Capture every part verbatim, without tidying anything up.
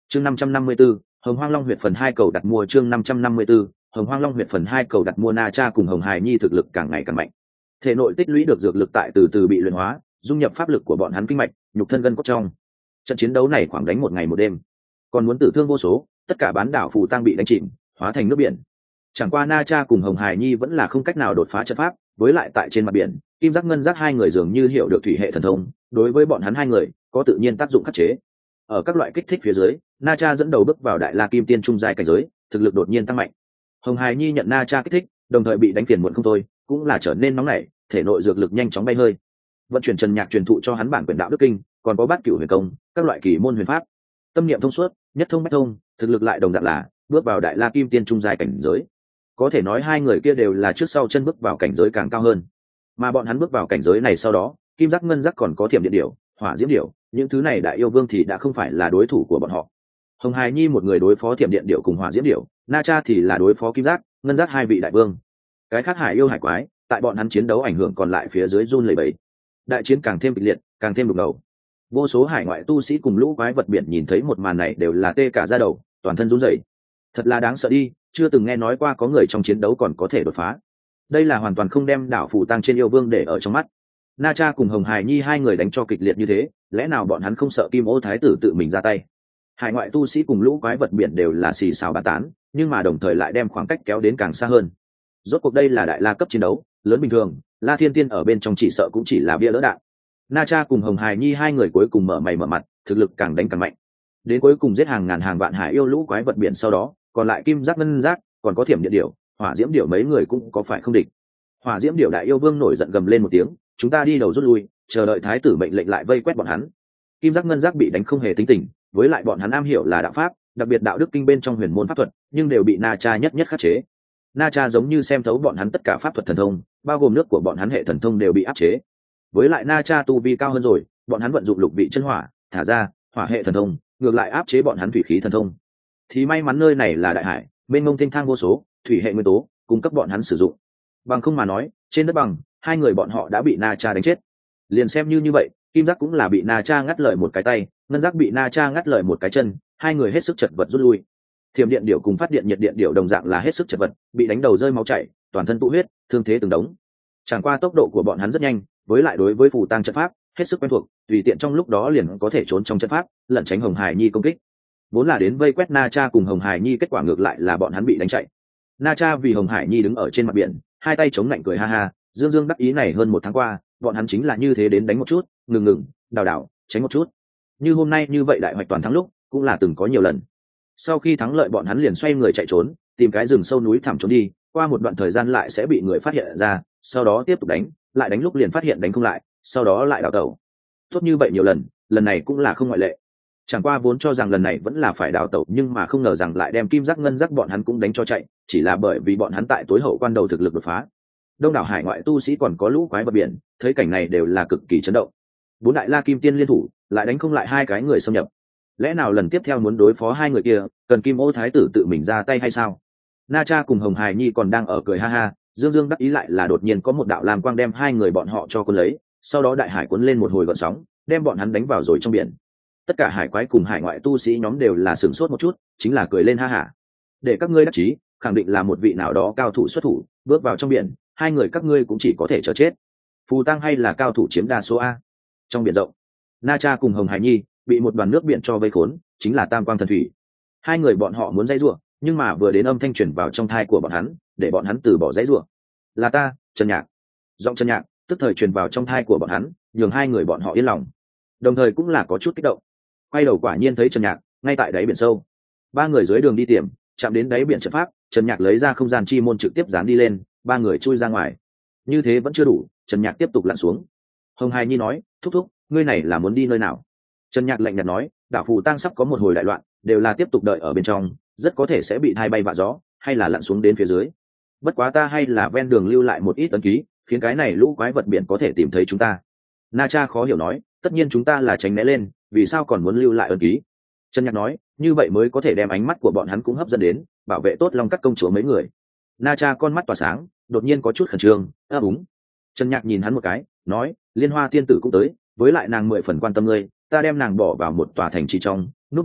chương năm trăm năm mươi 554, Hồng Hoang Long huyệt phần hai cầu đặt mua chương năm trăm năm mươi 554, Hồng Hoang Long huyệt phần hai cầu đặt mua. Na Cha cùng Hồng Hải Nhi thực lực càng ngày càng mạnh, thể nội tích lũy được dược lực tại từ từ bị luyện hóa, dung nhập pháp lực của bọn hắn kinh mạch, nhục thân gân cốt trong. Trận chiến đấu này khoảng đánh một ngày một đêm, còn muốn tử thương vô số, tất cả bán đảo phù tang bị đánh chìm, hóa thành nước biển. Chẳng qua Na Cha cùng Hồng Hải Nhi vẫn là không cách nào đột phá trận pháp, với lại tại trên mặt biển, Kim Giác Ngân Giác hai người dường như hiểu được thủy hệ thần thông, đối với bọn hắn hai người có tự nhiên tác dụng khắc chế. Ở các loại kích thích phía dưới, Na Cha dẫn đầu bước vào Đại La Kim Tiên trung giai cảnh giới, thực lực đột nhiên tăng mạnh. Hồng Hải Nhi nhận Na Cha kích thích, đồng thời bị đánh phiền muộn không thôi, cũng là trở nên nóng nảy, thể nội dược lực nhanh chóng bay hơi. Vận chuyển Trần Nhạc truyền thụ cho hắn bản quyền đạo đức kinh, còn có bát cửu huyền công, các loại kỳ môn huyền pháp. Tâm niệm thông suốt, nhất thông bách thông, thực lực lại đồng dạng là bước vào Đại La Kim Tiên trung giai cảnh giới. Có thể nói hai người kia đều là trước sau chân bước vào cảnh giới càng cao hơn. Mà bọn hắn bước vào cảnh giới này sau đó, Kim Giác Ngân Giác còn có Thiểm Điện Điểu, Hỏa Diễm Điểu, những thứ này đại yêu vương thì đã không phải là đối thủ của bọn họ. Hồng Hải Nhi một người đối phó Thiểm Điện Điểu cùng Hỏa Diễm Điểu, Na Cha thì là đối phó Kim Giác, Ngân Giác hai vị đại vương. Cái khác hải yêu hải quái, tại bọn hắn chiến đấu ảnh hưởng còn lại phía dưới run lẩy bẩy. Đại chiến càng thêm kịch liệt, càng thêm đục ngầu. Vô số hải ngoại tu sĩ cùng lũ quái vật biển nhìn thấy một màn này đều là tê cả da đầu, toàn thân run rẩy. Thật là đáng sợ đi, chưa từng nghe nói qua có người trong chiến đấu còn có thể đột phá. Đây là hoàn toàn không đem đảo phù tang trên yêu vương để ở trong mắt. Na Cha cùng Hồng Hải Nhi hai người đánh cho kịch liệt như thế, lẽ nào bọn hắn không sợ Kim Ô Thái tử tự mình ra tay? Hải ngoại tu sĩ cùng lũ quái vật biển đều là xì xào bàn tán, nhưng mà đồng thời lại đem khoảng cách kéo đến càng xa hơn. Rốt cuộc đây là đại la cấp chiến đấu, lớn bình thường, La Thiên Tiên ở bên trong chỉ sợ cũng chỉ là bia lỡ đạn. Na Cha cùng Hồng Hải Nhi hai người cuối cùng mở mày mở mặt, thực lực càng đánh càng mạnh. Đến cuối cùng giết hàng ngàn hàng vạn hải yêu lũ quái vật biển sau đó, còn lại Kim Giác Ngân Giác, còn có Thiểm Điện Điểu, Hỏa Diễm Điểu mấy người cũng có phải không địch. Hỏa Diễm Điểu đại yêu vương nổi giận gầm lên một tiếng, chúng ta đi đầu rút lui, chờ đợi thái tử mệnh lệnh lại vây quét bọn hắn. Kim Giác Ngân Giác bị đánh không hề tính tình, với lại bọn hắn am hiểu là đạo pháp, đặc biệt đạo đức kinh bên trong huyền môn pháp thuật, nhưng đều bị Na Cha nhất nhất khắc chế. Na Cha giống như xem thấu bọn hắn tất cả pháp thuật thần thông, bao gồm nước của bọn hắn hệ thần thông đều bị áp chế. Với lại Na Cha tu vi cao hơn rồi, bọn hắn vận dụng lục vị chân hỏa, thả ra hỏa hệ thần thông, ngược lại áp chế bọn hắn thủy khí thần thông. Thì may mắn nơi này là đại hải, mênh mông thênh thang vô số, thủy hệ nguyên tố cung cấp bọn hắn sử dụng. Bằng không mà nói, trên đất bằng, hai người bọn họ đã bị Na Cha đánh chết. Liền xem như như vậy, Kim Giác cũng là bị Na Cha ngắt lợi một cái tay, Ngân Giác bị Na Cha ngắt lợi một cái chân, hai người hết sức chật vật rút lui. Thiểm Điện Điểu cùng Phát Điện Nhiệt Điện Điểu đồng dạng là hết sức chật vật, bị đánh đầu rơi máu chảy, toàn thân tụ huyết, thương thế từng đống. Chẳng qua tốc độ của bọn hắn rất nhanh, với lại đối với phù tang trận pháp hết sức quen thuộc, tùy tiện trong lúc đó liền có thể trốn trong trận pháp, lẩn tránh Hồng Hải Nhi công kích. Vốn là đến vây quét Na Cha cùng Hồng Hải Nhi, kết quả ngược lại là bọn hắn bị đánh chạy. Na Cha vì Hồng Hải Nhi đứng ở trên mặt biển, hai tay chống lạnh cười ha ha, dương dương đắc ý này hơn một tháng qua, bọn hắn chính là như thế đến đánh một chút, ngừng ngừng, đảo đảo, tránh một chút. Như hôm nay như vậy đại hoạch toàn thắng lúc, cũng là từng có nhiều lần. Sau khi thắng lợi bọn hắn liền xoay người chạy trốn, tìm cái rừng sâu núi thẳm trốn đi, qua một đoạn thời gian lại sẽ bị người phát hiện ra, sau đó tiếp tục đánh, lại đánh lúc liền phát hiện đánh không lại, sau đó lại đào tẩu. Tốt như vậy nhiều lần, lần này cũng là không ngoại lệ. Chẳng qua vốn cho rằng lần này vẫn là phải đào tẩu, nhưng mà không ngờ rằng lại đem Kim Giác Ngân Giác bọn hắn cũng đánh cho chạy, chỉ là bởi vì bọn hắn tại tối hậu quan đầu thực lực đột phá. Đông đảo hải ngoại tu sĩ còn có lũ quái vật biển, thấy cảnh này đều là cực kỳ chấn động. Bốn đại La Kim Tiên liên thủ, lại đánh không lại hai cái người xâm nhập. Lẽ nào lần tiếp theo muốn đối phó hai người kia, cần Kim Ô Thái tử tự mình ra tay hay sao? Na Cha cùng Hồng Hải Nhi còn đang ở cười ha ha, dương dương đắc ý lại là đột nhiên có một đạo lam quang đem hai người bọn họ cho cuốn lấy, sau đó đại hải cuốn lên một hồi gợn sóng, đem bọn hắn đánh vào rồi trong biển. Tất cả hải quái cùng hải ngoại tu sĩ nhóm đều là sửng sốt một chút, chính là cười lên ha hả. Để các ngươi đắc chí, khẳng định là một vị nào đó cao thủ xuất thủ, bước vào trong biển, hai người các ngươi cũng chỉ có thể chờ chết. Phù tang hay là cao thủ chiếm đa số a? Trong biển rộng, Na Cha cùng Hồng Hải Nhi bị một đoàn nước biển cho vây khốn, chính là Tam Quang Thần Thủy. Hai người bọn họ muốn dãy rủa, nhưng mà vừa đến âm thanh truyền vào trong thai của bọn hắn, để bọn hắn từ bỏ dãy rủa. Là ta, Trần Nhạc. Giọng Trần Nhạc tức thời truyền vào trong thai của bọn hắn, nhường hai người bọn họ yên lòng. Đồng thời cũng là có chút kích động. Quay đầu quả nhiên thấy Trần Nhạc ngay tại đáy biển sâu. Ba người dưới đường đi tiềm, chạm đến đáy biển trận pháp, Trần Nhạc lấy ra không gian chi môn trực tiếp dán đi lên, ba người chui ra ngoài. Như thế vẫn chưa đủ, Trần Nhạc tiếp tục lặn xuống. Hồng Hải Nhi nói, thúc thúc, ngươi này là muốn đi nơi nào? Trần Nhạc lạnh nhạt nói, đảo phù tang sắp có một hồi đại loạn, đều là tiếp tục đợi ở bên trong, rất có thể sẽ bị thay bay vạ gió, hay là lặn xuống đến phía dưới. Bất quá ta hay là ven đường lưu lại một ít ấn ký, khiến cái này lũ quái vật biển có thể tìm thấy chúng ta. Na Cha khó hiểu nói, tất nhiên chúng ta là tránh né lên, vì sao còn muốn lưu lại ấn ký? Trần Nhạc nói, như vậy mới có thể đem ánh mắt của bọn hắn cũng hấp dẫn đến, bảo vệ tốt Long Cắt công chúa mấy người. Na Cha con mắt tỏa sáng, đột nhiên có chút khẩn trương, ơ à, đúng. Trần Nhạc nhìn hắn một cái, nói, Liên Hoa tiên tử cũng tới, với lại nàng mười phần quan tâm ngươi, ta đem nàng bỏ vào một tòa thành trì trong, núp bảo,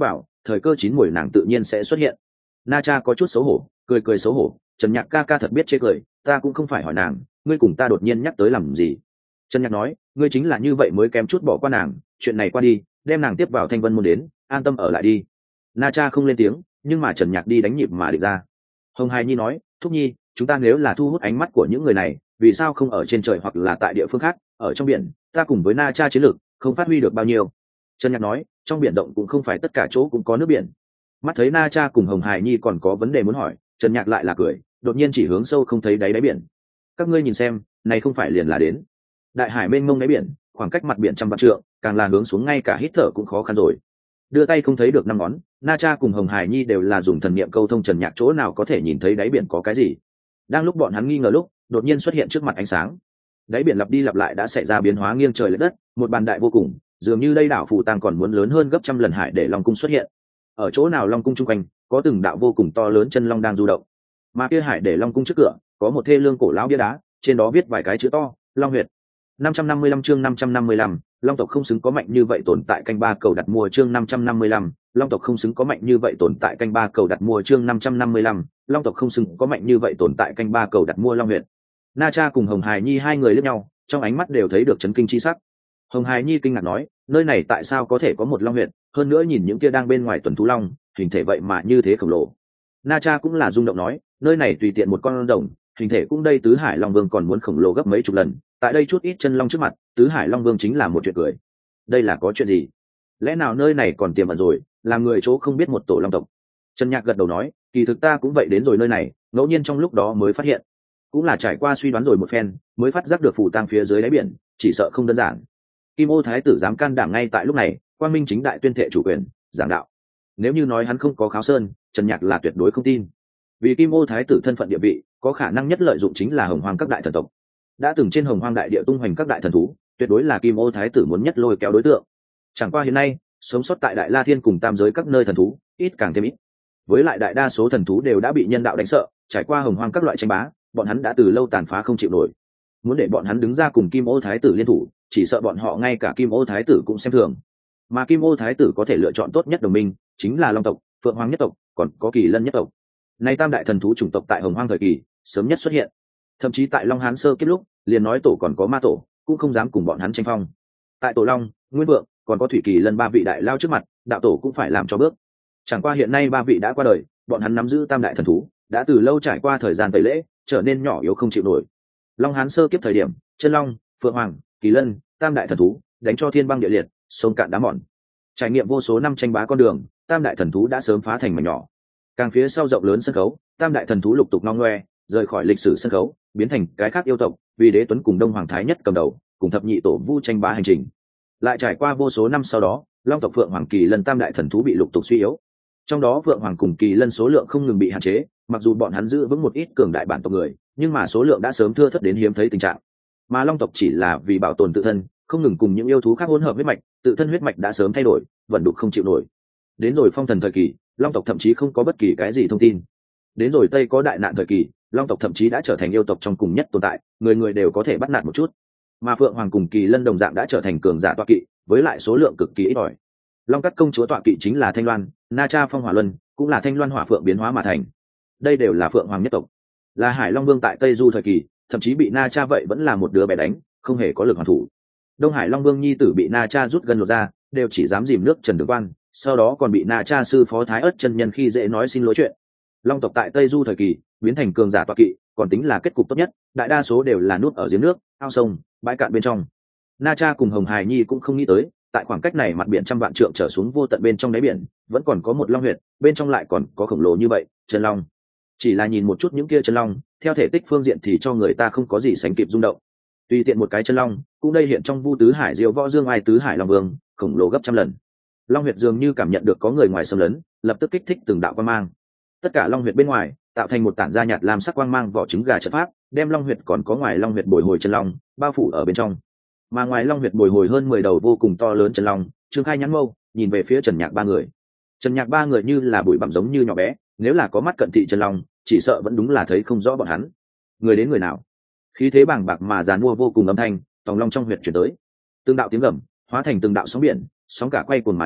thời cơ chín muồi nàng tự nhiên sẽ xuất hiện. Na Cha có chút xấu hổ, cười cười xấu hổ, Trần Nhạc ca ca thật biết chê cười, ta cũng không phải hỏi nàng, ngươi cùng ta đột nhiên nhắc tới làm gì. Trần Nhạc nói, ngươi chính là như vậy mới kém chút bỏ qua nàng, chuyện này qua đi, đem nàng tiếp vào Thanh Vân môn đến, an tâm ở lại đi. Na Cha không lên tiếng, nhưng mà Trần Nhạc đi đánh nhịp mà địch ra. Hồng Hải Nhi nói, thúc nhi, chúng ta nếu là thu hút ánh mắt của những người này, vì sao không ở trên trời hoặc là tại địa phương khác, ở trong biển, ta cùng với Na Cha chiến lược không phát huy được bao nhiêu. Trần Nhạc nói, trong biển rộng cũng không phải tất cả chỗ cũng có nước biển. Mắt thấy Na Cha cùng Hồng Hải Nhi còn có vấn đề muốn hỏi, Trần Nhạc lại là cười, đột nhiên chỉ hướng sâu không thấy đáy đáy biển. Các ngươi nhìn xem, này không phải liền là đến đại hải mênh mông đáy biển, khoảng cách mặt biển trăm vạn trượng, càng là hướng xuống ngay cả hít thở cũng khó khăn rồi. Đưa tay không thấy được năm ngón, Na Cha cùng Hồng Hải Nhi đều là dùng thần niệm câu thông Trần Nhạc chỗ nào có thể nhìn thấy đáy biển có cái gì. Đang lúc bọn hắn nghi ngờ lúc, đột nhiên xuất hiện trước mặt ánh sáng. Đáy biển lặp đi lặp lại đã xảy ra biến hóa nghiêng trời lệch đất, một bàn đại vô cùng, dường như đây đảo phù tang còn muốn lớn hơn gấp trăm lần hải để Long cung xuất hiện. Ở chỗ nào Long cung chung quanh, có từng đạo vô cùng to lớn chân long đang du động. Mà kia hải để Long cung trước cửa, có một thê lương cổ lão bia đá, trên đó viết vài cái chữ to, Long huyệt. năm trăm năm mươi lăm chương năm trăm năm mươi lăm, Long tộc không xứng có mạnh như vậy tồn tại canh ba cầu đặt mua chương năm trăm năm mươi lăm, Long tộc không xứng có mạnh như vậy tồn tại canh ba cầu đặt mua chương năm trăm năm mươi lăm, Long tộc không xứng có mạnh như vậy tồn tại canh ba cầu đặt mua Long huyệt. Na Cha cùng Hồng Hải Nhi hai người liếc nhau, trong ánh mắt đều thấy được chấn kinh chi sắc. Hồng Hải Nhi kinh ngạc nói, nơi này tại sao có thể có một long huyệt, hơn nữa nhìn những kia đang bên ngoài tuần thú long, hình thể vậy mà như thế khổng lồ. Na Cha cũng là rung động nói, nơi này tùy tiện một con rồng, hình thể cũng đây tứ hải long vương còn muốn khổng lồ gấp mấy chục lần, tại đây chút ít chân long trước mặt, tứ hải long vương chính là một chuyện cười. Đây là có chuyện gì? Lẽ nào nơi này còn tiềm ẩn rồi, làm người chỗ không biết một tổ long tộc? Trần Nhạc gật đầu nói, kỳ thực ta cũng vậy đến rồi nơi này, ngẫu nhiên trong lúc đó mới phát hiện, cũng là trải qua suy đoán rồi một phen, mới phát giác được phù tang phía dưới đáy biển, chỉ sợ không đơn giản. Kim Ô Thái tử dám can đảm ngay tại lúc này, Quang Minh chính đại tuyên thệ chủ quyền, giảng đạo. Nếu như nói hắn không có kháo sơn, Trần Nhạc là tuyệt đối không tin. Vì Kim Ô Thái tử thân phận địa vị, có khả năng nhất lợi dụng chính là Hồng Hoang các đại thần tộc. Đã từng trên Hồng Hoang đại địa tung hoành các đại thần thú, tuyệt đối là Kim Ô Thái tử muốn nhất lôi kéo đối tượng. Chẳng qua hiện nay, sống sót tại Đại La Thiên cùng tam giới các nơi thần thú, ít càng thêm ít. Với lại đại đa số thần thú đều đã bị nhân đạo đánh sợ, trải qua Hồng Hoang các loại tranh bá, bọn hắn đã từ lâu tàn phá không chịu nổi. Muốn để bọn hắn đứng ra cùng Kim Ô Thái tử liên thủ, chỉ sợ bọn họ ngay cả Kim Ô Thái tử cũng xem thường. Mà Kim Ô Thái tử có thể lựa chọn tốt nhất đồng minh, chính là Long tộc, Phượng Hoàng nhất tộc, còn có Kỳ Lân nhất tộc. Nay tam đại thần thú chủng tộc tại Hồng Hoang thời kỳ, sớm nhất xuất hiện. Thậm chí tại Long Hán sơ kiếp lúc, liền nói tổ còn có ma tổ, cũng không dám cùng bọn hắn tranh phong. Tại Tổ Long, Nguyên Vượng, còn có Thủy Kỳ Lân ba vị đại lao trước mặt, đạo tổ cũng phải làm cho bước. Chẳng qua hiện nay ba vị đã qua đời, bọn hắn nắm giữ tam đại thần thú, đã từ lâu trải qua thời gian tẩy lễ, trở nên nhỏ yếu không chịu nổi. Long Hán sơ kiếp thời điểm, Chân Long, Phượng Hoàng, Kỳ Lân, tam đại thần thú, đánh cho thiên băng địa liệt, sông cạn đá mòn. Trải nghiệm vô số năm tranh bá con đường, tam đại thần thú đã sớm phá thành mảnh nhỏ. Càng phía sau rộng lớn sân khấu, tam đại thần thú lục tục ngong ngoe, rời khỏi lịch sử sân khấu, biến thành cái khác yêu tộc, vì Đế Tuấn cùng Đông Hoàng Thái Nhất cầm đầu, cùng thập nhị tổ vu tranh bá hành trình. Lại trải qua vô số năm sau đó, Long tộc Phượng Hoàng Kỳ Lân tam đại thần thú bị lục tục suy yếu. Trong đó Phượng Hoàng cùng Kỳ Lân số lượng không ngừng bị hạn chế, mặc dù bọn hắn giữ vững một ít cường đại bản tộc người, nhưng mà số lượng đã sớm thưa thớt đến hiếm thấy tình trạng. Mà Long tộc chỉ là vì bảo tồn tự thân, không ngừng cùng những yêu thú khác hỗn hợp huyết mạch, tự thân huyết mạch đã sớm thay đổi, vận đục không chịu nổi. Đến rồi Phong Thần thời kỳ, Long tộc thậm chí không có bất kỳ cái gì thông tin. Đến rồi Tây có đại nạn thời kỳ, Long tộc thậm chí đã trở thành yêu tộc trong cùng nhất tồn tại, người người đều có thể bắt nạt một chút. Mà Phượng Hoàng cùng Kỳ Lân đồng dạng đã trở thành cường giả tọa kỵ, với lại số lượng cực kỳ ít ỏi. Long Cắt công chúa tọa kỵ chính là Thanh Loan, Na Cha Phong Hỏa Luân, cũng là Thanh Loan Hỏa Phượng biến hóa mà thành. Đây đều là Phượng Hoàng nhất tộc. Là Hải Long Vương tại Tây Du thời kỳ, thậm chí bị Na Cha vậy vẫn là một đứa bé đánh, không hề có lực hoàn thủ. Đông Hải Long Vương nhi tử bị Na Cha rút gần lột ra, đều chỉ dám dìm nước Trần Đường Quan, sau đó còn bị Na Cha sư phó Thái Ức chân nhân khi dễ nói xin lỗi chuyện. Long tộc tại Tây Du thời kỳ, biến thành cường giả tọa kỵ, còn tính là kết cục tốt nhất, đại đa số đều là nút ở giếng nước, ao sông, bãi cạn bên trong. Na Cha cùng Hồng Hải Nhi cũng không nghĩ tới, tại khoảng cách này mặt biển trăm vạn trượng trở xuống vô tận bên trong đáy biển, vẫn còn có một long huyệt, bên trong lại còn có khổng lồ như vậy, chân long. Chỉ là nhìn một chút những kia chân long, theo thể tích phương diện thì cho người ta không có gì sánh kịp rung động. Tùy tiện một cái chân long, cũng đây hiện trong Vu Tứ Hải Diệu Võ Dương Ai Tứ Hải Long Vương, khổng lồ gấp trăm lần. Long huyệt dường như cảm nhận được có người ngoài xâm lấn, lập tức kích thích từng đạo quang mang. Tất cả long huyệt bên ngoài tạo thành một tản da nhạt làm sắc quang mang vỏ trứng gà trận pháp, đem long huyệt còn có ngoài long huyệt bồi hồi chân long bao phủ ở bên trong. Mà ngoài long huyệt bồi hồi hơn mười đầu vô cùng to lớn chân long, Trương Khai nhãn mâu nhìn về phía Trần Nhạc ba người. Trần Nhạc ba người như là bụi bặm giống như nhỏ bé, nếu là có mắt cận thị chân long, chỉ sợ vẫn đúng là thấy không rõ bọn hắn. Người đến người nào? Khí thế bàng bạc mà giàn mua vô cùng âm thanh, tòng long trong huyệt chuyển tới. Từng đạo tiếng gầm hóa thành từng đạo sóng biển, sóng cả quay cuồng mà đến,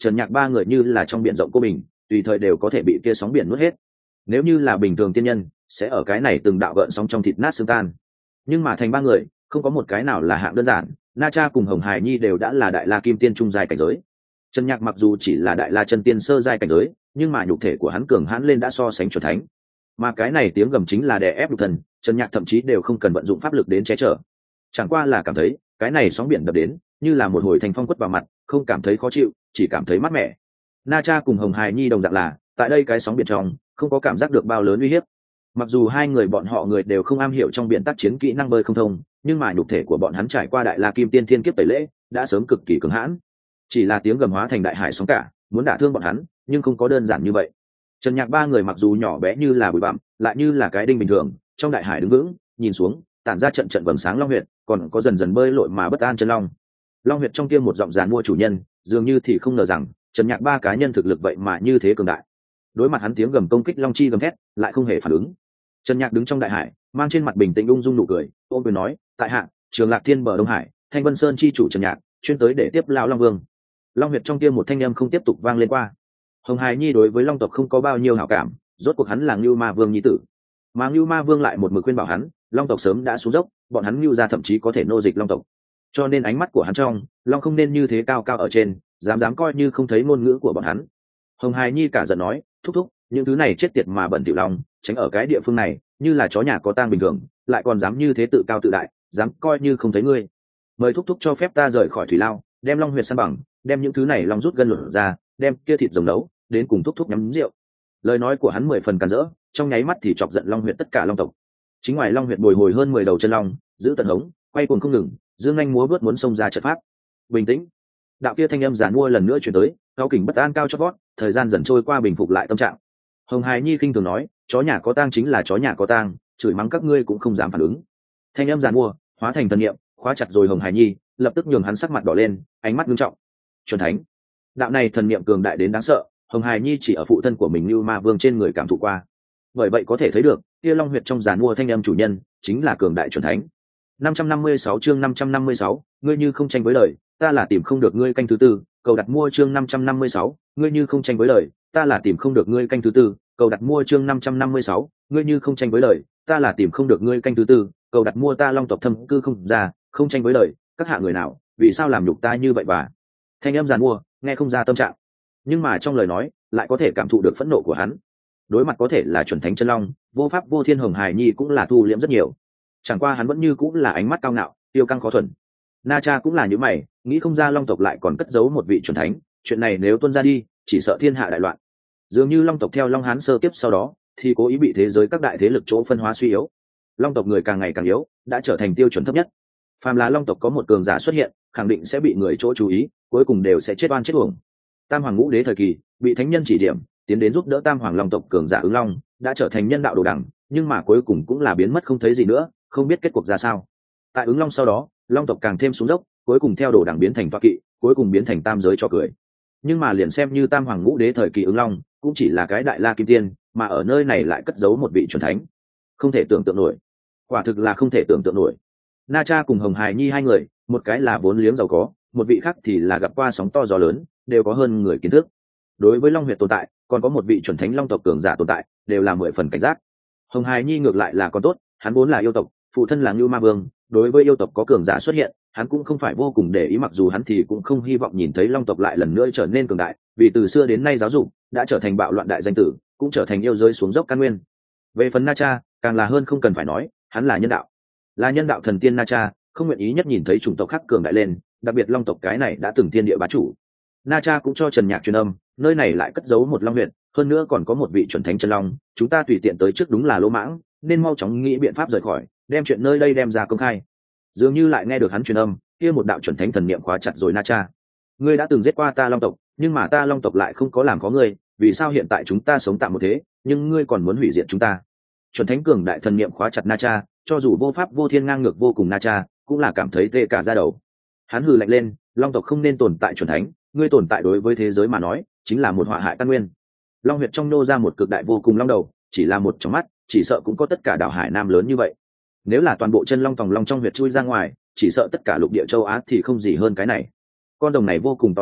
Trần Nhạc ba người như là trong biển rộng cô bình, tùy thời đều có thể bị kia sóng biển nuốt hết. Nếu như là bình thường tiên nhân, sẽ ở cái này từng đạo gợn sóng trong thịt nát xương tan. Nhưng mà thành ba người, không có một cái nào là hạng đơn giản, Na Cha cùng Hồng Hải Nhi đều đã là đại la kim tiên trung giai cảnh giới. Trần Nhạc mặc dù chỉ là đại la chân tiên sơ giai cảnh giới, nhưng mà nhục thể của hắn cường hãn lên đã so sánh chuẩn thánh. Mà cái này tiếng gầm chính là đè ép nhục thần, Trần Nhạc thậm chí đều không cần vận dụng pháp lực đến che chở. Chẳng qua là cảm thấy, cái này sóng biển đập đến, như là một hồi thành phong quất vào mặt, không cảm thấy khó chịu, chỉ cảm thấy mát mẻ. Na Cha cùng Hồng Hải Nhi đồng dạng là, tại đây cái sóng biển trong, không có cảm giác được bao lớn uy hiếp. Mặc dù hai người bọn họ người đều không am hiểu trong biển tác chiến kỹ năng bơi không thông, nhưng mà nhục thể của bọn hắn trải qua đại la kim tiên thiên kiếp tẩy lễ, đã sớm cực kỳ cứng hãn. Chỉ là tiếng gầm hóa thành đại hải sóng cả, muốn đả thương bọn hắn, nhưng không có đơn giản như vậy. Trần Nhạc ba người mặc dù nhỏ bé như là bụi bặm, lại như là cái đinh bình thường, trong đại hải đứng vững, nhìn xuống, tản ra trận trận vầng sáng long huyệt, còn có dần dần bơi lội mà bất an chân long. Long huyệt trong kia một giọng giàn mua chủ nhân, dường như thì không ngờ rằng, Trần Nhạc ba cá nhân thực lực vậy mà như thế cường đại. Đối mặt hắn tiếng gầm công kích long chi gầm thét, lại không hề phản ứng. Trần Nhạc đứng trong đại hải, mang trên mặt bình tĩnh ung dung nụ cười, ôm quyền nói, tại hạ, Trường Lạc Thiên bờ Đông Hải, Thanh Vân Sơn chi chủ Trần Nhạc, chuyên tới để tiếp lão Long Vương. Long huyệt trong kia một thanh âm không tiếp tục vang lên qua. Hồng Hải Nhi đối với Long tộc không có bao nhiêu hảo cảm, rốt cuộc hắn là Ngưu Ma Vương nhi tử. Mà Ngưu Ma Vương lại một mực khuyên bảo hắn, Long tộc sớm đã xuống dốc, bọn hắn Ngưu gia thậm chí có thể nô dịch Long tộc. Cho nên ánh mắt của hắn trong, Long không nên như thế cao cao ở trên, dám dám coi như không thấy ngôn ngữ của bọn hắn. Hồng Hải Nhi cả giận nói, thúc thúc, những thứ này chết tiệt mà bẩn tiểu Long, tránh ở cái địa phương này, như là chó nhà có tang bình thường, lại còn dám như thế tự cao tự đại, dám coi như không thấy ngươi. Mời thúc thúc cho phép ta rời khỏi thủy lao, đem Long huyệt san bằng, đem những thứ này Long rút gân luận ra, đem kia thịt rồng nấu, đến cùng thúc thúc nhắm rượu. Lời nói của hắn mười phần càn rỡ, trong nháy mắt thì chọc giận Long huyệt tất cả Long tộc. Chính ngoài Long huyệt bồi hồi hơn mười đầu chân long, giữ tận hống, quay cuồng không ngừng, dương anh múa vớt muốn xông ra trận pháp. Bình tĩnh. Đạo kia thanh âm giàn mua lần nữa truyền tới, cao kình bất an cao chót vót, thời gian dần trôi qua bình phục lại tâm trạng. Hồng Hải Nhi khinh thường nói, chó nhà có tang chính là chó nhà có tang, chửi mắng các ngươi cũng không dám phản ứng. Thanh âm giàn mua hóa thành thần niệm, khóa chặt rồi Hồng Hải Nhi, lập tức nhường hắn sắc mặt đỏ lên, ánh mắt nghiêm trọng. Chuẩn thánh. Đạo này thần niệm cường đại đến đáng sợ, Hồng Hải Nhi chỉ ở phụ thân của mình Lưu Ma Vương trên người cảm thụ qua. Bởi vậy có thể thấy được, kia Long huyệt trong giàn mua thanh âm chủ nhân chính là cường đại chuẩn thánh. năm trăm năm mươi sáu chương năm trăm năm mươi sáu, ngươi như không tranh với lời, ta là tìm không được ngươi canh thứ tư, cầu đặt mua chương năm trăm năm mươi sáu, ngươi như không tranh với lời, ta là tìm không được ngươi canh thứ tư, cầu đặt mua chương năm trăm năm mươi sáu, ngươi như không tranh với lời, ta là tìm không được ngươi canh thứ tư, cầu đặt mua ta Long tộc thâm cư không ra, không tranh với lời, các hạ người nào, vì sao làm nhục ta như vậy bà? Thanh âm giàn mua, nghe không ra tâm trạng, nhưng mà trong lời nói lại có thể cảm thụ được phẫn nộ của hắn. Đối mặt có thể là chuẩn thánh chân long, vô pháp vô thiên Hồng Hải Nhi cũng là thu liễm rất nhiều. Chẳng qua hắn vẫn như cũng là ánh mắt cao ngạo, tiêu căng khó thuần. Na Cha cũng là như mày, nghĩ không ra Long tộc lại còn cất giấu một vị chuẩn thánh, chuyện này nếu tuôn ra đi, chỉ sợ thiên hạ đại loạn. Dường như Long tộc theo Long Hán sơ kiếp sau đó, thì cố ý bị thế giới các đại thế lực chỗ phân hóa suy yếu. Long tộc người càng ngày càng yếu, đã trở thành tiêu chuẩn thấp nhất. Phàm là Long tộc có một cường giả xuất hiện, khẳng định sẽ bị người chỗ chú ý, cuối cùng đều sẽ chết oan chết uổng. Tam Hoàng Ngũ Đế thời kỳ, bị thánh nhân chỉ điểm, tiến đến giúp đỡ Tam Hoàng Long tộc cường giả ứng Long, đã trở thành nhân đạo đồ đẳng, nhưng mà cuối cùng cũng là biến mất không thấy gì nữa, không biết kết cuộc ra sao. Tại ứng Long sau đó, Long tộc càng thêm xuống dốc, cuối cùng theo đồ đẳng biến thành toa kỵ, cuối cùng biến thành tam giới cho cười. Nhưng mà liền xem như Tam Hoàng Ngũ Đế thời kỳ ứng Long, cũng chỉ là cái đại la kim tiên, mà ở nơi này lại cất giấu một vị chuẩn thánh, không thể tưởng tượng nổi. Quả thực là không thể tưởng tượng nổi. Na Cha cùng Hồng Hải Nhi hai người, một cái là vốn liếng giàu có, một vị khác thì là gặp qua sóng to gió lớn, đều có hơn người kiến thức. Đối với Long huyệt tồn tại, còn có một vị chuẩn thánh Long tộc cường giả tồn tại, đều là mười phần cảnh giác. Hồng Hải Nhi ngược lại là còn tốt, hắn vốn là yêu tộc, phụ thân là Ngưu Ma Vương, đối với yêu tộc có cường giả xuất hiện, hắn cũng không phải vô cùng để ý, mặc dù hắn thì cũng không hy vọng nhìn thấy Long tộc lại lần nữa trở nên cường đại, vì từ xưa đến nay giáo dục đã trở thành bạo loạn đại danh tử, cũng trở thành yêu giới xuống dốc căn nguyên. Về phần Na Cha, càng là hơn không cần phải nói, hắn là nhân đạo, là nhân đạo thần tiên. Na Cha không nguyện ý nhất nhìn thấy chủng tộc khác cường đại lên, đặc biệt Long tộc cái này đã từng thiên địa bá chủ. Na Cha cũng cho Trần Nhạc truyền âm, nơi này lại cất giấu một Long huyệt, hơn nữa còn có một vị chuẩn thánh chân long, chúng ta tùy tiện tới trước đúng là lỗ mãng, nên mau chóng nghĩ biện pháp rời khỏi, đem chuyện nơi đây đem ra công khai. Dường như lại nghe được hắn truyền âm, kia một đạo chuẩn thánh thần niệm khóa chặt rồi. Na Cha, ngươi đã từng giết qua ta Long tộc, nhưng mà ta Long tộc lại không có làm có ngươi, vì sao hiện tại chúng ta sống tạm một thế, nhưng ngươi còn muốn hủy diệt chúng ta? Chuẩn thánh cường đại thần niệm khóa chặt Na Cha, cho dù vô pháp vô thiên ngang ngược vô cùng, Na Cha cũng là cảm thấy tê cả da đầu. Hắn hừ lạnh lên, Long tộc không nên tồn tại chuẩn thánh, ngươi tồn tại đối với thế giới mà nói chính là một họa hại căn nguyên. Long huyệt trong nô ra một cực đại vô cùng long đầu, chỉ là một trong mắt, chỉ sợ cũng có tất cả đảo hải nam lớn như vậy. Nếu là toàn bộ chân long tòng long trong huyệt chui ra ngoài, chỉ sợ tất cả lục địa châu Á thì không gì hơn cái này. Con đồng này vô cùng to lớn,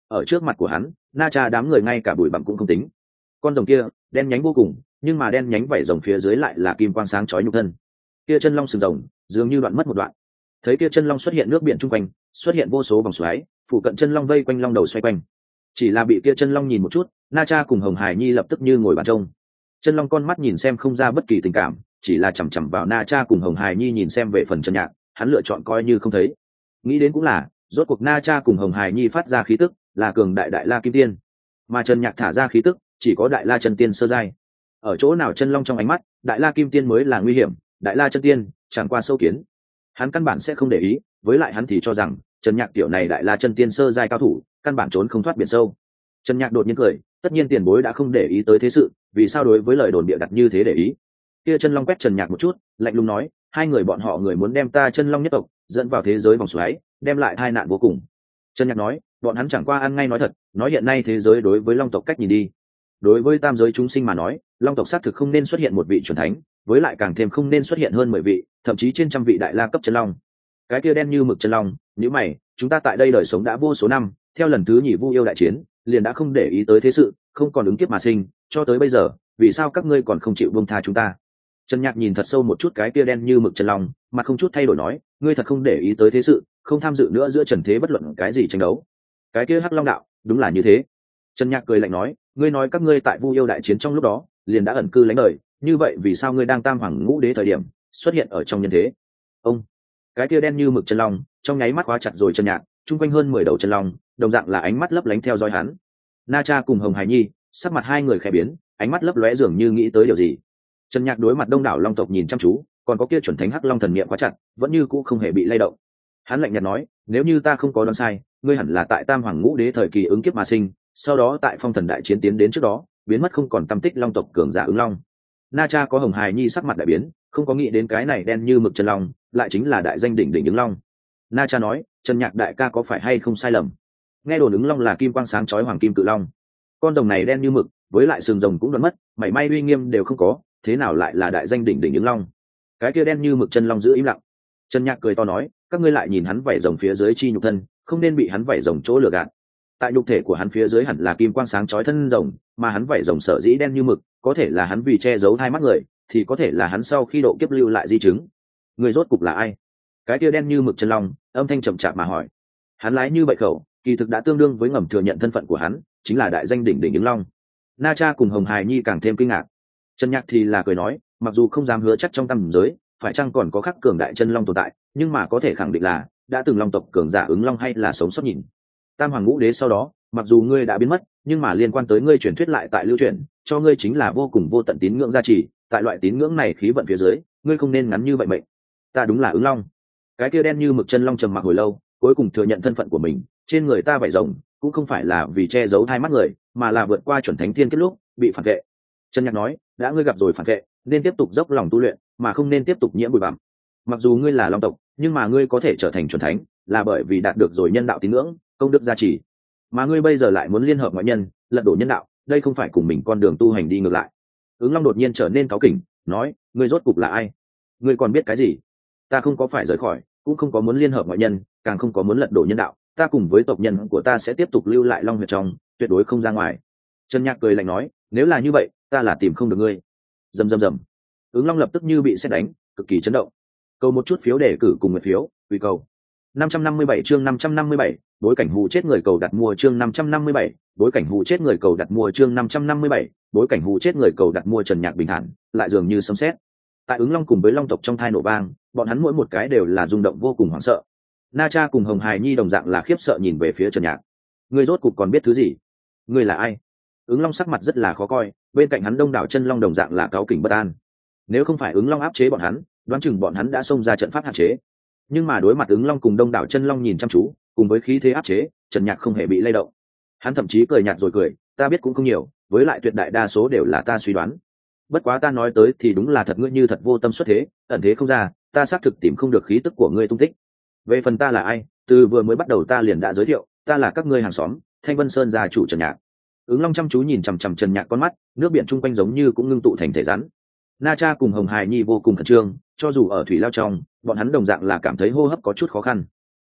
ở trước mặt của hắn na cha đám người ngay cả bụi bặm cũng không tính. Con rồng kia đen nhánh vô cùng, nhưng mà đen nhánh vảy rồng phía dưới lại là kim quang sáng chói nhục thân. Kia chân long sừng rồng dường như đoạn mất một đoạn. Thấy kia chân long xuất hiện nước biển chung quanh, xuất hiện vô số vòng xoáy, phụ cận chân long vây quanh long đầu xoay quanh. Chỉ là bị kia chân long nhìn một chút, na cha cùng Hồng Hải Nhi lập tức như ngồi bàn trông. Chân long con mắt nhìn xem không ra bất kỳ tình cảm, chỉ là chằm chằm vào na cha cùng Hồng Hải Nhi nhìn xem về phần Trần Nhạc, hắn lựa chọn coi như không thấy. Nghĩ đến cũng là, rốt cuộc na cha cùng Hồng Hải Nhi phát ra khí tức là cường đại đại la kim tiên, mà Trần Nhạc thả ra khí tức chỉ có đại la chân tiên sơ giai. Ở chỗ nào chân long trong ánh mắt, đại la kim tiên mới là nguy hiểm, đại la chân tiên chẳng qua sâu kiến. Hắn căn bản sẽ không để ý, với lại hắn thì cho rằng Trần Nhạc tiểu này đại la chân tiên sơ giai cao thủ, căn bản trốn không thoát biển sâu. Trần Nhạc đột nhiên cười, tất nhiên tiền bối đã không để ý tới thế sự, vì sao đối với lời đồn bịa đặt như thế để ý? Kia chân long quét Trần Nhạc một chút, lạnh lùng nói, hai người bọn họ người muốn đem ta chân long nhất tộc dẫn vào thế giới vòng xoáy, đem lại tai nạn vô cùng. Trần Nhạc nói, bọn hắn chẳng qua ăn ngay nói thật, nói hiện nay thế giới đối với long tộc cách nhìn đi. Đối với tam giới chúng sinh mà nói, long tộc xác thực không nên xuất hiện một vị chuẩn thánh, với lại càng thêm không nên xuất hiện hơn mười vị, thậm chí trên trăm vị đại la cấp chân long. Cái kia đen như mực chân long, nếu mày, chúng ta tại đây đời sống đã vô số năm, theo lần thứ nhì Vu yêu đại chiến, liền đã không để ý tới thế sự, không còn ứng kiếp mà sinh, cho tới bây giờ, vì sao các ngươi còn không chịu buông tha chúng ta? Trần Nhạc nhìn thật sâu một chút cái kia đen như mực chân long, mặt không chút thay đổi nói, ngươi thật không để ý tới thế sự, không tham dự nữa giữa trần thế bất luận cái gì tranh đấu. Cái kia hắc long đạo, đúng là như thế. Trần Nhạc cười lạnh nói, ngươi nói các ngươi tại Vu yêu đại chiến trong lúc đó, liền đã ẩn cư lánh đời, như vậy vì sao ngươi đang tam hoàng ngũ đế thời điểm xuất hiện ở trong nhân thế? Ông, cái kia đen như mực chân long, trong nháy mắt khóa chặt rồi Trần Nhạc, chung quanh hơn mười đầu chân long, đồng dạng là ánh mắt lấp lánh theo dõi hắn. Na Cha cùng Hồng Hải Nhi, sắc mặt hai người khẽ biến, ánh mắt lấp lóe dường như nghĩ tới điều gì. Trần Nhạc đối mặt đông đảo long tộc nhìn chăm chú, còn có kia chuẩn thánh hắc long thần niệm khóa chặt, vẫn như cũ không hề bị lay động. Hắn lạnh nhạt nói, nếu như ta không có đoán sai, ngươi hẳn là tại tam hoàng ngũ đế thời kỳ ứng kiếp mà sinh, sau đó tại phong thần đại chiến tiến đến trước đó, biến mất không còn tâm tích long tộc cường giả ứng long. Na Cha có Hồng Hải Nhi sắc mặt đại biến, không có nghĩ đến cái này đen như mực chân long, lại chính là đại danh đỉnh đỉnh ứng long. Na Cha nói, Trần Nhạc đại ca có phải hay không sai lầm? Nghe đồn ứng long là kim quang sáng chói hoàng kim cự long, con rồng này đen như mực, với lại sừng rồng cũng đoán mất, mảy may uy nghiêm đều không có, thế nào lại là đại danh đỉnh đỉnh ứng long? Cái kia đen như mực chân long giữ im lặng. Trần Nhạc cười to nói, các ngươi lại nhìn hắn vảy rồng phía dưới chi nhục thân, không nên bị hắn vảy rồng chỗ lừa gạt. Tại nhục thể của hắn phía dưới hẳn là kim quang sáng chói thân rồng, mà hắn vảy rồng sở dĩ đen như mực, có thể là hắn vì che giấu hai mắt người, thì có thể là hắn sau khi độ kiếp lưu lại di chứng. Người rốt cục là ai? Cái kia đen như mực chân long, âm thanh chậm chạp mà hỏi. Hắn lái như vậy khẩu, kỳ thực đã tương đương với ngầm thừa nhận thân phận của hắn, chính là đại danh đỉnh đỉnh ứng long. Na Cha cùng Hồng Hải Nhi càng thêm kinh ngạc. Trần Nhạc thì là cười nói, mặc dù không dám hứa chắc trong tam giới phải chăng còn có khắc cường đại chân long tồn tại, nhưng mà có thể khẳng định là đã từng long tộc cường giả ứng long hay là sống sót nhìn. Tam hoàng ngũ đế sau đó, mặc dù ngươi đã biến mất, nhưng mà liên quan tới ngươi truyền thuyết lại tại lưu truyền, cho ngươi chính là vô cùng vô tận tín ngưỡng gia trì, tại loại tín ngưỡng này khí vận phía dưới, ngươi không nên ngắn như vậy mệnh. Ta đúng là ứng long. Cái kia đen như mực chân long trầm mặc hồi lâu, cuối cùng thừa nhận thân phận của mình, trên người ta vảy rồng, cũng không phải là vì che giấu hai mắt người, mà là vượt qua chuẩn thánh thiên kết lúc bị phản vệ. Trần Nhạc nói, đã ngươi gặp rồi phản vệ, nên tiếp tục dốc lòng tu luyện, mà không nên tiếp tục nhiễm bụi bặm. Mặc dù ngươi là long tộc, nhưng mà ngươi có thể trở thành chuẩn thánh, là bởi vì đạt được rồi nhân đạo tín ngưỡng, công đức gia trì. Mà ngươi bây giờ lại muốn liên hợp ngoại nhân, lật đổ nhân đạo, đây không phải cùng mình con đường tu hành đi ngược lại. Ứng long đột nhiên trở nên cáu kỉnh, nói, ngươi rốt cục là ai? Ngươi còn biết cái gì? Ta không có phải rời khỏi, cũng không có muốn liên hợp ngoại nhân, càng không có muốn lật đổ nhân đạo, ta cùng với tộc nhân của ta sẽ tiếp tục lưu lại long huyệt trong, tuyệt đối không ra ngoài. Trần Nhạc cười lạnh nói, nếu là như vậy, ta là tìm không được ngươi. Rầm rầm rầm. Ứng long lập tức như bị sét đánh, cực kỳ chấn động. Cầu một chút phiếu để cử cùng một phiếu, tùy cầu. năm trăm năm mươi bảy chương năm trăm năm mươi bảy, bối cảnh hù chết người cầu đặt mua chương năm trăm năm mươi bảy, bối cảnh hù chết người cầu đặt mua chương năm trăm năm mươi bảy, bối cảnh hù chết người cầu đặt mua. Trần Nhạc bình thản, lại dường như sấm sét. Tại ứng long cùng với long tộc trong thai nổ vang, bọn hắn mỗi một cái đều là rung động vô cùng hoảng sợ. Na Cha cùng Hồng Hải Nhi đồng dạng là khiếp sợ nhìn về phía Trần Nhạc. Ngươi rốt cục còn biết thứ gì? Ngươi là ai? Ứng long sắc mặt rất là khó coi, bên cạnh hắn đông đảo chân long đồng dạng là cáu kỉnh bất an. Nếu không phải ứng long áp chế bọn hắn, đoán chừng bọn hắn đã xông ra trận pháp hạn chế. Nhưng mà đối mặt ứng long cùng đông đảo chân long nhìn chăm chú, cùng với khí thế áp chế, Trần Nhạc không hề bị lay động. Hắn thậm chí cười nhạt rồi cười, ta biết cũng không nhiều, với lại tuyệt đại đa số đều là ta suy đoán. Bất quá ta nói tới thì đúng là thật, ngươi như thật vô tâm xuất thế, ẩn thế không ra, ta xác thực tìm không được khí tức của ngươi tung tích. Về phần ta là ai, từ vừa mới bắt đầu ta liền đã giới thiệu, ta là các ngươi hàng xóm, Thanh Vân Sơn gia chủ Trần Nhạc. Ứng long chăm chú nhìn chằm chằm Trần Nhạc con mắt, nước biển chung quanh giống như cũng ngưng tụ thành thể rắn. Na Cha cùng Hồng Hải Nhi vô cùng khẩn trương, cho dù ở thủy lao trong, bọn hắn đồng dạng là cảm thấy hô hấp có chút khó khăn.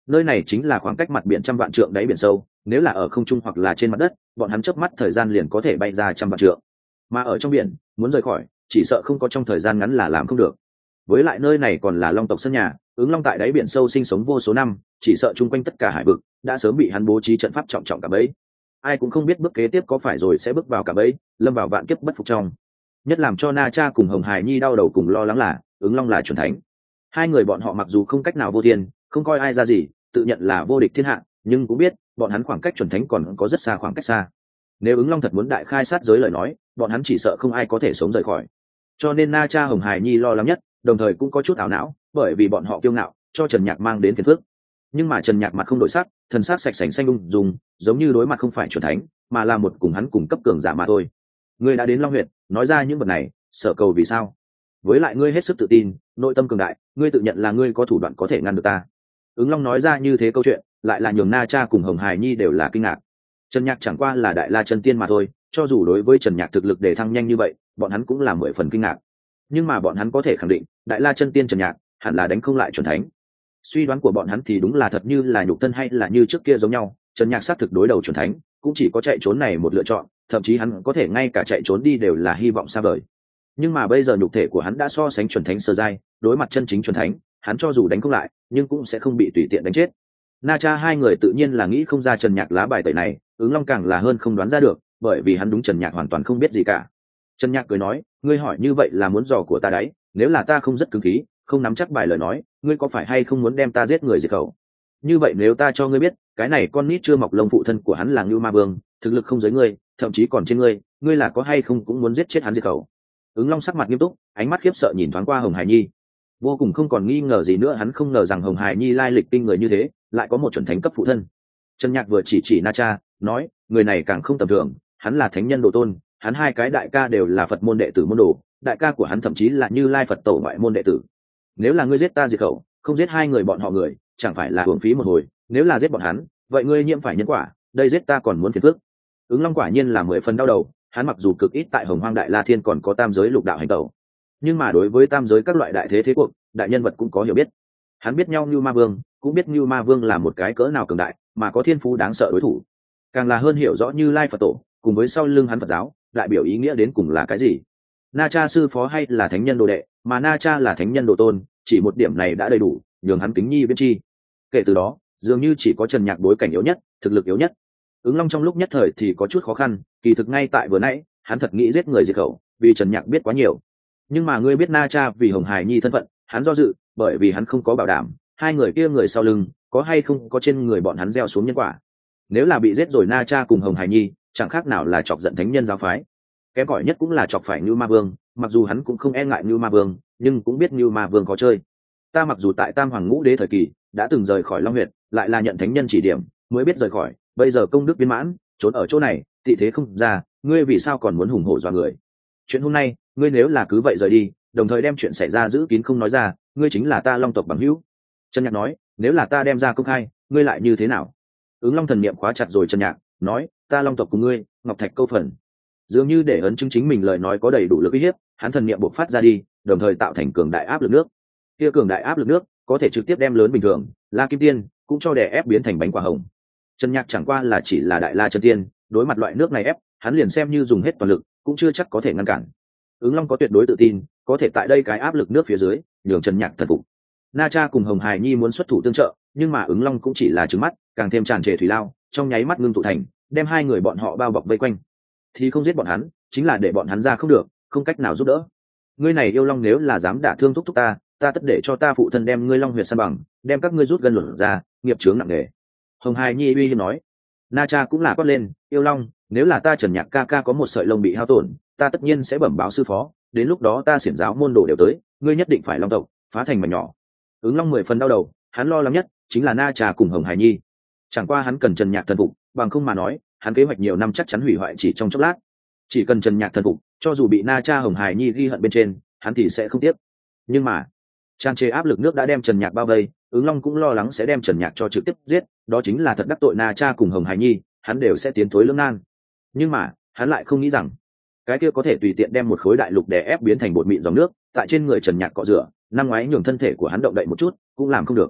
nơi này chính là khoảng cách mặt biển trăm vạn trượng đáy biển sâu, nếu là ở không trung hoặc là trên mặt đất, bọn hắn chớp mắt thời gian liền có thể bay ra trăm vạn trượng, mà ở trong biển muốn rời khỏi chỉ sợ không có trong thời gian ngắn là làm không được. Với lại nơi này còn là long tộc sân nhà, ứng long tại đáy biển sâu sinh sống vô số năm, chỉ sợ chung quanh tất cả hải vực đã sớm bị hắn bố trí trận pháp trọng trọng cả bẫy. Ai cũng không biết bước kế tiếp có phải rồi sẽ bước vào cả bẫy, lâm vào vạn kiếp bất phục trong. Nhất làm cho Na Cha cùng Hồng Hải Nhi đau đầu cùng lo lắng là ứng long là chuẩn thánh. Hai người bọn họ mặc dù không cách nào vô thiên, không coi ai ra gì, tự nhận là vô địch thiên hạ, nhưng cũng biết bọn hắn khoảng cách chuẩn thánh còn có rất xa khoảng cách xa. Nếu ứng long thật muốn đại khai sát giới lời nói, bọn hắn chỉ sợ không ai có thể sống rời khỏi. Cho nên Na Cha Hồng Hải Nhi lo lắng nhất, đồng thời cũng có chút ảo não, bởi vì bọn họ kiêu ngạo cho Trần Nhạc mang đến phiền phức. Nhưng mà Trần Nhạc mặt không đổi sắc, thần sắc sạch sành xanh ung dung, giống như đối mặt không phải chuẩn thánh, mà là một cùng hắn cùng cấp cường giả mà thôi. Ngươi đã đến Long Huyệt, nói ra những vật này, sợ cầu vì sao? Với lại ngươi hết sức tự tin, nội tâm cường đại, ngươi tự nhận là ngươi có thủ đoạn có thể ngăn được ta. Ứng Long nói ra như thế câu chuyện, lại là nhường Na Cha cùng Hồng Hải Nhi đều là kinh ngạc. Trần Nhạc chẳng qua là đại la chân tiên mà thôi, cho dù đối với Trần Nhạc thực lực để thăng nhanh như vậy, bọn hắn cũng là mười phần kinh ngạc. Nhưng mà bọn hắn có thể khẳng định, đại la chân tiên Trần Nhạc hẳn là đánh không lại chuẩn thánh. Suy đoán của bọn hắn thì đúng là thật như là nhục thân hay là như trước kia giống nhau, Trần Nhạc xác thực đối đầu chuẩn thánh, cũng chỉ có chạy trốn này một lựa chọn, thậm chí hắn có thể ngay cả chạy trốn đi đều là hy vọng xa vời. Nhưng mà bây giờ nhục thể của hắn đã so sánh chuẩn thánh sơ giai, đối mặt chân chính chuẩn thánh, hắn cho dù đánh không lại, nhưng cũng sẽ không bị tùy tiện đánh chết. Na Cha hai người tự nhiên là nghĩ không ra Trần Nhạc lá bài tẩy này, ứng long càng là hơn không đoán ra được, bởi vì hắn đúng Trần Nhạc hoàn toàn không biết gì cả. Trần Nhạc cười nói, ngươi hỏi như vậy là muốn dò của ta đấy, nếu là ta không rất cứng khí, không nắm chắc bài lời nói, ngươi có phải hay không muốn đem ta giết người diệt khẩu? Như vậy nếu ta cho ngươi biết, cái này con nít chưa mọc lông phụ thân của hắn là Ngưu Ma Vương, thực lực không giới ngươi, thậm chí còn trên ngươi, ngươi là có hay không cũng muốn giết chết hắn diệt khẩu? Ứng Long sắc mặt nghiêm túc, ánh mắt khiếp sợ nhìn thoáng qua Hồng Hải Nhi, vô cùng không còn nghi ngờ gì nữa, hắn không ngờ rằng Hồng Hải Nhi lai lịch kinh người như thế, lại có một chuẩn thánh cấp phụ thân. Trần Nhạc vừa chỉ chỉ Na Cha, nói, người này càng không tầm thường, hắn là thánh nhân độ tôn, hắn hai cái đại ca đều là Phật môn đệ tử môn đồ, đại ca của hắn thậm chí là Như Lai Phật tổ ngoại môn đệ tử. Nếu là ngươi giết ta diệt khẩu, không giết hai người bọn họ người, chẳng phải là uổng phí một hồi, nếu là giết bọn hắn, vậy ngươi nhiễm phải nhân quả, đây giết ta còn muốn phiền phức. Ứng Long quả nhiên là mười phần đau đầu, hắn mặc dù cực ít tại Hồng Hoang Đại La Thiên còn có tam giới lục đạo hành tẩu, nhưng mà đối với tam giới các loại đại thế thế cuộc, đại nhân vật cũng có hiểu biết. Hắn biết nhau Như Ma Vương, cũng biết Như Ma Vương là một cái cỡ nào cường đại, mà có thiên phú đáng sợ đối thủ. Càng là hơn hiểu rõ Như Lai Phật tổ, cùng với sau lưng hắn Phật giáo, đại biểu ý nghĩa đến cùng là cái gì. Na Cha sư phó hay là thánh nhân đồ đệ, mà Na Cha là thánh nhân đồ tôn, chỉ một điểm này đã đầy đủ, nhường hắn kính nhi biết chi. Kể từ đó, dường như chỉ có Trần Nhạc bối cảnh yếu nhất, thực lực yếu nhất. Ứng Long trong lúc nhất thời thì có chút khó khăn, kỳ thực ngay tại vừa nãy, hắn thật nghĩ giết người diệt khẩu, vì Trần Nhạc biết quá nhiều. Nhưng mà ngươi biết Na Cha vì Hồng Hải Nhi thân phận, hắn do dự, bởi vì hắn không có bảo đảm, hai người kia người sau lưng, có hay không có trên người bọn hắn gieo xuống nhân quả. Nếu là bị giết rồi Na Cha cùng Hồng Hải Nhi, chẳng khác nào là chọc giận thánh nhân giáo phái. Kém cỏi nhất cũng là chọc phải Như Ma Vương, mặc dù hắn cũng không e ngại Như Ma Vương, nhưng cũng biết Như Ma Vương có chơi. Ta mặc dù tại Tam Hoàng Ngũ Đế thời kỳ đã từng rời khỏi Long Huyệt, lại là nhận thánh nhân chỉ điểm mới biết rời khỏi, bây giờ công đức viên mãn, trốn ở chỗ này, tị thế không ra, ngươi vì sao còn muốn hùng hổ dọa người? Chuyện hôm nay, ngươi nếu là cứ vậy rời đi, đồng thời đem chuyện xảy ra giữ kín không nói ra, ngươi chính là ta Long tộc bằng hữu. Trần Nhạc nói, nếu là ta đem ra công khai, ngươi lại như thế nào? Ứng Long thần niệm khóa chặt rồi Trần Nhạc, nói, ta Long tộc cùng ngươi, Ngọc Thạch câu phần. Dường như để ấn chứng chính mình lời nói có đầy đủ lực uy hiếp, hắn thần niệm bộc phát ra đi, đồng thời tạo thành cường đại áp lực nước. Kia cường đại áp lực nước có thể trực tiếp đem lớn bình thường, La Kim Tiên cũng cho đè ép biến thành bánh quả hồng. Trần Nhạc chẳng qua là chỉ là đại la chân tiên, đối mặt loại nước này ép, hắn liền xem như dùng hết toàn lực, cũng chưa chắc có thể ngăn cản. Ứng Long có tuyệt đối tự tin, có thể tại đây cái áp lực nước phía dưới, nhường Trần Nhạc thần phục. Na Cha cùng Hồng Hải Nhi muốn xuất thủ tương trợ, nhưng mà Ứng Long cũng chỉ là trừng mắt, càng thêm tràn trề thủy lao, trong nháy mắt ngưng tụ thành, đem hai người bọn họ bao bọc vây quanh. Thì không giết bọn hắn, chính là để bọn hắn ra không được, không cách nào giúp đỡ. Ngươi này yêu long nếu là dám đả thương thúc thúc ta, ta tất để cho ta phụ thân đem ngươi Long Huyệt san bằng, đem các ngươi rút gân luận ra, nghiệp chướng nặng nề. Hồng Hải Nhi uy hiếp nói. Na Cha cũng là quát lên, yêu long, nếu là ta Trần Nhạc ca ca có một sợi lông bị hao tổn, ta tất nhiên sẽ bẩm báo sư phó, đến lúc đó ta xiển giáo môn đồ đều tới, ngươi nhất định phải long tộc phá thành mảnh nhỏ. Ứng Long mười phần đau đầu, hắn lo lắng nhất chính là Na Cha cùng Hồng Hải Nhi. Chẳng qua hắn cần Trần Nhạc thần phục, bằng không mà nói, hắn kế hoạch nhiều năm chắc chắn hủy hoại chỉ trong chốc lát. Chỉ cần Trần Nhạc thần phục, cho dù bị Na Cha Hồng Hải Nhi ghi hận bên trên, hắn thì sẽ không tiếp. Nhưng mà, tràn trề áp lực nước đã đem Trần Nhạc bao vây, Ứng Long cũng lo lắng sẽ đem Trần Nhạc cho trực tiếp giết, đó chính là thật đắc tội Na Cha cùng Hồng Hải Nhi, hắn đều sẽ tiến thối lưỡng nan. Nhưng mà, hắn lại không nghĩ rằng, cái kia có thể tùy tiện đem một khối đại lục đè ép biến thành bột mịn dòng nước, tại trên người Trần Nhạc cọ rửa, năm ngoái nhường thân thể của hắn động đậy một chút, cũng làm không được.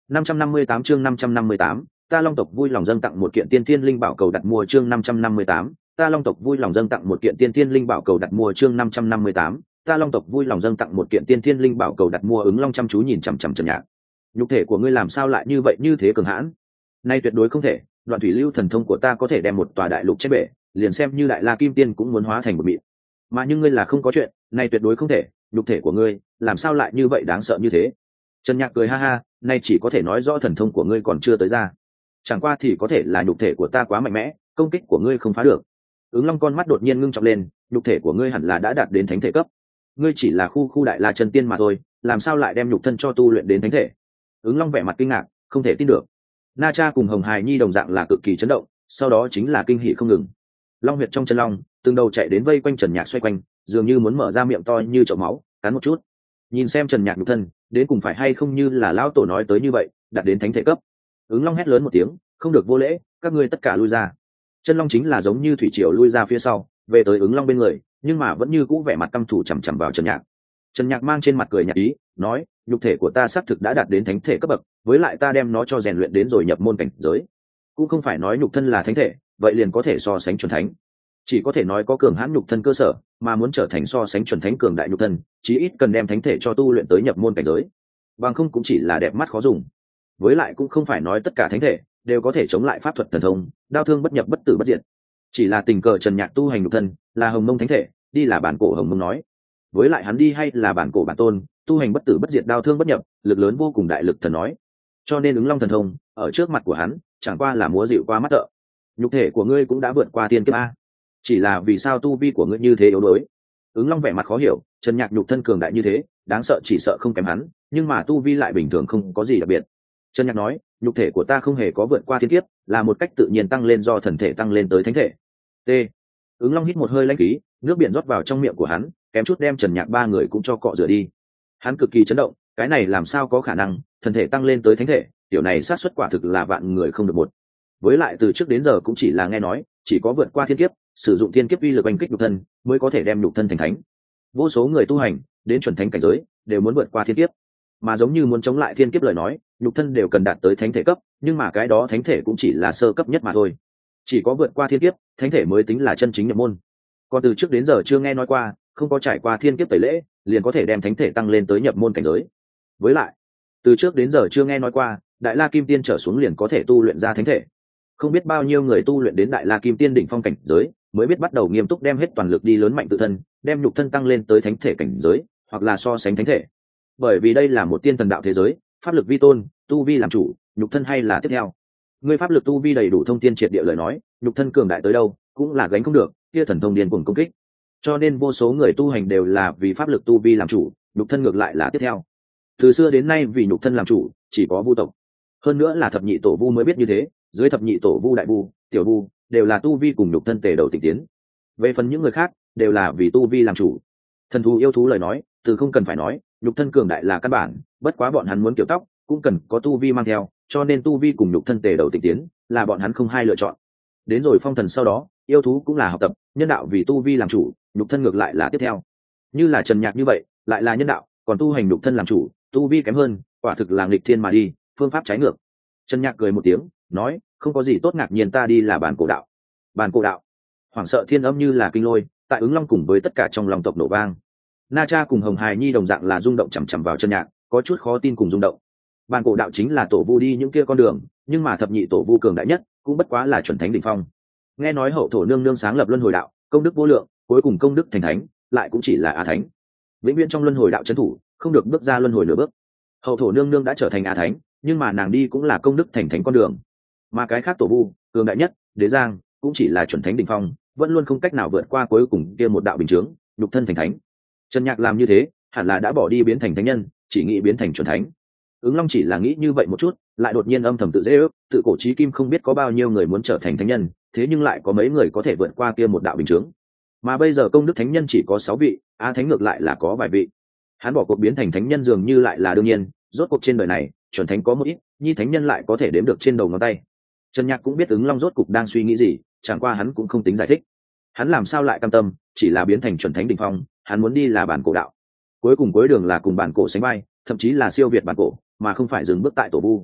năm trăm năm mươi tám chương năm trăm năm mươi tám, ta Long tộc vui lòng dâng tặng một kiện tiên thiên linh bảo cầu đặt mua chương năm trăm năm mươi tám, ta Long tộc vui lòng dâng tặng một kiện tiên thiên linh bảo cầu đặt mua chương năm trăm năm mươi tám, ta Long tộc vui lòng dâng tặng một kiện tiên thiên linh bảo cầu đặt mua. Ứng Long chăm chú nhìn chằm chằm Trần Nhạc. Nhục thể của ngươi làm sao lại như vậy như thế cường hãn? Nay tuyệt đối không thể, Đoạn thủy lưu thần thông của ta có thể đem một tòa đại lục chết bể, liền xem như đại la kim tiên cũng muốn hóa thành một mịn. Mà nhưng ngươi là không có chuyện, nay tuyệt đối không thể, nhục thể của ngươi làm sao lại như vậy đáng sợ như thế? Trần Nhạc cười ha ha, nay chỉ có thể nói rõ thần thông của ngươi còn chưa tới ra. Chẳng qua thì có thể là nhục thể của ta quá mạnh mẽ, công kích của ngươi không phá được. Ứng Long con mắt đột nhiên ngưng trọng lên, nhục thể của ngươi hẳn là đã đạt đến thánh thể cấp. Ngươi chỉ là khu khu đại la chân tiên mà thôi, làm sao lại đem nhục thân cho tu luyện đến thánh thể? Ứng Long vẻ mặt kinh ngạc, không thể tin được. Na Cha cùng Hồng Hải Nhi đồng dạng là cực kỳ chấn động, sau đó chính là kinh hỉ không ngừng. Long huyệt trong chân long, từng đầu chạy đến vây quanh Trần Nhạc xoay quanh, dường như muốn mở ra miệng to như chậu máu, cắn một chút. Nhìn xem Trần Nhạc nhục thân, đến cùng phải hay không như là lão tổ nói tới như vậy, đạt đến thánh thể cấp. Ứng Long hét lớn một tiếng, không được vô lễ, các ngươi tất cả lui ra. Chân long chính là giống như thủy triều lui ra phía sau, về tới Ứng Long bên người, nhưng mà vẫn như cũ vẻ mặt căm thù chằm chằm vào Trần Nhạc. Trần Nhạc mang trên mặt cười nhạt ý, nói, nhục thể của ta xác thực đã đạt đến thánh thể cấp bậc, với lại ta đem nó cho rèn luyện đến rồi nhập môn cảnh giới, cũng không phải nói nhục thân là thánh thể, vậy liền có thể so sánh chuẩn thánh. Chỉ có thể nói có cường hãn nhục thân cơ sở, mà muốn trở thành so sánh chuẩn thánh cường đại nhục thân, chí ít cần đem thánh thể cho tu luyện tới nhập môn cảnh giới. Bằng không cũng chỉ là đẹp mắt khó dùng. Với lại cũng không phải nói tất cả thánh thể đều có thể chống lại pháp thuật thần thông, đao thương bất nhập bất tử bất diệt. Chỉ là tình cờ Trần Nhạc tu hành nhục thân là Hồng Mông thánh thể, đi là bản cổ Hồng Mông nói. Với lại hắn đi hay là bản cổ bản tôn, tu hành bất tử bất diệt đao thương bất nhập, lực lớn vô cùng đại lực thần nói. Cho nên Ứng Long thần thông ở trước mặt của hắn chẳng qua là múa dịu qua mắt thợ. Nhục thể của ngươi cũng đã vượt qua tiên kiếp a, chỉ là vì sao tu vi của ngươi như thế yếu đuối? Ứng Long vẻ mặt khó hiểu, Trần Nhạc nhục thân cường đại như thế, đáng sợ chỉ sợ không kém hắn, nhưng mà tu vi lại bình thường không có gì đặc biệt. Trần Nhạc nói, nhục thể của ta không hề có vượt qua thiên kiếp, là một cách tự nhiên tăng lên do thần thể tăng lên tới thánh thể. T. Ứng Long hít một hơi lãnh khí, nước biển rót vào trong miệng của hắn, kém chút đem Trần Nhạc ba người cũng cho cọ rửa đi. Hắn cực kỳ chấn động, cái này làm sao có khả năng, thần thể tăng lên tới thánh thể, điều này xác suất quả thực là vạn người không được một. Với lại từ trước đến giờ cũng chỉ là nghe nói, chỉ có vượt qua thiên kiếp, sử dụng thiên kiếp uy lực oanh kích nhục thân, mới có thể đem nhục thân thành thánh. Vô số người tu hành đến chuẩn thánh cảnh giới đều muốn vượt qua thiên kiếp, mà giống như muốn chống lại thiên kiếp lời nói, nhục thân đều cần đạt tới thánh thể cấp, nhưng mà cái đó thánh thể cũng chỉ là sơ cấp nhất mà thôi. Chỉ có vượt qua thiên kiếp, thánh thể mới tính là chân chính nhập môn. Còn từ trước đến giờ chưa nghe nói qua, không có trải qua thiên kiếp tẩy lễ, liền có thể đem thánh thể tăng lên tới nhập môn cảnh giới. Với lại, từ trước đến giờ chưa nghe nói qua, đại la kim tiên trở xuống liền có thể tu luyện ra thánh thể. Không biết bao nhiêu người tu luyện đến đại la kim tiên đỉnh phong cảnh giới, mới biết bắt đầu nghiêm túc đem hết toàn lực đi lớn mạnh tự thân, đem nhục thân tăng lên tới thánh thể cảnh giới, hoặc là so sánh thánh thể. Bởi vì đây là một tiên thần đạo thế giới, pháp lực vi tôn, tu vi làm chủ, nhục thân hay là tiếp theo. Người pháp lực tu vi đầy đủ thông tiên triệt địa lời nói, nhục thân cường đại tới đâu cũng là gánh không được, kia thần thông điên cuồng công kích. Cho nên vô số người tu hành đều là vì pháp lực tu vi làm chủ, nhục thân ngược lại là tiếp theo. Từ xưa đến nay vì nhục thân làm chủ, chỉ có Vu tộc. Hơn nữa là thập nhị tổ Vu mới biết như thế, dưới thập nhị tổ Vu đại Vu, tiểu Vu đều là tu vi cùng nhục thân tề đầu tịnh tiến. Về phần những người khác, đều là vì tu vi làm chủ. Thần thú yêu thú lời nói, từ không cần phải nói, nhục thân cường đại là căn bản, bất quá bọn hắn muốn kiểu tóc, cũng cần có tu vi mang theo, cho nên tu vi cùng nhục thân tề đầu tịnh tiến, là bọn hắn không hai lựa chọn. Đến rồi phong thần sau đó, yêu thú cũng là học tập, nhân đạo vì tu vi làm chủ, nhục thân ngược lại là tiếp theo. Như là Trần Nhạc như vậy, lại là nhân đạo, còn tu hành nhục thân làm chủ, tu vi kém hơn, quả thực là nghịch thiên mà đi, phương pháp trái ngược. Trần Nhạc cười một tiếng, nói, không có gì tốt ngạc nhiên, ta đi là bản cổ đạo. Bản cổ đạo? Hoảng sợ thiên âm như là kinh lôi, tại Ứng Long cùng với tất cả trong lòng tộc nổ vang. Na Cha cùng Hồng Hải Nhi đồng dạng là rung động chằm chằm vào Trần Nhạc, có chút khó tin cùng rung động. Bản cổ đạo chính là tổ Vu đi những kia con đường, nhưng mà thập nhị tổ Vu cường đại nhất, cũng bất quá là chuẩn thánh đỉnh phong. Nghe nói hậu thổ nương nương sáng lập luân hồi đạo, công đức vô lượng, cuối cùng công đức thành thánh, lại cũng chỉ là a thánh. Vĩnh viễn trong luân hồi đạo trấn thủ, không được bước ra luân hồi nửa bước. Hậu thổ nương nương đã trở thành a thánh, nhưng mà nàng đi cũng là công đức thành thánh con đường. Mà cái khác tổ Vu, cường đại nhất, Đế Giang, cũng chỉ là chuẩn thánh đỉnh phong, vẫn luôn không cách nào vượt qua cuối cùng kia một đạo bình chướng, nhục thân thành thánh. Trần Nhạc làm như thế, hẳn là đã bỏ đi biến thành thánh nhân, chỉ nghĩ biến thành chuẩn thánh. Ứng Long chỉ là nghĩ như vậy một chút, lại đột nhiên âm thầm tự dễ ước, tự cổ chí kim không biết có bao nhiêu người muốn trở thành thánh nhân, thế nhưng lại có mấy người có thể vượt qua kia một đạo bình chướng. Mà bây giờ công đức thánh nhân chỉ có sáu vị, a thánh ngược lại là có vài vị. Hắn bỏ cuộc biến thành thánh nhân dường như lại là đương nhiên, rốt cuộc trên đời này, chuẩn thánh có một ít, nhi thánh nhân lại có thể đếm được trên đầu ngón tay. Trần Nhạc cũng biết Ứng Long rốt cục đang suy nghĩ gì, chẳng qua hắn cũng không tính giải thích. Hắn làm sao lại cam tâm, chỉ là biến thành chuẩn thánh đỉnh phong, hắn muốn đi là bản cổ đạo. Cuối cùng cuối đường là cùng bản cổ sánh vai, thậm chí là siêu việt bản cổ, mà không phải dừng bước tại tổ Vu.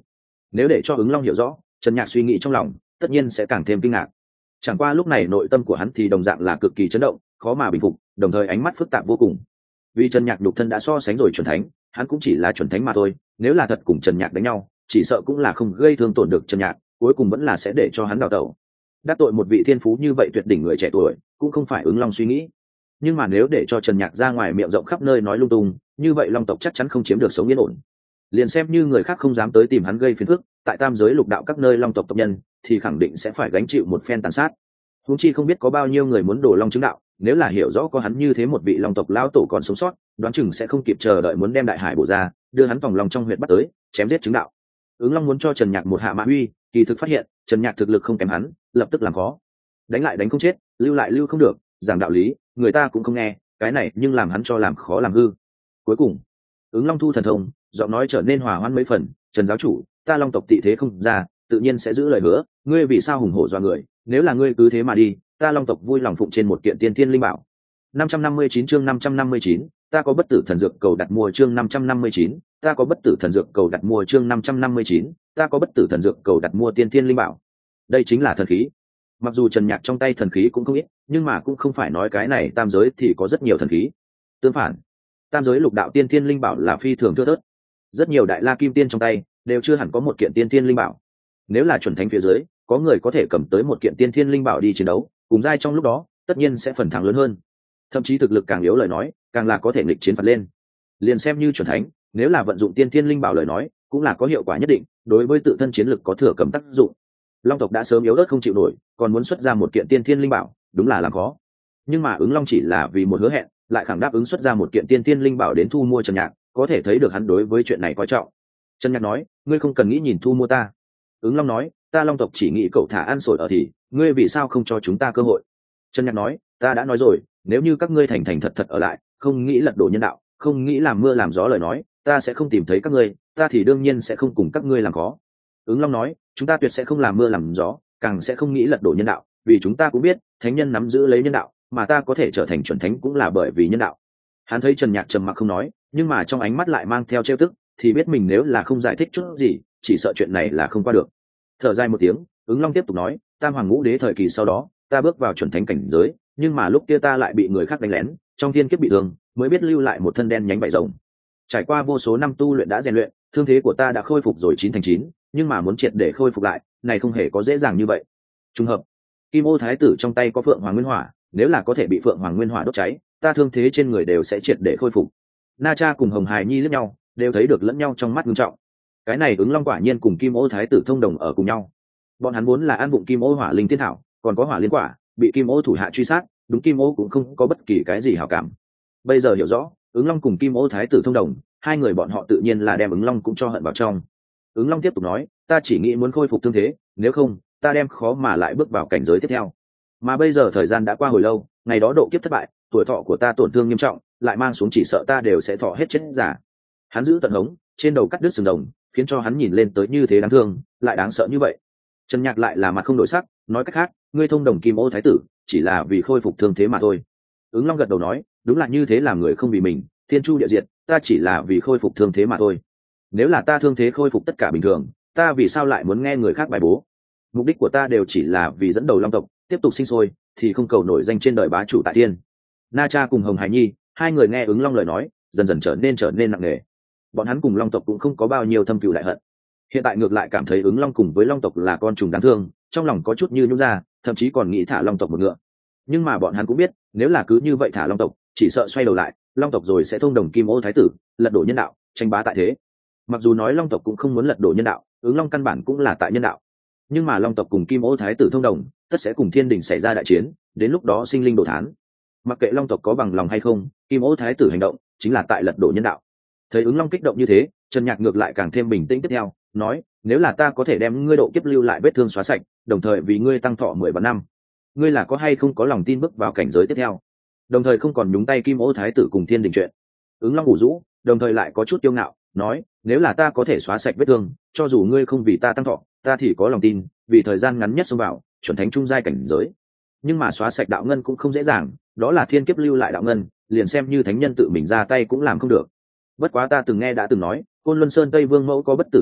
Nếu để cho ứng long hiểu rõ Trần Nhạc suy nghĩ trong lòng, tất nhiên sẽ càng thêm kinh ngạc. Chẳng qua lúc này nội tâm của hắn thì đồng dạng là cực kỳ chấn động, khó mà bình phục, đồng thời ánh mắt phức tạp vô cùng. Vì Trần Nhạc nhục thân đã so sánh rồi chuẩn thánh, hắn cũng chỉ là chuẩn thánh mà thôi, nếu là thật cùng Trần Nhạc đánh nhau, chỉ sợ cũng là không gây thương tổn được Trần Nhạc, cuối cùng vẫn là sẽ để cho hắn đào tẩu. Đắc tội một vị thiên phú như vậy tuyệt đỉnh người trẻ tuổi, cũng không phải ứng long suy nghĩ. Nhưng mà nếu để cho Trần Nhạc ra ngoài miệng rộng khắp nơi nói lung tung, như vậy Long tộc chắc chắn không chiếm được sống yên ổn. Liền xem như người khác không dám tới tìm hắn gây phiền phức, tại tam giới lục đạo các nơi Long tộc tộc nhân thì khẳng định sẽ phải gánh chịu một phen tàn sát. Huống chi không biết có bao nhiêu người muốn đổ Long chứng đạo, nếu là hiểu rõ có hắn như thế một vị Long tộc lão tổ còn sống sót, đoán chừng sẽ không kịp chờ đợi muốn đem đại hải bổ ra, đưa hắn vòng lòng trong huyệt bắt tới, chém giết chứng đạo. Ứng Long muốn cho Trần Nhạc một hạ mã uy, kỳ thực phát hiện Trần Nhạc thực lực không kém hắn, lập tức làm khó. Đánh lại đánh không chết, lưu lại lưu không được, giảng đạo lý, người ta cũng không nghe, cái này nhưng làm hắn cho làm khó làm hư. Cuối cùng, Ứng Long thu thần thông, giọng nói trở nên hòa hoãn mấy phần, "Trần giáo chủ, ta Long tộc tị thế không ra, tự nhiên sẽ giữ lời hứa, ngươi vì sao hùng hổ dọa người, nếu là ngươi cứ thế mà đi, ta Long tộc vui lòng phụng trên một kiện tiên thiên linh bảo." năm trăm năm mươi chín chương năm trăm năm mươi chín, ta có bất tử thần dược cầu đặt mua chương năm trăm năm mươi chín, ta có bất tử thần dược cầu đặt mua chương năm trăm năm mươi chín, ta có bất tử thần dược cầu đặt mua tiên thiên linh bảo. Đây chính là thần khí. Mặc dù Trần Nhạc trong tay thần khí cũng không ít, nhưng mà cũng không phải nói cái này tam giới thì có rất nhiều thần khí. Tương phản, tam giới lục đạo tiên thiên linh bảo là phi thường thưa thớt. Rất nhiều đại la kim tiên trong tay đều chưa hẳn có một kiện tiên thiên linh bảo. Nếu là chuẩn thánh phía dưới, có người có thể cầm tới một kiện tiên thiên linh bảo đi chiến đấu, cùng giai trong lúc đó, tất nhiên sẽ phần thắng lớn hơn. Thậm chí thực lực càng yếu lời nói, càng là có thể nghịch chiến phạt lên. Liền xem như chuẩn thánh, nếu là vận dụng tiên thiên linh bảo lời nói, cũng là có hiệu quả nhất định, đối với tự thân chiến lực có thừa cầm tác dụng. Long tộc đã sớm yếu ớt không chịu nổi, còn muốn xuất ra một kiện tiên thiên linh bảo, đúng là làm khó. Nhưng mà Ứng Long chỉ là vì một hứa hẹn, lại khẳng đáp ứng xuất ra một kiện tiên thiên linh bảo đến thu mua Trần Nhạc, có thể thấy được hắn đối với chuyện này coi trọng. Trần Nhạc nói, ngươi không cần nghĩ nhìn thu mua ta. Ứng Long nói, ta Long tộc chỉ nghĩ cậu thả ăn sổi ở thì, ngươi vì sao không cho chúng ta cơ hội? Trần Nhạc nói, ta đã nói rồi, nếu như các ngươi thành thành thật thật ở lại, không nghĩ lật đổ nhân đạo, không nghĩ làm mưa làm gió lời nói, ta sẽ không tìm thấy các ngươi, ta thì đương nhiên sẽ không cùng các ngươi làm khó. Ứng Long nói, chúng ta tuyệt sẽ không làm mưa làm gió, càng sẽ không nghĩ lật đổ nhân đạo, vì chúng ta cũng biết thánh nhân nắm giữ lấy nhân đạo, mà ta có thể trở thành chuẩn thánh cũng là bởi vì nhân đạo. Hắn thấy Trần Nhạc trầm mặc không nói, nhưng mà trong ánh mắt lại mang theo trêu tức, thì biết mình nếu là không giải thích chút gì, chỉ sợ chuyện này là không qua được. Thở dài một tiếng, Ứng Long tiếp tục nói, tam hoàng ngũ đế thời kỳ sau đó, ta bước vào chuẩn thánh cảnh giới, nhưng mà lúc kia ta lại bị người khác đánh lén, trong thiên kiếp bị thương, mới biết lưu lại một thân đen nhánh vảy rồng. Trải qua vô số năm tu luyện đã rèn luyện, thương thế của ta đã khôi phục rồi chín thành chín, nhưng mà muốn triệt để khôi phục lại, này không hề có dễ dàng như vậy. Trùng hợp, Kim Ô thái tử trong tay có Phượng Hoàng Nguyên Hỏa, nếu là có thể bị Phượng Hoàng Nguyên Hỏa đốt cháy, ta thương thế trên người đều sẽ triệt để khôi phục. Na Cha cùng Hồng Hải Nhi liếc nhau, đều thấy được lẫn nhau trong mắt nghiêm trọng. Cái này Ứng Long quả nhiên cùng Kim Ô thái tử thông đồng ở cùng nhau. Bọn hắn vốn là ăn bụng Kim Ô Hỏa Linh Tiên Thảo, còn có Hỏa Liên Quả, bị Kim Ô thủ hạ truy sát, đúng Kim Ô cũng không có bất kỳ cái gì hảo cảm. Bây giờ hiểu rõ, Ứng Long cùng Kim Ô thái tử thông đồng, hai người bọn họ tự nhiên là đem Ứng Long cũng cho hận vào trong. Ứng Long tiếp tục nói, ta chỉ nghĩ muốn khôi phục thương thế, nếu không, ta đem khó mà lại bước vào cảnh giới tiếp theo. Mà bây giờ thời gian đã qua hồi lâu, ngày đó độ kiếp thất bại, tuổi thọ của ta tổn thương nghiêm trọng, lại mang xuống chỉ sợ ta đều sẽ thọ hết chết giả. Hắn giữ tận hống, trên đầu cắt đứt sừng rồng, khiến cho hắn nhìn lên tới như thế đáng thương, lại đáng sợ như vậy. Trần Nhạc lại là mặt không đổi sắc, nói cách khác, ngươi thông đồng Kim Ô thái tử, chỉ là vì khôi phục thương thế mà thôi. Ứng Long gật đầu nói, đúng là như thế, làm người không vì mình, thiên chu địa diệt, ta chỉ là vì khôi phục thương thế mà thôi. Nếu là ta thương thế khôi phục tất cả bình thường, ta vì sao lại muốn nghe người khác bài bố? Mục đích của ta đều chỉ là vì dẫn đầu Long tộc tiếp tục sinh sôi, thì không cầu nổi danh trên đời bá chủ tại thiên. Na Cha cùng Hồng Hải Nhi, hai người nghe Ứng Long lời nói, dần dần trở nên trở nên nặng nề. Bọn hắn cùng Long tộc cũng không có bao nhiêu thâm cừu đại hận, hiện tại ngược lại cảm thấy Ứng Long cùng với Long tộc là con trùng đáng thương, trong lòng có chút như nhũ ra, thậm chí còn nghĩ thả Long tộc một ngựa. Nhưng mà bọn hắn cũng biết, nếu là cứ như vậy thả Long tộc, chỉ sợ xoay đầu lại, Long tộc rồi sẽ thông đồng Kim Ô thái tử, lật đổ nhân đạo, tranh bá tại thế. Mặc dù nói Long tộc cũng không muốn lật đổ nhân đạo, Ứng Long căn bản cũng là tại nhân đạo, nhưng mà Long tộc cùng Kim Ô thái tử thông đồng, tất sẽ cùng thiên đình xảy ra đại chiến, đến lúc đó sinh linh đồ thán. Mặc kệ Long tộc có bằng lòng hay không, Kim Ô thái tử hành động chính là tại lật đổ nhân đạo. Thấy Ứng Long kích động như thế, Trần Nhạc ngược lại càng thêm bình tĩnh tiếp theo, nói, nếu là ta có thể đem ngươi độ kiếp lưu lại vết thương xóa sạch, đồng thời vì ngươi tăng thọ mười vạn năm, ngươi là có hay không có lòng tin bước vào cảnh giới tiếp theo, đồng thời không còn nhúng tay Kim Ô thái tử cùng thiên đình chuyện. Ứng Long ủ rũ, đồng thời lại có chút kiêu ngạo, nói, nếu là ta có thể xóa sạch vết thương, cho dù ngươi không vì ta tăng thọ, ta thì có lòng tin vì thời gian ngắn nhất xông vào chuẩn thánh trung giai cảnh giới. Nhưng mà xóa sạch đạo ngân cũng không dễ dàng, đó là thiên kiếp lưu lại đạo ngân, liền xem như thánh nhân tự mình ra tay cũng làm không được. Bất quá ta từng nghe đã từng nói, Côn Luân Sơn Tây Vương Mẫu có bất tử thần dược,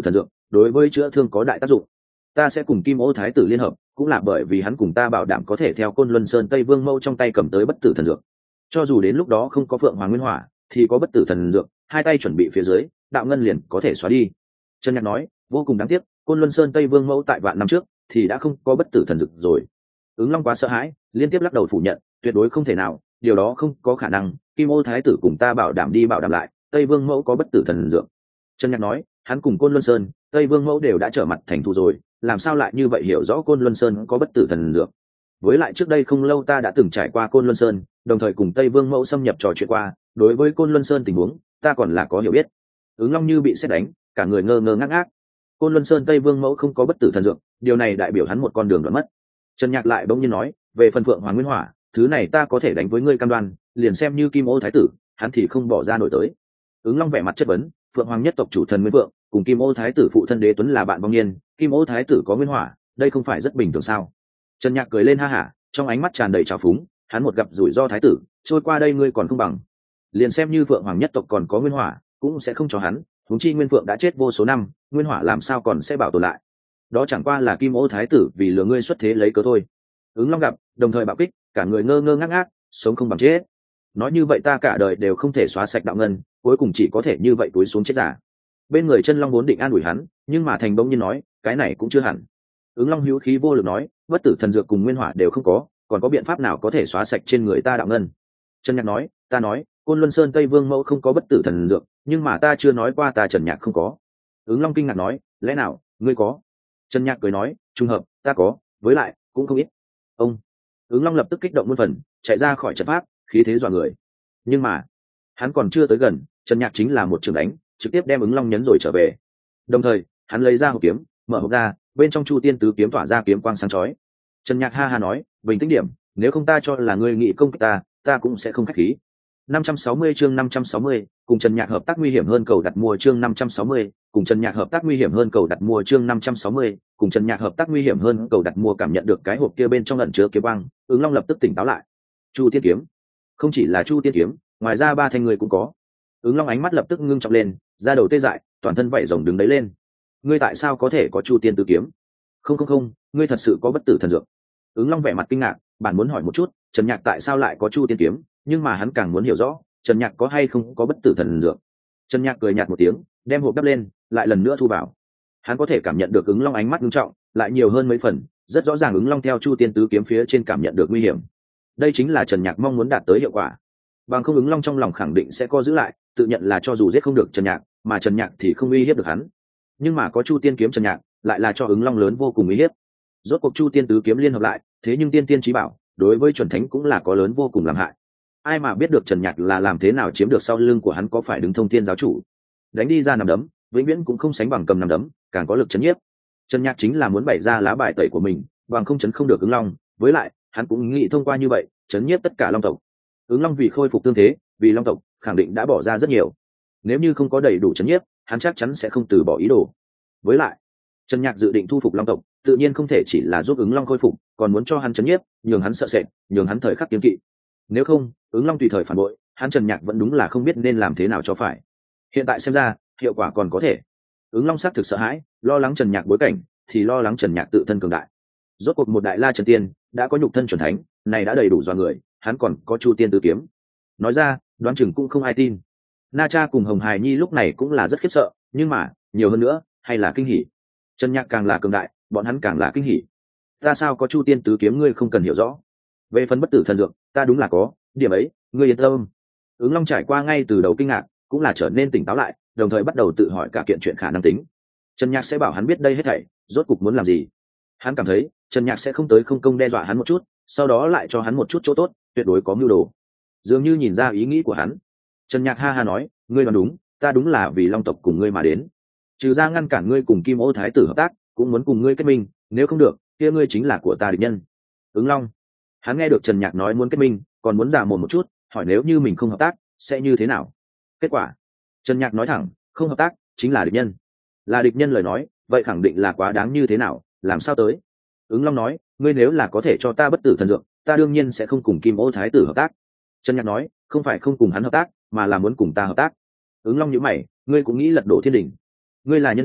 đối với chữa thương có đại tác dụng. Ta sẽ cùng Kim Ô Thái tử liên hợp, cũng là bởi vì hắn cùng ta bảo đảm có thể theo Côn Luân Sơn Tây Vương Mẫu trong tay cầm tới bất tử thần dược. Cho dù đến lúc đó không có Phượng Hoàng Nguyên Hỏa, thì có bất tử thần dược, hai tay chuẩn bị phía dưới, đạo ngân liền có thể xóa đi. Trần Nhạc nói, vô cùng đáng tiếc, Côn Luân Sơn Tây Vương Mẫu tại vạn năm trước thì đã không có bất tử thần dược rồi. Ứng Long quá sợ hãi, liên tiếp lắc đầu phủ nhận, tuyệt đối không thể nào, điều đó không có khả năng, Kim Ô Thái tử cùng ta bảo đảm đi bảo đảm lại, Tây Vương Mẫu có bất tử thần dược. Trần Nhạc nói, hắn cùng Côn Luân Sơn, Tây Vương Mẫu đều đã trở mặt thành thù rồi, làm sao lại như vậy hiểu rõ Côn Luân Sơn có bất tử thần dược? Với lại trước đây không lâu ta đã từng trải qua Côn Luân Sơn, đồng thời cùng Tây Vương Mẫu xâm nhập trò chuyện qua, đối với Côn Luân Sơn tình huống, ta còn là có hiểu biết. Ứng Long như bị sét đánh, cả người ngơ ngơ ngác ngác. Côn Luân Sơn Tây Vương Mẫu không có bất tử thần dược, điều này đại biểu hắn một con đường đoạn mất. Trần Nhạc lại bỗng nhiên nói, về phần Phượng Hoàng Nguyên Hỏa, thứ này ta có thể đánh với ngươi cam đoan, liền xem như Kim Ô Thái tử, hắn thì không bỏ ra nổi tới. Ứng Long vẻ mặt chất vấn, Phượng Hoàng nhất tộc chủ thần Nguyên Phượng, cùng Kim Ô Thái tử phụ thân Đế Tuấn là bạn vong niên, Kim Ô Thái tử có Nguyên Hỏa, đây không phải rất bình thường sao? Trần Nhạc cười lên ha hả, trong ánh mắt tràn đầy trào phúng, hắn một gặp rủi ro thái tử, trôi qua đây ngươi còn không bằng. Liền xem như Phượng Hoàng nhất tộc còn có Nguyên Hỏa, cũng sẽ không cho hắn, huống chi Nguyên Phượng đã chết vô số năm, Nguyên Hỏa làm sao còn sẽ bảo tồn lại? Đó chẳng qua là Kim Ô Thái tử vì lừa ngươi xuất thế lấy cớ thôi. Ứng Long gặp, đồng thời bạo kích, cả người ngơ ngơ ngác ngác, sống không bằng chết. Nói như vậy ta cả đời đều không thể xóa sạch đạo ngân, cuối cùng chỉ có thể như vậy túi xuống chết giả. Bên người Chân Long vốn định an ủi hắn, nhưng mà Thành bỗng nhiên nói, cái này cũng chưa hẳn. Ứng Long hữu khí vô lực nói, bất tử thần dược cùng Nguyên Hỏa đều không có, còn có biện pháp nào có thể xóa sạch trên người ta đạo ngân? Trần Nhạc nói, ta nói, Côn Luân Sơn Tây Vương Mẫu không có bất tử thần dược, nhưng mà ta chưa nói qua ta Trần Nhạc không có. Ứng Long kinh ngạc nói, lẽ nào ngươi có? Trần Nhạc cười nói, trùng hợp, ta có, với lại cũng không ít. Ông Ứng Long lập tức kích động muôn phần, chạy ra khỏi trận pháp, khí thế dọa người. Nhưng mà hắn còn chưa tới gần, Trần Nhạc chính là một trường đánh, trực tiếp đem Ứng Long nhấn rồi trở về. Đồng thời hắn lấy ra hộp kiếm, mở hộp ra, bên trong Chu Tiên tứ kiếm tỏa ra kiếm quang sáng chói. Trần Nhạc ha ha nói, bình tĩnh điểm, nếu không ta cho là ngươi nghị công kích ta, ta cũng sẽ không khách khí. năm trăm sáu mươi chương năm trăm sáu mươi, cùng Trần Nhạc hợp tác nguy hiểm hơn cầu đặt mua chương năm trăm sáu mươi, cùng Trần Nhạc hợp tác nguy hiểm hơn cầu đặt mua chương năm trăm sáu mươi, cùng Trần Nhạc hợp tác nguy hiểm hơn cầu đặt mua. Cảm nhận được cái hộp kia bên trong ẩn chứa kiếm băng, Ứng Long lập tức tỉnh táo lại. Chu Tiên kiếm, không chỉ là Chu Tiên kiếm, ngoài ra ba thanh người cũng có. Ứng Long ánh mắt lập tức ngưng trọng lên, da đầu tê dại, toàn thân vảy rồng đứng đấy lên. Ngươi tại sao có thể có Chu Tiên tứ kiếm? Không không không, ngươi thật sự có bất tử thần dược. Ứng Long vẻ mặt kinh ngạc, bản muốn hỏi một chút, Trần Nhạc tại sao lại có Chu Tiên kiếm, nhưng mà hắn càng muốn hiểu rõ, Trần Nhạc có hay không có bất tử thần dược. Trần Nhạc cười nhạt một tiếng, đem hộp đắp lên, lại lần nữa thu vào. Hắn có thể cảm nhận được Ứng Long ánh mắt nghiêm trọng, lại nhiều hơn mấy phần, rất rõ ràng Ứng Long theo Chu Tiên tứ kiếm phía trên cảm nhận được nguy hiểm. Đây chính là Trần Nhạc mong muốn đạt tới hiệu quả. Bằng không Ứng Long trong lòng khẳng định sẽ co giữ lại, tự nhận là cho dù giết không được Trần Nhạc, mà Trần Nhạc thì không uy hiếp được hắn. Nhưng mà có Chu Tiên kiếm Trần Nhạc, lại là cho Ứng Long lớn vô cùng uy hiếp. Rốt cuộc Chu Tiên tứ kiếm liên hợp lại, thế nhưng tiên tiên chí bảo, đối với chuẩn thánh cũng là có lớn vô cùng làm hại. Ai mà biết được Trần Nhạc là làm thế nào chiếm được sau lưng của hắn có phải đứng thông thiên giáo chủ. Đánh đi ra nằm đấm, vĩnh viễn cũng không sánh bằng cầm nằm đấm, càng có lực chấn nhiếp. Trần Nhạc chính là muốn bày ra lá bài tẩy của mình, bằng không chấn không được Ứng Long, với lại, hắn cũng nghĩ thông qua như vậy, chấn nhiếp tất cả Long tộc. Ứng Long vì khôi phục tương thế, vì Long tộc, khẳng định đã bỏ ra rất nhiều. Nếu như không có đầy đủ chấn nhiếp, hắn chắc chắn sẽ không từ bỏ ý đồ. Với lại, Trần Nhạc dự định thu phục Long tộc, tự nhiên không thể chỉ là giúp Ứng Long khôi phục, còn muốn cho hắn chấn nhiếp, nhường hắn sợ sệt, nhường hắn thời khắc kiêng kỵ. Nếu không, Ứng Long tùy thời phản bội, hắn Trần Nhạc vẫn đúng là không biết nên làm thế nào cho phải. Hiện tại xem ra, hiệu quả còn có thể. Ứng Long xác thực sợ hãi, lo lắng Trần Nhạc bối cảnh, thì lo lắng Trần Nhạc tự thân cường đại. Rốt cuộc một đại la Trần Tiên, đã có nhục thân chuẩn thánh, này đã đầy đủ dọa người, hắn còn có Chu Tiên tứ kiếm. Nói ra, đoán chừng cũng không ai tin. Na Cha cùng Hồng Hải Nhi lúc này cũng là rất khiếp sợ, nhưng mà, nhiều hơn nữa, hay là kinh hỉ. Trần Nhạc càng là cường đại, bọn hắn càng là kinh hỉ. Ta sao có Chu Tiên tứ kiếm ngươi không cần hiểu rõ. Về phần bất tử thần dược, ta đúng là có, điểm ấy, ngươi yên tâm. Ứng Long trải qua ngay từ đầu kinh ngạc, cũng là trở nên tỉnh táo lại, đồng thời bắt đầu tự hỏi cả kiện chuyện khả năng tính. Trần Nhạc sẽ bảo hắn biết đây hết thảy, rốt cục muốn làm gì. Hắn cảm thấy, Trần Nhạc sẽ không tới không công đe dọa hắn một chút, sau đó lại cho hắn một chút chỗ tốt, tuyệt đối có mưu đồ. Dường như nhìn ra ý nghĩ của hắn. Trần Nhạc ha ha nói, ngươi đoán đúng, ta đúng là vì Long tộc cùng ngươi mà đến. Trừ ra ngăn cản ngươi cùng Kim Ô Thái tử hợp tác, cũng muốn cùng ngươi kết minh, nếu không được, kia ngươi chính là của ta địch nhân. Ứng Long, hắn nghe được Trần Nhạc nói muốn kết minh, còn muốn giả mồm một chút, hỏi nếu như mình không hợp tác, sẽ như thế nào? Kết quả, Trần Nhạc nói thẳng, không hợp tác, chính là địch nhân. Là địch nhân lời nói, vậy khẳng định là quá đáng như thế nào, làm sao tới? Ứng Long nói, ngươi nếu là có thể cho ta bất tử thần dược, ta đương nhiên sẽ không cùng Kim Ô Thái tử hợp tác. Trần Nhạc nói, không phải không cùng hắn hợp tác, mà là muốn cùng ta hợp tác. Ứng Long nhíu mày, ngươi cũng nghĩ lật đổ thiên đình. Ngươi là nhân đạo,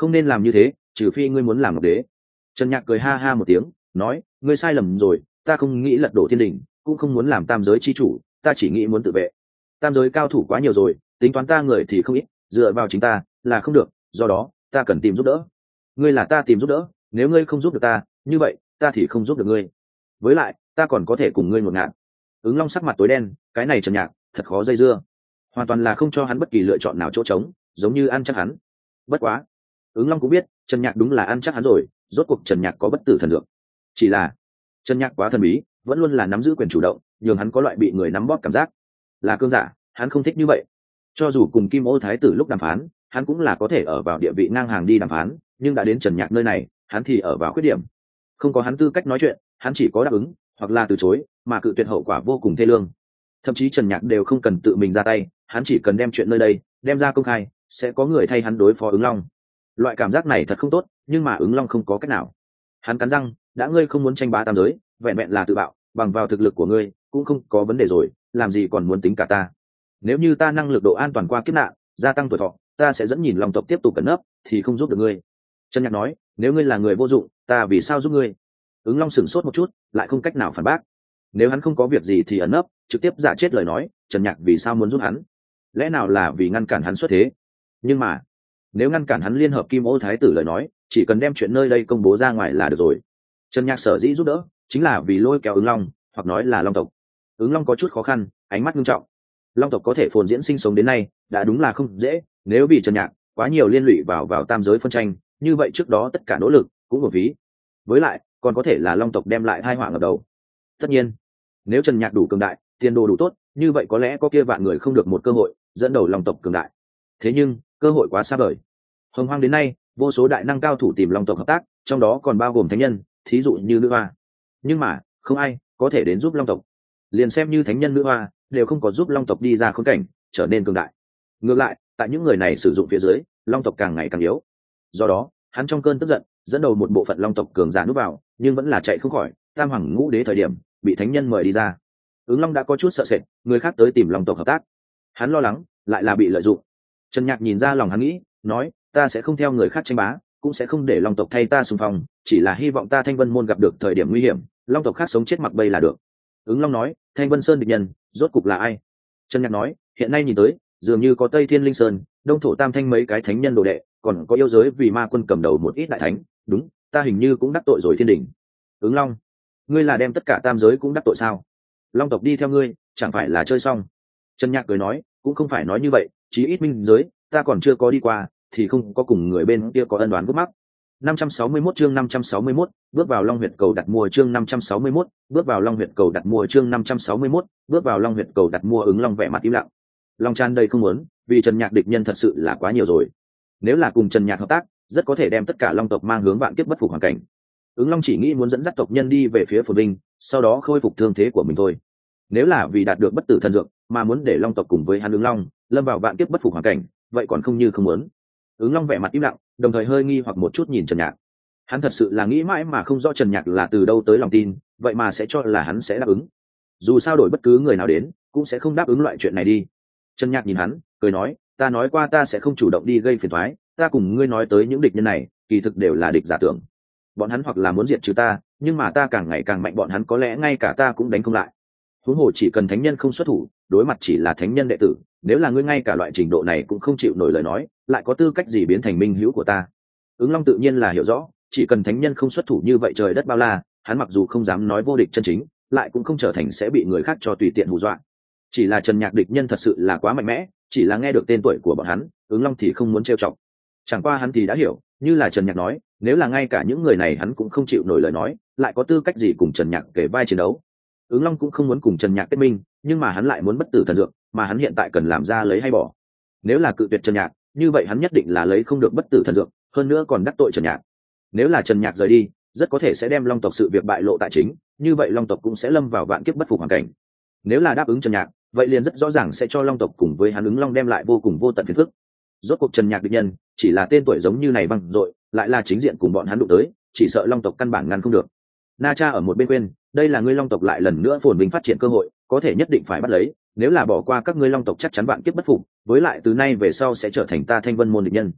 không nên làm như thế, trừ phi ngươi muốn làm ngọc đế. Trần Nhạc cười ha ha một tiếng, nói, ngươi sai lầm rồi, ta không nghĩ lật đổ thiên đình, cũng không muốn làm tam giới chi chủ, ta chỉ nghĩ muốn tự vệ. Tam giới cao thủ quá nhiều rồi, tính toán ta người thì không ít, dựa vào chính ta là không được, do đó ta cần tìm giúp đỡ. Ngươi là ta tìm giúp đỡ, nếu ngươi không giúp được ta, như vậy ta thì không giúp được ngươi. Với lại ta còn có thể cùng ngươi ngột ngạt. Ứng Long sắc mặt tối đen, cái này Trần Nhạc thật khó dây dưa, hoàn toàn là không cho hắn bất kỳ lựa chọn nào chỗ trống, giống như ăn chắc hắn. Bất quá Ứng Long cũng biết Trần Nhạc đúng là ăn chắc hắn rồi, rốt cuộc Trần Nhạc có bất tử thần dược. Chỉ là Trần Nhạc quá thần bí, vẫn luôn là nắm giữ quyền chủ động, nhường hắn có loại bị người nắm bóp cảm giác. Là cương giả, hắn không thích như vậy. Cho dù cùng Kim Ô Thái tử lúc đàm phán, hắn cũng là có thể ở vào địa vị ngang hàng đi đàm phán, nhưng đã đến Trần Nhạc nơi này, hắn thì ở vào khuyết điểm. Không có hắn tư cách nói chuyện, hắn chỉ có đáp ứng hoặc là từ chối, mà cự tuyệt hậu quả vô cùng thê lương. Thậm chí Trần Nhạc đều không cần tự mình ra tay, hắn chỉ cần đem chuyện nơi đây đem ra công khai, sẽ có người thay hắn đối phó Ứng Long. Loại cảm giác này thật không tốt, nhưng mà Ứng Long không có cách nào. Hắn cắn răng, đã ngươi không muốn tranh bá tam giới, vẹn vẹn là tự bạo, bằng vào thực lực của ngươi cũng không có vấn đề rồi, làm gì còn muốn tính cả ta. Nếu như ta năng lực độ an toàn qua kiếp nạn, gia tăng tuổi thọ, ta sẽ dẫn nhìn Long tộc tiếp tục cẩn nấp, thì không giúp được ngươi. Trần Nhạc nói, nếu ngươi là người vô dụng, ta vì sao giúp ngươi? Ứng Long sửng sốt một chút, lại không cách nào phản bác. Nếu hắn không có việc gì thì ẩn nấp, trực tiếp giả chết lời nói, Trần Nhạc vì sao muốn giúp hắn? Lẽ nào là vì ngăn cản hắn xuất thế? Nhưng mà nếu ngăn cản hắn liên hợp Kim Ô Thái tử lời nói, chỉ cần đem chuyện nơi đây công bố ra ngoài là được rồi. Trần Nhạc sở dĩ giúp đỡ chính là vì lôi kéo Ứng Long, hoặc nói là Long tộc. Ứng Long có chút khó khăn, ánh mắt nghiêm trọng. Long tộc có thể phồn diễn sinh sống đến nay đã đúng là không dễ, nếu vì Trần Nhạc quá nhiều liên lụy vào vào tam giới phân tranh, như vậy trước đó tất cả nỗ lực cũng một phí. Với lại còn có thể là Long tộc đem lại tai họa ngập đầu. Tất nhiên nếu Trần Nhạc đủ cường đại, tiền đồ đủ tốt, như vậy có lẽ có kia vạn người không được một cơ hội dẫn đầu Long tộc cường đại. Thế nhưng cơ hội quá xa vời. Hồng Hoang đến nay vô số đại năng cao thủ tìm Long tộc hợp tác, trong đó còn bao gồm thánh nhân, thí dụ như nữ hoa. Nhưng mà không ai có thể đến giúp Long tộc. Liền xem như thánh nhân nữ hoa đều không có giúp Long tộc đi ra khốn cảnh, trở nên cường đại. Ngược lại tại những người này sử dụng phía dưới, Long tộc càng ngày càng yếu. Do đó hắn trong cơn tức giận dẫn đầu một bộ phận Long tộc cường giả núp vào, nhưng vẫn là chạy không khỏi. Tam hoàng ngũ đế thời điểm bị thánh nhân mời đi ra. Ứng Long đã có chút sợ sệt, người khác tới tìm Long tộc hợp tác, hắn lo lắng lại là bị lợi dụng. Trần Nhạc nhìn ra lòng hắn nghĩ, nói, ta sẽ không theo người khác tranh bá, cũng sẽ không để Long tộc thay ta xung phong, chỉ là hy vọng ta Thanh Vân môn gặp được thời điểm nguy hiểm, Long tộc khác sống chết mặc bay là được. Ứng Long nói, Thanh Vân Sơn địch nhân rốt cục là ai? Trần Nhạc nói, hiện nay nhìn tới dường như có Tây Thiên Linh Sơn, Đông Thổ Tam Thanh mấy cái thánh nhân đồ đệ, còn có yêu giới vì ma quân cầm đầu một ít đại thánh. Đúng, ta hình như cũng đắc tội rồi thiên đình. Ứng Long, ngươi là đem tất cả tam giới cũng đắc tội sao? Long tộc đi theo ngươi chẳng phải là chơi xong? Trần Nhạc cười nói, cũng không phải nói như vậy, chí ít minh giới ta còn chưa có đi qua, thì không có cùng người bên kia có ân đoán gút mắc. năm trăm sáu mươi mốt chương năm trăm sáu mươi mốt, bước vào Long huyệt cầu đặt mua chương năm trăm sáu mươi mốt, bước vào Long huyệt cầu đặt mua chương năm trăm sáu mươi mốt, bước vào Long huyệt cầu đặt mua. Ứng Long vẻ mặt im lặng. Long tràn đầy không muốn, vì Trần Nhạc địch nhân thật sự là quá nhiều rồi. Nếu là cùng Trần Nhạc hợp tác, rất có thể đem tất cả Long tộc mang hướng vạn kiếp bất phục hoàn cảnh. Ứng Long chỉ nghĩ muốn dẫn dắt tộc nhân đi về phía phồn vinh, sau đó khôi phục thương thế của mình thôi. Nếu là vì đạt được bất tử thần dược mà muốn để Long tộc cùng với hắn Ứng Long lâm vào vạn kiếp bất phục hoàn cảnh, vậy còn không như không muốn. Ứng Long vẻ mặt im lặng, đồng thời hơi nghi hoặc một chút nhìn Trần Nhạc. Hắn thật sự là nghĩ mãi mà không rõ Trần Nhạc là từ đâu tới lòng tin, vậy mà sẽ cho là hắn sẽ đáp ứng. Dù sao đổi bất cứ người nào đến cũng sẽ không đáp ứng loại chuyện này đi. Trần Nhạc nhìn hắn, cười nói, ta nói qua ta sẽ không chủ động đi gây phiền toái, ta cùng ngươi nói tới những địch nhân này, kỳ thực đều là địch giả tưởng. Bọn hắn hoặc là muốn diệt trừ ta, nhưng mà ta càng ngày càng mạnh, bọn hắn có lẽ ngay cả ta cũng đánh không lại. Huống hồ chỉ cần thánh nhân không xuất thủ, đối mặt chỉ là thánh nhân đệ tử, nếu là ngươi ngay cả loại trình độ này cũng không chịu nổi lời nói, lại có tư cách gì biến thành minh hữu của ta? Ứng Long tự nhiên là hiểu rõ, chỉ cần thánh nhân không xuất thủ, như vậy trời đất bao la, hắn mặc dù không dám nói vô địch chân chính, lại cũng không trở thành sẽ bị người khác cho tùy tiện hù dọa. Chỉ là Trần Nhạc địch nhân thật sự là quá mạnh mẽ, chỉ là nghe được tên tuổi của bọn hắn, Ứng Long thì không muốn trêu chọc. Chẳng qua hắn thì đã hiểu, như là Trần Nhạc nói, nếu là ngay cả những người này hắn cũng không chịu nổi lời nói, lại có tư cách gì cùng Trần Nhạc kể vai chiến đấu? Ứng Long cũng không muốn cùng Trần Nhạc kết minh, nhưng mà hắn lại muốn bất tử thần dược, mà hắn hiện tại cần làm ra lấy hay bỏ. Nếu là cự tuyệt Trần Nhạc, như vậy hắn nhất định là lấy không được bất tử thần dược, hơn nữa còn đắc tội Trần Nhạc. Nếu là Trần Nhạc rời đi, rất có thể sẽ đem Long tộc sự việc bại lộ tại chính, như vậy Long tộc cũng sẽ lâm vào vạn kiếp bất phục hoàn cảnh. Nếu là đáp ứng Trần Nhạc, vậy liền rất rõ ràng sẽ cho Long tộc cùng với hắn Ứng Long đem lại vô cùng vô tận phiền phức. Rốt cuộc Trần Nhạc địch nhân chỉ là tên tuổi giống như này văng dội, lại là chính diện cùng bọn hắn đụng tới, chỉ sợ Long tộc căn bản ngăn không được. Na Cha ở một bên quên, đây là ngươi Long tộc lại lần nữa phồn vinh phát triển cơ hội, có thể nhất định phải bắt lấy, nếu là bỏ qua các ngươi Long tộc chắc chắn vạn kiếp bất phục, với lại từ nay về sau sẽ trở thành ta Thanh Vân môn địch nhân.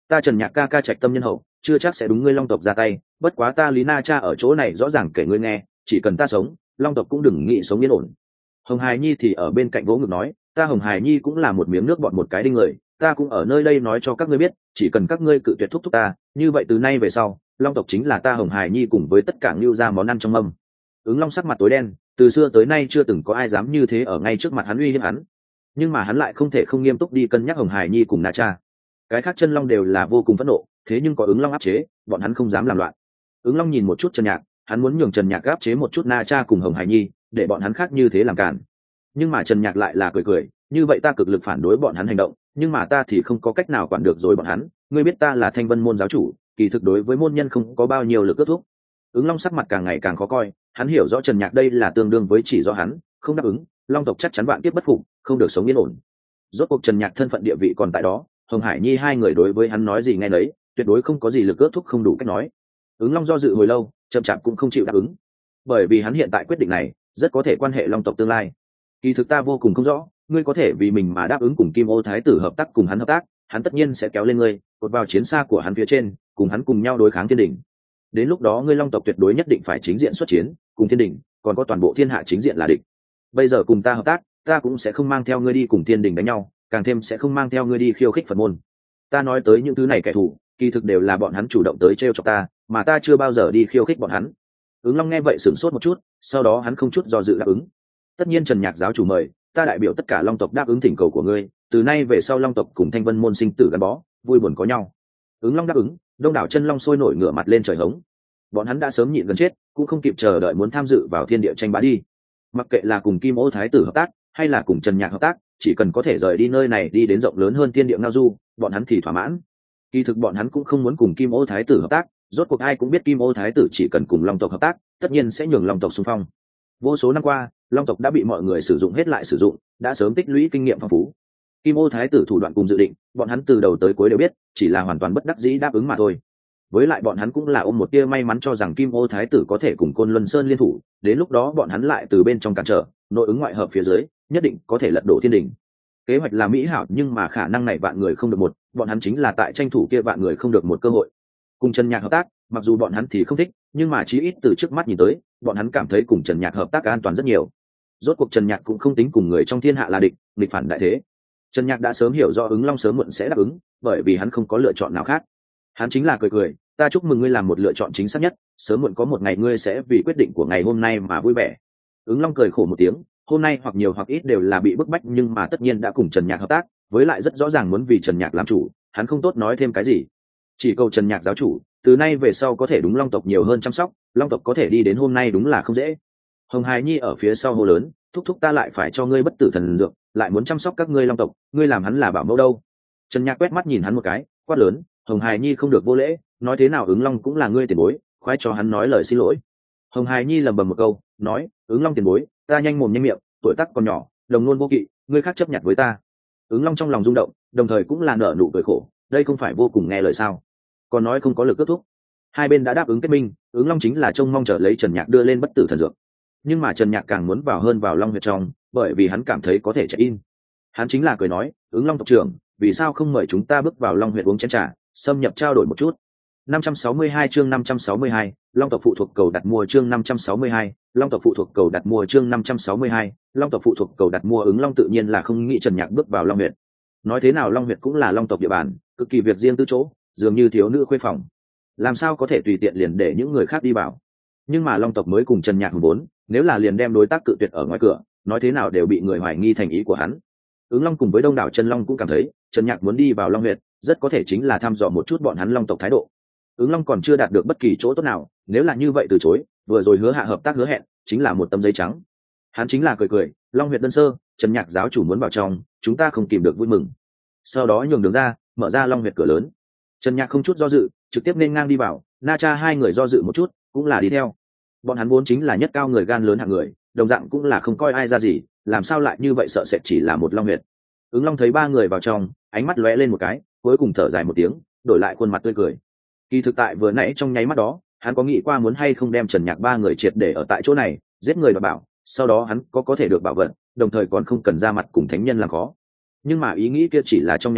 ta Trần Nhạc ca ca trạch tâm nhân hậu, chưa chắc sẽ đúng ngươi Long tộc ra tay, bất quá ta Lý Na Cha ở chỗ này rõ ràng kể ngươi nghe, chỉ cần ta sống, Long tộc cũng đừng nghĩ sống yên ổn. Hồng Hải Nhi thì ở bên cạnh vỗ ngực nói, ta Hồng Hải Nhi cũng là một miếng nước bọt một cái đinh người, ta cũng ở nơi đây nói cho các ngươi biết, chỉ cần các ngươi cự tuyệt thúc thúc ta, như vậy từ nay về sau, Long tộc chính là ta Hồng Hải Nhi cùng với tất cả lưu ra món ăn trong mâm. Ứng Long sắc mặt tối đen, từ xưa tới nay chưa từng có ai dám như thế ở ngay trước mặt hắn uy hiếp hắn, nhưng mà hắn lại không thể không nghiêm túc đi cân nhắc Hồng Hải Nhi cùng Na Cha. Cái khác chân long đều là vô cùng phẫn nộ, thế nhưng có Ứng Long áp chế, bọn hắn không dám làm loạn. Ứng Long nhìn một chút Trần Nhạc, hắn muốn nhường Trần Nhạc áp chế một chút Na Cha cùng Hồng Hải Nhi, để bọn hắn khác như thế làm cản. Nhưng mà Trần Nhạc lại là cười cười, như vậy ta cực lực phản đối bọn hắn hành động, nhưng mà ta thì không có cách nào quản được rồi bọn hắn, ngươi biết ta là Thanh Vân môn giáo chủ, kỳ thực đối với môn nhân không có bao nhiêu lực ước thúc. Ứng Long sắc mặt càng ngày càng khó coi, hắn hiểu rõ Trần Nhạc đây là tương đương với chỉ do hắn không đáp ứng, Long tộc chắc chắn vạn kiếp bất phục, không được sống yên ổn. Rốt cuộc Trần Nhạc thân phận địa vị còn tại đó, Hồng Hải Nhi hai người đối với hắn nói gì nghe nấy, tuyệt đối không có gì lực ước thúc không đủ cách nói. Ứng Long do dự hồi lâu, chậm chạp cũng không chịu đáp ứng, bởi vì hắn hiện tại quyết định này rất có thể quan hệ Long tộc tương lai. Kỳ thực ta vô cùng không rõ, ngươi có thể vì mình mà đáp ứng cùng Kim Ô Thái tử hợp tác cùng hắn hợp tác, hắn tất nhiên sẽ kéo lên ngươi, cột vào chiến xa của hắn phía trên, cùng hắn cùng nhau đối kháng thiên đình. Đến lúc đó ngươi Long tộc tuyệt đối nhất định phải chính diện xuất chiến, cùng thiên đình, còn có toàn bộ thiên hạ chính diện là địch. Bây giờ cùng ta hợp tác, ta cũng sẽ không mang theo ngươi đi cùng thiên đình đánh nhau, càng thêm sẽ không mang theo ngươi đi khiêu khích Phật môn. Ta nói tới những thứ này kẻ thù, kỳ thực đều là bọn hắn chủ động tới trêu chọc ta, mà ta chưa bao giờ đi khiêu khích bọn hắn. Ứng Long nghe vậy sửng sốt một chút, sau đó hắn không chút do dự đáp ứng. Tất nhiên Trần Nhạc giáo chủ mời, ta đại biểu tất cả Long tộc đáp ứng thỉnh cầu của ngươi, từ nay về sau Long tộc cùng Thanh Vân môn sinh tử gắn bó, vui buồn có nhau. Ứng Long đáp ứng, đông đảo chân long sôi nổi ngửa mặt lên trời hống. Bọn hắn đã sớm nhịn gần chết, cũng không kịp chờ đợi muốn tham dự vào thiên địa tranh bá đi. Mặc kệ là cùng Kim Ô Thái tử hợp tác, hay là cùng Trần Nhạc hợp tác, chỉ cần có thể rời đi nơi này đi đến rộng lớn hơn thiên địa ngao du, bọn hắn thì thỏa mãn. Kỳ thực bọn hắn cũng không muốn cùng Kim Ô Thái tử hợp tác, rốt cuộc ai cũng biết Kim Ô Thái tử chỉ cần cùng Long tộc hợp tác, tất nhiên sẽ nhường Long tộc xung phong. Vô số năm qua, Long tộc đã bị mọi người sử dụng hết lại sử dụng, đã sớm tích lũy kinh nghiệm phong phú. Kim Ô Thái tử thủ đoạn cùng dự định, bọn hắn từ đầu tới cuối đều biết, chỉ là hoàn toàn bất đắc dĩ đáp ứng mà thôi. Với lại bọn hắn cũng là ôm một tia may mắn cho rằng Kim Ô Thái tử có thể cùng Côn Luân Sơn liên thủ, đến lúc đó bọn hắn lại từ bên trong cản trở, nội ứng ngoại hợp phía dưới, nhất định có thể lật đổ thiên đình. Kế hoạch là mỹ hảo, nhưng mà khả năng này vạn người không được một, bọn hắn chính là tại tranh thủ kia vạn người không được một cơ hội. Cùng Trần Nhạc hợp tác, mặc dù bọn hắn thì không thích, nhưng mà chí ít từ trước mắt nhìn tới, bọn hắn cảm thấy cùng Trần Nhạc hợp tác an toàn rất nhiều. Rốt cuộc Trần Nhạc cũng không tính cùng người trong thiên hạ là địch, địch phản đại thế. Trần Nhạc đã sớm hiểu rõ Ứng Long sớm muộn sẽ đáp ứng, bởi vì hắn không có lựa chọn nào khác. Hắn chính là cười cười, ta chúc mừng ngươi làm một lựa chọn chính xác nhất, sớm muộn có một ngày ngươi sẽ vì quyết định của ngày hôm nay mà vui vẻ. Ứng Long cười khổ một tiếng, hôm nay hoặc nhiều hoặc ít đều là bị bức bách, nhưng mà tất nhiên đã cùng Trần Nhạc hợp tác, với lại rất rõ ràng muốn vì Trần Nhạc làm chủ, hắn không tốt nói thêm cái gì. Chỉ cầu Trần Nhạc giáo chủ, từ nay về sau có thể đúng Long tộc nhiều hơn chăm sóc, Long tộc có thể đi đến hôm nay đúng là không dễ. Hồng Hải Nhi ở phía sau hô lớn, thúc thúc ta lại phải cho ngươi bất tử thần dược, lại muốn chăm sóc các ngươi Long tộc, ngươi làm hắn là bảo mẫu đâu. Trần Nhạc quét mắt nhìn hắn một cái, quát lớn, Hồng Hải Nhi không được vô lễ, nói thế nào Ứng Long cũng là ngươi tiền bối, khoái cho hắn nói lời xin lỗi. Hồng Hải Nhi lầm bầm một câu, nói, Ứng Long tiền bối, ta nhanh mồm nhanh miệng, tuổi tác còn nhỏ, đồng luôn vô kỵ, ngươi khác chấp nhận với ta. Ứng Long trong lòng rung động, đồng thời cũng là nở nụ cười khổ, đây không phải vô cùng nghe lời sao? Còn nói không có lực kết thúc. Hai bên đã đáp ứng kết minh, Ứng Long chính là trông mong chờ lấy Trần Nhạc đưa lên bất tử thần dược. Nhưng mà Trần Nhạc càng muốn vào hơn vào Long huyệt trong, bởi vì hắn cảm thấy có thể chạy in. Hắn chính là cười nói, Ứng Long tộc trưởng, vì sao không mời chúng ta bước vào Long huyệt uống chén trà, xâm nhập trao đổi một chút. năm trăm sáu mươi hai chương năm trăm sáu mươi hai, Long tộc phụ thuộc cầu đặt mua chương năm trăm sáu mươi hai, Long tộc phụ thuộc cầu đặt mua chương năm trăm sáu mươi hai, Long tộc phụ thuộc cầu đặt mua. Ứng Long tự nhiên là không nghĩ Trần Nhạc bước vào Long huyệt. Nói thế nào Long huyệt cũng là Long tộc địa bàn, cực kỳ việc riêng tư chỗ, dường như thiếu nữ khuê phòng, làm sao có thể tùy tiện liền để những người khác đi vào. Nhưng mà Long tộc mới cùng Trần Nhạc hùng vốn, nếu là liền đem đối tác cự tuyệt ở ngoài cửa, nói thế nào đều bị người hoài nghi thành ý của hắn. Ứng Long cùng với đông đảo chân Long cũng cảm thấy Trần Nhạc muốn đi vào Long huyệt, rất có thể chính là thăm dò một chút bọn hắn Long tộc thái độ. Ứng Long còn chưa đạt được bất kỳ chỗ tốt nào, nếu là như vậy từ chối, vừa rồi hứa hạ hợp tác hứa hẹn chính là một tấm giấy trắng. Hắn chính là cười cười, Long huyệt đơn sơ, Trần Nhạc giáo chủ muốn vào trong, chúng ta không kìm được vui mừng. Sau đó nhường đường ra, mở ra Long huyệt cửa lớn. Trần Nhạc không chút do dự, trực tiếp nên ngang đi vào, Na Cha hai người do dự một chút, cũng là đi theo. Bọn hắn vốn chính là nhất cao người gan lớn hạng người, đồng dạng cũng là không coi ai ra gì, làm sao lại như vậy sợ sệt chỉ là một Long huyệt. Ứng Long thấy ba người vào trong, ánh mắt lóe lên một cái, cuối cùng thở dài một tiếng, đổi lại khuôn mặt tươi cười. Kỳ thực tại vừa nãy trong nháy mắt đó, hắn có nghĩ qua muốn hay không đem Trần Nhạc ba người triệt để ở tại chỗ này, giết người và bảo, sau đó hắn có có thể được bảo vận, đồng thời còn không cần ra mặt cùng thánh nhân làm khó. Nhưng mà ý nghĩ kia chỉ là trong nháy mắt,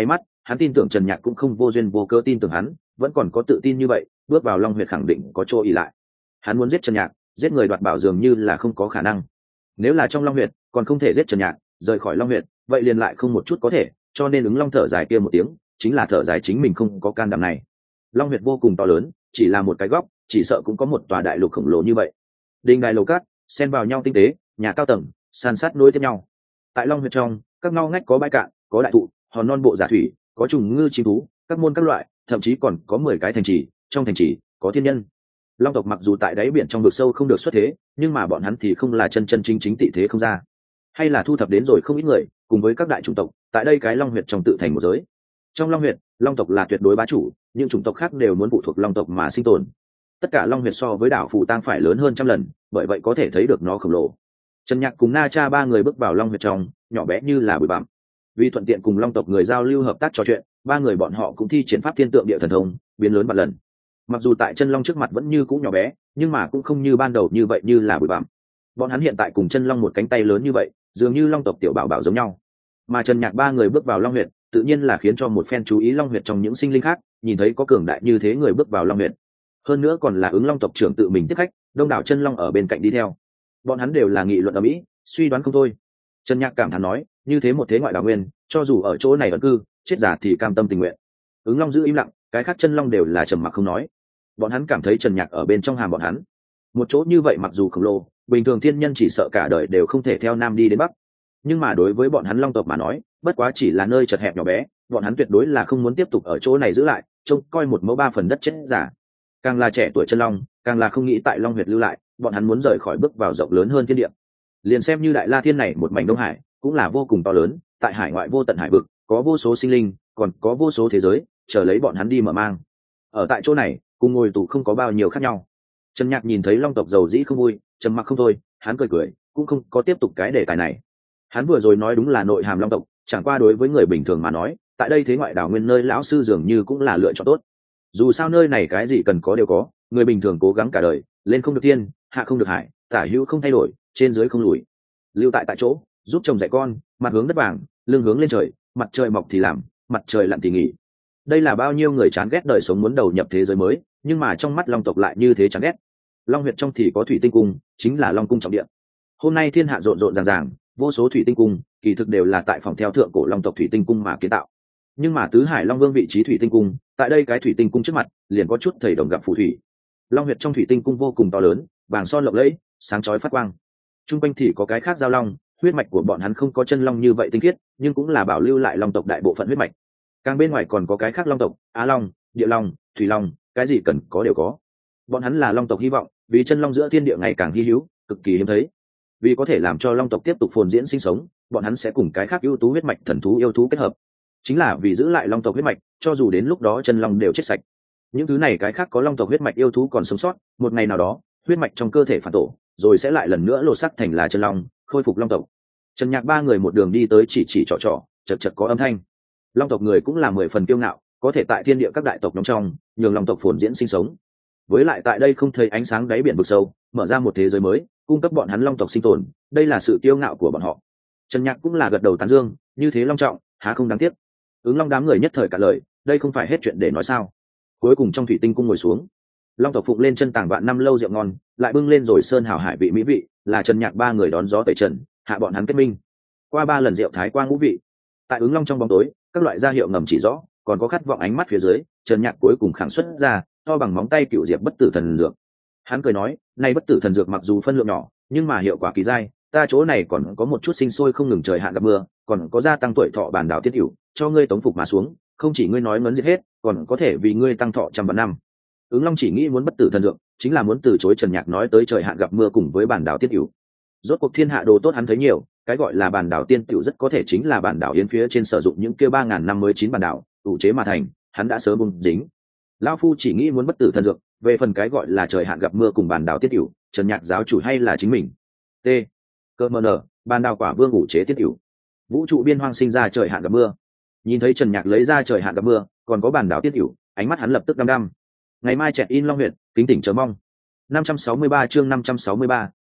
hắn tin tưởng Trần Nhạc cũng không vô duyên vô cớ tin tưởng hắn, vẫn còn có tự tin như vậy, bước vào Long Huyệt khẳng định có chỗ ỷ lại. Hắn muốn giết Trần Nhạc, giết người đoạt bảo dường như là không có khả năng. Nếu là trong Long Huyệt, còn không thể giết Trần Nhạc, rời khỏi Long Huyệt, vậy liền lại không một chút có thể, cho nên ứng Long thở dài kia một tiếng, chính là thở dài chính mình không có can đảm này. Long Huyệt vô cùng to lớn, chỉ là một cái góc, chỉ sợ cũng có một tòa đại lục khổng lồ như vậy. Đình đài lầu cát, xen vào nhau tinh tế, nhà cao tầng, san sát nối tiếp nhau. Tại Long Huyệt trong, các ngóc ngách có bãi cạn, có đại thụ, hòn non bộ giả thủy, có trùng ngư chim thú, các môn các loại, thậm chí còn có mười cái thành trì, trong thành trì có thiên nhân. Long tộc mặc dù tại đáy biển trong vực sâu không được xuất thế, nhưng mà bọn hắn thì không là chân chân chính chính tị thế không ra, hay là thu thập đến rồi không ít người, cùng với các đại chủng tộc, tại đây cái Long Huyệt trong tự thành một giới. Trong Long Huyệt, Long tộc là tuyệt đối bá chủ, những chủng tộc khác đều muốn phụ thuộc Long tộc mà sinh tồn. Tất cả Long Huyệt so với đảo Phù Tang phải lớn hơn trăm lần, bởi vậy có thể thấy được nó khổng lồ. Trần Nhạc cùng Na Cha ba người bước vào Long Huyệt trong, nhỏ bé như là bụi bặm. Vì thuận tiện cùng Long tộc người giao lưu hợp tác trò chuyện, ba người bọn họ cũng thi triển pháp thiên tượng địa thần thông, biến lớn vạn lần. Mặc dù tại chân long trước mặt vẫn như cũng nhỏ bé, nhưng mà cũng không như ban đầu như vậy như là bụi bặm. Bọn hắn hiện tại cùng chân long một cánh tay lớn như vậy, dường như Long tộc tiểu bảo bảo giống nhau. Mà Trần Nhạc ba người bước vào Long Huyệt, tự nhiên là khiến cho một phen chú ý Long Huyệt trong những sinh linh khác, nhìn thấy có cường đại như thế người bước vào Long Huyệt. Hơn nữa còn là ứng Long tộc trưởng tự mình tiếp khách, đông đảo chân long ở bên cạnh đi theo. Bọn hắn đều là nghị luận ở mỹ, suy đoán không thôi. Trần Nhạc cảm thán nói, như thế một thế ngoại đảo nguyên, cho dù ở chỗ này ẩn cư, chết giả thì cam tâm tình nguyện. Ứng Long giữ im lặng, cái khác chân long đều là trầm mặc không nói. Bọn hắn cảm thấy Trần Nhạc ở bên trong hàm bọn hắn. Một chỗ như vậy mặc dù khổng lồ, bình thường thiên nhân chỉ sợ cả đời đều không thể theo nam đi đến bắc, nhưng mà đối với bọn hắn Long tộc mà nói, bất quá chỉ là nơi chật hẹp nhỏ bé, bọn hắn tuyệt đối là không muốn tiếp tục ở chỗ này giữ lại, trông coi một mẫu ba phần đất chết giả. Càng là trẻ tuổi chân long, càng là không nghĩ tại Long Huyệt lưu lại, bọn hắn muốn rời khỏi bước vào rộng lớn hơn thiên địa. Liền xem như Đại La Thiên này một mảnh Đông Hải, cũng là vô cùng to lớn, tại hải ngoại vô tận hải vực, có vô số sinh linh, còn có vô số thế giới, chờ lấy bọn hắn đi mở mang. Ở tại chỗ này, cùng ngồi tù không có bao nhiêu khác nhau. Trần Nhạc nhìn thấy Long tộc giàu dĩ không vui, trầm mặc không thôi, hắn cười cười, cũng không có tiếp tục cái đề tài này. Hắn vừa rồi nói đúng là nội hàm Long tộc, chẳng qua đối với người bình thường mà nói, tại đây thế ngoại đảo nguyên nơi lão sư dường như cũng là lựa chọn tốt. Dù sao nơi này cái gì cần có đều có, người bình thường cố gắng cả đời, lên không được thiên, hạ không được hải, tả hữu không thay đổi, trên dưới không lùi. Lưu tại tại chỗ, giúp chồng dạy con, mặt hướng đất vàng, lưng hướng lên trời, mặt trời mọc thì làm, mặt trời lặn thì nghỉ. Đây là bao nhiêu người chán ghét đời sống muốn đầu nhập thế giới mới, nhưng mà trong mắt Long tộc lại như thế chán ghét. Long Huyệt trong thì có thủy tinh cung, chính là Long cung trọng địa. Hôm nay thiên hạ rộn rộn ràng ràng, vô số thủy tinh cung, kỳ thực đều là tại phòng theo thượng cổ Long tộc thủy tinh cung mà kiến tạo. Nhưng mà tứ hải Long Vương vị trí thủy tinh cung, tại đây cái thủy tinh cung trước mặt, liền có chút thầy đồng gặp phù thủy. Long Huyệt trong thủy tinh cung vô cùng to lớn, vàng son lộng lẫy, sáng chói phát quang. Trung quanh thì có cái khác giao long, huyết mạch của bọn hắn không có chân long như vậy tinh khiết, nhưng cũng là bảo lưu lại Long tộc đại bộ phận huyết mạch. Càng bên ngoài còn có cái khác Long tộc, Á Long, Địa Long, Thủy Long, cái gì cần có đều có. Bọn hắn là Long tộc hy vọng, vì chân long giữa thiên địa ngày càng hy hữu, cực kỳ hiếm thấy. Vì có thể làm cho Long tộc tiếp tục phồn diễn sinh sống, bọn hắn sẽ cùng cái khác ưu tú huyết mạch thần thú yêu thú kết hợp. Chính là vì giữ lại Long tộc huyết mạch, cho dù đến lúc đó chân long đều chết sạch. Những thứ này cái khác có Long tộc huyết mạch yêu thú còn sống sót, một ngày nào đó, huyết mạch trong cơ thể phản tổ, rồi sẽ lại lần nữa lột xác thành là chân long, khôi phục Long tộc. Trần Nhạc ba người một đường đi tới chỉ chỉ trò trò, chật chật có âm thanh. Long tộc người cũng là mười phần kiêu ngạo, có thể tại thiên địa các đại tộc nhóm trong, nhường Long tộc phồn diễn sinh sống. Với lại tại đây không thấy ánh sáng đáy biển vực sâu, mở ra một thế giới mới, cung cấp bọn hắn Long tộc sinh tồn, đây là sự kiêu ngạo của bọn họ. Trần Nhạc cũng là gật đầu tán dương, như thế long trọng, há không đáng tiếc. Ứng Long đám người nhất thời cả lời, đây không phải hết chuyện để nói sao? Cuối cùng trong thủy tinh cung ngồi xuống, Long tộc phụng lên chân tàng vạn năm lâu rượu ngon, lại bưng lên rồi sơn hào hải vị mỹ vị, là Trần Nhạc ba người đón gió tẩy trần, hạ bọn hắn kết minh. Qua ba lần rượu thái qua ngũ vị, tại Ứng Long trong bóng tối, các loại gia hiệu ngầm chỉ rõ, còn có khát vọng ánh mắt phía dưới, Trần Nhạc cuối cùng khẳng xuất ra, to bằng móng tay cựu diệp bất tử thần dược. Hắn cười nói, nay bất tử thần dược mặc dù phân lượng nhỏ, nhưng mà hiệu quả kỳ dai, ta chỗ này còn có một chút sinh sôi không ngừng trời hạn gặp mưa, còn có gia tăng tuổi thọ bản đảo tiết hữu, cho ngươi tống phục mà xuống, không chỉ ngươi nói ngấn giết hết, còn có thể vì ngươi tăng thọ trăm vạn năm. Ứng Long chỉ nghĩ muốn bất tử thần dược, chính là muốn từ chối Trần Nhạc nói tới trời hạn gặp mưa cùng với bản đảo tiết hữu. Rốt cuộc thiên hạ đồ tốt hắn thấy nhiều, cái gọi là bản đảo tiên tiểu rất có thể chính là bản đảo yến phía trên sử dụng những kia ba ngàn năm mới chín bản đảo, tụ chế mà thành, hắn đã sớm bung dính. Lão phu chỉ nghĩ muốn bất tử thần dược, về phần cái gọi là trời hạn gặp mưa cùng bản đảo tiết hữu, Trần Nhạc giáo chủ hay là chính mình. T. Cơ mờ nở, bản đảo quả vương ngủ chế tiết hữu. Vũ trụ biên hoang sinh ra trời hạn gặp mưa. Nhìn thấy Trần Nhạc lấy ra trời hạn gặp mưa, còn có bản đảo tiết hữu, ánh mắt hắn lập tức đăm đăm. Ngày mai chẹt in Long Huyệt, kính tỉnh chờ mong. năm trăm sáu mươi ba chương năm trăm sáu mươi ba,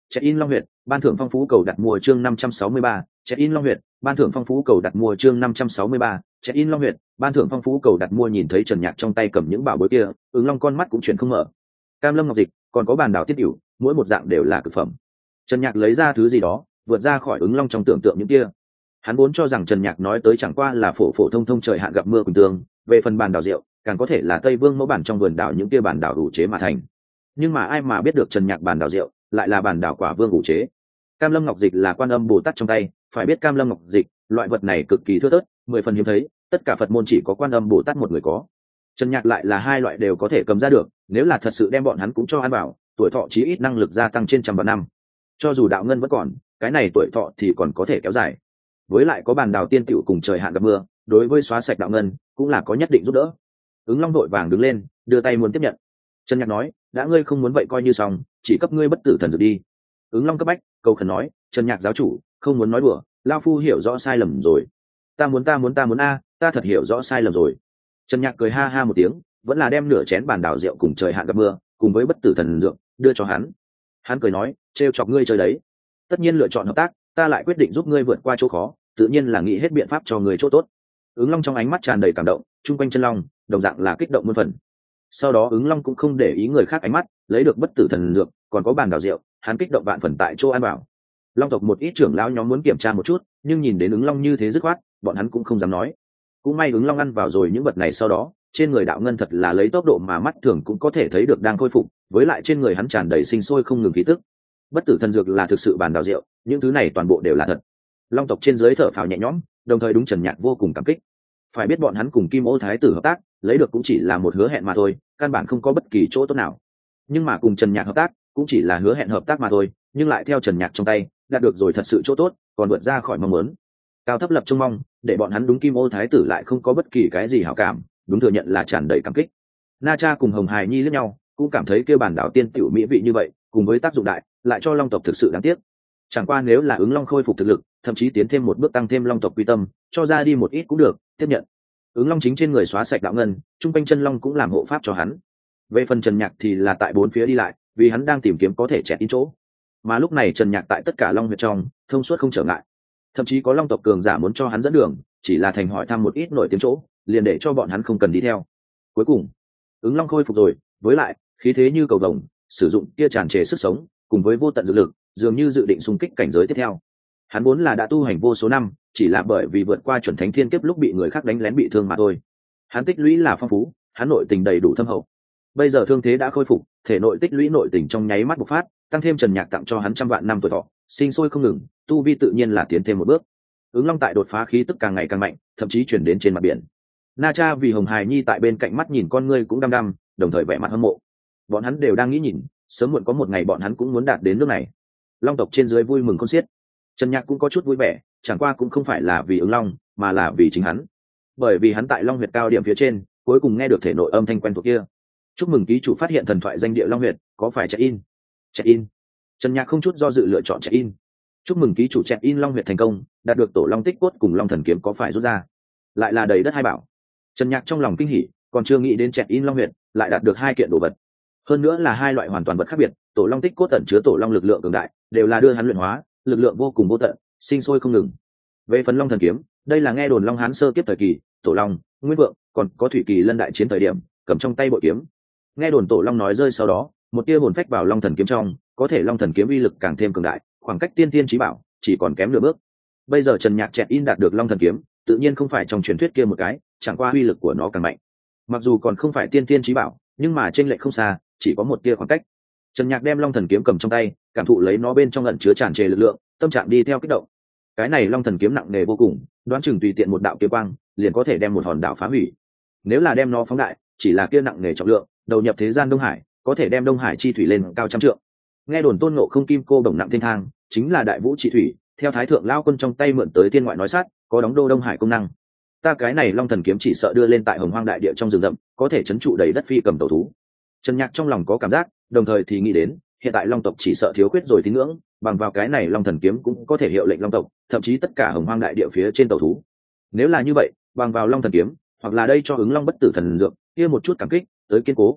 check in Long Huyệt, ban thưởng phong phú cầu đặt mua chương năm trăm sáu mươi ba, check in Long Huyệt, ban thưởng phong phú cầu đặt mua chương năm trăm sáu mươi ba, check in Long Huyệt, ban thưởng phong phú cầu đặt mua. Nhìn thấy Trần Nhạc trong tay cầm những bảo bối kia, Ứng Long con mắt cũng chuyển không mở. Cam lâm ngọc dịch, còn có bàn đảo tiết hữu, mỗi một dạng đều là cực phẩm. Trần Nhạc lấy ra thứ gì đó, vượt ra khỏi Ứng Long trong tưởng tượng những kia. Hắn vốn cho rằng Trần Nhạc nói tới chẳng qua là phổ phổ thông thông trời hạn gặp mưa quỳnh tương, về phần bàn đảo rượu, càng có thể là Tây Vương mẫu bản trong vườn đảo những kia bàn đảo ủ chế mà thành. Nhưng mà ai mà biết được Trần Nhạc bàn đảo rượu lại là bàn đảo quả vương ủ chế. Cam lâm ngọc dịch là Quan Âm Bồ Tát trong tay, phải biết cam lâm ngọc dịch, loại vật này cực kỳ thưa thớt, mười phần hiếm thấy, tất cả Phật môn chỉ có Quan Âm Bồ Tát một người có. Trần Nhạc lại là hai loại đều có thể cầm ra được, nếu là thật sự đem bọn hắn cũng cho ăn bảo, tuổi thọ chí ít năng lực gia tăng trên trăm vạn năm. Cho dù đạo ngân vẫn còn, cái này tuổi thọ thì còn có thể kéo dài. Với lại có bàn đào tiên tiểu cùng trời hạn gặp mưa, đối với xóa sạch đạo ngân cũng là có nhất định giúp đỡ. Ứng Long đội vàng đứng lên, đưa tay muốn tiếp nhận. Trần Nhạc nói, đã ngươi không muốn vậy coi như xong, chỉ cấp ngươi bất tử thần dược đi. Ứng Long cấp bách cầu khẩn nói, Trần Nhạc giáo chủ không muốn nói đùa, lao phu hiểu rõ sai lầm rồi. Ta muốn ta muốn ta muốn a, ta thật hiểu rõ sai lầm rồi. Trần Nhạc cười ha ha một tiếng, vẫn là đem nửa chén bàn đảo rượu cùng trời hạn gặp mưa cùng với bất tử thần dược đưa cho hắn. Hắn cười nói, trêu chọc ngươi chơi đấy, tất nhiên lựa chọn hợp tác, ta lại quyết định giúp ngươi vượt qua chỗ khó, tự nhiên là nghĩ hết biện pháp cho người chỗ tốt. Ứng Long trong ánh mắt tràn đầy cảm động, chung quanh chân long đồng dạng là kích động muôn phần. Sau đó Ứng Long cũng không để ý người khác ánh mắt, lấy được bất tử thần dược còn có bàn đảo rượu, hắn kích động vạn phần tại chỗ ăn bảo. Long tộc một ít trưởng lão nhóm muốn kiểm tra một chút, nhưng nhìn đến Ứng Long như thế dứt khoát, bọn hắn cũng không dám nói. Cũng may Ứng Long ăn vào rồi những vật này, sau đó trên người đạo ngân thật là lấy tốc độ mà mắt thường cũng có thể thấy được đang khôi phục, với lại trên người hắn tràn đầy sinh sôi không ngừng khí tức. Bất tử thần dược là thực sự bàn đảo rượu, những thứ này toàn bộ đều là thật. Long tộc trên dưới thở phào nhẹ nhõm, đồng thời đúng Trần Nhạc vô cùng cảm kích. Phải biết bọn hắn cùng Kim Ô Thái tử hợp tác, lấy được cũng chỉ là một hứa hẹn mà thôi, căn bản không có bất kỳ chỗ tốt nào. Nhưng mà cùng Trần Nhạc hợp tác, cũng chỉ là hứa hẹn hợp tác mà thôi, nhưng lại theo Trần Nhạc trong tay, đạt được rồi thật sự chỗ tốt, còn vượt ra khỏi mong muốn. Cao thấp lập trông mong, để bọn hắn đúng Kim Ô Thái tử lại không có bất kỳ cái gì hảo cảm, đúng thừa nhận là tràn đầy cảm kích. Na Cha cùng Hồng Hải Nhi liếc nhau, cũng cảm thấy kêu bản đảo tiên tiểu mỹ vị như vậy, cùng với tác dụng đại, lại cho Long tộc thực sự đáng tiếc. Chẳng qua nếu là Ứng Long khôi phục thực lực, thậm chí tiến thêm một bước tăng thêm Long tộc quy tâm, cho ra đi một ít cũng được, tiếp nhận. Ứng Long chính trên người xóa sạch đạo ngân, trung quanh chân long cũng làm hộ pháp cho hắn. Về phần Trần Nhạc thì là tại bốn phía đi lại, vì hắn đang tìm kiếm có thể chẹt in chỗ. Mà lúc này Trần Nhạc tại tất cả long huyệt trong, thông suốt không trở ngại. Thậm chí có long tộc cường giả muốn cho hắn dẫn đường, chỉ là thành hỏi thăm một ít nổi tiếng chỗ, liền để cho bọn hắn không cần đi theo. Cuối cùng, Ứng Long khôi phục rồi, với lại khí thế như cầu vồng, sử dụng kia tràn trề sức sống, cùng với vô tận dư lực, dường như dự định xung kích cảnh giới tiếp theo. Hắn vốn là đã tu hành vô số năm, chỉ là bởi vì vượt qua chuẩn thánh thiên kiếp lúc bị người khác đánh lén bị thương mà thôi. Hắn tích lũy là phong phú, hắn nội tình đầy đủ thâm hậu. Bây giờ thương thế đã khôi phục, thể nội tích lũy nội tình trong nháy mắt bộc phát, tăng thêm Trần Nhạc tặng cho hắn trăm vạn năm tuổi thọ, sinh sôi không ngừng, tu vi tự nhiên là tiến thêm một bước. Ứng Long tại đột phá khí tức càng ngày càng mạnh, thậm chí chuyển đến trên mặt biển. Na Cha vì Hồng Hải Nhi tại bên cạnh mắt nhìn con ngươi cũng đăm đăm, đồng thời vẻ mặt hâm mộ. Bọn hắn đều đang nghĩ nhìn, sớm muộn có một ngày bọn hắn cũng muốn đạt đến nước này. Long tộc trên dưới vui mừng khôn xiết. Trần Nhạc cũng có chút vui vẻ, chẳng qua cũng không phải là vì Ứng Long, mà là vì chính hắn. Bởi vì hắn tại Long huyệt cao điểm phía trên, cuối cùng nghe được thể nội âm thanh quen thuộc kia. Chúc mừng ký chủ phát hiện thần thoại danh địa Long huyệt, có phải check in? Check in. Trần Nhạc không chút do dự lựa chọn check in. Chúc mừng ký chủ check in Long huyệt thành công, đạt được tổ Long tích cốt cùng Long thần kiếm có phải rút ra. Lại là đầy đất hai bảo. Trần Nhạc trong lòng kinh hỉ, còn chưa nghĩ đến check in Long huyệt, lại đạt được hai kiện đồ vật. Hơn nữa là hai loại hoàn toàn vật khác biệt, tổ Long tích cốt tẩn chứa tổ Long lực lượng cường đại, đều là đưa hắn luyện hóa, lực lượng vô cùng vô tận, sinh sôi không ngừng. Về phần Long thần kiếm, đây là nghe đồn Long Hán sơ kiếp thời kỳ, tổ Long, Nguyên Vượng, còn có Thủy Kỳ Lân đại chiến thời điểm, cầm trong tay bội kiếm. Nghe đồn tổ Long nói rơi sau đó, một tia hồn phách vào Long thần kiếm trong, có thể Long thần kiếm uy lực càng thêm cường đại, khoảng cách tiên tiên chí bảo chỉ còn kém nửa bước. Bây giờ Trần Nhạc chẹt in đạt được Long thần kiếm, tự nhiên không phải trong truyền thuyết kia một cái, chẳng qua uy lực của nó càng mạnh. Mặc dù còn không phải tiên tiên chí bảo, nhưng mà trên lệch không xa, chỉ có một tia khoảng cách. Trần Nhạc đem Long thần kiếm cầm trong tay, cảm thụ lấy nó bên trong ẩn chứa tràn trề lực lượng, tâm trạng đi theo kích động. Cái này Long thần kiếm nặng nề vô cùng, đoán chừng tùy tiện một đạo kiếm quang, liền có thể đem một hòn đảo phá hủy. Nếu là đem nó phóng đại, chỉ là kia nặng nề trọng lượng, đầu nhập thế gian Đông Hải, có thể đem Đông Hải chi thủy lên cao trăm trượng. Nghe đồn Tôn Ngộ Không kim cô đồng nặng thiên thang, chính là đại vũ chi thủy, theo thái thượng lao quân trong tay mượn tới thiên ngoại nói sát, có đóng đô Đông Hải công năng. Ta cái này Long thần kiếm chỉ sợ đưa lên tại Hồng Hoang đại địa trong rừng rậm, có thể trấn trụ đầy đất phi cầm tẩu thú. Trần Nhạc trong lòng có cảm giác, đồng thời thì nghĩ đến, hiện tại Long tộc chỉ sợ thiếu khuyết rồi tín ngưỡng, bằng vào cái này Long thần kiếm cũng có thể hiệu lệnh Long tộc, thậm chí tất cả Hồng Hoang đại địa phía trên tẩu thú. Nếu là như vậy, bằng vào Long thần kiếm, hoặc là đây cho Ứng Long bất tử thần dược, kia một chút cảm kích, tới kiên cố.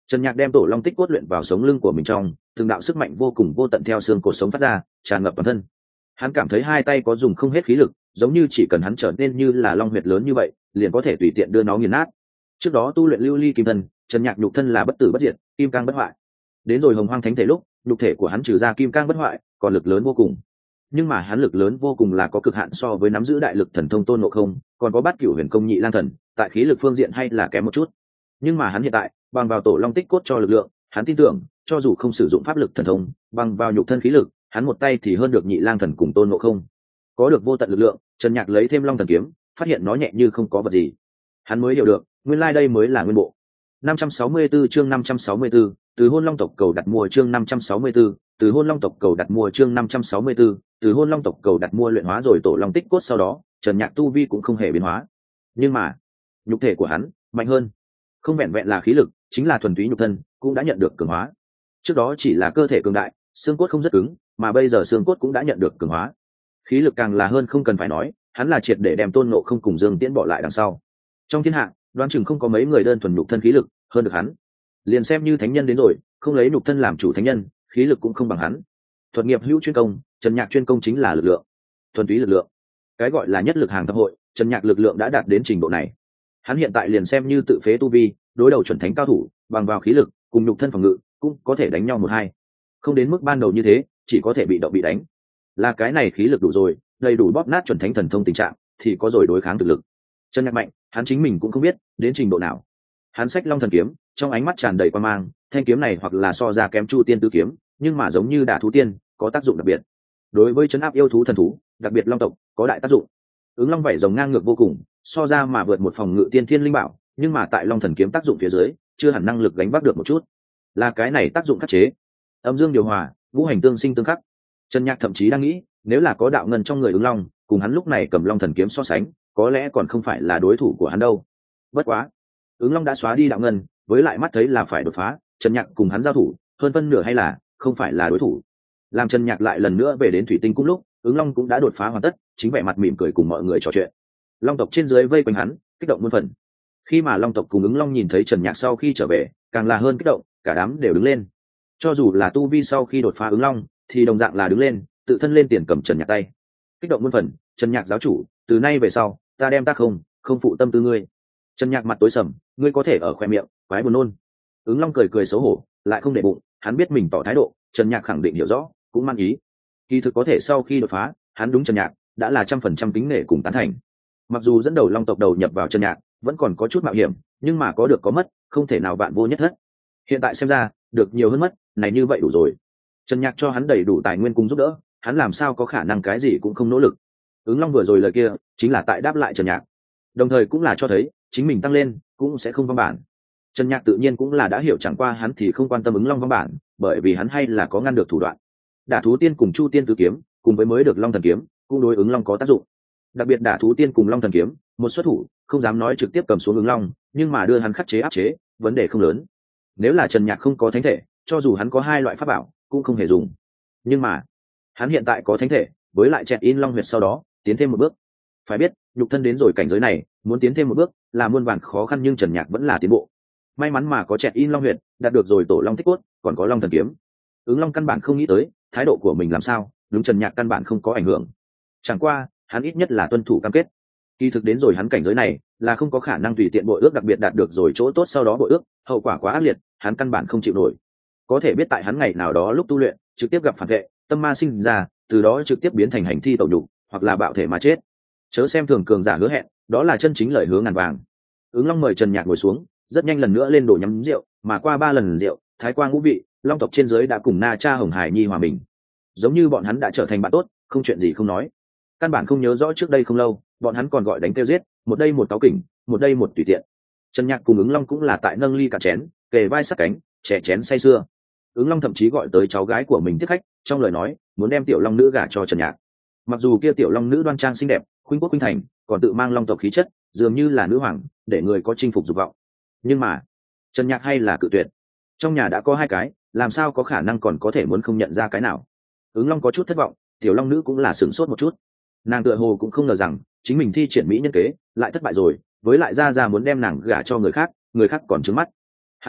Trần Nhạc đem tổ long tích cốt luyện vào sống lưng của mình trong, từng đạo sức mạnh vô cùng vô tận theo xương cột sống phát ra, tràn ngập toàn thân. Hắn cảm thấy hai tay có dùng không hết khí lực, giống như chỉ cần hắn trở nên như là long huyệt lớn như vậy, liền có thể tùy tiện đưa nó nghiền nát. Trước đó tu luyện lưu ly kim thân, Trần Nhạc nhục thân là bất tử bất diệt, kim cang bất hoại. Đến rồi hồng hoang thánh thể lúc, nhục thể của hắn trừ ra kim cang bất hoại, còn lực lớn vô cùng. Nhưng mà hắn lực lớn vô cùng là có cực hạn so với nắm giữ đại lực thần thông Tôn Ngộ Không, còn có Bát Cửu Huyền Công Nhị Lang Thần, tại khí lực phương diện hay là kém một chút. Nhưng mà hắn hiện tại, bằng vào tổ long tích cốt cho lực lượng, hắn tin tưởng, cho dù không sử dụng pháp lực thần thông, bằng vào nhục thân khí lực, hắn một tay thì hơn được Nhị Lang Thần cùng Tôn Ngộ Không. Có được vô tận lực lượng, Trần Nhạc lấy thêm Long Thần kiếm, phát hiện nó nhẹ như không có vật gì. Hắn mới hiểu được, nguyên lai đây mới là nguyên bộ. năm trăm sáu mươi tư chương năm trăm sáu mươi tư, từ hôn long tộc cầu đặt mua chương năm trăm sáu mươi tư, từ hôn long tộc cầu đặt mua chương năm trăm sáu mươi tư, từ hôn long tộc cầu đặt mua luyện hóa rồi tổ long tích cốt sau đó, Trần Nhạc tu vi cũng không hề biến hóa. Nhưng mà, nhục thể của hắn mạnh hơn, không vẹn vẹn là khí lực, chính là thuần túy nhục thân cũng đã nhận được cường hóa. Trước đó chỉ là cơ thể cường đại, xương cốt không rất cứng, mà bây giờ xương cốt cũng đã nhận được cường hóa. Khí lực càng là hơn không cần phải nói, hắn là triệt để đem Tôn Ngộ Không cùng Dương Tiễn bỏ lại đằng sau. Trong thiên hạ, đoán chừng không có mấy người đơn thuần nhục thân khí lực hơn được hắn. Liền xem như thánh nhân đến rồi, không lấy nhục thân làm chủ thánh nhân, khí lực cũng không bằng hắn. Thuật nghiệp hữu chuyên công, Trần Nhạc chuyên công chính là lực lượng, thuần túy lực lượng. Cái gọi là nhất lực hàng thập hội, Trần Nhạc lực lượng đã đạt đến trình độ này. Hắn hiện tại liền xem như tự phế tu vi, đối đầu chuẩn thánh cao thủ, bằng vào khí lực cùng nhục thân phòng ngự, cũng có thể đánh nhau một hai. Không đến mức ban đầu như thế, chỉ có thể bị động bị đánh. Là cái này khí lực đủ rồi, đầy đủ bóp nát chuẩn thánh thần thông tình trạng, thì có rồi đối kháng thực lực. Trần Nhạc mạnh, hắn chính mình cũng không biết đến trình độ nào. Hắn xách Long Thần kiếm, trong ánh mắt tràn đầy quan mang, thanh kiếm này hoặc là so ra kém Chu Tiên Tứ kiếm, nhưng mà giống như đả thú tiên, có tác dụng đặc biệt. Đối với trấn áp yêu thú thần thú, đặc biệt long tộc, có đại tác dụng. Ứng long vảy rồng ngang ngược vô cùng, so ra mà vượt một phòng ngự tiên thiên linh bảo, nhưng mà tại Long Thần kiếm tác dụng phía dưới, chưa hẳn năng lực gánh vác được một chút. Là cái này tác dụng khắc chế, âm dương điều hòa, ngũ hành tương sinh tương khắc. Trần Nhạc thậm chí đang nghĩ, nếu là có đạo ngân trong người ứng long, cùng hắn lúc này cầm Long Thần kiếm so sánh, có lẽ còn không phải là đối thủ của hắn đâu. Bất quá, ứng long đã xóa đi đạo ngân, với lại mắt thấy là phải đột phá, Trần Nhạc cùng hắn giao thủ, hơn phân nửa hay là không phải là đối thủ. Làm Trần Nhạc lại lần nữa về đến thủy tinh cung lúc, ứng long cũng đã đột phá hoàn tất, chính vẻ mặt mỉm cười cùng mọi người trò chuyện. Long tộc trên dưới vây quanh hắn, kích động muôn phần. Khi mà long tộc cùng ứng long nhìn thấy Trần Nhạc sau khi trở về, càng là hơn kích động, cả đám đều đứng lên. Cho dù là tu vi sau khi đột phá ứng long, thì đồng dạng là đứng lên, tự thân lên tiền cầm Trần Nhạc tay. Kích động muôn phần, Trần Nhạc giáo chủ, từ nay về sau, ta đem ta không, không phụ tâm tư ngươi. Trần Nhạc mặt tối sầm, ngươi có thể ở khoe miệng, quái buồn nôn. Ứng long cười cười xấu hổ, lại không để bụng, hắn biết mình tỏ thái độ, Trần Nhạc khẳng định hiểu rõ, cũng mang ý. Kỳ thực có thể sau khi đột phá, hắn đúng Trần Nhạc đã là trăm phần trăm kính nể cùng tán thành. Mặc dù dẫn đầu long tộc đầu nhập vào Trần Nhạc, vẫn còn có chút mạo hiểm, nhưng mà có được có mất, không thể nào vạn vô nhất thất. Hiện tại xem ra, được nhiều hơn mất, này như vậy đủ rồi. Trần Nhạc cho hắn đầy đủ tài nguyên cùng giúp đỡ, hắn làm sao có khả năng cái gì cũng không nỗ lực. Ứng long vừa rồi lời kia, chính là tại đáp lại Trần Nhạc, đồng thời cũng là cho thấy chính mình tăng lên cũng sẽ không vong bản. Trần Nhạc tự nhiên cũng là đã hiểu, chẳng qua hắn thì không quan tâm ứng long vong bản, bởi vì hắn hay là có ngăn được thủ đoạn. Đả thú tiên cùng Chu Tiên Tứ kiếm, cùng với mới được Long Thần kiếm, cũng đối ứng long có tác dụng. Đặc biệt đả thú tiên cùng Long Thần kiếm, một xuất thủ, không dám nói trực tiếp cầm xuống ứng long, nhưng mà đưa hắn khắc chế áp chế, vấn đề không lớn. Nếu là Trần Nhạc không có thánh thể, cho dù hắn có hai loại pháp bảo, cũng không hề dùng. Nhưng mà, hắn hiện tại có thánh thể, với lại chẹt in long huyệt sau đó, tiến thêm một bước. Phải biết, nhục thân đến rồi cảnh giới này, muốn tiến thêm một bước, là muôn vàn khó khăn, nhưng Trần Nhạc vẫn là tiến bộ. May mắn mà có chẹt in long huyệt, đạt được rồi tổ long tích cốt, còn có Long Thần kiếm. Ứng long căn bản không nghĩ tới thái độ của mình làm sao, đúng Trần Nhạc căn bản không có ảnh hưởng. Chẳng qua, hắn ít nhất là tuân thủ cam kết. Kỳ thực đến rồi hắn cảnh giới này, là không có khả năng tùy tiện bội ước, đặc biệt đạt được rồi chỗ tốt sau đó bội ước, hậu quả quá ác liệt, hắn căn bản không chịu nổi. Có thể biết tại hắn ngày nào đó lúc tu luyện, trực tiếp gặp phản vệ, tâm ma sinh ra, từ đó trực tiếp biến thành hành thi tẩu nhục, hoặc là bạo thể mà chết. Chớ xem thường cường giả hứa hẹn, đó là chân chính lời hứa ngàn vàng. Ứng long mời Trần Nhạc ngồi xuống, rất nhanh lần nữa lên đổ nhắm rượu, mà qua ba lần rượu, thái quang ngũ vị, long tộc trên dưới đã cùng Na Cha Hồng Hải Nhi hòa mình, giống như bọn hắn đã trở thành bạn tốt, không chuyện gì không nói. Căn bản không nhớ rõ trước đây không lâu, bọn hắn còn gọi đánh tiêu giết, một đây một táo kỉnh, một đây một tùy tiện. Trần Nhạc cùng ứng long cũng là tại nâng ly cả chén, kề vai sát cánh, chè chén say sưa. Ứng long thậm chí gọi tới cháu gái của mình tiếp khách, trong lời nói muốn đem tiểu long nữ gả cho Trần Nhạc. Mặc dù kia tiểu long nữ đoan trang xinh đẹp, khuynh quốc khuynh thành, còn tự mang long tộc khí chất, dường như là nữ hoàng, để người có chinh phục dục vọng. Nhưng mà Trần Nhạc hay là cự tuyệt. Trong nhà đã có hai cái, làm sao có khả năng còn có thể muốn không nhận ra cái nào. Ứng long có chút thất vọng, tiểu long nữ cũng là sửng sốt một chút. Nàng tựa hồ cũng không ngờ rằng chính mình thi triển mỹ nhân kế lại thất bại rồi, với lại ra ra muốn đem nàng gả cho người khác, người khác còn trứng mắt. Hẳn là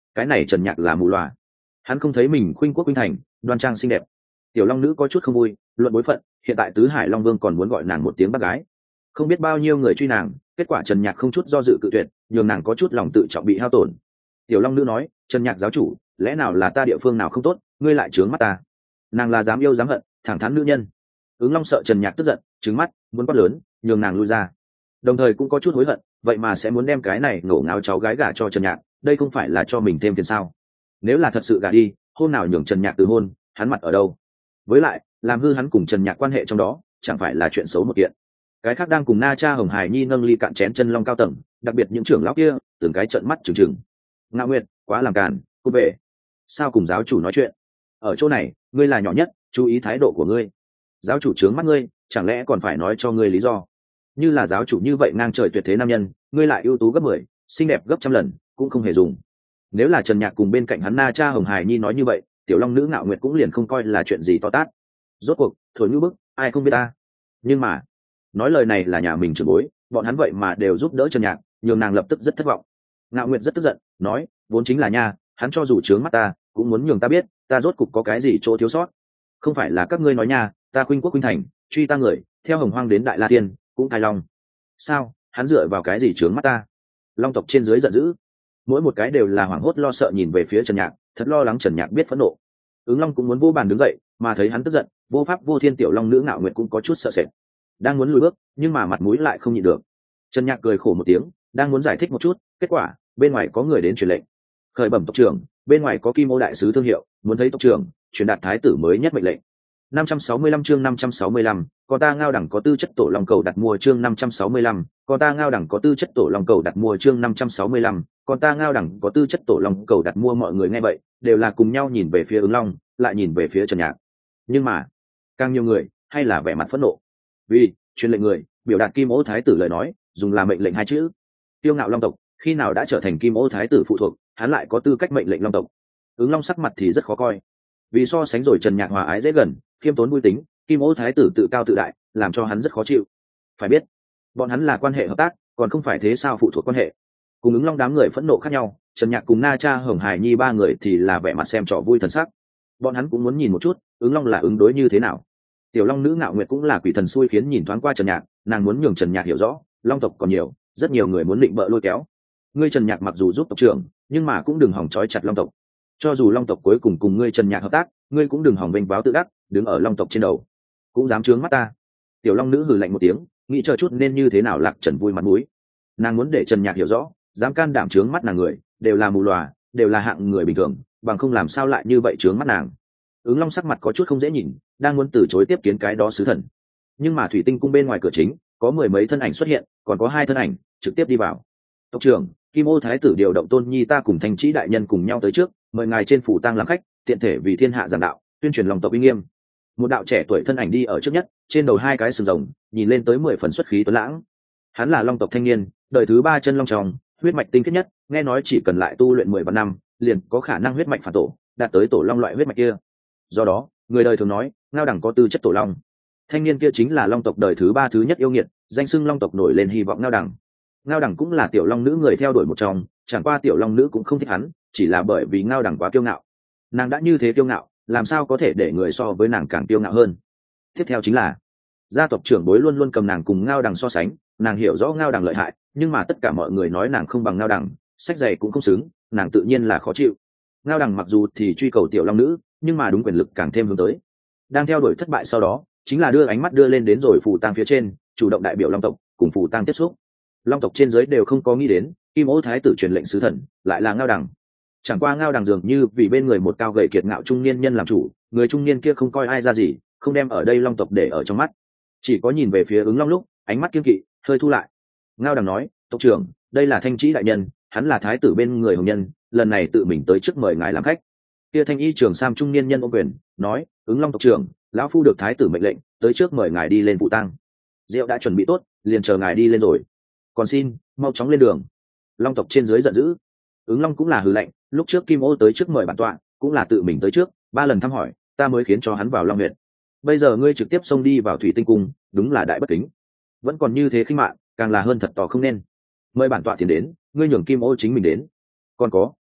cái này Trần Nhạc là mù lòa. Hắn không thấy mình khuynh quốc khuynh thành, đoan trang xinh đẹp. Tiểu long nữ có chút không vui, luận bối phận, hiện tại tứ hải long vương còn muốn gọi nàng một tiếng bác gái. Không biết bao nhiêu người truy nàng, kết quả Trần Nhạc không chút do dự cự tuyệt, nhường nàng có chút lòng tự trọng bị hao tổn. Tiểu long nữ nói, Trần Nhạc giáo chủ, lẽ nào là ta địa phương nào không tốt, ngươi lại trướng mắt ta? Nàng là dám yêu dám hận, thẳng thắn nữ nhân. Ứng Long sợ Trần Nhạc tức giận, trừng mắt, muốn quát lớn, nhường nàng lui ra. Đồng thời cũng có chút hối hận, vậy mà sẽ muốn đem cái này ngổ ngáo cháu gái gả cho Trần Nhạc, đây không phải là cho mình thêm phiền sao? Nếu là thật sự gả đi, hôm nào nhường Trần Nhạc từ hôn, hắn mặt ở đâu? Với lại, làm hư hắn cùng Trần Nhạc quan hệ trong đó, chẳng phải là chuyện xấu một kiện. Cái khác đang cùng Na Cha Hồng Hải Nhi nâng ly cạn chén chân long cao tầng, đặc biệt những trưởng lão kia, từng cái trợn mắt trừng trừng. Ngạo Nguyệt, quá làm càn, cô về. Sao cùng giáo chủ nói chuyện? Ở chỗ này, ngươi là nhỏ nhất, chú ý thái độ của ngươi. Giáo chủ trướng mắt ngươi, chẳng lẽ còn phải nói cho ngươi lý do? Như là giáo chủ như vậy ngang trời tuyệt thế nam nhân, ngươi lại ưu tú gấp mười, xinh đẹp gấp trăm lần, cũng không hề dùng. Nếu là Trần Nhạc cùng bên cạnh hắn Na Cha Hồng Hải Nhi nói như vậy, tiểu long nữ Ngạo Nguyệt cũng liền không coi là chuyện gì to tát. Rốt cuộc, thổi như bức, ai không biết ta. Nhưng mà, nói lời này là nhà mình trưởng bối, bọn hắn vậy mà đều giúp đỡ Trần Nhạc, nhường nàng lập tức rất thất vọng. Ngạo Nguyệt rất tức giận, nói, vốn chính là nha, hắn cho dù trướng mắt ta, cũng muốn nhường ta biết, ta rốt cục có cái gì chỗ thiếu sót. Không phải là các ngươi nói nha, ta khuynh quốc khuynh thành, truy ta người, theo Hồng Hoang đến Đại La Tiên, cũng thai long. Sao, hắn dựa vào cái gì trướng mắt ta? Long tộc trên dưới giận dữ, mỗi một cái đều là hoảng hốt lo sợ nhìn về phía Trần Nhạc, thật lo lắng Trần Nhạc biết phẫn nộ. Ứng Long cũng muốn vô bàn đứng dậy, mà thấy hắn tức giận, vô pháp vô thiên tiểu long nữ Ngạo Nguyệt cũng có chút sợ sệt, đang muốn lùi bước, nhưng mà mặt mũi lại không nhịn được. Trần Nhạc cười khổ một tiếng, đang muốn giải thích một chút, kết quả bên ngoài có người đến truyền lệnh. Khởi bẩm tộc trưởng, bên ngoài có Kim Ô đại sứ thương hiệu, muốn thấy tộc trưởng, truyền đạt thái tử mới nhất mệnh lệnh. năm trăm sáu mươi lăm chương năm trăm sáu mươi lăm, có ta Ngao Đẳng có tư chất tổ long cầu đặt mua chương năm trăm sáu mươi lăm, có ta Ngao Đẳng có tư chất tổ long cầu đặt mua chương năm trăm sáu mươi lăm, còn ta Ngao Đẳng có tư chất tổ long cầu đặt mua. Mọi người nghe vậy, đều là cùng nhau nhìn về phía Ứng Long, lại nhìn về phía Trần Nhạc. Nhưng mà, càng nhiều người hay là vẻ mặt phẫn nộ. Vì truyền lệnh người biểu đạt Kim Ô thái tử lời nói, dùng là mệnh lệnh hai chữ. Tiêu ngạo long tộc, khi nào đã trở thành Kim Ô thái tử phụ thuộc, hắn lại có tư cách mệnh lệnh long tộc? Ứng Long sắc mặt thì rất khó coi. Vì so sánh rồi Trần Nhạc hòa ái dễ gần, khiêm tốn vui tính, Kim Ô thái tử tự cao tự đại, làm cho hắn rất khó chịu. Phải biết, bọn hắn là quan hệ hợp tác, còn không phải thế sao phụ thuộc quan hệ. Cùng Ứng Long đám người phẫn nộ khác nhau, Trần Nhạc cùng Na Cha Hồng Hải Nhi ba người thì là vẻ mặt xem trò vui thần sắc. Bọn hắn cũng muốn nhìn một chút, Ứng Long là ứng đối như thế nào. Tiểu long nữ Ngạo Nguyệt cũng là quỷ thần xui khiến nhìn thoáng qua Trần Nhạc, nàng muốn nhường Trần Nhạc hiểu rõ, long tộc còn nhiều, rất nhiều người muốn định bợ lôi kéo. Ngươi Trần Nhạc mặc dù giúp tộc trưởng, nhưng mà cũng đừng hỏng trói chặt long tộc. Cho dù long tộc cuối cùng cùng ngươi Trần Nhạc hợp tác, ngươi cũng đừng hỏng vênh váo tự đắc, đứng ở long tộc trên đầu, cũng dám trướng mắt ta. Tiểu long nữ hừ lạnh một tiếng, nghĩ chờ chút nên như thế nào lạc Trần vui mặt mũi. Nàng muốn để Trần Nhạc hiểu rõ, dám can đảm trướng mắt nàng người, đều là mù lòa, đều là hạng người bình thường, bằng không làm sao lại như vậy trướng mắt nàng. Ứng Long sắc mặt có chút không dễ nhìn, đang muốn từ chối tiếp kiến cái đó sứ thần, nhưng mà thủy tinh cung bên ngoài cửa chính có mười mấy thân ảnh xuất hiện, còn có hai thân ảnh trực tiếp đi vào. Tộc trưởng, Kim Ô thái tử điều động Tôn Nhi ta cùng Thanh Trĩ đại nhân cùng nhau tới trước, mời ngài trên phủ tang làm khách, tiện thể vì thiên hạ giảng đạo, tuyên truyền lòng tộc uy nghiêm. Một đạo trẻ tuổi thân ảnh đi ở trước nhất, trên đầu hai cái sừng rồng, nhìn lên tới mười phần xuất khí tuấn lãng. Hắn là long tộc thanh niên, đời thứ ba chân long tròng, huyết mạch tinh khiết nhất, nghe nói chỉ cần lại tu luyện mười vạn năm, liền có khả năng huyết mạch phản tổ, đạt tới tổ long loại huyết mạch kia. Do đó, người đời thường nói, Ngao Đẳng có tư chất tổ long. Thanh niên kia chính là long tộc đời thứ ba thứ nhất yêu nghiệt, danh xưng long tộc nổi lên hy vọng Ngao Đẳng. Ngao Đẳng cũng là tiểu long nữ người theo đuổi một trong, chẳng qua tiểu long nữ cũng không thích hắn, chỉ là bởi vì Ngao Đẳng quá kiêu ngạo. Nàng đã như thế kiêu ngạo, làm sao có thể để người so với nàng càng kiêu ngạo hơn. Tiếp theo chính là gia tộc trưởng bối luôn luôn cầm nàng cùng Ngao Đẳng so sánh, nàng hiểu rõ Ngao Đẳng lợi hại, nhưng mà tất cả mọi người nói nàng không bằng Ngao Đẳng, sách giày cũng không xứng, nàng tự nhiên là khó chịu. Ngao Đẳng mặc dù thì truy cầu tiểu long nữ, nhưng mà đúng quyền lực càng thêm hướng tới. Đang theo đuổi thất bại sau đó, chính là đưa ánh mắt đưa lên đến rồi phù tang phía trên, chủ động đại biểu long tộc cùng phù tang tiếp xúc. Long tộc trên dưới đều không có nghĩ đến, Kim Ô thái tử truyền lệnh sứ thần lại là Ngao Đẳng. Chẳng qua Ngao Đẳng dường như vì bên người một cao gầy kiệt ngạo trung niên nhân làm chủ, người trung niên kia không coi ai ra gì, không đem ở đây long tộc để ở trong mắt, chỉ có nhìn về phía Ứng Long lúc, ánh mắt kiên kỵ, hơi thu lại. Ngao Đẳng nói, tộc trưởng, đây là Thanh Trĩ đại nhân, hắn là thái tử bên người hồng nhân, lần này tự mình tới trước mời ngài làm khách. Kia Thanh Y trưởng sam trung niên nhân ôm quyền, nói, Ứng Long tộc trưởng, lão phu được thái tử mệnh lệnh, tới trước mời ngài đi lên phụ tang. Rượu đã chuẩn bị tốt, liền chờ ngài đi lên rồi. Còn xin, mau chóng lên đường. Long tộc trên dưới giận dữ. Ứng Long cũng là hừ lạnh, lúc trước Kim Ô tới trước mời bản tọa, cũng là tự mình tới trước, ba lần thăm hỏi, ta mới khiến cho hắn vào Long huyện. Bây giờ ngươi trực tiếp xông đi vào Thủy Tinh cung, đúng là đại bất kính. Vẫn còn như thế khinh mạn, càng là hơn thật tỏ không nên. Mời bản tọa tiền đến, ngươi nhường Kim Ô chính mình đến. Còn có,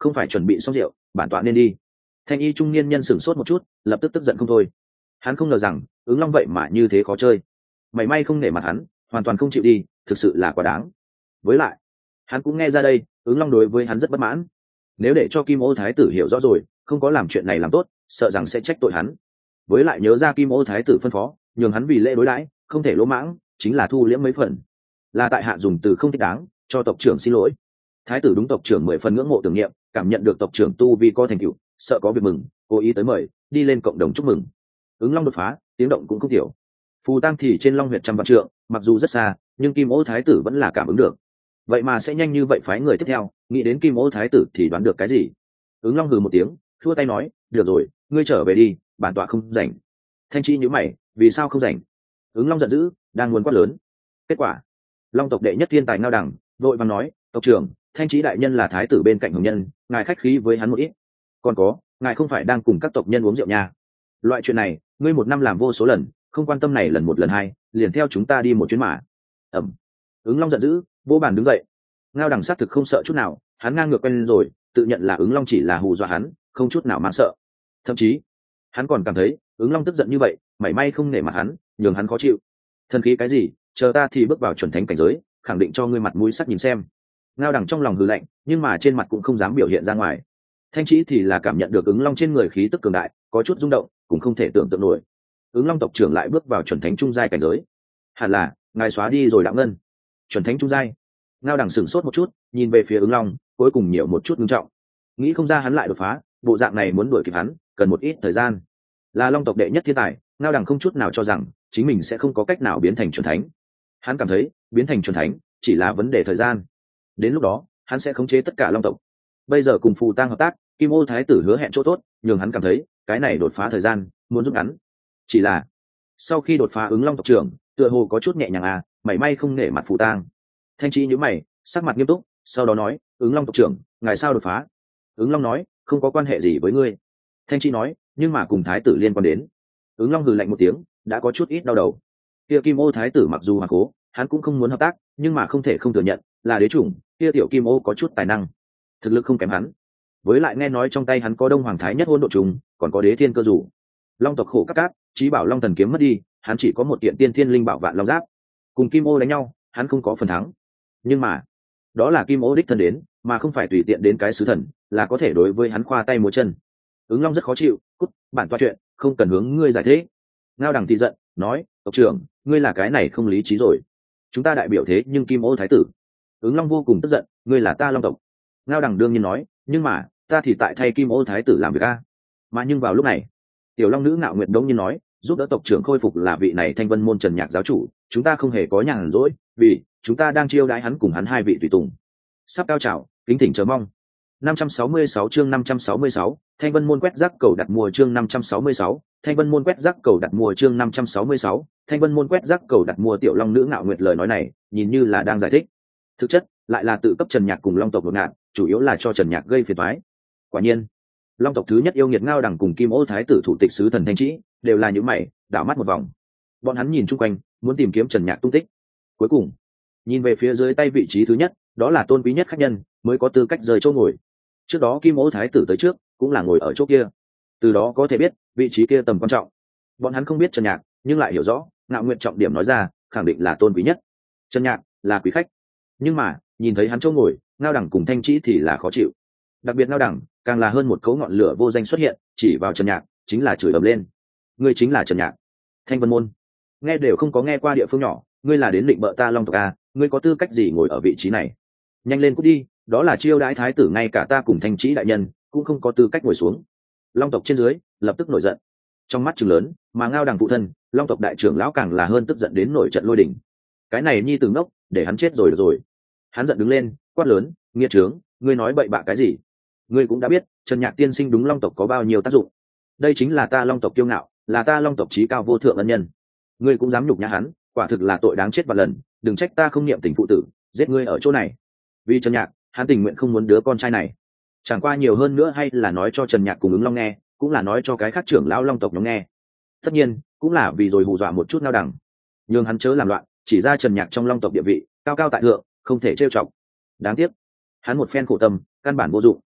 không phải chuẩn bị xong rượu, bản tọa nên đi. Thanh y trung niên nhân sửng sốt một chút, lập tức tức giận không thôi. Hắn không ngờ rằng ứng long vậy mà như thế khó chơi, mảy may không nể mặt hắn, hoàn toàn không chịu đi, thực sự là quá đáng. Với lại hắn cũng nghe ra đây, ứng long đối với hắn rất bất mãn. Nếu để cho Kim Ô thái tử hiểu rõ rồi, không có làm chuyện này làm tốt, sợ rằng sẽ trách tội hắn. Với lại nhớ ra Kim Ô thái tử phân phó, nhường hắn vì lễ đối đãi, không thể lỗ mãng, chính là thu liễm mấy phần. Là tại hạ dùng từ không thích đáng, cho tộc trưởng xin lỗi. Thái tử đúng tộc trưởng mười phần ngưỡng mộ tưởng niệm, cảm nhận được tộc trưởng tu vi có thành tựu, sợ có việc mừng, cố ý tới mời, đi lên cộng đồng chúc mừng. Ứng long đột phá, tiếng động cũng không thiểu. Phù Tăng thì trên Long Huyệt trăm vạn trượng, mặc dù rất xa, nhưng Kim Ô thái tử vẫn là cảm ứng được. Vậy mà sẽ nhanh như vậy phái người tiếp theo, nghĩ đến Kim Ô thái tử thì đoán được cái gì. Ứng long hừ một tiếng, thua tay nói, được rồi, ngươi trở về đi, bản tọa không rảnh. Thanh Chi nhíu mày, vì sao không rảnh? Ứng long giận dữ, đang muốn quát lớn. Kết quả, Long tộc đệ nhất thiên tài Ngao Đằng vội vàng nói, tộc trưởng, Thanh Chí đại nhân là thái tử bên cạnh hồng nhân, ngài khách khí với hắn một ít. Còn có, ngài không phải đang cùng các tộc nhân uống rượu nha. Loại chuyện này, ngươi một năm làm vô số lần, không quan tâm này lần một lần hai, liền theo chúng ta đi một chuyến mà. Ẩm. Ứng long giận dữ, vô bàn đứng dậy. Ngao Đằng xác thực không sợ chút nào, hắn ngang ngược quen lên rồi, tự nhận là ứng long chỉ là hù dọa hắn, không chút nào mang sợ. Thậm chí hắn còn cảm thấy ứng long tức giận như vậy, mảy may không nể mặt hắn, nhường hắn khó chịu. Thần khí cái gì, chờ ta thì bước vào chuẩn thánh cảnh giới, khẳng định cho ngươi mặt mũi sắc nhìn xem. Ngao Đằng trong lòng hừ lạnh, nhưng mà trên mặt cũng không dám biểu hiện ra ngoài. Thanh Chí thì là cảm nhận được ứng long trên người khí tức cường đại, có chút rung động, cũng không thể tưởng tượng nổi. Ứng long tộc trưởng lại bước vào chuẩn thánh trung giai cảnh giới, hẳn là ngài xóa đi rồi đạo ngân. Chuẩn thánh trung giai. Ngao Đằng sửng sốt một chút, nhìn về phía ứng long, cuối cùng nhiều một chút nghiêm trọng. Nghĩ không ra hắn lại đột phá, bộ dạng này muốn đuổi kịp hắn, cần một ít thời gian. Là long tộc đệ nhất thiên tài, Ngao Đằng không chút nào cho rằng chính mình sẽ không có cách nào biến thành chuẩn thánh. Hắn cảm thấy biến thành chuẩn thánh chỉ là vấn đề thời gian, đến lúc đó hắn sẽ khống chế tất cả long tộc. Bây giờ cùng Phù Tang hợp tác, Kim Ô thái tử hứa hẹn chỗ tốt, nhường hắn cảm thấy cái này đột phá thời gian muốn rút ngắn. Chỉ là sau khi đột phá ứng long tộc trưởng, tựa hồ có chút nhẹ nhàng à, mảy may không nể mặt Phù Tang. Thanh Chi nhíu mày, sắc mặt nghiêm túc, sau đó nói, ứng long tộc trưởng, ngài sao đột phá? Ứng long nói, không có quan hệ gì với ngươi. Thanh Chi nói, nhưng mà cùng thái tử liên quan đến. Ứng long hừ lạnh một tiếng, đã có chút ít đau đầu. Kia Kim Ô thái tử mặc dù hoàng cố, hắn cũng không muốn hợp tác, nhưng mà không thể không thừa nhận, là đế chủng, kia tiểu Kim Ô có chút tài năng, thực lực không kém hắn. Với lại nghe nói trong tay hắn có Đông Hoàng thái nhất hỗn độ trùng, còn có đế thiên cơ rủ. Long tộc khổ các cát, chí bảo Long thần kiếm mất đi, hắn chỉ có một kiện tiên thiên linh bảo vạn long giáp. Cùng Kim Ô đánh nhau, hắn không có phần thắng. Nhưng mà, đó là Kim Ô đích thân đến, mà không phải tùy tiện đến cái sứ thần, là có thể đối với hắn khoa tay múa chân. Ứng long rất khó chịu, cút, bản toa chuyện, không cần hướng ngươi giải thích. Ngao Đằng thì giận, nói, tộc trưởng, ngươi là cái này không lý trí rồi. Chúng ta đại biểu thế nhưng Kim Ô thái tử. Ứng long vô cùng tức giận, ngươi là ta Long tộc. Ngao Đằng đương nhiên nói, nhưng mà ta thì tại thay Kim Ô thái tử làm việc a. Mà nhưng vào lúc này, tiểu long nữ Ngạo Nguyệt đống nhiên nói, giúp đỡ tộc trưởng khôi phục là vị này Thanh Vân môn Trần Nhạc giáo chủ, chúng ta không hề có nhàn rỗi, vì chúng ta đang chiêu đãi hắn cùng hắn hai vị tùy tùng. Sắp cao trào, kính thỉnh chờ mong. năm trăm sáu mươi sáu chương năm trăm sáu mươi sáu, Thanh Vân môn quét rác cầu đặt mua chương năm trăm sáu mươi sáu, Thanh Vân môn quét rác cầu đặt mua chương năm trăm sáu mươi sáu, Thanh Vân môn quét rác cầu đặt mua. Tiểu long nữ Ngạo Nguyệt lời nói này, nhìn như là đang giải thích, thực chất lại là tự cấp Trần Nhạc cùng Long tộc đột ngạn, chủ yếu là cho Trần Nhạc gây phiền toái. Quả nhiên, Long tộc thứ nhất yêu nghiệt Ngao Đằng cùng Kim Ô thái tử thủ tịch sứ thần Thanh Chí, đều là những mày, đảo mắt một vòng. Bọn hắn nhìn chung quanh, muốn tìm kiếm Trần Nhạc tung tích. Cuối cùng, nhìn về phía dưới tay vị trí thứ nhất, đó là tôn quý nhất khách nhân, mới có tư cách rời chỗ ngồi. Trước đó Kim Ô thái tử tới trước, cũng là ngồi ở chỗ kia. Từ đó có thể biết, vị trí kia tầm quan trọng. Bọn hắn không biết Trần Nhạc, nhưng lại hiểu rõ, Ngạo Nguyệt trọng điểm nói ra, khẳng định là tôn quý nhất. Trần Nhạc là quý khách. Nhưng mà, nhìn thấy hắn chỗ ngồi, Ngao Đằng cùng Thanh Chí thì là khó chịu. Đặc biệt Ngao Đằng, càng là hơn một cấu ngọn lửa vô danh xuất hiện, chỉ vào Trần Nhạc, chính là chửi ầm lên. Ngươi chính là Trần Nhạc? Thanh Vân môn, nghe đều không có nghe qua địa phương nhỏ, ngươi là đến định bợ ta Long tộc à, ngươi có tư cách gì ngồi ở vị trí này? Nhanh lên cút đi, đó là chiêu đãi thái tử, ngay cả ta cùng Thanh Chí đại nhân cũng không có tư cách ngồi xuống. Long tộc trên dưới lập tức nổi giận, trong mắt trừng lớn, mà Ngao Đằng phụ thân, Long tộc đại trưởng lão càng là hơn tức giận đến nổi trận lôi đình. Cái này nhi tử ngốc, để hắn chết rồi được rồi. Hắn giận đứng lên, quát lớn, nghĩa trướng, ngươi nói bậy bạ cái gì? Ngươi cũng đã biết, Trần Nhạc tiên sinh đúng Long tộc có bao nhiêu tác dụng. Đây chính là ta Long tộc kiêu ngạo, là ta Long tộc chí cao vô thượng ân nhân. Ngươi cũng dám nhục nhã hắn, quả thực là tội đáng chết vạn lần, đừng trách ta không niệm tình phụ tử, giết ngươi ở chỗ này. Vì Trần Nhạc, hắn tình nguyện không muốn đứa con trai này. Chẳng qua nhiều hơn nữa hay là nói cho Trần Nhạc cùng ứng Long nghe, cũng là nói cho cái khác trưởng lão Long tộc nhóm nghe. Tất nhiên, cũng là vì rồi hù dọa một chút Ngao Đằng, nhưng hắn chớ làm loạn, chỉ ra Trần Nhạc trong Long tộc địa vị cao cao tại thượng, không thể trêu chọc. Đáng tiếc, hắn một phen khổ tâm, căn bản vô dụng.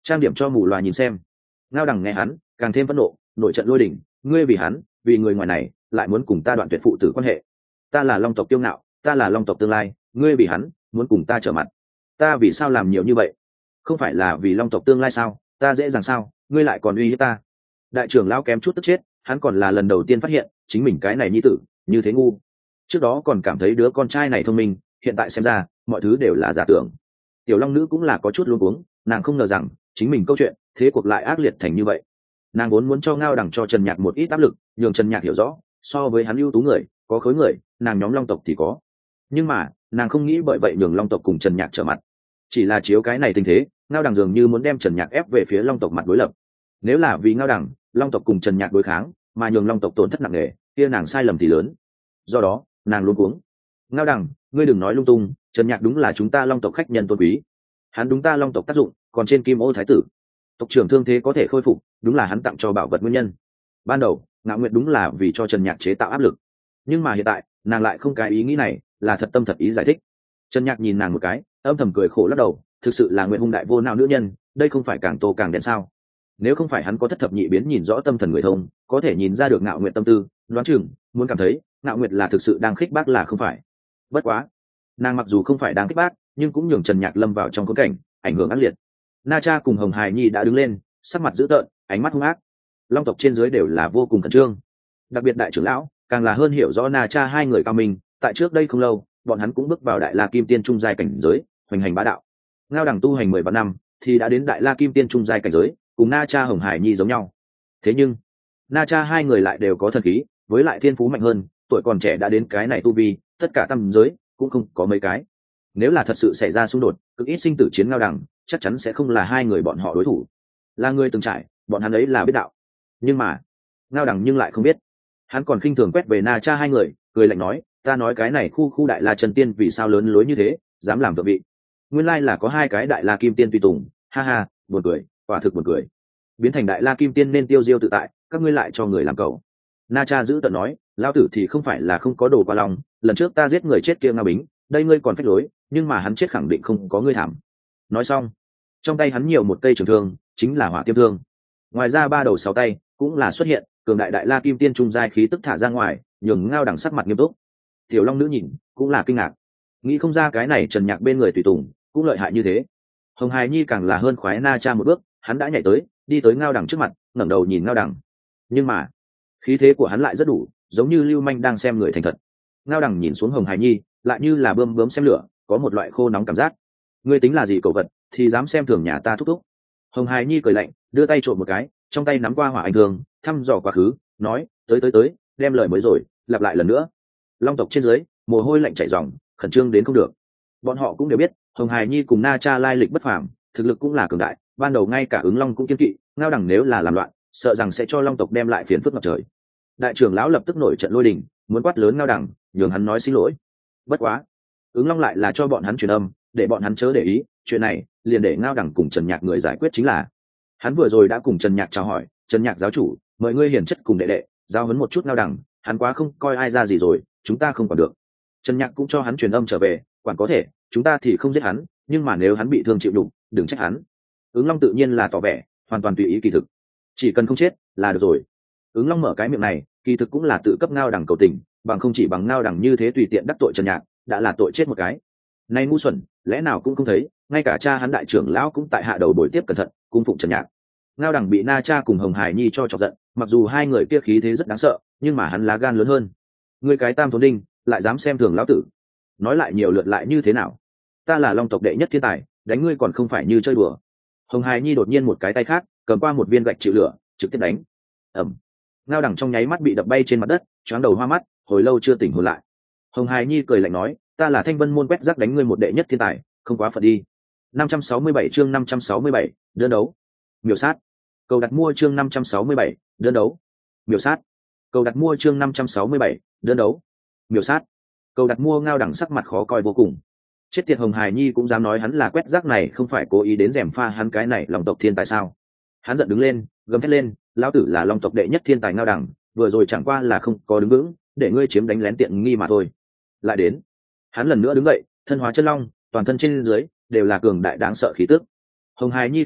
trang điểm cho mù loà nhìn xem. Ngao Đằng nghe hắn càng thêm phẫn nộ, nổi trận lôi đình. Ngươi vì hắn, vì người ngoài này lại muốn cùng ta đoạn tuyệt phụ tử quan hệ. Ta là long tộc kiêu ngạo, ta là long tộc tương lai, ngươi vì hắn muốn cùng ta trở mặt. Ta vì sao làm nhiều như vậy? Không phải là vì long tộc tương lai sao? Ta dễ dàng sao? Ngươi lại còn uy hiếp ta. Đại trưởng lão kém chút tức chết, hắn còn là lần đầu tiên phát hiện chính mình cái này nhi tử như thế ngu. Trước đó còn cảm thấy đứa con trai này thông minh, hiện tại xem ra mọi thứ đều là giả tưởng. Tiểu long nữ cũng là có chút luống cuống, nàng không ngờ rằng chính mình câu chuyện thế cuộc lại ác liệt thành như vậy. Nàng vốn muốn cho Ngao Đằng cho Trần Nhạc một ít áp lực, nhường Trần Nhạc hiểu rõ so với hắn ưu tú người có khối người nàng nhóm long tộc thì có, nhưng mà nàng không nghĩ bởi vậy nhường long tộc cùng Trần Nhạc trở mặt. Chỉ là chiếu cái này tình thế, Ngao Đằng dường như muốn đem Trần Nhạc ép về phía long tộc mặt đối lập. Nếu là vì Ngao Đằng, long tộc cùng Trần Nhạc đối kháng mà nhường long tộc tổn thất nặng nề, kia nàng sai lầm thì lớn. Do đó nàng luôn cuống. Ngao Đằng, ngươi đừng nói lung tung, Trần Nhạc đúng là chúng ta long tộc khách nhân tôn quý, hắn đúng ta long tộc tác dụng còn trên kim ô thái tử. Tộc trưởng thương thế có thể khôi phục đúng là hắn tặng cho bảo vật nguyên nhân. Ban đầu Ngạo Nguyệt đúng là vì cho Trần Nhạc chế tạo áp lực, nhưng mà hiện tại nàng lại không cái ý nghĩ này, là thật tâm thật ý giải thích. Trần Nhạc nhìn nàng một cái, âm thầm cười khổ lắc đầu, thực sự là Nguyệt hung đại vô não nữ nhân, đây không phải càng tô càng đen sao? Nếu không phải hắn có thất thập nhị biến nhìn rõ tâm thần người thông, có thể nhìn ra được Ngạo Nguyệt tâm tư, đoán chừng muốn cảm thấy Ngạo Nguyệt là thực sự đang khích bác là không phải. Bất quá nàng mặc dù không phải đang khích bác, nhưng cũng nhường Trần Nhạc lâm vào trong khốn cảnh ảnh hưởng ác liệt. Na Cha cùng Hồng Hải Nhi đã đứng lên, sắc mặt dữ tợn, ánh mắt hung ác. Long tộc trên dưới đều là vô cùng khẩn trương, đặc biệt đại trưởng lão càng là hơn hiểu rõ Na Cha hai người cao minh. Tại trước đây không lâu, bọn hắn cũng bước vào đại la kim tiên trung giai cảnh giới, hoành hành bá đạo. Ngao Đằng tu hành mười vạn năm thì đã đến đại la kim tiên trung giai cảnh giới, cùng Na Cha Hồng Hải Nhi giống nhau. Thế nhưng Na Cha hai người lại đều có thần khí, với lại thiên phú mạnh hơn, tuổi còn trẻ đã đến cái này tu vi, tất cả tam giới cũng không có mấy cái. Nếu là thật sự xảy ra xung đột, cực ít sinh tử chiến Ngao Đằng chắc chắn sẽ không là hai người bọn họ đối thủ. Là người từng trải, bọn hắn ấy là biết đạo. Nhưng mà Ngao Đằng nhưng lại không biết. Hắn còn khinh thường quét về Na Cha hai người, cười lạnh nói, ta nói cái này khu khu đại la chân tiên vì sao lớn lối như thế, dám làm thượng vị. Nguyên lai là có hai cái đại la kim tiên tùy tùng, ha ha, buồn cười, quả thực buồn cười. Biến thành đại la kim tiên nên tiêu diêu tự tại, các ngươi lại cho người làm cẩu. Na Cha giữ tợn nói, lao tử thì không phải là không có đồ qua lòng, lần trước ta giết người chết kia Ngao Bính, đây ngươi còn phách lối, nhưng mà hắn chết khẳng định không có ngươi thảm. Nói xong, trong tay hắn nhiều một cây trường thương, chính là hỏa tiêm thương. Ngoài ra ba đầu sáu tay cũng là xuất hiện, cường đại đại la kim tiên trung giai khí tức thả ra ngoài, nhường Ngao Đằng sắc mặt nghiêm túc. Tiểu Long nữ nhìn cũng là kinh ngạc, nghĩ không ra cái này Trần Nhạc bên người tùy tùng cũng lợi hại như thế. Hồng Hải Nhi càng là hơn khoái Na Cha một bước, hắn đã nhảy tới, đi tới Ngao Đằng trước mặt, ngẩng đầu nhìn Ngao Đằng. Nhưng mà khí thế của hắn lại rất đủ, giống như lưu manh đang xem người thành thật. Ngao Đằng nhìn xuống Hồng Hải Nhi, lại như là bươm bướm xem lửa, có một loại khô nóng cảm giác. Ngươi tính là gì cậu vật, thì dám xem thường nhà ta thúc thúc? Hồng Hải Nhi cười lạnh, đưa tay trộm một cái, trong tay nắm qua hỏa anh thương, thăm dò quá khứ, nói, tới tới tới, đem lời mới rồi, lặp lại lần nữa. Long tộc trên dưới mồ hôi lạnh chảy ròng, khẩn trương đến không được. Bọn họ cũng đều biết Hồng Hải Nhi cùng Na Cha lai lịch bất phàm, thực lực cũng là cường đại, ban đầu ngay cả ứng long cũng kiên kỵ. Ngao Đằng nếu là làm loạn, sợ rằng sẽ cho long tộc đem lại phiền phức ngập trời. Đại trưởng lão lập tức nổi trận lôi đình, muốn quát lớn Ngao Đằng, nhường hắn nói xin lỗi. Bất quá ứng long lại là cho bọn hắn truyền âm, để bọn hắn chớ để ý chuyện này, liền để Ngao Đằng cùng Trần Nhạc người giải quyết chính là. Hắn vừa rồi đã cùng Trần Nhạc chào hỏi, Trần Nhạc giáo chủ, mời ngươi hiển chất cùng đệ đệ giao huấn một chút Ngao Đằng, hắn quá không coi ai ra gì rồi, chúng ta không quản được. Trần Nhạc cũng cho hắn truyền âm trở về, quản có thể, chúng ta thì không giết hắn, nhưng mà nếu hắn bị thương chịu đựng, đừng trách hắn. Ứng long tự nhiên là tỏ vẻ hoàn toàn tùy ý, kỳ thực chỉ cần không chết là được rồi. Ứng long mở cái miệng này kỳ thực cũng là tự cấp Ngao Đằng cầu tình, bằng không chỉ bằng Ngao Đằng như thế tùy tiện đắc tội Trần Nhạc, đã là tội chết một cái. Nay ngu xuẩn, lẽ nào cũng không thấy, ngay cả cha hắn đại trưởng lão cũng tại hạ đầu buổi tiếp cẩn thận cung phụng Trần Nhạc. Ngao Đằng bị Na Cha cùng Hồng Hải Nhi cho chọc giận, mặc dù hai người kia khí thế rất đáng sợ, nhưng mà hắn lá gan lớn hơn. Ngươi cái tam thốn đinh, lại dám xem thường lão tử, nói lại nhiều lượt lại như thế nào? Ta là long tộc đệ nhất thiên tài, đánh ngươi còn không phải như chơi đùa. Hồng Hải Nhi đột nhiên một cái tay khác cầm qua một viên gạch chịu lửa, trực tiếp đánh. Ẩm. Ngao Đằng trong nháy mắt bị đập bay trên mặt đất, choáng đầu hoa mắt, hồi lâu chưa tỉnh hồn lại. Hồng Hải Nhi cười lạnh nói, ta là Thanh Vân môn quét rác đánh ngươi một đệ nhất thiên tài, không quá phận đi. năm trăm sáu mươi bảy chương năm trăm sáu mươi bảy, đơn đấu. Miểu sát. Cầu đặt mua chương năm trăm sáu mươi bảy, đơn đấu. Miểu sát. Cầu đặt mua chương năm trăm sáu mươi bảy, đơn đấu. Miểu sát. Cầu đặt mua. Ngao Đằng sắc mặt khó coi vô cùng. Chết tiệt, Hồng Hải Nhi cũng dám nói hắn là quét rác này không phải cố ý đến rèm pha hắn cái này lòng tộc thiên tài sao? Hắn giận đứng lên, gầm thét lên, lão tử là long tộc đệ nhất thiên tài Ngao Đằng, vừa rồi chẳng qua là không có đứng vững, để ngươi chiếm đánh lén tiện nghi mà thôi. Lại đến. Hắn lần nữa đứng dậy, thân hóa chân long, toàn thân trên dưới đều là cường đại đáng sợ khí tức. Hồng Hải Nhi cười lạnh,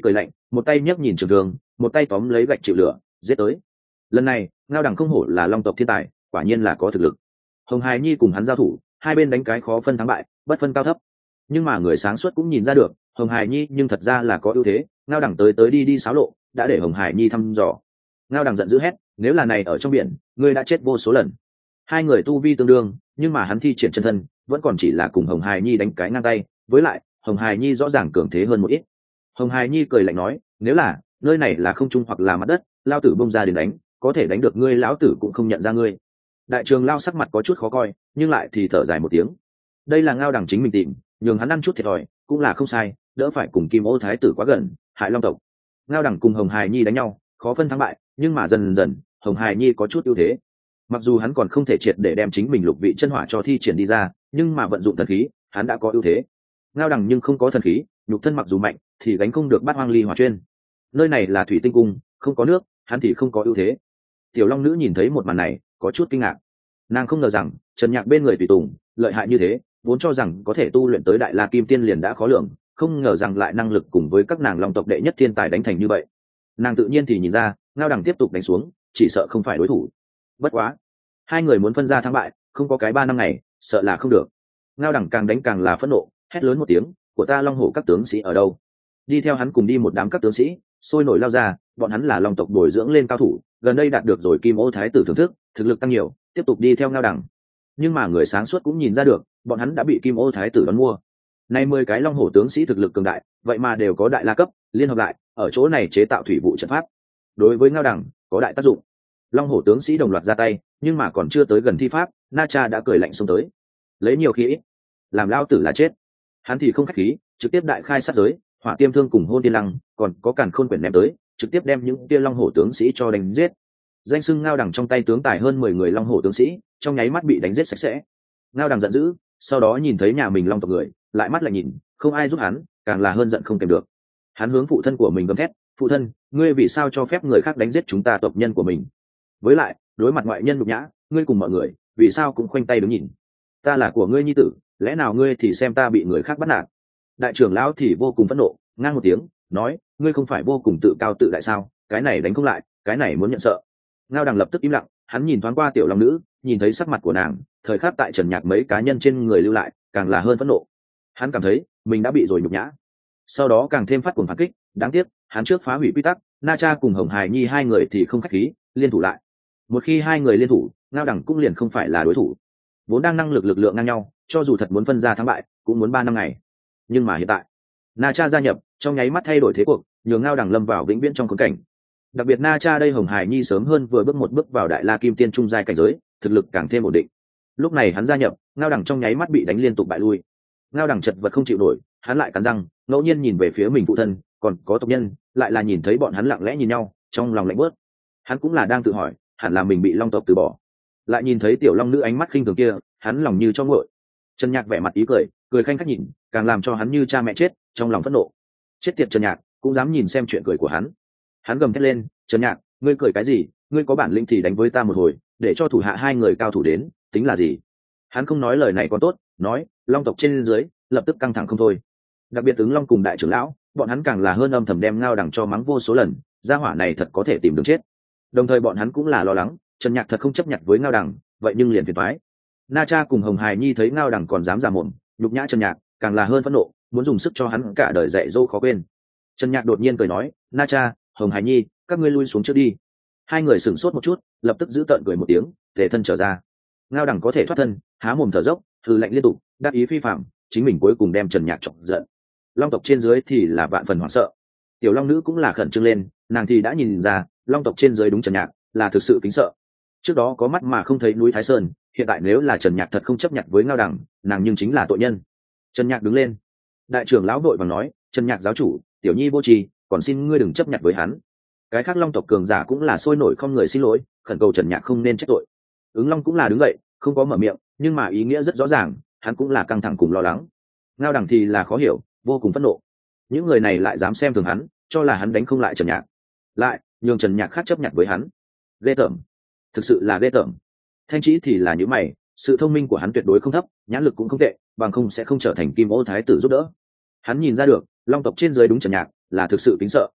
một tay nhấc nhìn trường thương, một tay tóm lấy gạch chịu lửa giết tới. Lần này Ngao Đằng không hổ là long tộc thiên tài, quả nhiên là có thực lực. Hồng Hải Nhi cùng hắn giao thủ, hai bên đánh cái khó phân thắng bại, bất phân cao thấp. Nhưng mà người sáng suốt cũng nhìn ra được, Hồng Hải Nhi nhưng thật ra là có ưu thế. Ngao Đằng tới tới đi đi xáo lộ, đã để Hồng Hải Nhi thăm dò. Ngao Đằng giận dữ hét, nếu là này ở trong biển, ngươi đã chết vô số lần. Hai người tu vi tương đương, nhưng mà hắn thi triển chân thân, vẫn còn chỉ là cùng Hồng Hải Nhi đánh cái ngang tay. Với lại Hồng Hải Nhi rõ ràng cường thế hơn một ít. Hồng Hải Nhi cười lạnh nói, nếu là nơi này là không trung hoặc là mặt đất, lao tử bông ra đến đánh, có thể đánh được ngươi, lão tử cũng không nhận ra ngươi. Đại trường lao sắc mặt có chút khó coi, nhưng lại thì thở dài một tiếng. Đây là Ngao Đằng chính mình tìm, nhường hắn ăn chút thiệt thòi cũng là không sai, đỡ phải cùng Kim Ô thái tử quá gần, hại long tộc. Ngao Đằng cùng Hồng Hải Nhi đánh nhau, khó phân thắng bại, nhưng mà dần dần Hồng Hải Nhi có chút ưu thế. Mặc dù hắn còn không thể triệt để đem chính mình lục vị chân hỏa cho thi triển đi ra, nhưng mà vận dụng thần khí, hắn đã có ưu thế. Ngao Đằng nhưng không có thần khí, nhục thân mặc dù mạnh, thì gánh không được Bát Hoang Ly Hỏa Chuyên. Nơi này là thủy tinh cung, không có nước, hắn thì không có ưu thế. Tiểu Long nữ nhìn thấy một màn này, có chút kinh ngạc. Nàng không ngờ rằng Trần Nhạc bên người tùy tùng lợi hại như thế, vốn cho rằng có thể tu luyện tới Đại La Kim Tiên liền đã khó lường, không ngờ rằng lại năng lực cùng với các nàng long tộc đệ nhất thiên tài đánh thành như vậy. Nàng tự nhiên thì nhìn ra, Ngao Đằng tiếp tục đánh xuống, chỉ sợ không phải đối thủ. Bất quá, hai người muốn phân ra thắng bại, không có cái ba năm ngày, sợ là không được. Ngao Đằng càng đánh càng là phẫn nộ, hét lớn một tiếng, của ta Long Hổ các tướng sĩ ở đâu? Đi theo hắn cùng đi một đám các tướng sĩ, sôi nổi lao ra, bọn hắn là long tộc bồi dưỡng lên cao thủ, gần đây đạt được rồi Kim Ô thái tử thưởng thức, thực lực tăng nhiều, tiếp tục đi theo Ngao Đằng. Nhưng mà người sáng suốt cũng nhìn ra được, bọn hắn đã bị Kim Ô thái tử đón mua. Nay mười cái long hổ tướng sĩ thực lực cường đại, vậy mà đều có đại la cấp, liên hợp lại, ở chỗ này chế tạo thủy vụ trận pháp. Đối với Ngao Đằng, có đại tác dụng. Long hổ tướng sĩ đồng loạt ra tay, nhưng mà còn chưa tới gần thi pháp, Na Cha đã cười lạnh xông tới. Lấy nhiều khí ít, làm lao tử là chết. Hắn thì không khách khí, trực tiếp đại khai sát giới, hỏa tiêm thương cùng hôn tiên lăng, còn có càn khôn quyển ném tới, trực tiếp đem những kia long hổ tướng sĩ cho đánh giết. Danh xưng Ngao Đằng trong tay tướng tài hơn mười người long hổ tướng sĩ, trong nháy mắt bị đánh giết sạch sẽ. Ngao Đằng giận dữ, sau đó nhìn thấy nhà mình long tộc người, lại mắt lại nhìn, không ai giúp hắn, càng là hơn giận không kèm được. Hắn hướng phụ thân của mình gầm thét, phụ thân, ngươi vì sao cho phép người khác đánh giết chúng ta tộc nhân của mình? Với lại, đối mặt ngoại nhân nhục nhã, ngươi cùng mọi người, vì sao cũng khoanh tay đứng nhìn? Ta là của ngươi nhi tử, lẽ nào ngươi thì xem ta bị người khác bắt nạt? Đại trưởng lão thì vô cùng phẫn nộ, ngang một tiếng, nói, ngươi không phải vô cùng tự cao tự đại sao? Cái này đánh không lại, cái này muốn nhận sợ. Ngao Đằng lập tức im lặng, hắn nhìn thoáng qua tiểu long nữ, nhìn thấy sắc mặt của nàng, thời khắc tại Trần Nhạc mấy cá nhân trên người lưu lại, càng là hơn phẫn nộ. Hắn cảm thấy mình đã bị rồi nhục nhã, sau đó càng thêm phát cuồng phản kích. Đáng tiếc, hắn trước phá hủy quy tắc, Na Cha cùng Hồng Hải Nhi hai người thì không khách khí, liên thủ lại. Một khi hai người liên thủ, Ngao Đằng cũng liền không phải là đối thủ. Vốn đang năng lực lực lượng ngang nhau, cho dù thật muốn phân ra thắng bại, cũng muốn ba năm ngày. Nhưng mà hiện tại, Na Cha gia nhập, trong nháy mắt thay đổi thế cuộc, nhường Ngao Đằng lâm vào vĩnh viễn trong khốn cảnh. Đặc biệt Na Cha đây Hồng Hải Nhi sớm hơn vừa bước một bước vào Đại La Kim Tiên trung giai cảnh giới, thực lực càng thêm ổn định. Lúc này hắn gia nhập, Ngao Đằng trong nháy mắt bị đánh liên tục bại lui. Ngao Đằng chật vật không chịu nổi, hắn lại cắn răng, ngẫu nhiên nhìn về phía mình phụ thân, còn có tộc nhân, lại là nhìn thấy bọn hắn lặng lẽ nhìn nhau, trong lòng lạnh bớt. Hắn cũng là đang tự hỏi, hẳn là mình bị long tộc từ bỏ. Lại nhìn thấy tiểu long nữ ánh mắt khinh thường kia, hắn lòng như cho nguội. Trần Nhạc vẻ mặt ý cười, cười khanh khách nhìn, càng làm cho hắn như cha mẹ chết, trong lòng phẫn nộ. Chết tiệt Trần Nhạc, cũng dám nhìn xem chuyện cười của hắn. Hắn gầm thét lên, Trần Nhạc, ngươi cười cái gì? Ngươi có bản lĩnh thì đánh với ta một hồi, để cho thủ hạ hai người cao thủ đến, tính là gì? Hắn không nói lời này còn tốt, nói, long tộc trên dưới lập tức căng thẳng không thôi. Đặc biệt tướng long cùng đại trưởng lão, bọn hắn càng là hơn âm thầm đem Ngao Đằng cho mắng vô số lần, gia hỏa này thật có thể tìm đường chết. Đồng thời bọn hắn cũng là lo lắng, Trần Nhạc thật không chấp nhận với Ngao Đằng, vậy nhưng liền phiền toái. Na Cha cùng Hồng Hải Nhi thấy Ngao Đằng còn dám giả mồm, nhục nhã Trần Nhạc, càng là hơn phẫn nộ, muốn dùng sức cho hắn cả đời dạy dỗ khó quên. Trần Nhạc đột nhiên cười nói, Na Cha, Hồng Hải Nhi, các ngươi lui xuống trước đi. Hai người sửng sốt một chút, lập tức giữ tợn cười một tiếng, thể thân trở ra. Ngao Đằng có thể thoát thân, há mồm thở dốc, hừ lạnh liên tục, đắc ý phi phạm, chính mình cuối cùng đem Trần Nhạc chọc giận. Long tộc trên dưới thì là vạn phần hoảng sợ. Tiểu long nữ cũng là khẩn trương lên, nàng thì đã nhìn ra, long tộc trên dưới đúng Trần Nhạc là thực sự kính sợ. Trước đó có mắt mà không thấy núi Thái Sơn, hiện tại nếu là Trần Nhạc thật không chấp nhận với Ngao Đằng, nàng nhưng chính là tội nhân. Trần Nhạc đứng lên, đại trưởng lão vội vàng nói, Trần Nhạc giáo chủ, tiểu nhi vô tri, còn xin ngươi đừng chấp nhận với hắn. Cái khác long tộc cường giả cũng là sôi nổi không người xin lỗi, khẩn cầu Trần Nhạc không nên trách tội. Ứng Long cũng là đứng dậy, không có mở miệng, nhưng mà ý nghĩa rất rõ ràng, hắn cũng là căng thẳng cùng lo lắng. Ngao Đằng thì là khó hiểu, vô cùng phẫn nộ. Những người này lại dám xem thường hắn, cho là hắn đánh không lại Trần Nhạc, lại nhường Trần Nhạc khác chấp nhận với hắn. Ghê tởm, thực sự là ghê tởm. Thanh Chí thì là những mày, sự thông minh của hắn tuyệt đối không thấp, nhãn lực cũng không tệ, bằng không sẽ không trở thành Kim Ô thái tử giúp đỡ. Hắn nhìn ra được, long tộc trên dưới đúng Trần Nhạc là thực sự kính sợ.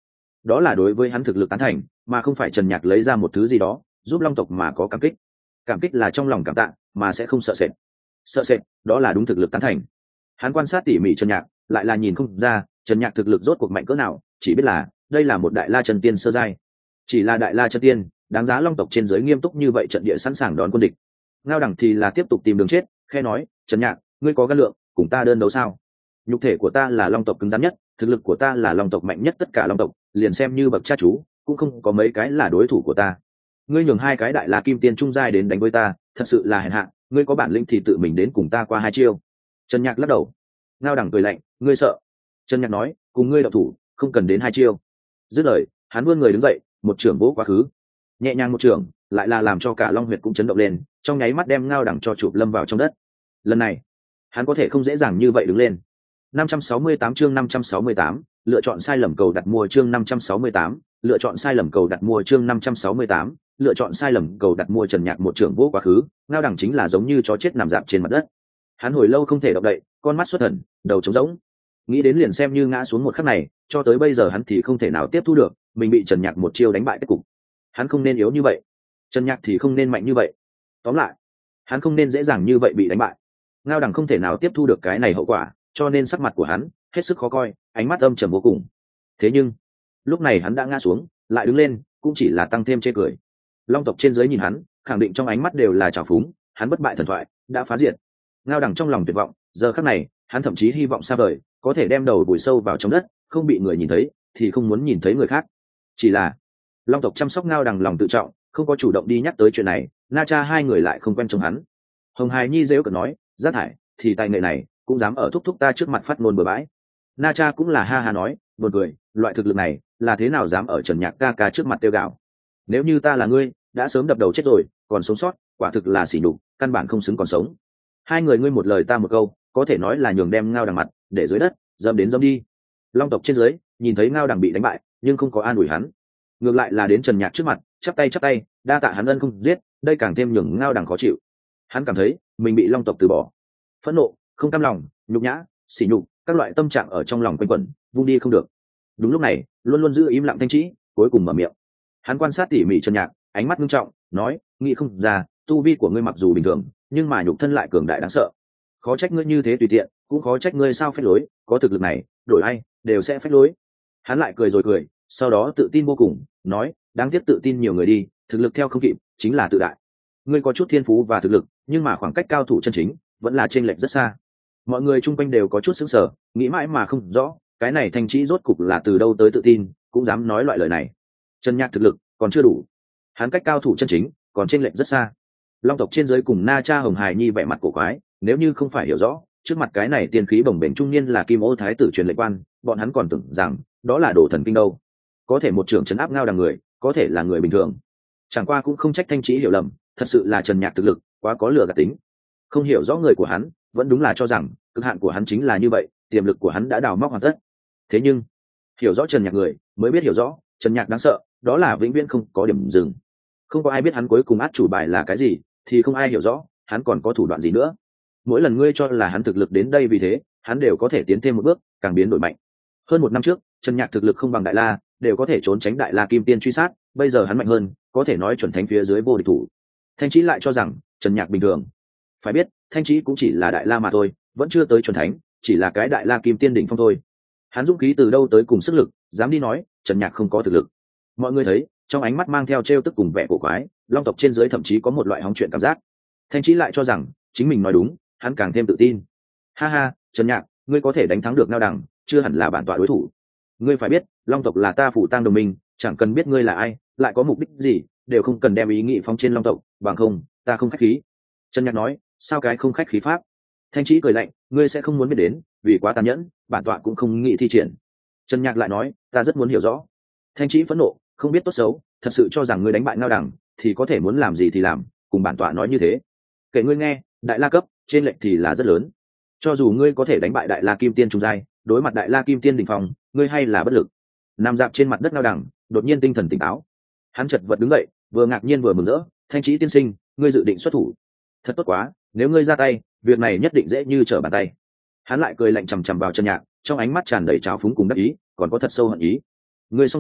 đó là đối với hắn thực lực tán thành, mà không phải Trần Nhạc lấy ra một thứ gì đó giúp long tộc mà có cảm kích. Cảm kích là trong lòng cảm tạ, mà sẽ không sợ sệt. Sợ sệt, đó là đúng thực lực tán thành. Hắn quan sát tỉ mỉ Trần Nhạc, lại là nhìn không ra Trần Nhạc thực lực rốt cuộc mạnh cỡ nào, chỉ biết là đây là một đại la chân tiên sơ giai. Chỉ là đại la chân tiên, đáng giá long tộc trên giới nghiêm túc như vậy trận địa sẵn sàng đón quân địch. Ngao Đẳng thì là tiếp tục tìm đường chết, khe nói, Trần Nhạc, ngươi có gan lượng, cùng ta đơn đấu sao? Nhục thể của ta là long tộc cứng rắn nhất, thực lực của ta là long tộc mạnh nhất tất cả long tộc, liền xem như bậc cha chú, cũng không có mấy cái là đối thủ của ta. Ngươi nhường hai cái đại la kim tiên trung giai đến đánh với ta, thật sự là hèn hạ, ngươi có bản lĩnh thì tự mình đến cùng ta qua hai chiêu. Trần Nhạc lắc đầu. Ngao Đẳng cười lạnh, ngươi sợ? Trần Nhạc nói, cùng ngươi động thủ, không cần đến hai chiêu. Dứt lời, hắn vươn người đứng dậy, một trưởng vỗ quá khứ. Nhẹ nhàng một trưởng, lại là làm cho cả long huyệt cũng chấn động lên, trong nháy mắt đem Ngao Đẳng cho chụp lâm vào trong đất. Lần này, hắn có thể không dễ dàng như vậy đứng lên. năm trăm sáu mươi tám chương năm trăm sáu mươi tám, lựa chọn sai lầm cầu đặt mua chương năm trăm sáu mươi tám, lựa chọn sai lầm cầu đặt mua chương năm trăm sáu mươi tám, lựa chọn sai lầm cầu đặt mua. Trần Nhạc một trưởng vỗ quá khứ, Ngao Đẳng chính là giống như chó chết nằm dạp trên mặt đất. Hắn hồi lâu không thể động đậy, con mắt xuất thần, đầu trống rỗng. Nghĩ đến liền xem như ngã xuống một khắc này, cho tới bây giờ hắn thì không thể nào tiếp thu được mình bị Trần Nhạc một chiêu đánh bại kết cục. Hắn không nên yếu như vậy, Trần Nhạc thì không nên mạnh như vậy. Tóm lại, hắn không nên dễ dàng như vậy bị đánh bại. Ngao Đẳng không thể nào tiếp thu được cái này hậu quả, cho nên sắc mặt của hắn hết sức khó coi, ánh mắt âm trầm vô cùng. Thế nhưng lúc này hắn đã ngã xuống, lại đứng lên cũng chỉ là tăng thêm chê cười. Long tộc trên dưới nhìn hắn, khẳng định trong ánh mắt đều là trào phúng. Hắn bất bại thần thoại đã phá diệt. Ngao Đẳng trong lòng tuyệt vọng, giờ khắc này hắn thậm chí hy vọng xa vời có thể đem đầu vùi sâu vào trong đất, không bị người nhìn thấy thì không muốn nhìn thấy người khác. Chỉ là long tộc chăm sóc Ngao Đẳng lòng tự trọng, không có chủ động đi nhắc tới chuyện này. Na Cha hai người lại không quen trông hắn. Hồng Hải Nhi dễu cợt nói, rác thải thì tài nghệ này cũng dám ở thúc thúc ta trước mặt phát ngôn bừa bãi. Na Cha cũng là ha ha nói, buồn cười, loại thực lực này là thế nào dám ở Trần Nhạc ca ca trước mặt tiêu gạo. Nếu như ta là ngươi, đã sớm đập đầu chết rồi, còn sống sót quả thực là sỉ nhục, căn bản không xứng còn sống. Hai người ngươi một lời ta một câu, có thể nói là nhường đem Ngao Đằng mặt để dưới đất, dâm đến dâm đi. Long tộc trên dưới nhìn thấy Ngao Đằng bị đánh bại, nhưng không có an ủi hắn, ngược lại là đến Trần Nhạc trước mặt chắp tay chắp tay, đa tạ hắn ân không giết, đây càng thêm nhường Ngao Đằng khó chịu. Hắn cảm thấy mình bị long tộc từ bỏ, phẫn nộ, không cam lòng, nhục nhã, sỉ nhục, các loại tâm trạng ở trong lòng quanh quẩn, vung đi không được. Đúng lúc này, luôn luôn giữ im lặng Thanh Trĩ cuối cùng mở miệng. Hắn quan sát tỉ mỉ Trần Nhạc, ánh mắt nghiêm trọng, nói, nghĩ không ra, tu vi của ngươi mặc dù bình thường, nhưng mà nhục thân lại cường đại đáng sợ. Khó trách ngươi như thế tùy tiện, cũng khó trách ngươi sao phách lối, có thực lực này, đổi ai đều sẽ phách lối. Hắn lại cười rồi cười, sau đó tự tin vô cùng, nói, đáng tiếc tự tin nhiều người đi, thực lực theo không kịp, chính là tự đại. Ngươi có chút thiên phú và thực lực, nhưng mà khoảng cách cao thủ chân chính vẫn là chênh lệch rất xa. Mọi người chung quanh đều có chút sững sờ, nghĩ mãi mà không rõ, cái này Thanh Trĩ rốt cục là từ đâu tới tự tin, cũng dám nói loại lời này. Trần Nhạc thực lực còn chưa đủ, hắn cách cao thủ chân chính còn chênh lệch rất xa. Long tộc trên dưới cùng Na Cha Hồng Hải Nhi vẻ mặt cổ quái, nếu như không phải hiểu rõ, trước mặt cái này tiên khí bồng bềnh trung niên là Kim Ô thái tử truyền lệnh quan, bọn hắn còn tưởng rằng đó là đồ thần kinh đâu. Có thể một trưởng trấn áp Ngao Đằng người, có thể là người bình thường. Chẳng qua cũng không trách Thanh Trĩ hiểu lầm, thật sự là Trần Nhạc thực lực quá có lừa gạt tính. Không hiểu rõ người của hắn, vẫn đúng là cho rằng cực hạn của hắn chính là như vậy, tiềm lực của hắn đã đào móc hoàn tất. Thế nhưng hiểu rõ Trần Nhạc người mới biết hiểu rõ, Trần Nhạc đáng sợ, đó là vĩnh viễn không có điểm dừng. Không có ai biết hắn cuối cùng át chủ bài là cái gì, thì không ai hiểu rõ hắn còn có thủ đoạn gì nữa. Mỗi lần ngươi cho là hắn thực lực đến đây vì thế, hắn đều có thể tiến thêm một bước, càng biến đổi mạnh. Hơn một năm trước, Trần Nhạc thực lực không bằng Đại La, đều có thể trốn tránh Đại La Kim Tiên truy sát, bây giờ hắn mạnh hơn, có thể nói chuẩn thánh phía dưới vô địch thủ. Thanh Trĩ lại cho rằng Trần Nhạc bình thường. Phải biết, Thanh Trĩ cũng chỉ là Đại La mà thôi, vẫn chưa tới chuẩn thánh, chỉ là cái Đại La Kim Tiên đỉnh phong thôi. Hắn dũng khí từ đâu tới cùng sức lực, dám đi nói Trần Nhạc không có thực lực. Mọi người thấy, trong ánh mắt mang theo trêu tức cùng vẻ cổ quái, Long tộc trên dưới thậm chí có một loại hóng chuyện cảm giác. Thanh Trĩ lại cho rằng chính mình nói đúng, hắn càng thêm tự tin. Ha ha, Trần Nhạc, ngươi có thể đánh thắng được Ngao Đằng, chưa hẳn là bản tọa đối thủ. Ngươi phải biết, Long tộc là ta phụ tang đồng minh, chẳng cần biết ngươi là ai, lại có mục đích gì, đều không cần đem ý nghĩ phóng trên Long tộc, bằng không, ta không khách khí. Trần Nhạc nói, sao cái không khách khí pháp? Thanh Trĩ cười lạnh, ngươi sẽ không muốn biết đến, vì quá tàn nhẫn, bản tọa cũng không nghĩ thi triển. Trần Nhạc lại nói, ta rất muốn hiểu rõ. Thanh Trĩ phẫn nộ, không biết tốt xấu, thật sự cho rằng ngươi đánh bại Ngao Đằng thì có thể muốn làm gì thì làm, cùng bản tọa nói như thế. Kể ngươi nghe, Đại La cấp trên lệnh thì là rất lớn. Cho dù ngươi có thể đánh bại Đại La Kim Tiên trung giai, đối mặt Đại La Kim Tiên đỉnh phong, ngươi hay là bất lực. Nằm dạp trên mặt đất Ngao Đằng, đột nhiên tinh thần tỉnh táo. Hắn chợt vật đứng dậy, vừa ngạc nhiên vừa mừng rỡ, Thanh Trĩ tiên sinh, ngươi dự định xuất thủ. Thật tốt quá, nếu ngươi ra tay, việc này nhất định dễ như trở bàn tay. Hắn lại cười lạnh chằm chằm vào Trần Nhạc, trong ánh mắt tràn đầy trào phúng cùng đắc ý, còn có thật sâu hận ý. Ngươi xong rồi,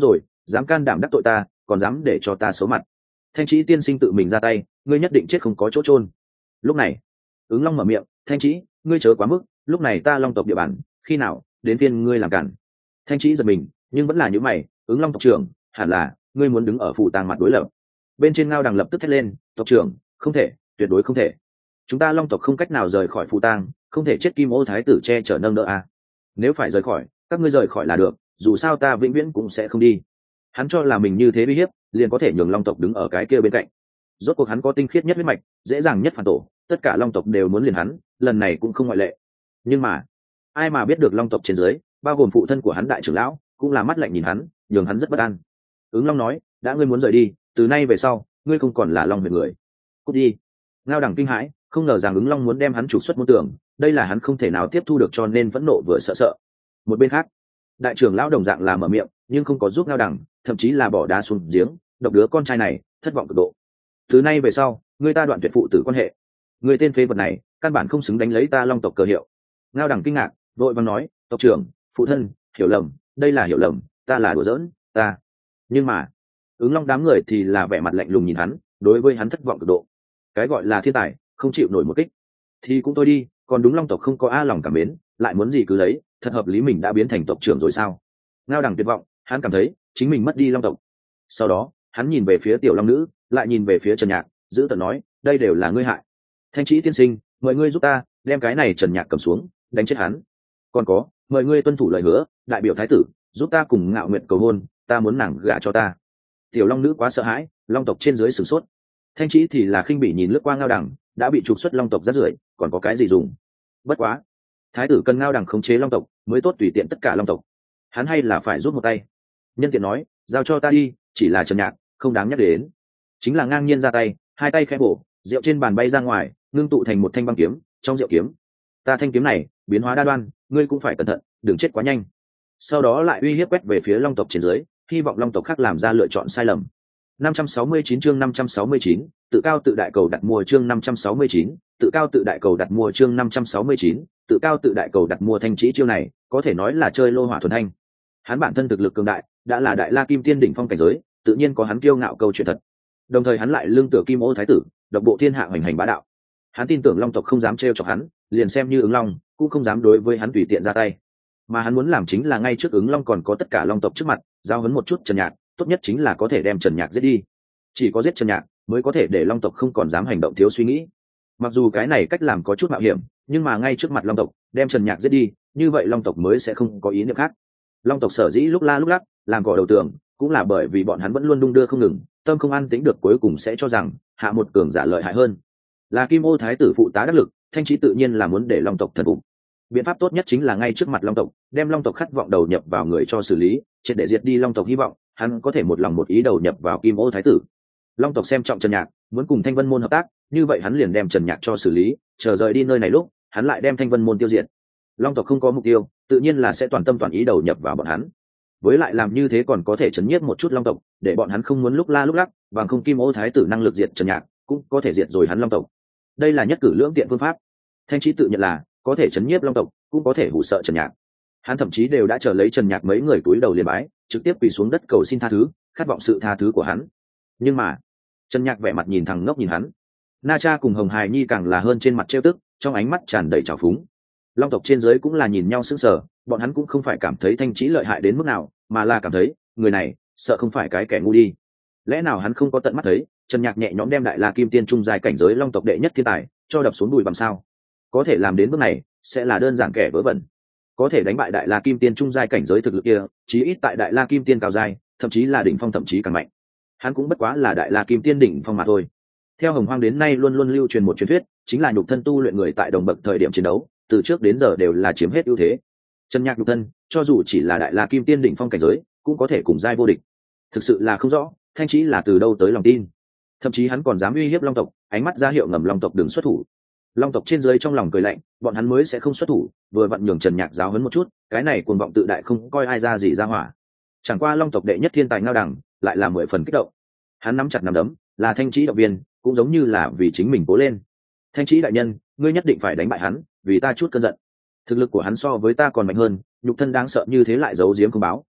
dám can đảm đắc tội ta, còn dám để cho ta xấu mặt. Thanh Chí tiên sinh tự mình ra tay, ngươi nhất định chết không có chỗ chôn. Lúc này ứng long mở miệng, Thanh Chí, ngươi chớ quá mức, lúc này ta long tộc địa bàn, khi nào đến phiên ngươi làm cản. Thanh Chí giật mình, nhưng vẫn là những mày, ứng long tộc trưởng, hẳn là ngươi muốn đứng ở phủ tàng mặt đối lập. Bên trên Ngao Đằng lập tức thét lên, tộc trưởng, không thể, tuyệt đối không thể. Chúng ta long tộc không cách nào rời khỏi phủ tàng, không thể chết Kim Ô thái tử che chở nâng đỡ à. Nếu phải rời khỏi, các ngươi rời khỏi là được, dù sao ta vĩnh viễn cũng sẽ không đi. Hắn cho là mình như thế uy hiếp, liền có thể nhường long tộc đứng ở cái kia bên cạnh. Rốt cuộc hắn có tinh khiết nhất huyết mạch, dễ dàng nhất phản tổ, tất cả long tộc đều muốn liền hắn, lần này cũng không ngoại lệ. Nhưng mà ai mà biết được long tộc trên dưới, bao gồm phụ thân của hắn đại trưởng lão, cũng là mắt lạnh nhìn hắn, nhường hắn rất bất an. Ứng Long nói, đã ngươi muốn rời đi, từ nay về sau ngươi không còn là long huyện người, cút đi. Ngao Đằng kinh hãi, không ngờ rằng Ứng Long muốn đem hắn trục xuất môn tưởng, đây là hắn không thể nào tiếp thu được, cho nên phẫn nộ vừa sợ sợ. Một bên khác, đại trưởng lão đồng dạng là mở miệng, nhưng không có giúp Ngao Đằng, thậm chí là bỏ đá xuống giếng, độc đứa con trai này thất vọng cực độ. Từ nay về sau ngươi ta đoạn tuyệt phụ tử quan hệ, người tên phế vật này căn bản không xứng đánh lấy ta long tộc cờ hiệu. Ngao Đằng kinh ngạc, vội vàng nói, tộc trưởng, phụ thân, hiểu lầm, đây là hiểu lầm, ta là đùa giỡn, ta. Nhưng mà Ứng Long đám người thì là vẻ mặt lạnh lùng nhìn hắn, đối với hắn thất vọng cực độ. Cái gọi là thiên tài không chịu nổi một kích thì cũng thôi đi, còn đúng long tộc không có a lòng cảm mến, lại muốn gì cứ lấy, thật hợp lý mình đã biến thành tộc trưởng rồi sao? Ngao Đằng tuyệt vọng, hắn cảm thấy chính mình mất đi long tộc. Sau đó hắn nhìn về phía tiểu long nữ, lại nhìn về phía Trần Nhạc, giữ tợn nói, đây đều là ngươi hại. Thanh Chí tiên sinh, mời ngươi giúp ta đem cái này Trần Nhạc cầm xuống, đánh chết hắn. Còn có, mời ngươi tuân thủ lời hứa, đại biểu thái tử, giúp ta cùng Ngạo Nguyệt cầu hôn, ta muốn nàng gả cho ta. Tiểu long nữ quá sợ hãi, long tộc trên dưới sửng sốt. Thanh Chí thì là khinh bỉ nhìn lướt qua Ngao Đằng, đã bị trục xuất long tộc rất rưởi, còn có cái gì dùng? Bất quá thái tử cần Ngao Đằng khống chế long tộc mới tốt tùy tiện tất cả long tộc, hắn hay là phải giúp một tay. Nhân tiện nói, giao cho ta đi, chỉ là Trần Nhạc không đáng nhắc đến. Chính là ngang nhiên ra tay, hai tay khẽ bổ, rượu trên bàn bay ra ngoài, ngưng tụ thành một thanh băng kiếm. Trong rượu kiếm, ta thanh kiếm này biến hóa đa đoan, ngươi cũng phải cẩn thận, đừng chết quá nhanh. Sau đó lại uy hiếp quét về phía long tộc trên dưới, hy vọng long tộc khác làm ra lựa chọn sai lầm. năm trăm sáu mươi chín chương năm trăm sáu mươi chín, tự cao tự đại cầu đặt mua chương năm trăm sáu mươi chín, tự cao tự đại cầu đặt mua chương năm trăm sáu mươi chín, tự cao tự đại cầu đặt mua. Thanh Chí chiêu này có thể nói là chơi lô hỏa thuần thanh. Hắn bản thân thực lực cường đại, đã là đại la kim tiên đỉnh phong cảnh giới, tự nhiên có hắn kiêu ngạo câu chuyện thật. Đồng thời hắn lại lương tựa Kim Ô thái tử, độc bộ thiên hạ hoành hành bá đạo. Hắn tin tưởng long tộc không dám trêu chọc hắn, liền xem như Ứng Long cũng không dám đối với hắn tùy tiện ra tay. Mà hắn muốn làm chính là ngay trước Ứng Long còn có tất cả long tộc trước mặt, giao huấn một chút Trần Nhạc, tốt nhất chính là có thể đem Trần Nhạc giết đi. Chỉ có giết Trần Nhạc mới có thể để long tộc không còn dám hành động thiếu suy nghĩ. Mặc dù cái này cách làm có chút mạo hiểm, nhưng mà ngay trước mặt long tộc đem Trần Nhạc giết đi, như vậy long tộc mới sẽ không có ý niệm khác. Long tộc sở dĩ lúc la lúc lắc làm cỏ đầu tường, cũng là bởi vì bọn hắn vẫn luôn đung đưa không ngừng, tâm không an tĩnh được, cuối cùng sẽ cho rằng hạ một cường giả lợi hại hơn. Là Kim Ô thái tử phụ tá đắc lực, Thanh Chí tự nhiên là muốn để long tộc thần phục. Biện pháp tốt nhất chính là ngay trước mặt long tộc đem long tộc khát vọng đầu nhập vào người cho xử lý, triệt để diệt đi long tộc hy vọng, hắn có thể một lòng một ý đầu nhập vào Kim Ô thái tử. Long tộc xem trọng Trần Nhạc, muốn cùng Thanh Vân môn hợp tác, như vậy hắn liền đem Trần Nhạc cho xử lý, chờ rời đi nơi này lúc, hắn lại đem Thanh Vân môn tiêu diệt. Long tộc không có mục tiêu, tự nhiên là sẽ toàn tâm toàn ý đầu nhập vào bọn hắn. Với lại làm như thế còn có thể chấn nhiếp một chút long tộc, để bọn hắn không muốn lúc la lúc lắc, bằng không Kim Ô thái tử năng lực diệt Trần Nhạc, cũng có thể diệt rồi hắn long tộc. Đây là nhất cử lưỡng tiện phương pháp. Thanh Chí tự nhận là có thể chấn nhiếp long tộc, cũng có thể hù sợ Trần Nhạc. Hắn thậm chí đều đã chờ lấy Trần Nhạc mấy người túi đầu liền bái, trực tiếp quỳ xuống đất cầu xin tha thứ, khát vọng sự tha thứ của hắn. Nhưng mà Trần Nhạc vẻ mặt nhìn thẳng ngốc nhìn hắn. Na Cha cùng Hồng Hải Nhi càng là hơn trên mặt trêu tức, trong ánh mắt tràn đầy trào phúng. Long tộc trên dưới cũng là nhìn nhau sững sờ, bọn hắn cũng không phải cảm thấy Thanh Chí lợi hại đến mức nào, mà là cảm thấy người này sợ không phải cái kẻ ngu đi. Lẽ nào hắn không có tận mắt thấy Trần Nhạc nhẹ nhõm đem đại la kim tiên trung giai cảnh giới long tộc đệ nhất thiên tài cho đập xuống đùi bằng sao? Có thể làm đến bước này sẽ là đơn giản kẻ vớ vẩn. Có thể đánh bại đại la kim tiên trung giai cảnh giới thực lực kia, chí ít tại đại la kim tiên cao giai, thậm chí là đỉnh phong, thậm chí càng mạnh. Hắn cũng bất quá là đại la kim tiên đỉnh phong mà thôi. Theo Hồng Hoang đến nay luôn luôn lưu truyền một truyền thuyết, chính là nhục thân tu luyện người tại đồng bậc thời điểm chiến đấu, từ trước đến giờ đều là chiếm hết ưu thế. Trần Nhạc nhục thân, cho dù chỉ là đại la kim tiên đỉnh phong cảnh giới, cũng có thể cùng giai vô địch. Thực sự là không rõ, Thanh Chí là từ đâu tới lòng tin. Thậm chí hắn còn dám uy hiếp long tộc, ánh mắt ra hiệu ngầm long tộc đừng xuất thủ. Long tộc trên dưới trong lòng cười lạnh, bọn hắn mới sẽ không xuất thủ, vừa vặn nhường Trần Nhạc giáo huấn một chút, cái này cuồng vọng tự đại không coi ai ra gì ra hỏa. Chẳng qua long tộc đệ nhất thiên tài Ngao Đằng lại là mười phần kích động. Hắn nắm chặt nắm đấm, là Thanh Chí động viên, cũng giống như là vì chính mình cố lên. Thanh Chí đại nhân, ngươi nhất định phải đánh bại hắn, vì ta chút cơn giận. Thực lực của hắn so với ta còn mạnh hơn, nhục thân đáng sợ như thế lại giấu giếm không báo,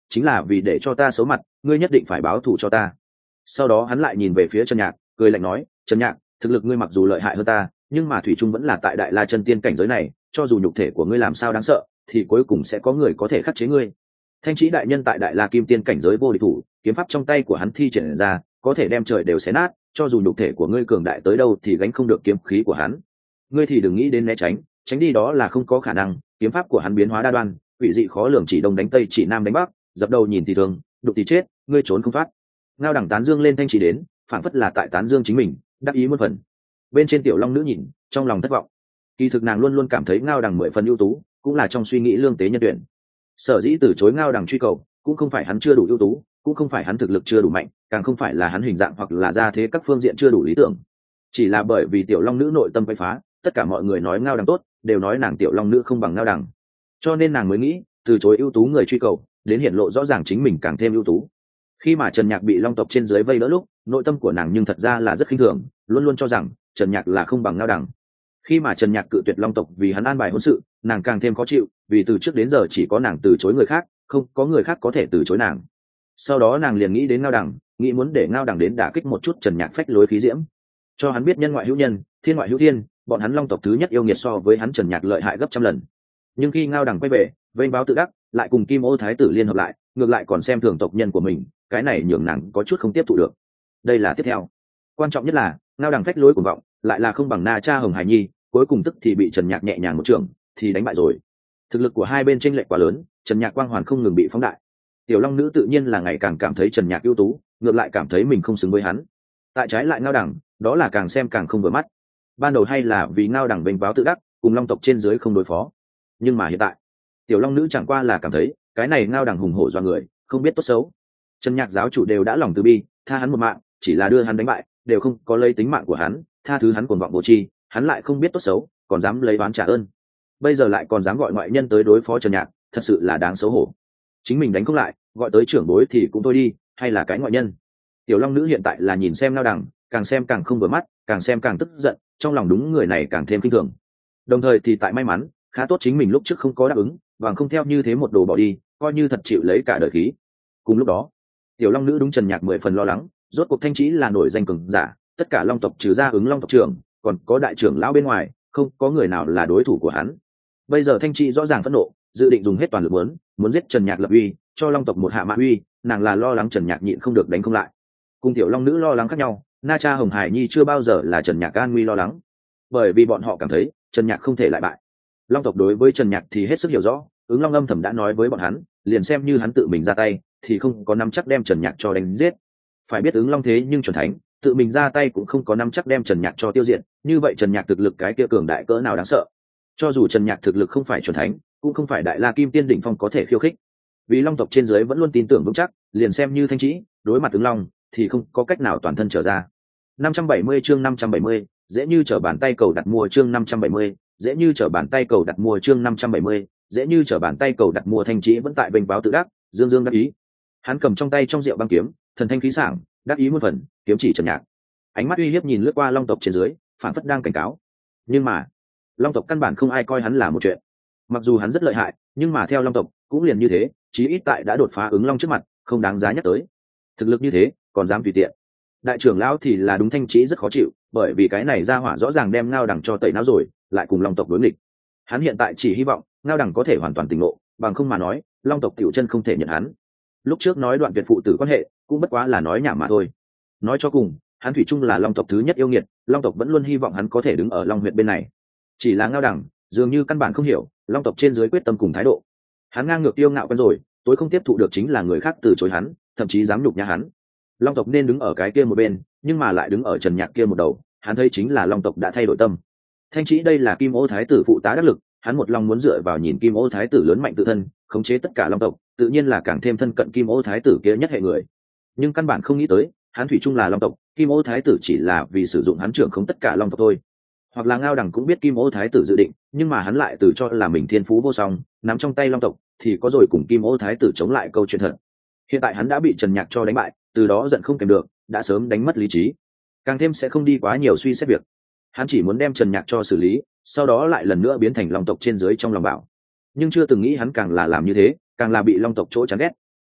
chính là vì để cho ta xấu mặt, ngươi nhất định phải báo thù cho ta. Sau đó hắn lại nhìn về phía Trần Nhạc, cười lạnh nói, Trần Nhạc, thực lực ngươi mặc dù lợi hại hơn ta, nhưng mà thủy trung vẫn là tại Đại La chân tiên cảnh giới này, cho dù nhục thể của ngươi làm sao đáng sợ, thì cuối cùng sẽ có người có thể khắc chế ngươi. Thanh Chí đại nhân tại Đại La kim tiên cảnh giới vô địch thủ, kiếm pháp trong tay của hắn thi triển ra, có thể đem trời đều xé nát, cho dù nhục thể của ngươi cường đại tới đâu thì gánh không được kiếm khí của hắn. Ngươi thì đừng nghĩ đến né tránh, tránh đi đó là không có khả năng, kiếm pháp của hắn biến hóa đa đoan, quỷ dị khó lường, chỉ đông đánh tây, chỉ nam đánh bắc, dập đầu nhìn thì thường, đục thì chết, ngươi trốn không thoát. Ngao Đằng tán dương lên Thanh Chí đến, phản phất là tại tán dương chính mình, đắc ý muôn phần. Bên trên Tiểu Long nữ nhìn, trong lòng thất vọng. Kỳ thực nàng luôn luôn cảm thấy Ngao Đằng mười phần ưu tú, cũng là trong suy nghĩ lương tế nhân tuyển. Sở dĩ từ chối Ngao Đằng truy cầu, cũng không phải hắn chưa đủ ưu tú, cũng không phải hắn thực lực chưa đủ mạnh, càng không phải là hắn hình dạng hoặc là gia thế các phương diện chưa đủ lý tưởng. Chỉ là bởi vì Tiểu Long nữ nội tâm quấy phá, tất cả mọi người nói Ngao Đằng tốt, đều nói nàng Tiểu Long nữ không bằng Ngao Đằng. Cho nên nàng mới nghĩ, từ chối ưu tú người truy cầu, đến hiện lộ rõ ràng chính mình càng thêm ưu tú. Khi mà Trần Nhạc bị Long tộc trên dưới vây đỡ lúc, nội tâm của nàng nhưng thật ra là rất khinh thường, luôn luôn cho rằng Trần Nhạc là không bằng Ngao Đằng. Khi mà Trần Nhạc cự tuyệt Long tộc vì hắn an bài hôn sự, nàng càng thêm khó chịu, vì từ trước đến giờ chỉ có nàng từ chối người khác, không có người khác có thể từ chối nàng. Sau đó nàng liền nghĩ đến Ngao Đằng, nghĩ muốn để Ngao Đằng đến đả kích một chút Trần Nhạc phách lối khí diễm, cho hắn biết nhân ngoại hữu nhân, thiên ngoại hữu thiên, bọn hắn Long tộc thứ nhất yêu nghiệt so với hắn Trần Nhạc lợi hại gấp trăm lần. Nhưng khi Ngao Đằng quay về, vênh báo tự đắc, lại cùng Kim Ô thái tử liên hợp lại, ngược lại còn xem thường tộc nhân của mình, cái này nhường nàng có chút không tiếp thụ được. Đây là tiếp theo. Quan trọng nhất là, Ngao Đằng phách lối cuồng vọng, lại là không bằng Na Cha Hồng Hải Nhi, cuối cùng tức thì bị Trần Nhạc nhẹ nhàng một trường, thì đánh bại rồi. Thực lực của hai bên chênh lệch quá lớn, Trần Nhạc quang hoàn không ngừng bị phóng đại. Tiểu Long nữ tự nhiên là ngày càng cảm thấy Trần Nhạc ưu tú, ngược lại cảm thấy mình không xứng với hắn. Tại trái lại Ngao Đằng, đó là càng xem càng không vừa mắt. Ban đầu hay là vì Ngao Đằng vênh váo tự đắc, cùng Long tộc trên dưới không đối phó. Nhưng mà hiện tại, Tiểu Long nữ chẳng qua là cảm thấy, cái này Ngao Đằng hùng hổ do người, không biết tốt xấu. Trần Nhạc giáo chủ đều đã lòng từ bi, tha hắn một mạng, chỉ là đưa hắn đánh bại, đều không có lấy tính mạng của hắn, tha thứ hắn cuồng vọng vô tri, hắn lại không biết tốt xấu, còn dám lấy oán trả ơn. Bây giờ lại còn dám gọi ngoại nhân tới đối phó Trần Nhạc, thật sự là đáng xấu hổ. Chính mình đánh không lại, gọi tới trưởng bối thì cũng thôi đi, hay là cái ngoại nhân. Tiểu Long nữ hiện tại là nhìn xem Ngao Đằng, càng xem càng không vừa mắt, càng xem càng tức giận, trong lòng đúng người này càng thêm kinh thường. Đồng thời thì tại may mắn, khá tốt chính mình lúc trước không có đáp ứng, và không theo như thế một đồ bỏ đi, coi như thật chịu lấy cả đời khí. Cùng lúc đó, Tiểu Long nữ đúng Trần Nhạc mười phần lo lắng, rốt cuộc Thanh Chí là nổi danh cường giả, tất cả Long tộc trừ ra ứng Long tộc trưởng, còn có đại trưởng lão bên ngoài, không có người nào là đối thủ của hắn. Bây giờ Thanh Chí rõ ràng phẫn nộ, dự định dùng hết toàn lực muốn, muốn giết Trần Nhạc lập uy, cho Long tộc một hạ mã uy, nàng là lo lắng Trần Nhạc nhịn không được đánh không lại. Cùng Tiểu Long nữ lo lắng khác nhau, Na Cha Hồng Hải Nhi chưa bao giờ là Trần Nhạc an nguy lo lắng, bởi vì bọn họ cảm thấy Trần Nhạc không thể lại bại. Long tộc đối với Trần Nhạc thì hết sức hiểu rõ, ứng Long âm thầm đã nói với bọn hắn, liền xem như hắn tự mình ra tay, thì không có nắm chắc đem Trần Nhạc cho đánh giết. Phải biết ứng Long thế nhưng chuẩn thánh, tự mình ra tay cũng không có nắm chắc đem Trần Nhạc cho tiêu diệt, như vậy Trần Nhạc thực lực cái kia cường đại cỡ nào đáng sợ. Cho dù Trần Nhạc thực lực không phải chuẩn thánh, cũng không phải đại la kim tiên đỉnh phong có thể khiêu khích. Vì Long tộc trên dưới vẫn luôn tin tưởng vững chắc, liền xem như Thanh Chí đối mặt ứng Long thì không có cách nào toàn thân trở ra. năm trăm bảy mươi chương năm trăm bảy mươi, dễ như trở bàn tay cầu đặt mua chương năm trăm bảy mươi, dễ như trở bàn tay cầu đặt mua chương năm trăm bảy mươi, dễ như trở bàn tay cầu đặt mua. Thanh Chí vẫn tại bình báo tự đắc, dương dương đắc ý. Hắn cầm trong tay trong rượu băng kiếm, thần thanh khí sảng, đắc ý muôn phần, kiếm chỉ Trần Nhạc. Ánh mắt uy hiếp nhìn lướt qua Long tộc trên dưới, phản phất đang cảnh cáo. Nhưng mà, Long tộc căn bản không ai coi hắn là một chuyện. Mặc dù hắn rất lợi hại, nhưng mà theo Long tộc, cũng liền như thế, chí ít tại đã đột phá ứng Long trước mặt, không đáng giá nhắc tới. Thực lực như thế, còn dám tùy tiện. Đại trưởng lão thì là đúng Thanh Chí rất khó chịu, bởi vì cái này ra hỏa rõ ràng đem Ngao Đằng cho tẩy não rồi, lại cùng Long tộc đối nghịch. Hắn hiện tại chỉ hy vọng Ngao Đằng có thể hoàn toàn tỉnh ngộ, bằng không mà nói, Long tộc tiểu chân không thể nhận hắn. Lúc trước nói đoạn tuyệt phụ tử quan hệ, cũng bất quá là nói nhảm mà thôi. Nói cho cùng, hắn thủy chung là Long tộc thứ nhất yêu nghiệt, Long tộc vẫn luôn hy vọng hắn có thể đứng ở Long huyện bên này. Chỉ là Ngao Đằng, dường như căn bản không hiểu Long tộc trên dưới quyết tâm cùng thái độ. Hắn ngang ngược yêu ngạo quen rồi, tối không tiếp thụ được chính là người khác từ chối hắn, thậm chí dám nhục nhã hắn. Long tộc nên đứng ở cái kia một bên, nhưng mà lại đứng ở Trần Nhạc kia một đầu, hắn thấy chính là Long tộc đã thay đổi tâm. Thanh Chí đây là Kim Ô thái tử phụ tá đắc lực, hắn một lòng muốn dựa vào nhìn Kim Ô thái tử lớn mạnh tự thân, khống chế tất cả Long tộc, tự nhiên là càng thêm thân cận Kim Ô thái tử kia nhất hệ người. Nhưng căn bản không nghĩ tới, hắn thủy chung là Long tộc, Kim Ô thái tử chỉ là vì sử dụng hắn trưởng khống tất cả Long tộc thôi. Hoặc là Ngao Đằng cũng biết Kim Ô thái tử dự định, nhưng mà hắn lại tự cho là mình thiên phú vô song, nắm trong tay Long tộc, thì có rồi cùng Kim Ô thái tử chống lại câu chuyện thật. Hiện tại hắn đã bị Trần Nhạc cho đánh bại, từ đó giận không kèm được, đã sớm đánh mất lý trí, càng thêm sẽ không đi quá nhiều suy xét việc. Hắn chỉ muốn đem Trần Nhạc cho xử lý, sau đó lại lần nữa biến thành Long tộc trên dưới trong lòng bảo. Nhưng chưa từng nghĩ hắn càng là làm như thế, càng là bị Long tộc chỗ chán ghét.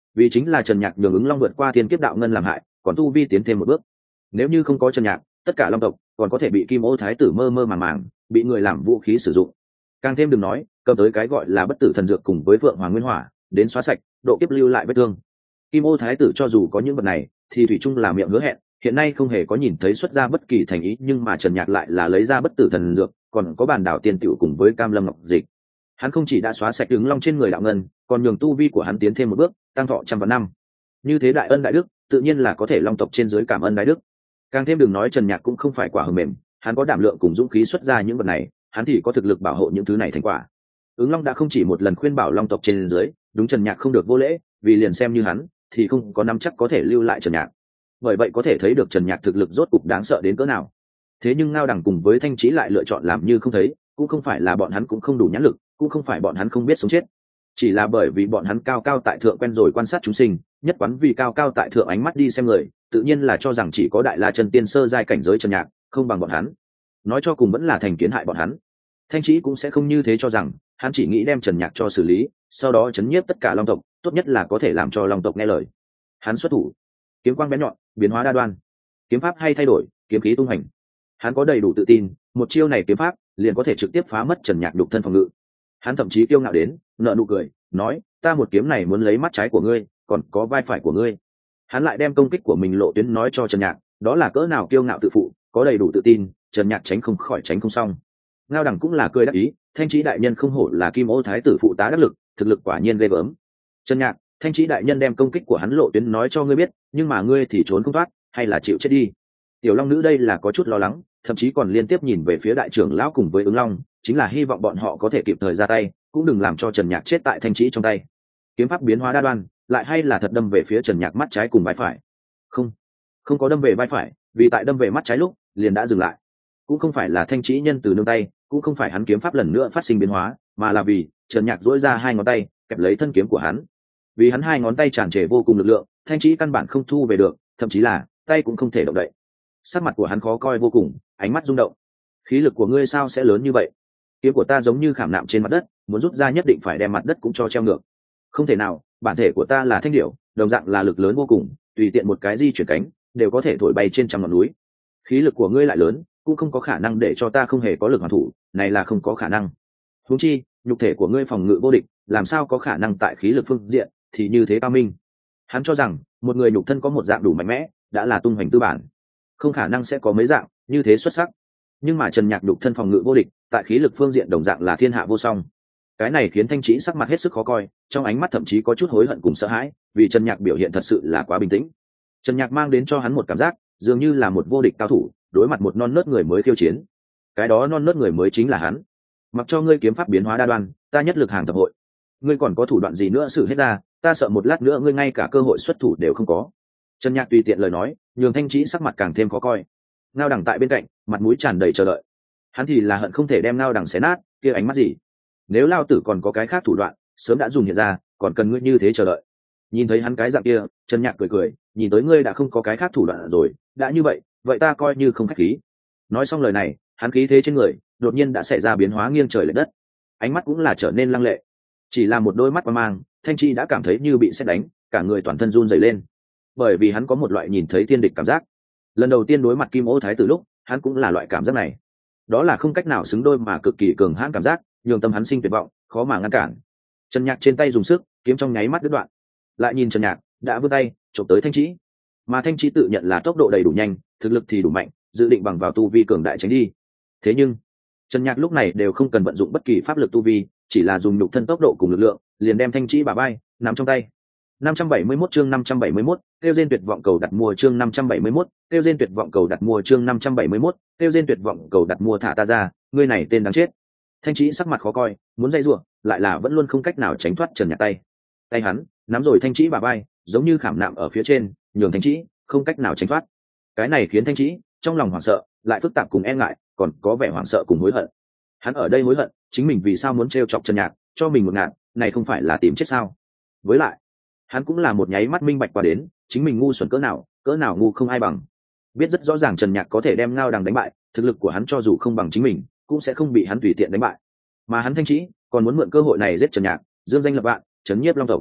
vì chính là trần nhạc nhường ứng long vượt qua thiên kiếp đạo ngân làm hại, còn tu vi tiến thêm một bước. Nếu như không có trần nhạc, tất cả long tộc còn có thể bị kim ô thái tử mơ mơ màng màng, bị người làm vũ khí sử dụng. Càng thêm đừng nói cầm tới cái gọi là bất tử thần dược cùng với vượng hoàng nguyên hỏa đến xóa sạch độ kiếp lưu lại vết thương. Kim ô thái tử cho dù có những vật này thì thủy chung là miệng hứa hẹn, hiện nay không hề có nhìn thấy xuất ra bất kỳ thành ý, nhưng mà trần nhạc lại là lấy ra bất tử thần dược, còn có bản đảo tiền tiểu cùng với cam lâm ngọc dịch. Hắn không chỉ đã xóa sạch ứng long trên người đạo ngân, còn nhường tu vi của hắn tiến thêm một bước, tăng thọ trăm vạn năm. Như thế đại ân đại đức, tự nhiên là có thể long tộc trên dưới cảm ơn đại đức. Càng thêm đừng nói trần nhạc cũng không phải quả hờ mềm, hắn có đảm lượng cùng dũng khí xuất ra những vật này, hắn thì có thực lực bảo hộ những thứ này thành quả. Ứng long đã không chỉ một lần khuyên bảo long tộc trên dưới đúng trần nhạc không được vô lễ, vì liền xem như hắn thì không có nắm chắc có thể lưu lại trần nhạc. Bởi vậy có thể thấy được trần nhạc thực lực rốt cục đáng sợ đến cỡ nào. Thế nhưng ngao đẳng cùng với thanh trí lại lựa chọn làm như không thấy, cũng không phải là bọn hắn cũng không đủ nhãn lực, cũng không phải bọn hắn không biết sống chết, chỉ là bởi vì bọn hắn cao cao tại thượng quen rồi quan sát chúng sinh, nhất quán vì cao cao tại thượng ánh mắt đi xem người, tự nhiên là cho rằng chỉ có đại la chân tiên sơ giai cảnh giới trần nhạc không bằng bọn hắn. Nói cho cùng vẫn là thành kiến hại bọn hắn. Thanh trí cũng sẽ không như thế, cho rằng hắn chỉ nghĩ đem trần nhạc cho xử lý, sau đó chấn nhiếp tất cả long tộc, tốt nhất là có thể làm cho long tộc nghe lời. Hắn xuất thủ, kiếm quang bén nhọn, biến hóa đa đoan, kiếm pháp hay thay đổi, kiếm khí tung hành. Hắn có đầy đủ tự tin, một chiêu này kiếm pháp liền có thể trực tiếp phá mất trần nhạc đục thân phòng ngự. Hắn thậm chí kiêu ngạo đến nợ nụ cười, nói ta một kiếm này muốn lấy mắt trái của ngươi, còn có vai phải của ngươi. Hắn lại đem công kích của mình lộ tuyến nói cho trần nhạc, đó là cỡ nào kiêu ngạo tự phụ, có đầy đủ tự tin, trần nhạc tránh không khỏi tránh không xong. Ngao đẳng cũng là cười đắc ý, thanh trí đại nhân không hổ là kim ô thái tử phụ tá đắc lực, thực lực quả nhiên ghê gớm. Trần nhạc, thanh trí đại nhân đem công kích của hắn lộ tuyến nói cho ngươi biết, nhưng mà ngươi thì trốn không thoát, hay là chịu chết đi. Tiểu long nữ đây là có chút lo lắng, thậm chí còn liên tiếp nhìn về phía đại trưởng lão cùng với ứng long, chính là hy vọng bọn họ có thể kịp thời ra tay, cũng đừng làm cho trần nhạc chết tại thanh trí trong tay. Kiếm pháp biến hóa đa đoan, lại hay là thật đâm về phía trần nhạc mắt trái cùng vai phải. Không, không có đâm về vai phải, vì tại đâm về mắt trái lúc liền đã dừng lại. Cũng không phải là thanh trí nhân từ nương tay, cũng không phải hắn kiếm pháp lần nữa phát sinh biến hóa, mà là vì trần nhạc dỗi ra hai ngón tay kẹp lấy thân kiếm của hắn. Vì hắn hai ngón tay tràn trề vô cùng lực lượng, thanh trí căn bản không thu về được, thậm chí là tay cũng không thể động đậy. Sắc mặt của hắn khó coi vô cùng, ánh mắt rung động. Khí lực của ngươi sao sẽ lớn như vậy? Kiếm của ta giống như khảm nạm trên mặt đất, muốn rút ra nhất định phải đem mặt đất cũng cho treo ngược. Không thể nào, bản thể của ta là thanh điểu, đồng dạng là lực lớn vô cùng, tùy tiện một cái di chuyển cánh đều có thể thổi bay trên trăm ngọn núi. Khí lực của ngươi lại lớn, cũng không có khả năng để cho ta không hề có lực hoàn thủ, này là không có khả năng. Huống chi, nhục thể của ngươi phòng ngự vô địch, làm sao có khả năng tại khí lực phương diện thì như thế cao minh. Hắn cho rằng một người nhục thân có một dạng đủ mạnh mẽ đã là tung hoành tư bản, không khả năng sẽ có mấy dạng như thế xuất sắc. Nhưng mà trần nhạc nhục thân phòng ngự vô địch, tại khí lực phương diện đồng dạng là thiên hạ vô song. Cái này khiến thanh trí sắc mặt hết sức khó coi, trong ánh mắt thậm chí có chút hối hận cùng sợ hãi, vì trần nhạc biểu hiện thật sự là quá bình tĩnh. Trần nhạc mang đến cho hắn một cảm giác dường như là một vô địch cao thủ đối mặt một non nớt người mới khiêu chiến. Cái đó non nớt người mới chính là hắn. Mặc cho ngươi kiếm pháp biến hóa đa đoan, ta nhất lực hàng thập hội. Ngươi còn có thủ đoạn gì nữa xử hết ra, ta sợ một lát nữa ngươi ngay cả cơ hội xuất thủ đều không có. Trần nhạc tùy tiện lời nói nhường thanh trí sắc mặt càng thêm khó coi. Ngao đẳng tại bên cạnh mặt mũi tràn đầy chờ đợi. Hắn thì là hận không thể đem ngao đẳng xé nát, kia ánh mắt gì, nếu lao tử còn có cái khác thủ đoạn sớm đã dùng hiện ra, còn cần ngươi như thế chờ đợi. Nhìn thấy hắn cái dạng kia, Trần nhạc cười cười, nhìn tới ngươi đã không có cái khác thủ đoạn rồi, đã như vậy vậy ta coi như không khách khí. Nói xong lời này, hắn khí thế trên người đột nhiên đã xảy ra biến hóa nghiêng trời lệch đất, ánh mắt cũng là trở nên lăng lệ. Chỉ là một đôi mắt qua mang, thanh chi đã cảm thấy như bị sét đánh, cả người toàn thân run rẩy lên, bởi vì hắn có một loại nhìn thấy thiên địch cảm giác. Lần đầu tiên đối mặt kim ô thái tử lúc, hắn cũng là loại cảm giác này, đó là không cách nào xứng đôi mà cực kỳ cường hãn cảm giác, nhường tâm hắn sinh tuyệt vọng, khó mà ngăn cản. Trần nhạc trên tay dùng sức, kiếm trong nháy mắt đứt đoạn. Lại nhìn Trần nhạc đã vươn tay chộp tới thanh trí, mà thanh trí tự nhận là tốc độ đầy đủ nhanh, thực lực thì đủ mạnh, dự định bằng vào tu vi cường đại tránh đi. Thế nhưng Trần nhạc lúc này đều không cần vận dụng bất kỳ pháp lực tu vi, chỉ là dùng nhục thân tốc độ cùng lực lượng liền đem thanh trí bả vai nắm trong tay. năm trăm bảy mươi mốt chương năm trăm bảy mươi mốt, tiêu diên tuyệt vọng cầu đặt mua chương năm trăm bảy mươi mốt, tiêu diên tuyệt vọng cầu đặt mua chương năm trăm bảy mươi mốt, tiêu diên tuyệt vọng cầu đặt mua. Thả ta ra, ngươi này tên đáng chết. Thanh trí sắc mặt khó coi, muốn dây rủa, lại là vẫn luôn không cách nào tránh thoát Trần nhạc tay. Tay hắn nắm rồi thanh trí bả vai, giống như khảm nạm ở phía trên, nhường thanh trí không cách nào tránh thoát. Cái này khiến thanh trí trong lòng hoảng sợ, lại phức tạp cùng e ngại, còn có vẻ hoảng sợ cùng hối hận. Hắn ở đây hối hận chính mình vì sao muốn trêu chọc Trần nhạc, cho mình một ngạn, này không phải là tìm chết sao? Với lại hắn cũng là một nháy mắt minh bạch qua đến, chính mình ngu xuẩn cỡ nào, cỡ nào ngu không ai bằng. Biết rất rõ ràng Trần nhạc có thể đem ngao đằng đánh bại, thực lực của hắn cho dù không bằng chính mình cũng sẽ không bị hắn tùy tiện đánh bại, mà hắn thanh trí còn muốn mượn cơ hội này giết Trần nhạc, dương danh lập vạn, chấn nhiếp long tộc.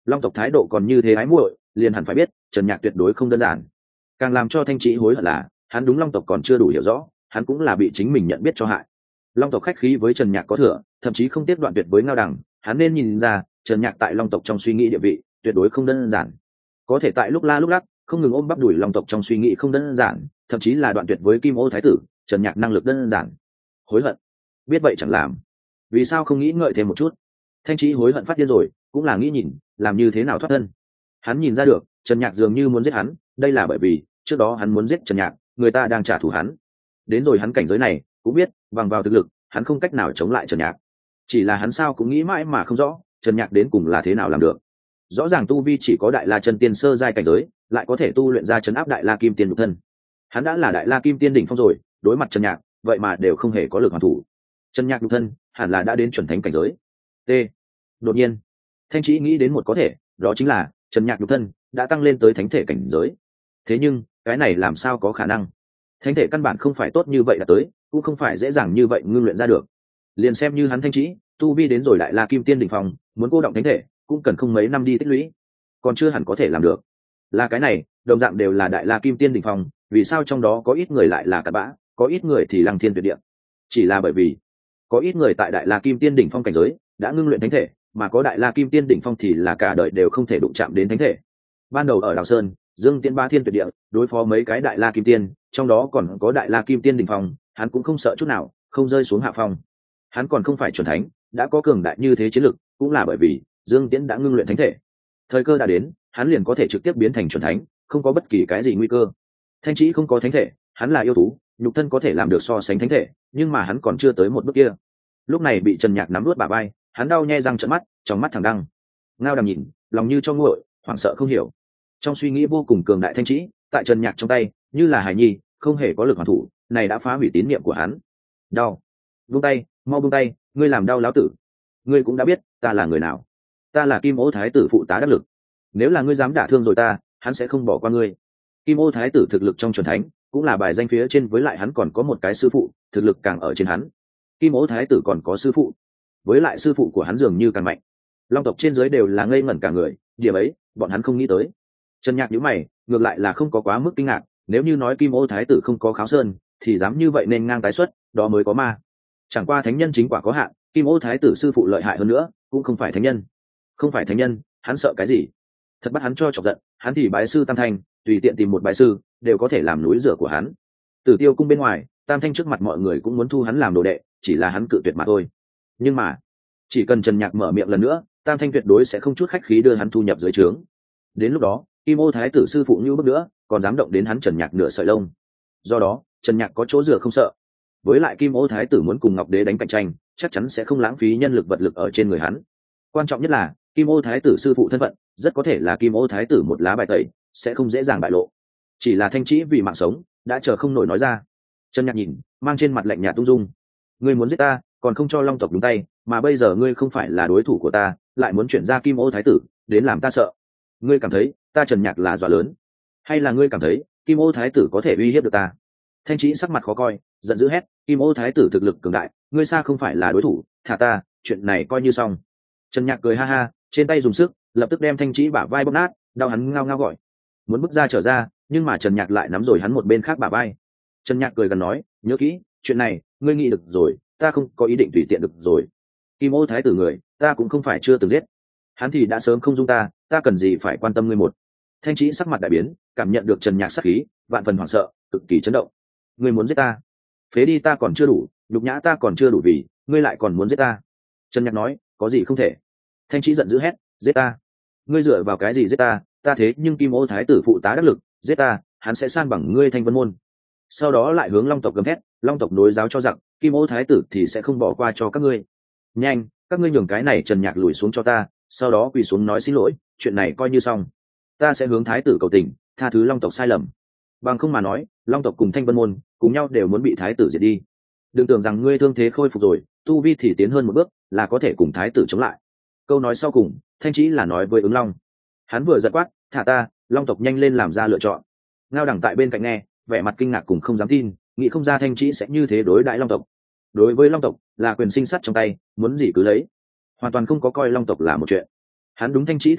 Long tộc thái độ còn như thế ái muội, liền hẳn phải biết Trần Nhạc tuyệt đối không đơn giản. Càng làm cho Thanh Trĩ hối hận là hắn đúng Long tộc còn chưa đủ hiểu rõ, hắn cũng là bị chính mình nhận biết cho hại. Long tộc khách khí với Trần Nhạc có thừa, thậm chí không tiếc đoạn tuyệt với Ngao Đằng, hắn nên nhìn ra Trần Nhạc tại Long tộc trong suy nghĩ địa vị tuyệt đối không đơn giản. Có thể tại lúc la lúc lắc không ngừng ôm bắp đuổi Long tộc trong suy nghĩ không đơn giản, thậm chí là đoạn tuyệt với Kim Ô thái tử, Trần Nhạc năng lực đơn giản. Hối hận, biết vậy chẳng làm, vì sao không nghĩ ngợi thêm một chút. Thanh Trĩ hối hận phát điên rồi, cũng là nghĩ nhìn làm như thế nào thoát thân. Hắn nhìn ra được Trần Nhạc dường như muốn giết hắn, đây là bởi vì trước đó hắn muốn giết Trần Nhạc, người ta đang trả thù hắn. Đến rồi hắn cảnh giới này cũng biết bằng vào thực lực hắn không cách nào chống lại Trần Nhạc. Chỉ là hắn sao cũng nghĩ mãi mà không rõ Trần Nhạc đến cùng là thế nào làm được. Rõ ràng tu vi chỉ có đại la chân tiên sơ giai cảnh giới, lại có thể tu luyện ra chấn áp đại la kim tiên nhục thân. Hắn đã là đại la kim tiên đỉnh phong rồi, đối mặt Trần Nhạc vậy mà đều không hề có lực hoàn thủ. Trần Nhạc nhục thân hẳn là đã đến chuẩn thánh cảnh giới. T. Đột nhiên Thanh Trĩ nghĩ đến một có thể, đó chính là Trần Nhạc nhục thân đã tăng lên tới thánh thể cảnh giới. Thế nhưng cái này làm sao có khả năng? Thánh thể căn bản không phải tốt như vậy đã tới, cũng không phải dễ dàng như vậy ngưng luyện ra được. Liền xem như hắn Thanh Trĩ tu vi đến rồi đại la kim tiên đỉnh phong, muốn cô động thánh thể cũng cần không mấy năm đi tích lũy, còn chưa hẳn có thể làm được. Là cái này đồng dạng đều là đại la kim tiên đỉnh phong, vì sao trong đó có ít người lại là cặn bã, có ít người thì lăng thiên tuyệt địa? Chỉ là bởi vì có ít người tại đại la kim tiên đỉnh phong cảnh giới đã ngưng luyện thánh thể, mà có đại la kim tiên đỉnh phong thì là cả đời đều không thể đụng chạm đến thánh thể. Ban đầu ở Đào Sơn, Dương Tiễn ba thiên tuyệt địa đối phó mấy cái đại la kim tiên, trong đó còn có đại la kim tiên đỉnh phong, hắn cũng không sợ chút nào, không rơi xuống hạ phong. Hắn còn không phải chuẩn thánh, đã có cường đại như thế chiến lực, cũng là bởi vì Dương Tiễn đã ngưng luyện thánh thể. Thời cơ đã đến, hắn liền có thể trực tiếp biến thành chuẩn thánh, không có bất kỳ cái gì nguy cơ. Thanh Trĩ không có thánh thể, hắn là yêu thú, nhục thân có thể làm được so sánh thánh thể, nhưng mà hắn còn chưa tới một bước kia. Lúc này bị Trần Nhạc nắm nuốt bả vai, hắn đau nhe răng trợn mắt, trong mắt thẳng đăng. Ngao Đằng nhìn, lòng như cho nguội, hoảng sợ không hiểu. Trong suy nghĩ vô cùng cường đại Thanh Trĩ, tại Trần Nhạc trong tay, như là hài nhi, không hề có lực hoàn thủ, này đã phá hủy tín niệm của hắn. Đau, buông tay, mau buông tay, ngươi làm đau lão tử. Ngươi cũng đã biết ta là người nào, ta là Kim Ô thái tử phụ tá đắc lực. Nếu là ngươi dám đả thương rồi ta, hắn sẽ không bỏ qua ngươi. Kim Ô thái tử thực lực trong chuẩn thánh, cũng là bài danh phía trên, với lại hắn còn có một cái sư phụ, thực lực càng ở trên hắn. Kim Ô thái tử còn có sư phụ, với lại sư phụ của hắn dường như càng mạnh. Long tộc trên dưới đều là ngây ngẩn cả người, điểm ấy bọn hắn không nghĩ tới. Trần Nhạc nhíu mày, ngược lại là không có quá mức kinh ngạc, nếu như nói Kim Ô thái tử không có kháo sơn thì dám như vậy nên ngang tái xuất, đó mới có ma. Chẳng qua thánh nhân chính quả có hạn, Kim Ô thái tử sư phụ lợi hại hơn nữa cũng không phải thánh nhân. Không phải thánh nhân, hắn sợ cái gì? Thật bắt hắn cho chọc giận, hắn thì bái sư Tam Thanh, tùy tiện tìm một bái sư đều có thể làm núi rửa của hắn. Tử Tiêu cung bên ngoài, Tam Thanh trước mặt mọi người cũng muốn thu hắn làm đồ đệ, chỉ là hắn cự tuyệt mà thôi. Nhưng mà chỉ cần Trần Nhạc mở miệng lần nữa, Tam Thanh tuyệt đối sẽ không chút khách khí đưa hắn thu nhập dưới trướng. Đến lúc đó Kim Ô thái tử sư phụ như bước nữa còn dám động đến hắn Trần Nhạc nửa sợi lông. Do đó Trần Nhạc có chỗ dựa không sợ. Với lại Kim Ô thái tử muốn cùng Ngọc Đế đánh cạnh tranh, chắc chắn sẽ không lãng phí nhân lực vật lực ở trên người hắn. Quan trọng nhất là Kim Ô thái tử sư phụ thân phận rất có thể là Kim Ô thái tử một lá bài tẩy, sẽ không dễ dàng bại lộ. Chỉ là Thanh Trĩ vì mạng sống đã chờ không nổi nói ra. Trần Nhạc nhìn, mang trên mặt lạnh nhạt ung dung. Ngươi muốn giết ta, còn không cho Long tộc đúng tay, mà bây giờ ngươi không phải là đối thủ của ta, lại muốn chuyển ra Kim Ô thái tử đến làm ta sợ. Ngươi cảm thấy ta Trần Nhạc là dọa lớn, hay là ngươi cảm thấy Kim Ô thái tử có thể uy hiếp được ta? Thanh Trĩ sắc mặt khó coi, giận dữ hét, Kim Ô thái tử thực lực cường đại, ngươi xa không phải là đối thủ, thả ta, chuyện này coi như xong. Trần Nhạc cười ha ha, trên tay dùng sức, lập tức đem Thanh Trĩ bả vai bóp nát, đau hắn ngao ngao gọi, muốn bước ra trở ra, nhưng mà Trần Nhạc lại nắm rồi hắn một bên khác bả vai. Trần Nhạc cười gần nói, nhớ kỹ, chuyện này ngươi nghĩ được rồi, ta không có ý định tùy tiện được rồi. Kim Ô thái tử người, ta cũng không phải chưa từng giết, hắn thì đã sớm không dung ta, ta cần gì phải quan tâm ngươi một. Thanh Trĩ sắc mặt đại biến, cảm nhận được Trần Nhạc sát khí, vạn phần hoảng sợ, cực kỳ chấn động. Ngươi muốn giết ta? Phế đi ta còn chưa đủ, nhục nhã ta còn chưa đủ, vì ngươi lại còn muốn giết ta? Trần Nhạc nói, có gì không thể. Thanh Trĩ giận dữ hét, giết ta? Ngươi dựa vào cái gì giết ta? Ta thế nhưng Kim Ô thái tử phụ tá đắc lực, giết ta, hắn sẽ san bằng ngươi Thanh Vân môn. Sau đó lại hướng Long tộc gầm thét, Long tộc đối giáo cho rằng Kim Ô thái tử thì sẽ không bỏ qua cho các ngươi. Nhanh, các ngươi nhường cái này Trần Nhạc lùi xuống cho ta, sau đó quỳ xuống nói xin lỗi, chuyện này coi như xong. Ta sẽ hướng thái tử cầu tình, tha thứ Long tộc sai lầm. Bằng không mà nói, Long tộc cùng Thanh Vân môn cùng nhau đều muốn bị thái tử diệt đi. Đừng tưởng rằng ngươi thương thế khôi phục rồi, tu vi thì tiến hơn một bước, là có thể cùng thái tử chống lại. Câu nói sau cùng, Thanh Trĩ là nói với ứng Long. Hắn vừa giật quát, thả ta, Long tộc nhanh lên làm ra lựa chọn. Ngao Đằng tại bên cạnh nghe, vẻ mặt kinh ngạc cùng không dám tin, nghĩ không ra Thanh Trĩ sẽ như thế đối đãi Long tộc. Đối với Long tộc là quyền sinh sát trong tay, muốn gì cứ lấy, hoàn toàn không có coi Long tộc là một chuyện. Hắn đúng Thanh Trĩ thất vọng,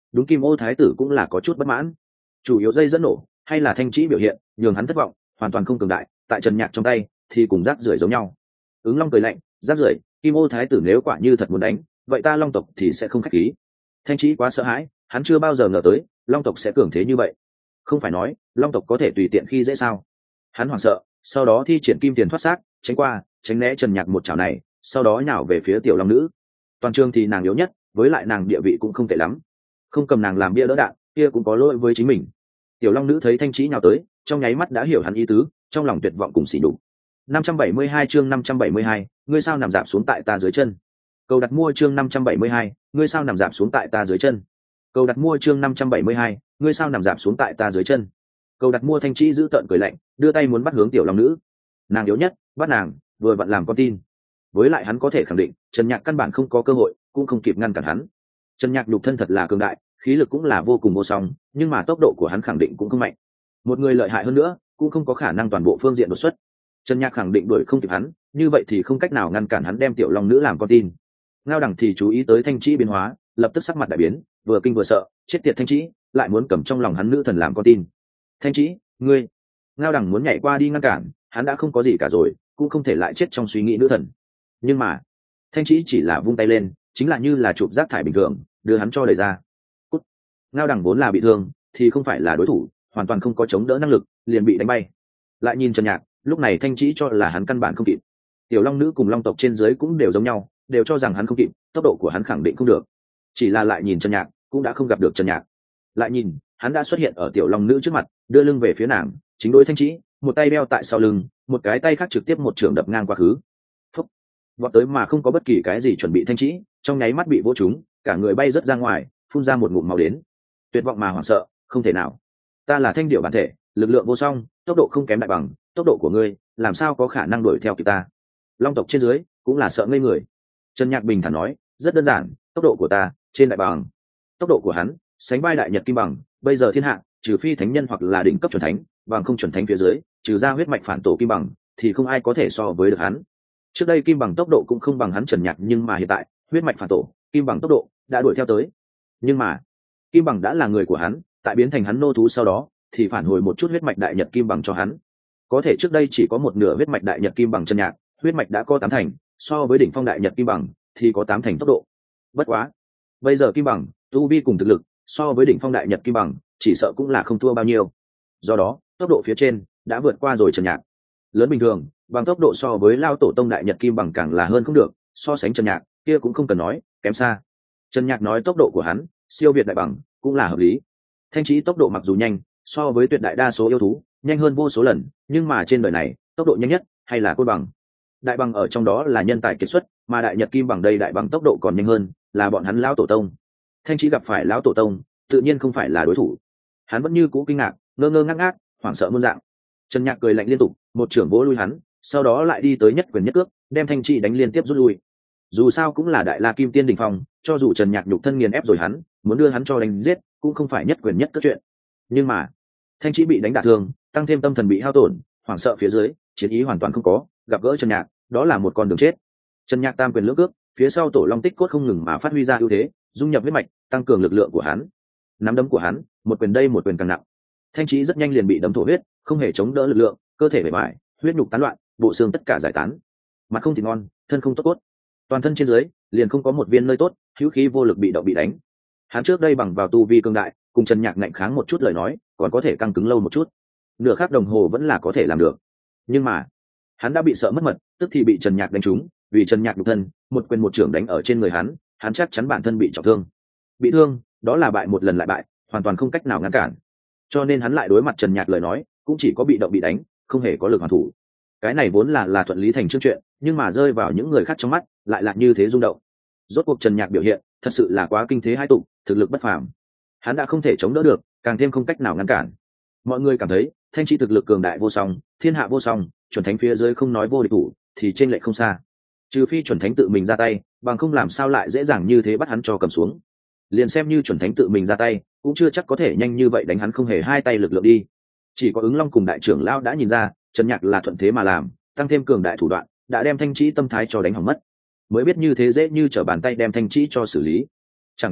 đúng kim ô thái tử cũng là có chút bất mãn. Chủ yếu dây dẫn nổ hay là thanh trĩ biểu hiện nhường hắn thất vọng, hoàn toàn không cường đại, tại Trần Nhạc trong tay thì cùng rác rưởi giống nhau. Ứng Long cười lạnh, rác rưởi, kim ô thái tử nếu quả như thật muốn đánh, vậy ta Long tộc thì sẽ không khách khí. Thanh trĩ quá sợ hãi, hắn chưa bao giờ ngờ tới Long tộc sẽ cường thế như vậy. Không phải nói Long tộc có thể tùy tiện khi dễ sao? Hắn hoảng sợ, sau đó thi triển kim tiền thoát xác, tránh qua tránh né Trần Nhạc một chảo này, sau đó nhào về phía tiểu long nữ. Toàn trường thì nàng yếu nhất, với lại nàng địa vị cũng không tệ lắm, không cầm nàng làm bia đỡ đạn kia cũng có lỗi với chính mình. Tiểu long nữ thấy thanh trĩ nhào tới, trong nháy mắt đã hiểu hắn ý tứ, trong lòng tuyệt vọng cùng xỉ đục. năm trăm bảy mươi hai chương năm trăm bảy mươi hai, ngươi sao nằm dạp xuống tại ta dưới chân. Cầu đặt mua chương năm trăm bảy mươi hai, ngươi sao nằm dạp xuống tại ta dưới chân. Cầu đặt mua chương năm trăm bảy mươi hai, ngươi sao nằm dạp xuống tại ta dưới chân. Cầu đặt mua thanh trĩ giữ tợn cười lạnh, đưa tay muốn bắt hướng tiểu long nữ. Nàng yếu nhất, bắt nàng, vừa vặn làm con tin. Với lại hắn có thể khẳng định, Trần Nhạc căn bản không có cơ hội, cũng không kịp ngăn cản hắn. Trần Nhạc nhục thân thật là cường đại, khí lực cũng là vô cùng vô song, nhưng mà tốc độ của hắn khẳng định cũng không mạnh. Một người lợi hại hơn nữa, cũng không có khả năng toàn bộ phương diện đột xuất. Trần Nhạc khẳng định đuổi không kịp hắn, như vậy thì không cách nào ngăn cản hắn đem tiểu long nữ làm con tin. Ngao Đằng thì chú ý tới thanh trĩ biến hóa, lập tức sắc mặt đại biến, vừa kinh vừa sợ, chết tiệt thanh trĩ, lại muốn cầm trong lòng hắn nữ thần làm con tin. Thanh trĩ, ngươi! Ngao Đằng muốn nhảy qua đi ngăn cản, hắn đã không có gì cả rồi, cũng không thể lại chết trong suy nghĩ nữ thần. Nhưng mà thanh trĩ chỉ là vung tay lên, chính là như là chụp rác thải bình thường, đưa hắn cho đẩy ra. Cút! Ngao Đằng vốn là bị thương, thì không phải là đối thủ, hoàn toàn không có chống đỡ năng lực, liền bị đánh bay. Lại nhìn Trần Nhạc, lúc này thanh trĩ cho là hắn căn bản không kịp. Tiểu long nữ cùng long tộc trên dưới cũng đều giống nhau, đều cho rằng hắn không kịp, tốc độ của hắn khẳng định không được. Chỉ là lại nhìn Trần Nhạc, cũng đã không gặp được Trần Nhạc. Lại nhìn, hắn đã xuất hiện ở tiểu long nữ trước mặt, đưa lưng về phía nàng, chính đối thanh trĩ, một tay đeo tại sau lưng, một cái tay khác trực tiếp một trường đập ngang qua khứ. Phúc! Vọt tới mà không có bất kỳ cái gì chuẩn bị thanh trĩ, trong nháy mắt bị vỗ trúng, cả người bay rớt ra ngoài, phun ra một ngụm máu đến. Tuyệt vọng mà hoảng sợ, không thể nào. Ta là thanh điệu bản thể, lực lượng vô song, tốc độ không kém đại bằng, tốc độ của ngươi, làm sao có khả năng đuổi theo kịp ta? Long tộc trên dưới cũng là sợ ngây người. Trần Nhạc bình thản nói, rất đơn giản, tốc độ của ta trên đại bằng. Tốc độ của hắn sánh vai đại nhật kim bằng, bây giờ thiên hạ, trừ phi thánh nhân hoặc là đỉnh cấp chuẩn thánh, bằng không chuẩn thánh phía dưới, trừ ra huyết mạch phản tổ kim bằng, thì không ai có thể so với được hắn. Trước đây kim bằng tốc độ cũng không bằng hắn Trần Nhạc, nhưng mà hiện tại, huyết mạch phản tổ, kim bằng tốc độ đã đuổi theo tới. Nhưng mà, kim bằng đã là người của hắn, tại biến thành hắn nô thú sau đó, thì phản hồi một chút huyết mạch đại nhật kim bằng cho hắn. Có thể trước đây chỉ có một nửa huyết mạch đại nhật kim bằng Trần Nhạc, huyết mạch đã có tám thành, so với đỉnh phong đại nhật kim bằng thì có tám thành tốc độ. Bất quá, bây giờ kim bằng tu vi cùng thực lực so với đỉnh phong đại nhật kim bằng chỉ sợ cũng là không thua bao nhiêu. Do đó, tốc độ phía trên đã vượt qua rồi Trần Nhạc. Lớn bình thường, bằng tốc độ so với lao tổ tông đại nhật kim bằng càng là hơn không được, so sánh Trần Nhạc, kia cũng không cần nói, kém xa. Trần Nhạc nói tốc độ của hắn siêu việt đại bằng cũng là hợp lý. Thanh trĩ tốc độ mặc dù nhanh, so với tuyệt đại đa số yêu thú nhanh hơn vô số lần, nhưng mà trên đời này tốc độ nhanh nhất hay là côn bằng. Đại bằng ở trong đó là nhân tài kiệt xuất, mà đại nhật kim bằng đây đại bằng tốc độ còn nhanh hơn, là bọn hắn lão tổ tông. Thanh trĩ gặp phải lão tổ tông, tự nhiên không phải là đối thủ. Hắn vẫn như cũ kinh ngạc, ngơ ngơ ngác ngác, hoảng sợ muôn dạng. Trần Nhạc cười lạnh liên tục, một trưởng vỗ lui hắn, sau đó lại đi tới nhất quyền nhất cước, đem thanh trĩ đánh liên tiếp rút lui. Dù sao cũng là đại la kim tiên đỉnh phong, cho dù Trần Nhạc nhục thân nghiền ép rồi hắn, muốn đưa hắn cho đánh giết, cũng không phải nhất quyền nhất cước chuyện. Nhưng mà, thanh trĩ bị đánh đả thương, tăng thêm tâm thần bị hao tổn, hoảng sợ phía dưới, chiến ý hoàn toàn không có, gặp gỡ Trần Nhạc, đó là một con đường chết. Trần Nhạc tam quyền lưỡng cước, phía sau tổ long tích cốt không ngừng mà phát huy ra ưu thế, dung nhập huyết mạch, tăng cường lực lượng của hắn. Nắm đấm của hắn, một quyền đây một quyền càng nặng. Thanh trĩ rất nhanh liền bị đấm thổ huyết, không hề chống đỡ lực lượng, cơ thể bề bại, huyết nhục tán loạn, bộ xương tất cả giải tán. Mặt không thì ngon, thân không tốt cốt, toàn thân trên dưới liền không có một viên nơi tốt, hữu khí vô lực bị động bị đánh. Hắn trước đây bằng vào tu vi cường đại, cùng Trần Nhạc ngạnh kháng một chút lời nói, còn có thể căng cứng lâu một chút, nửa khắc đồng hồ vẫn là có thể làm được. Nhưng mà hắn đã bị sợ mất mật, tức thì bị Trần Nhạc đánh trúng, vì Trần Nhạc nhục thân, một quyền một trưởng đánh ở trên người hắn, hắn chắc chắn bản thân bị trọng thương. Bị thương, đó là bại một lần lại bại, hoàn toàn không cách nào ngăn cản. Cho nên hắn lại đối mặt Trần Nhạc lời nói, cũng chỉ có bị động bị đánh, không hề có lực hoàn thủ. Cái này vốn là là thuận lý thành chương chuyện, nhưng mà rơi vào những người khác trong mắt, lại là như thế rung động. Rốt cuộc Trần Nhạc biểu hiện, thật sự là quá kinh thế hai tụ, thực lực bất phàm. Hắn đã không thể chống đỡ được, càng thêm không cách nào ngăn cản. Mọi người cảm thấy, thanh trĩ thực lực cường đại vô song, thiên hạ vô song, chuẩn thánh phía dưới không nói vô địch thủ, thì trên lệch không xa. Trừ phi chuẩn thánh tự mình ra tay, bằng không làm sao lại dễ dàng như thế bắt hắn cho cầm xuống. Liền xem như chuẩn thánh tự mình ra tay, cũng chưa chắc có thể nhanh như vậy đánh hắn không hề hai tay lực lượng đi. Chỉ có Ứng Long cùng đại trưởng lão đã nhìn ra, Trần Nhạc là thuận thế mà làm, tăng thêm cường đại thủ đoạn, đã đem thanh trĩ tâm thái cho đánh hỏng mất. Mới biết như thế dễ như trở bàn tay đem thanh trĩ cho xử lý. Chẳng qua,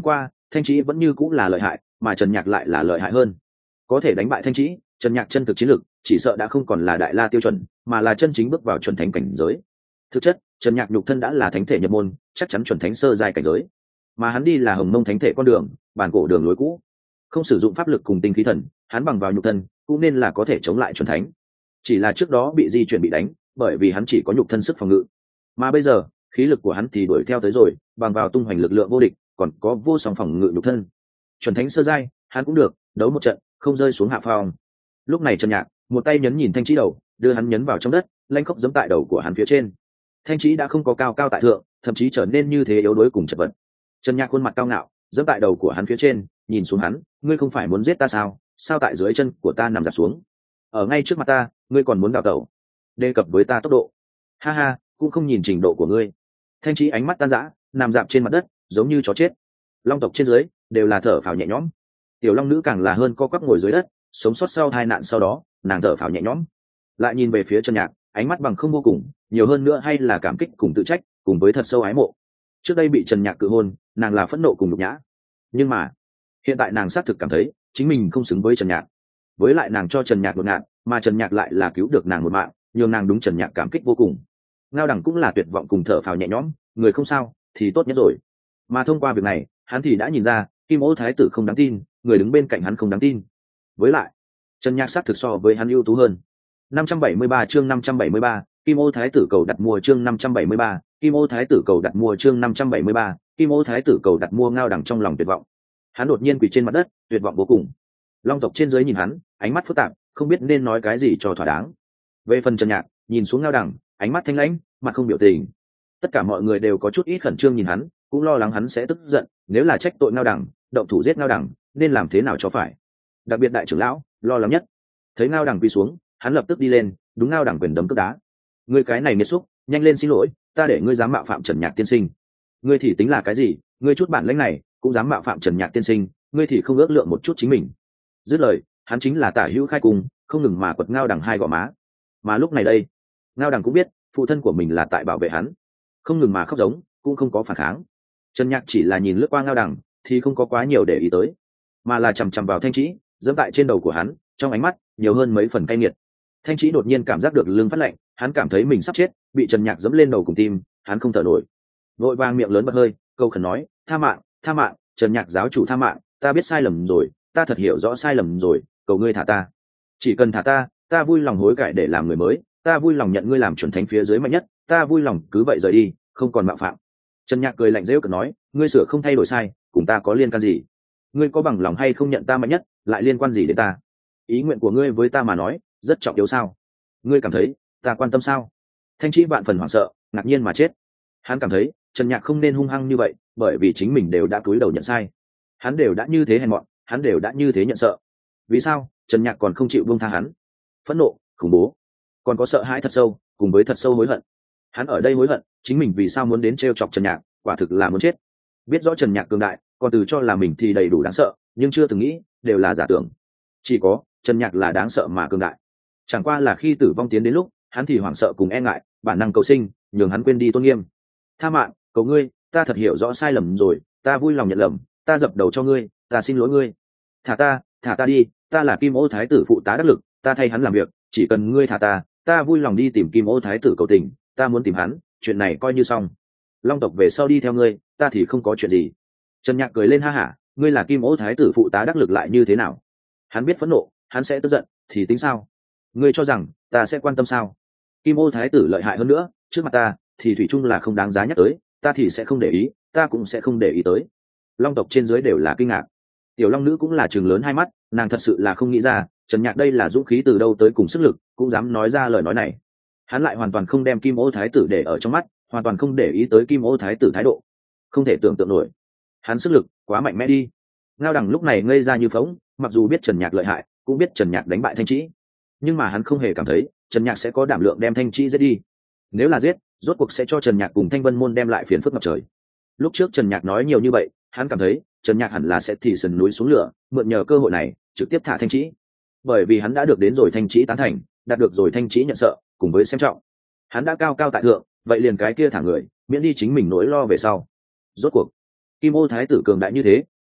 Thanh Trĩ vẫn như cũng là lợi hại, mà Trần Nhạc lại là lợi hại hơn. Có thể đánh bại Thanh Trĩ, Trần Nhạc chân thực chiến lực chỉ sợ đã không còn là đại la tiêu chuẩn, mà là chân chính bước vào chuẩn thánh cảnh giới. Thực chất, Trần Nhạc nhục thân đã là thánh thể nhập môn, chắc chắn chuẩn thánh sơ giai cảnh giới. Mà hắn đi là Hồng Mông thánh thể con đường, bản cổ đường lối cũ. Không sử dụng pháp lực cùng tinh khí thần, hắn bằng vào nhục thân, cũng nên là có thể chống lại chuẩn thánh. Chỉ là trước đó bị di chuyển bị đánh, bởi vì hắn chỉ có nhục thân sức phòng ngự. Mà bây giờ, khí lực của hắn thì đuổi theo tới rồi, bằng vào tung hoành lực lượng vô địch, còn có vô song phòng ngự nhục thân. Chuẩn thánh sơ giai, hắn cũng được, đấu một trận, không rơi xuống hạ phong. Lúc này Trần Nhạc, một tay nhấn nhìn Thanh Trĩ đầu, đưa hắn nhấn vào trong đất, lanh khốc giẫm tại đầu của hắn phía trên. Thanh Trĩ đã không có cao cao tại thượng, thậm chí trở nên như thế yếu đuối cùng chật vật. Trần Nhạc khuôn mặt cao ngạo, giẫm tại đầu của hắn phía trên, nhìn xuống hắn, ngươi không phải muốn giết ta sao? Sao tại dưới chân của ta nằm dạp xuống? Ở ngay trước mặt ta, ngươi còn muốn đào tẩu? Đề cập với ta tốc độ. Ha ha, cũng không nhìn trình độ của ngươi. Thanh Trĩ ánh mắt tan rã, nằm dạp trên mặt đất, giống như chó chết. Long tộc trên dưới đều là thở phào nhẹ nhõm. Tiểu Long nữ càng là hơn co quắp ngồi dưới đất, sống sót sau hai nạn sau đó, nàng thở phào nhẹ nhõm. Lại nhìn về phía Trần Nhạc, ánh mắt bằng không vô cùng, nhiều hơn nữa hay là cảm kích cùng tự trách, cùng với thật sâu ái mộ. Trước đây bị Trần Nhạc cự hôn, nàng là phẫn nộ cùng nhục nhã, nhưng mà hiện tại nàng xác thực cảm thấy chính mình không xứng với Trần Nhạc. Với lại nàng cho Trần Nhạc một nạn, mà Trần Nhạc lại là cứu được nàng một mạng, nhường nàng đúng Trần Nhạc cảm kích vô cùng. Ngao Đằng cũng là tuyệt vọng cùng thở phào nhẹ nhõm, người không sao thì tốt nhất rồi. Mà thông qua việc này, hắn thì đã nhìn ra Kim Ô Thái tử không đáng tin, người đứng bên cạnh hắn không đáng tin. Với lại Trần Nhạc xác thực so với hắn ưu tú hơn. năm trăm bảy mươi ba chương năm trăm bảy mươi ba, Kim Ô Thái tử cầu đặt mua chương năm trăm bảy mươi ba, Kim Ô Thái tử cầu đặt mua chương năm trăm bảy mươi ba, Kim Ô Thái tử cầu đặt mua. Ngao Đằng trong lòng tuyệt vọng, hắn đột nhiên quỳ trên mặt đất, tuyệt vọng vô cùng. Long tộc trên dưới nhìn hắn, ánh mắt phức tạp, không biết nên nói cái gì cho thỏa đáng. Về phần Trần Nhạc, nhìn xuống Ngao Đằng, ánh mắt thanh lãnh, mặt không biểu tình. Tất cả mọi người đều có chút ít khẩn trương nhìn hắn, cũng lo lắng hắn sẽ tức giận, nếu là trách tội Ngao Đằng, động thủ giết Ngao Đằng, nên làm thế nào cho phải. Đặc biệt đại trưởng lão lo lắng nhất. Thấy Ngao Đằng quỳ xuống, hắn lập tức đi lên, đúng Ngao Đằng quyền đấm cước đá. Ngươi cái này nghiệt xúc, nhanh lên xin lỗi, ta để ngươi dám mạo phạm Trần Nhạc tiên sinh. Ngươi thì tính là cái gì, ngươi chút bản lĩnh này cũng dám mạo phạm Trần Nhạc tiên sinh, ngươi thì không ước lượng một chút chính mình. Dứt lời, hắn chính là Tả Hữu Khai Cung, không ngừng mà quật Ngao Đằng hai gò má. Mà lúc này đây, Ngao Đằng cũng biết phụ thân của mình là tại bảo vệ hắn, không ngừng mà khóc giống, cũng không có phản kháng. Trần Nhạc chỉ là nhìn lướt qua Ngao Đằng, thì không có quá nhiều để ý tới, mà là chằm chằm vào Thanh Trĩ, giẫm tại trên đầu của hắn, trong ánh mắt nhiều hơn mấy phần cay nghiệt. Thanh Trĩ đột nhiên cảm giác được lưng phát lạnh, hắn cảm thấy mình sắp chết, bị Trần Nhạc giẫm lên đầu cùng tim, hắn không thở nổi, vội vàng miệng lớn bật hơi, câu khẩn nói: tha mạng, tha mạng, Trần Nhạc giáo chủ tha mạng, ta biết sai lầm rồi, ta thật hiểu rõ sai lầm rồi, cầu ngươi thả ta, chỉ cần thả ta, ta vui lòng hối cải để làm người mới, ta vui lòng nhận ngươi làm chuẩn thánh phía dưới mạnh nhất, ta vui lòng cứ vậy rời đi, không còn mạo phạm. Trần Nhạc cười lạnh rêu cợt nói: ngươi sửa không thay đổi sai, cùng ta có liên can gì? Ngươi có bằng lòng hay không nhận ta mạnh nhất, lại liên quan gì đến ta? Ý nguyện của ngươi với ta mà nói rất trọng yếu sao? Ngươi cảm thấy ta quan tâm sao? Thanh Trĩ vạn phần hoảng sợ, ngạc nhiên mà chết. Hắn cảm thấy Trần Nhạc không nên hung hăng như vậy, bởi vì chính mình đều đã cúi đầu nhận sai, hắn đều đã như thế hèn mọn, hắn đều đã như thế nhận sợ, vì sao Trần Nhạc còn không chịu buông tha hắn? Phẫn nộ, khủng bố, còn có sợ hãi thật sâu, cùng với thật sâu hối hận. Hắn ở đây hối hận chính mình vì sao muốn đến trêu chọc Trần Nhạc, quả thực là muốn chết. Biết rõ Trần Nhạc cường đại, còn từ cho là mình thì đầy đủ đáng sợ, nhưng chưa từng nghĩ đều là giả tưởng. Chỉ có Trần Nhạc là đáng sợ mà cường đại. Chẳng qua là khi tử vong tiến đến lúc, hắn thì hoảng sợ cùng e ngại, bản năng cầu sinh, nhường hắn quên đi tôn nghiêm. Tha mạng, cầu ngươi, ta thật hiểu rõ sai lầm rồi, ta vui lòng nhận lầm, ta dập đầu cho ngươi, ta xin lỗi ngươi. Thả ta, thả ta đi, ta là Kim Ô Thái tử phụ tá đắc lực, ta thay hắn làm việc, chỉ cần ngươi thả ta, ta vui lòng đi tìm Kim Ô Thái tử cầu tình, ta muốn tìm hắn, chuyện này coi như xong. Long tộc về sau đi theo ngươi, ta thì không có chuyện gì. Trần Nhạc cười lên ha hả, ngươi là Kim Ô Thái tử phụ tá đắc lực lại như thế nào? Hắn biết phẫn nộ, hắn sẽ tức giận, thì tính sao? Ngươi cho rằng ta sẽ quan tâm sao? Kim Ô Thái tử lợi hại hơn nữa, trước mặt ta thì thủy chung là không đáng giá nhắc tới, ta thì sẽ không để ý, ta cũng sẽ không để ý tới. Long tộc trên dưới đều là kinh ngạc. Tiểu Long nữ cũng là trừng lớn hai mắt, nàng thật sự là không nghĩ ra Trần Nhạc đây là dũng khí từ đâu tới cùng sức lực, cũng dám nói ra lời nói này. Hắn lại hoàn toàn không đem Kim Ô Thái tử để ở trong mắt, hoàn toàn không để ý tới Kim Ô Thái tử thái độ. Không thể tưởng tượng nổi, hắn sức lực quá mạnh mẽ đi. Ngao Đằng lúc này ngây ra như phỗng, mặc dù biết Trần Nhạc lợi hại, cũng biết Trần Nhạc đánh bại Thanh Trĩ, nhưng mà hắn không hề cảm thấy Trần Nhạc sẽ có đảm lượng đem Thanh Trĩ giết đi. Nếu là giết, rốt cuộc sẽ cho Trần Nhạc cùng Thanh Vân môn đem lại phiền phức ngập trời. Lúc trước Trần Nhạc nói nhiều như vậy, hắn cảm thấy Trần Nhạc hẳn là sẽ thì sườn núi xuống lửa, mượn nhờ cơ hội này trực tiếp thả Thanh Trĩ, bởi vì hắn đã được đến rồi Thanh Trĩ tán thành, đạt được rồi Thanh Trĩ nhận sợ, cùng với xem trọng, hắn đã cao cao tại thượng, vậy liền cái kia thả người, miễn đi chính mình nỗi lo về sau. Rốt cuộc Kim Ô Thái tử cường đại như thế,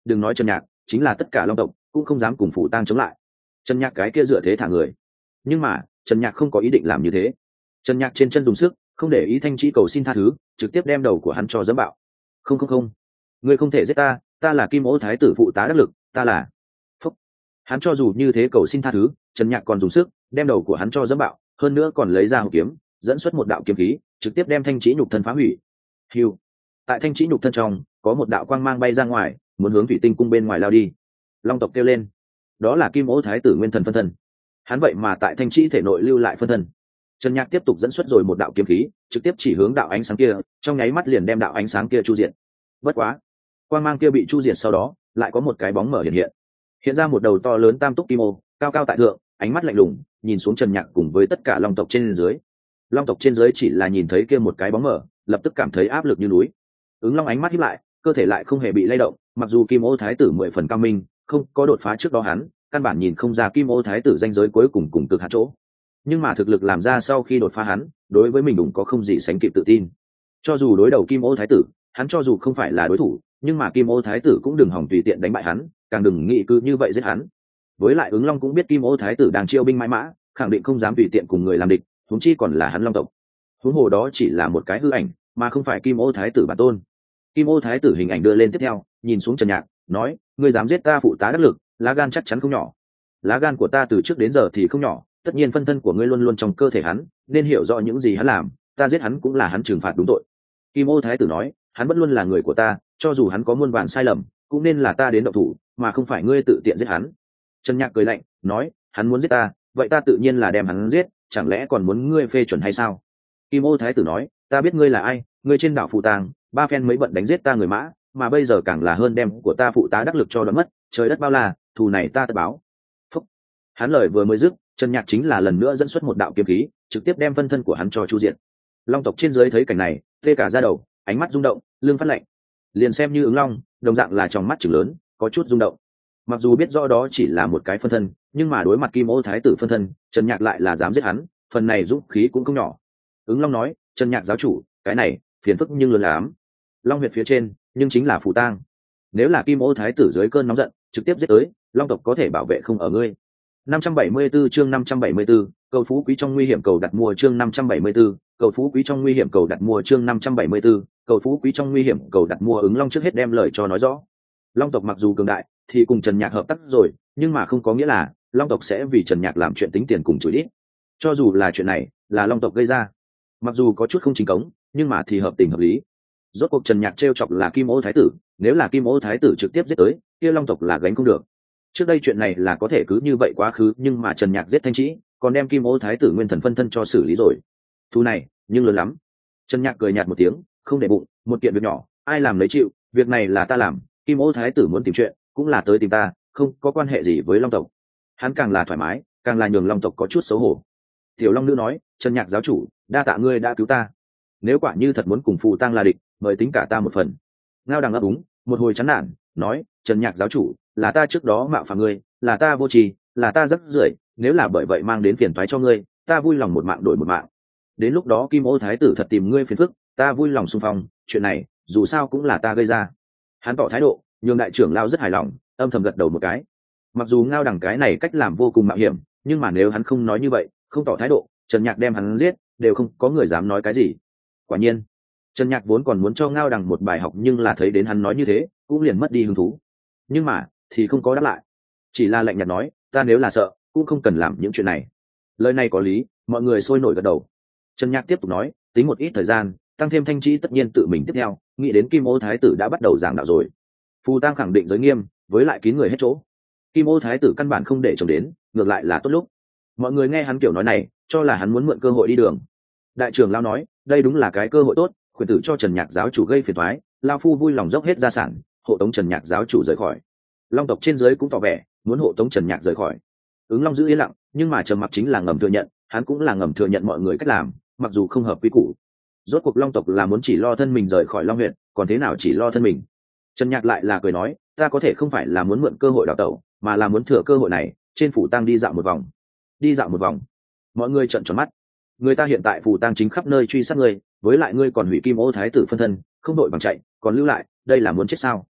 đừng nói Trần Nhạc, chính là tất cả long tộc cũng không dám cùng Phù Tang chống lại. Trần Nhạc cái kia dựa thế thả người, nhưng mà Trần Nhạc không có ý định làm như thế. Trần Nhạc trên chân dùng sức, không để ý Thanh Trĩ cầu xin tha thứ, trực tiếp đem đầu của hắn cho dẫm bạo. Không không không, ngươi không thể giết ta, ta là Kim Ô Thái tử phụ tá đắc lực, ta là. Phúc. Hắn cho dù như thế cầu xin tha thứ, Trần Nhạc còn dùng sức đem đầu của hắn cho dẫm bạo, hơn nữa còn lấy ra hộp kiếm, dẫn xuất một đạo kiếm khí, trực tiếp đem Thanh Trĩ nhục thân phá hủy. Hưu. Tại Thanh Trĩ nhục thân trong, có một đạo quang mang bay ra ngoài, muốn hướng Thủy Tinh cung bên ngoài lao đi. Long tộc kêu lên, đó là Kim Ô Thái tử nguyên thần phân thân. Hắn vậy mà tại Thanh Trĩ thể nội lưu lại phân thân. Trần Nhạc tiếp tục dẫn xuất rồi một đạo kiếm khí, trực tiếp chỉ hướng đạo ánh sáng kia, trong nháy mắt liền đem đạo ánh sáng kia chu diệt. Bất quá, quang mang kia bị chu diệt sau đó, lại có một cái bóng mở hiện hiện. Hiện ra một đầu to lớn tam túc kim ô, cao cao tại thượng, ánh mắt lạnh lùng, nhìn xuống Trần Nhạc cùng với tất cả long tộc trên dưới. Long tộc trên dưới chỉ là nhìn thấy kia một cái bóng mở, lập tức cảm thấy áp lực như núi. Ứng Long ánh mắt híp lại, cơ thể lại không hề bị lay động, mặc dù Kim Ô Thái tử mười phần cao minh, không có đột phá trước đó hắn, căn bản nhìn không ra Kim Ô Thái tử danh giới cuối cùng cùng cực hạn chỗ. Nhưng mà thực lực làm ra sau khi đột phá hắn, đối với mình đúng có không gì sánh kịp tự tin. Cho dù đối đầu Kim Ô Thái tử, hắn cho dù không phải là đối thủ, nhưng mà Kim Ô Thái tử cũng đừng hòng tùy tiện đánh bại hắn, càng đừng nghĩ cứ như vậy giết hắn. Với lại Ứng Long cũng biết Kim Ô Thái tử đang chiêu binh mãi mã, khẳng định không dám tùy tiện cùng người làm địch, huống chi còn là hắn Long tộc. Huống hồ đó chỉ là một cái hư ảnh, mà không phải Kim Ô Thái tử bản tôn. Kim Ô Thái tử hình ảnh đưa lên tiếp theo, nhìn xuống Trần Nhạc, nói: ngươi dám giết ta phụ tá đắc lực, lá gan chắc chắn không nhỏ. Lá gan của ta từ trước đến giờ thì không nhỏ, tất nhiên phân thân của ngươi luôn luôn trong cơ thể hắn, nên hiểu rõ những gì hắn làm, ta giết hắn cũng là hắn trừng phạt đúng tội. Kim Ô Thái tử nói: hắn vẫn luôn là người của ta, cho dù hắn có muôn vàn sai lầm, cũng nên là ta đến động thủ, mà không phải ngươi tự tiện giết hắn. Trần Nhạc cười lạnh, nói: hắn muốn giết ta, vậy ta tự nhiên là đem hắn giết, chẳng lẽ còn muốn ngươi phê chuẩn hay sao? Kim Ô Thái tử nói: ta biết ngươi là ai, ngươi trên đảo Phù Tang, ba phen mới bận đánh giết ta người mã, mà bây giờ càng là hơn đem của ta phụ tá đắc lực cho đoạn mất, trời đất bao la, thù này ta tất báo. Phúc. Hắn lời vừa mới dứt, Trần Nhạc chính là lần nữa dẫn xuất một đạo kiếm khí, trực tiếp đem phân thân của hắn cho chu diệt. Long tộc trên dưới thấy cảnh này, tê cả da đầu, ánh mắt rung động, lưng phát lạnh. Liền xem như Ứng Long, đồng dạng là trong mắt trừng lớn, có chút rung động. Mặc dù biết rõ đó chỉ là một cái phân thân, nhưng mà đối mặt Kim Ô Thái tử phân thân, Trần Nhạc lại là dám giết hắn, phần này dũng khí cũng không nhỏ. Ứng Long nói: Trần Nhạc giáo chủ, cái này phiền phức nhưng lớn lắm. Long huyệt phía trên, nhưng chính là Phù Tang. Nếu là Kim Ô Thái tử dưới cơn nóng giận, trực tiếp giết tới, Long tộc có thể bảo vệ không ở ngươi. năm trăm bảy mươi tư chương năm trăm bảy mươi tư, cầu phú quý trong nguy hiểm cầu đặt mua chương năm trăm bảy mươi tư, cầu phú quý trong nguy hiểm cầu đặt mua chương năm trăm bảy mươi tư, cầu phú quý trong nguy hiểm cầu đặt mua. Ứng Long trước hết đem lời cho nói rõ. Long tộc mặc dù cường đại, thì cùng Trần Nhạc hợp tác rồi, nhưng mà không có nghĩa là Long tộc sẽ vì Trần Nhạc làm chuyện tính tiền cùng chửi đít. Cho dù là chuyện này là Long tộc gây ra, mặc dù có chút không chính cống, nhưng mà thì hợp tình hợp lý. Rốt cuộc Trần Nhạc trêu chọc là Kim Ô Thái tử, nếu là Kim Ô Thái tử trực tiếp giết tới, kia Long tộc là gánh không được. Trước đây chuyện này là có thể cứ như vậy quá khứ, nhưng mà Trần Nhạc giết Thanh Trĩ, còn đem Kim Ô Thái tử nguyên thần phân thân cho xử lý rồi. Thu này, nhưng lớn lắm. Trần Nhạc cười nhạt một tiếng, không để bụng, một kiện việc nhỏ, ai làm lấy chịu, việc này là ta làm, Kim Ô Thái tử muốn tìm chuyện, cũng là tới tìm ta, không có quan hệ gì với Long tộc. Hắn càng là thoải mái, càng là nhường Long tộc có chút xấu hổ. Tiểu Long nữ nói: Trần Nhạc giáo chủ, đa tạ ngươi đã cứu ta. Nếu quả như thật muốn cùng Phù Tang là địch, mời tính cả ta một phần. Ngao Đằng ấp úng, một hồi chán nản, nói: Trần Nhạc giáo chủ, là ta trước đó mạo phạm ngươi, là ta vô tri, là ta rất rưởi, nếu là bởi vậy mang đến phiền toái cho ngươi, ta vui lòng một mạng đổi một mạng. Đến lúc đó Kim Ô Thái tử thật tìm ngươi phiền phức, ta vui lòng xung phong, chuyện này dù sao cũng là ta gây ra. Hắn tỏ thái độ, nhường đại trưởng lao rất hài lòng, âm thầm gật đầu một cái. Mặc dù Ngao Đằng cái này cách làm vô cùng mạo hiểm, nhưng mà nếu hắn không nói như vậy, không tỏ thái độ, Trần Nhạc đem hắn giết, đều không có người dám nói cái gì. Quả nhiên, Trần Nhạc vốn còn muốn cho Ngao Đằng một bài học, nhưng là thấy đến hắn nói như thế, cũng liền mất đi hứng thú. Nhưng mà thì không có đáp lại, chỉ là lạnh nhạt nói: ta nếu là sợ, cũng không cần làm những chuyện này. Lời này có lý, mọi người sôi nổi gật đầu. Trần Nhạc tiếp tục nói: tính một ít thời gian, tăng thêm Thanh Trĩ tất nhiên tự mình tiếp theo, nghĩ đến Kim Ô Thái tử đã bắt đầu giảng đạo rồi. Phù Tang khẳng định giới nghiêm, với lại kín người hết chỗ. Kim Ô Thái tử căn bản không để chồng đến, ngược lại là tốt lúc. Mọi người nghe hắn kiểu nói này, cho là hắn muốn mượn cơ hội đi đường. Đại trưởng lao nói: đây đúng là cái cơ hội tốt, khuyên tử cho Trần Nhạc giáo chủ gây phiền toái, lao phu vui lòng dốc hết gia sản, hộ tống Trần Nhạc giáo chủ rời khỏi. Long tộc trên dưới cũng tỏ vẻ muốn hộ tống Trần Nhạc rời khỏi. Ứng Long giữ yên lặng, nhưng mà trầm mặc chính là ngầm thừa nhận, hắn cũng là ngầm thừa nhận mọi người cách làm, mặc dù không hợp quy củ. Rốt cuộc Long tộc là muốn chỉ lo thân mình rời khỏi Long huyện, còn thế nào chỉ lo thân mình. Trần Nhạc lại là cười nói: ta có thể không phải là muốn mượn cơ hội đào tẩu, mà là muốn thừa cơ hội này trên Phù Tang đi dạo một vòng. Đi dạo một vòng? Mọi người trợn tròn mắt. Người ta hiện tại Phù Tang chính khắp nơi truy sát ngươi, với lại ngươi còn hủy Kim Ô Thái tử phân thân, không đội bằng chạy, còn lưu lại, đây là muốn chết sao?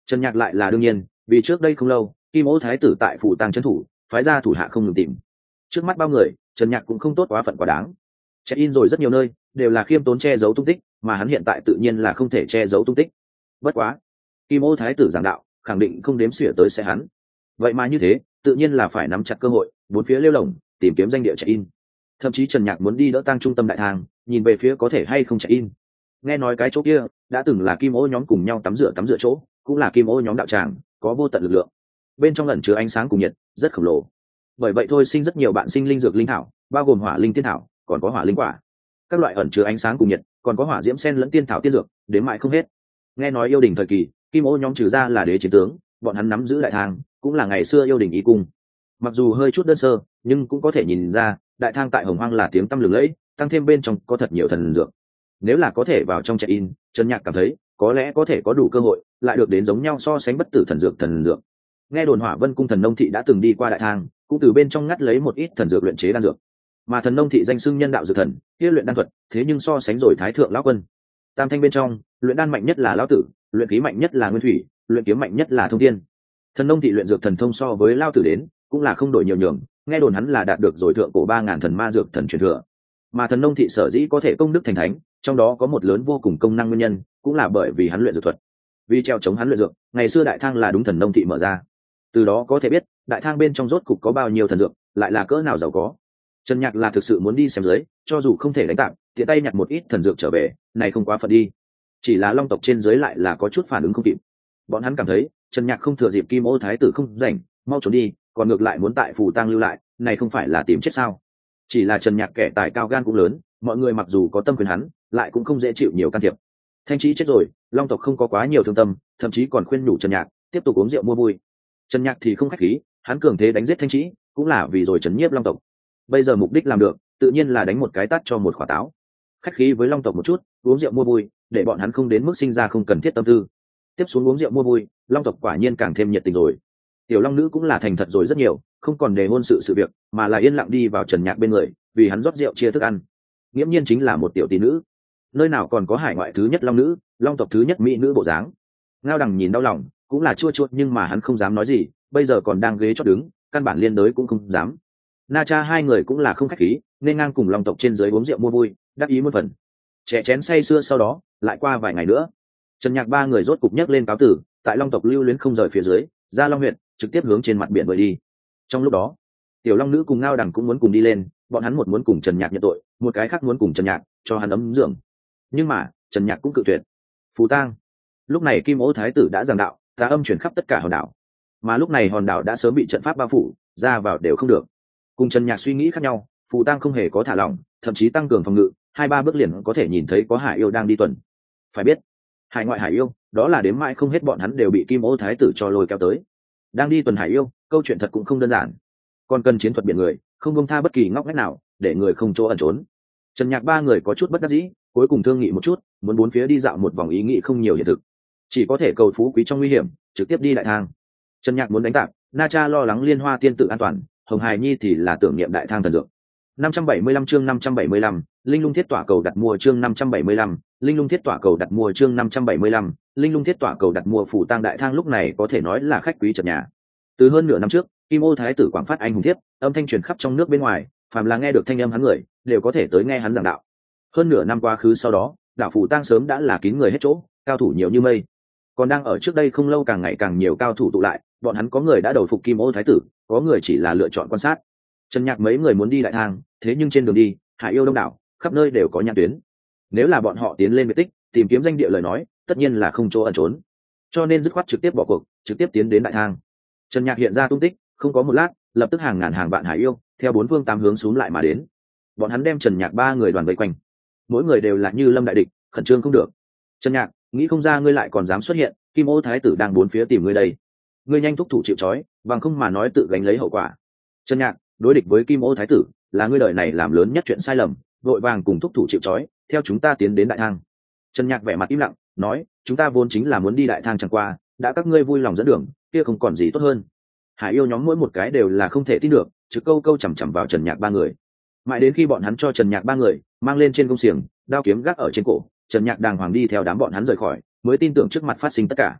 Trần Nhạc lại là đương nhiên, vì trước đây không lâu Kim Ô thái tử tại phủ tang trấn thủ, phái ra thủ hạ không ngừng tìm. Trước mắt bao người, Trần Nhạc cũng không tốt quá phận quá đáng. Check in rồi rất nhiều nơi, đều là khiêm tốn che giấu tung tích, mà hắn hiện tại tự nhiên là không thể che giấu tung tích. Bất quá, Kim Ô thái tử giảng đạo, khẳng định không đếm xỉa tới sẽ hắn. Vậy mà như thế, tự nhiên là phải nắm chặt cơ hội, bốn phía lêu lổng, tìm kiếm danh địa check in. Thậm chí Trần Nhạc muốn đi đỡ tang trung tâm đại thang, nhìn về phía có thể hay không check in. Nghe nói cái chỗ kia đã từng là Kim Ô nhóm cùng nhau tắm rửa tắm rửa chỗ, cũng là Kim Ô nhóm đạo tràng, có vô tận lực lượng. Bên trong ẩn chứa ánh sáng cùng nhiệt, rất khổng lồ. Bởi vậy thôi sinh rất nhiều bạn sinh linh dược linh thảo, bao gồm hỏa linh tiên thảo, còn có hỏa linh quả. Các loại ẩn chứa ánh sáng cùng nhiệt, còn có hỏa diễm sen lẫn tiên thảo tiên dược, đến mãi không hết. Nghe nói yêu đình thời kỳ, Kim Ô nhóm trừ ra là đế chiến tướng, bọn hắn nắm giữ đại thang, cũng là ngày xưa yêu đình ý cung. Mặc dù hơi chút đơn sơ, nhưng cũng có thể nhìn ra, đại thang tại Hồng Hoang là tiếng tăm lừng lẫy, tăng thêm bên trong có thật nhiều thần dược. Nếu là có thể vào trong check-in, Trần Nhạc cảm thấy có lẽ có thể có đủ cơ hội lại được đến giống nhau so sánh bất tử thần dược thần dược. Nghe đồn Hỏa Vân cung thần nông thị đã từng đi qua đại thang, cũng từ bên trong ngắt lấy một ít thần dược luyện chế đan dược. Mà thần nông thị danh xưng nhân đạo dược thần, kia luyện đan thuật, thế nhưng so sánh rồi thái thượng lão quân. Tam thanh bên trong, luyện đan mạnh nhất là lão tử, luyện khí mạnh nhất là nguyên thủy, luyện kiếm mạnh nhất là thông thiên. Thần nông thị luyện dược thần thông so với lão tử đến, cũng là không đổi nhiều nhường, nghe đồn hắn là đạt được rồi thượng cổ ba ngàn thần ma dược thần truyền thừa. Mà thần nông thị sở dĩ có thể công đức thành thánh, trong đó có một lớn vô cùng công năng nguyên nhân, cũng là bởi vì hắn luyện dược thuật. Vì treo chống hắn luyện dược, ngày xưa đại thang là đúng thần nông thị mở ra. Từ đó có thể biết, đại thang bên trong rốt cục có bao nhiêu thần dược, lại là cỡ nào giàu có. Trần Nhạc là thực sự muốn đi xem dưới, cho dù không thể đánh tạm, tiện tay nhặt một ít thần dược trở về, này không quá phận đi. Chỉ là Long tộc trên dưới lại là có chút phản ứng không kịp. Bọn hắn cảm thấy, Trần Nhạc không thừa dịp Kim Ô thái tử không rảnh, mau trốn đi, còn ngược lại muốn tại phù tang lưu lại, này không phải là tìm chết sao? Chỉ là Trần Nhạc kẻ tài cao gan cũng lớn, mọi người mặc dù có tâm quyền hắn, lại cũng không dễ chịu nhiều can thiệp. Thanh Chí chết rồi, Long tộc không có quá nhiều thương tâm, thậm chí còn khuyên nhủ Trần Nhạc tiếp tục uống rượu mua vui. Trần Nhạc thì không khách khí, hắn cường thế đánh giết Thanh Chí, cũng là vì rồi trấn nhiếp Long tộc. Bây giờ mục đích làm được, tự nhiên là đánh một cái tát cho một quả táo. Khách khí với Long tộc một chút, uống rượu mua vui, để bọn hắn không đến mức sinh ra không cần thiết tâm tư. Tiếp xuống uống rượu mua vui, Long tộc quả nhiên càng thêm nhiệt tình rồi. Tiểu Long nữ cũng là thành thật rồi rất nhiều, không còn đề hôn sự sự việc, mà là yên lặng đi vào Trần Nhạc bên người, vì hắn rót rượu chia thức ăn. Nghiễm nhiên chính là một tiểu tỷ nữ. Nơi nào còn có hải ngoại thứ nhất long nữ, Long tộc thứ nhất mỹ nữ bộ dáng. Ngao Đằng nhìn đau lòng, cũng là chua chuột nhưng mà hắn không dám nói gì, bây giờ còn đang ghế chót đứng, căn bản liên đới cũng không dám. Na Cha hai người cũng là không khách khí, nên ngang cùng Long tộc trên dưới uống rượu mua vui, đắc ý một phần. Trẻ chén say sưa sau đó, lại qua vài ngày nữa, Trần Nhạc ba người rốt cục nhấc lên cáo tử, tại Long tộc lưu luyến không rời phía dưới, ra Long huyện, trực tiếp hướng trên mặt biển bơi đi. Trong lúc đó, Tiểu Long nữ cùng Ngao Đằng cũng muốn cùng đi lên, bọn hắn một muốn cùng Trần Nhạc nhận tội, một cái khác muốn cùng Trần Nhạc cho hắn ấm dưỡng. Nhưng mà Trần Nhạc cũng cự tuyệt. Phù tang. Lúc này Kim Ô thái tử đã giảng đạo, tà âm chuyển khắp tất cả hòn đảo, mà lúc này hòn đảo đã sớm bị trận pháp bao phủ, ra vào đều không được. Cùng Trần Nhạc suy nghĩ khác nhau, Phù tang không hề có thả lỏng, thậm chí tăng cường phòng ngự, hai ba bước liền có thể nhìn thấy có hải yêu đang đi tuần. Phải biết, hải ngoại hải yêu, đó là đếm mãi không hết, bọn hắn đều bị Kim Ô thái tử cho lôi kéo tới. Đang đi tuần hải yêu, câu chuyện thật cũng không đơn giản, còn cần chiến thuật biển người, không buông tha bất kỳ ngóc ngách nào, để người không chỗ ẩn trốn. Trần Nhạc ba người có chút bất đắc dĩ, cuối cùng thương nghị một chút, muốn bốn phía đi dạo một vòng, ý nghĩ không nhiều hiện thực, chỉ có thể cầu phú quý trong nguy hiểm, trực tiếp đi đại thang. Trần Nhạc muốn đánh tạp, Na Cha lo lắng Liên Hoa tiên tự an toàn, Hồng Hải Nhi thì là tưởng niệm đại thang thần dược. năm trăm bảy mươi lăm chương năm trăm bảy mươi lăm, Linh Lung Thiết Tỏa cầu đặt mua chương năm trăm bảy mươi lăm, Linh Lung Thiết Tỏa cầu đặt mua chương năm trăm bảy mươi lăm, Linh Lung Thiết Tỏa cầu đặt mua phủ tang đại thang lúc này có thể nói là khách quý Trần Nhà. Từ hơn nửa năm trước, Kim Ô thái tử quảng phát anh hùng thiếp, âm thanh truyền khắp trong nước bên ngoài, phàm là nghe được thanh âm hắn người, đều có thể tới nghe hắn giảng đạo. Hơn nửa năm quá khứ sau đó, đảo phủ tang sớm đã là kín người hết chỗ, cao thủ nhiều như mây. Còn đang ở trước đây không lâu càng ngày càng nhiều cao thủ tụ lại, bọn hắn có người đã đầu phục Kim Ô thái tử, có người chỉ là lựa chọn quan sát. Trần Nhạc mấy người muốn đi đại thang, thế nhưng trên đường đi, hải yêu đông đảo, khắp nơi đều có nhãn tuyến. Nếu là bọn họ tiến lên biệt tích, tìm kiếm danh địa lời nói, tất nhiên là không chỗ ẩn trốn. Cho nên dứt khoát trực tiếp bỏ cuộc, trực tiếp tiến đến đại thang. Trần Nhạc hiện ra tung tích, không có một lát, lập tức hàng ngàn hàng vạn hải yêu theo bốn phương tám hướng xuống lại mà đến. Bọn hắn đem Trần Nhạc ba người đoàn vây quanh, mỗi người đều là như lâm đại địch, khẩn trương không được. Trần Nhạc, nghĩ không ra ngươi lại còn dám xuất hiện, Kim Ô thái tử đang bốn phía tìm ngươi đây. Ngươi nhanh thúc thủ chịu trói, bằng không mà nói tự gánh lấy hậu quả. Trần Nhạc, đối địch với Kim Ô thái tử là ngươi đời này làm lớn nhất chuyện sai lầm, vội vàng cùng thúc thủ chịu trói, theo chúng ta tiến đến đại thang. Trần Nhạc vẻ mặt im lặng, nói, chúng ta vốn chính là muốn đi đại thang chẳng qua, đã các ngươi vui lòng dẫn đường, kia không còn gì tốt hơn. Hải yêu nhóm mỗi một cái đều là không thể tin được, chứ câu câu chằm chằm vào Trần Nhạc ba người. Mãi đến khi bọn hắn cho Trần Nhạc ba người mang lên trên công xiềng, đao kiếm gác ở trên cổ, Trần Nhạc đàng hoàng đi theo đám bọn hắn rời khỏi, mới tin tưởng trước mặt phát sinh tất cả.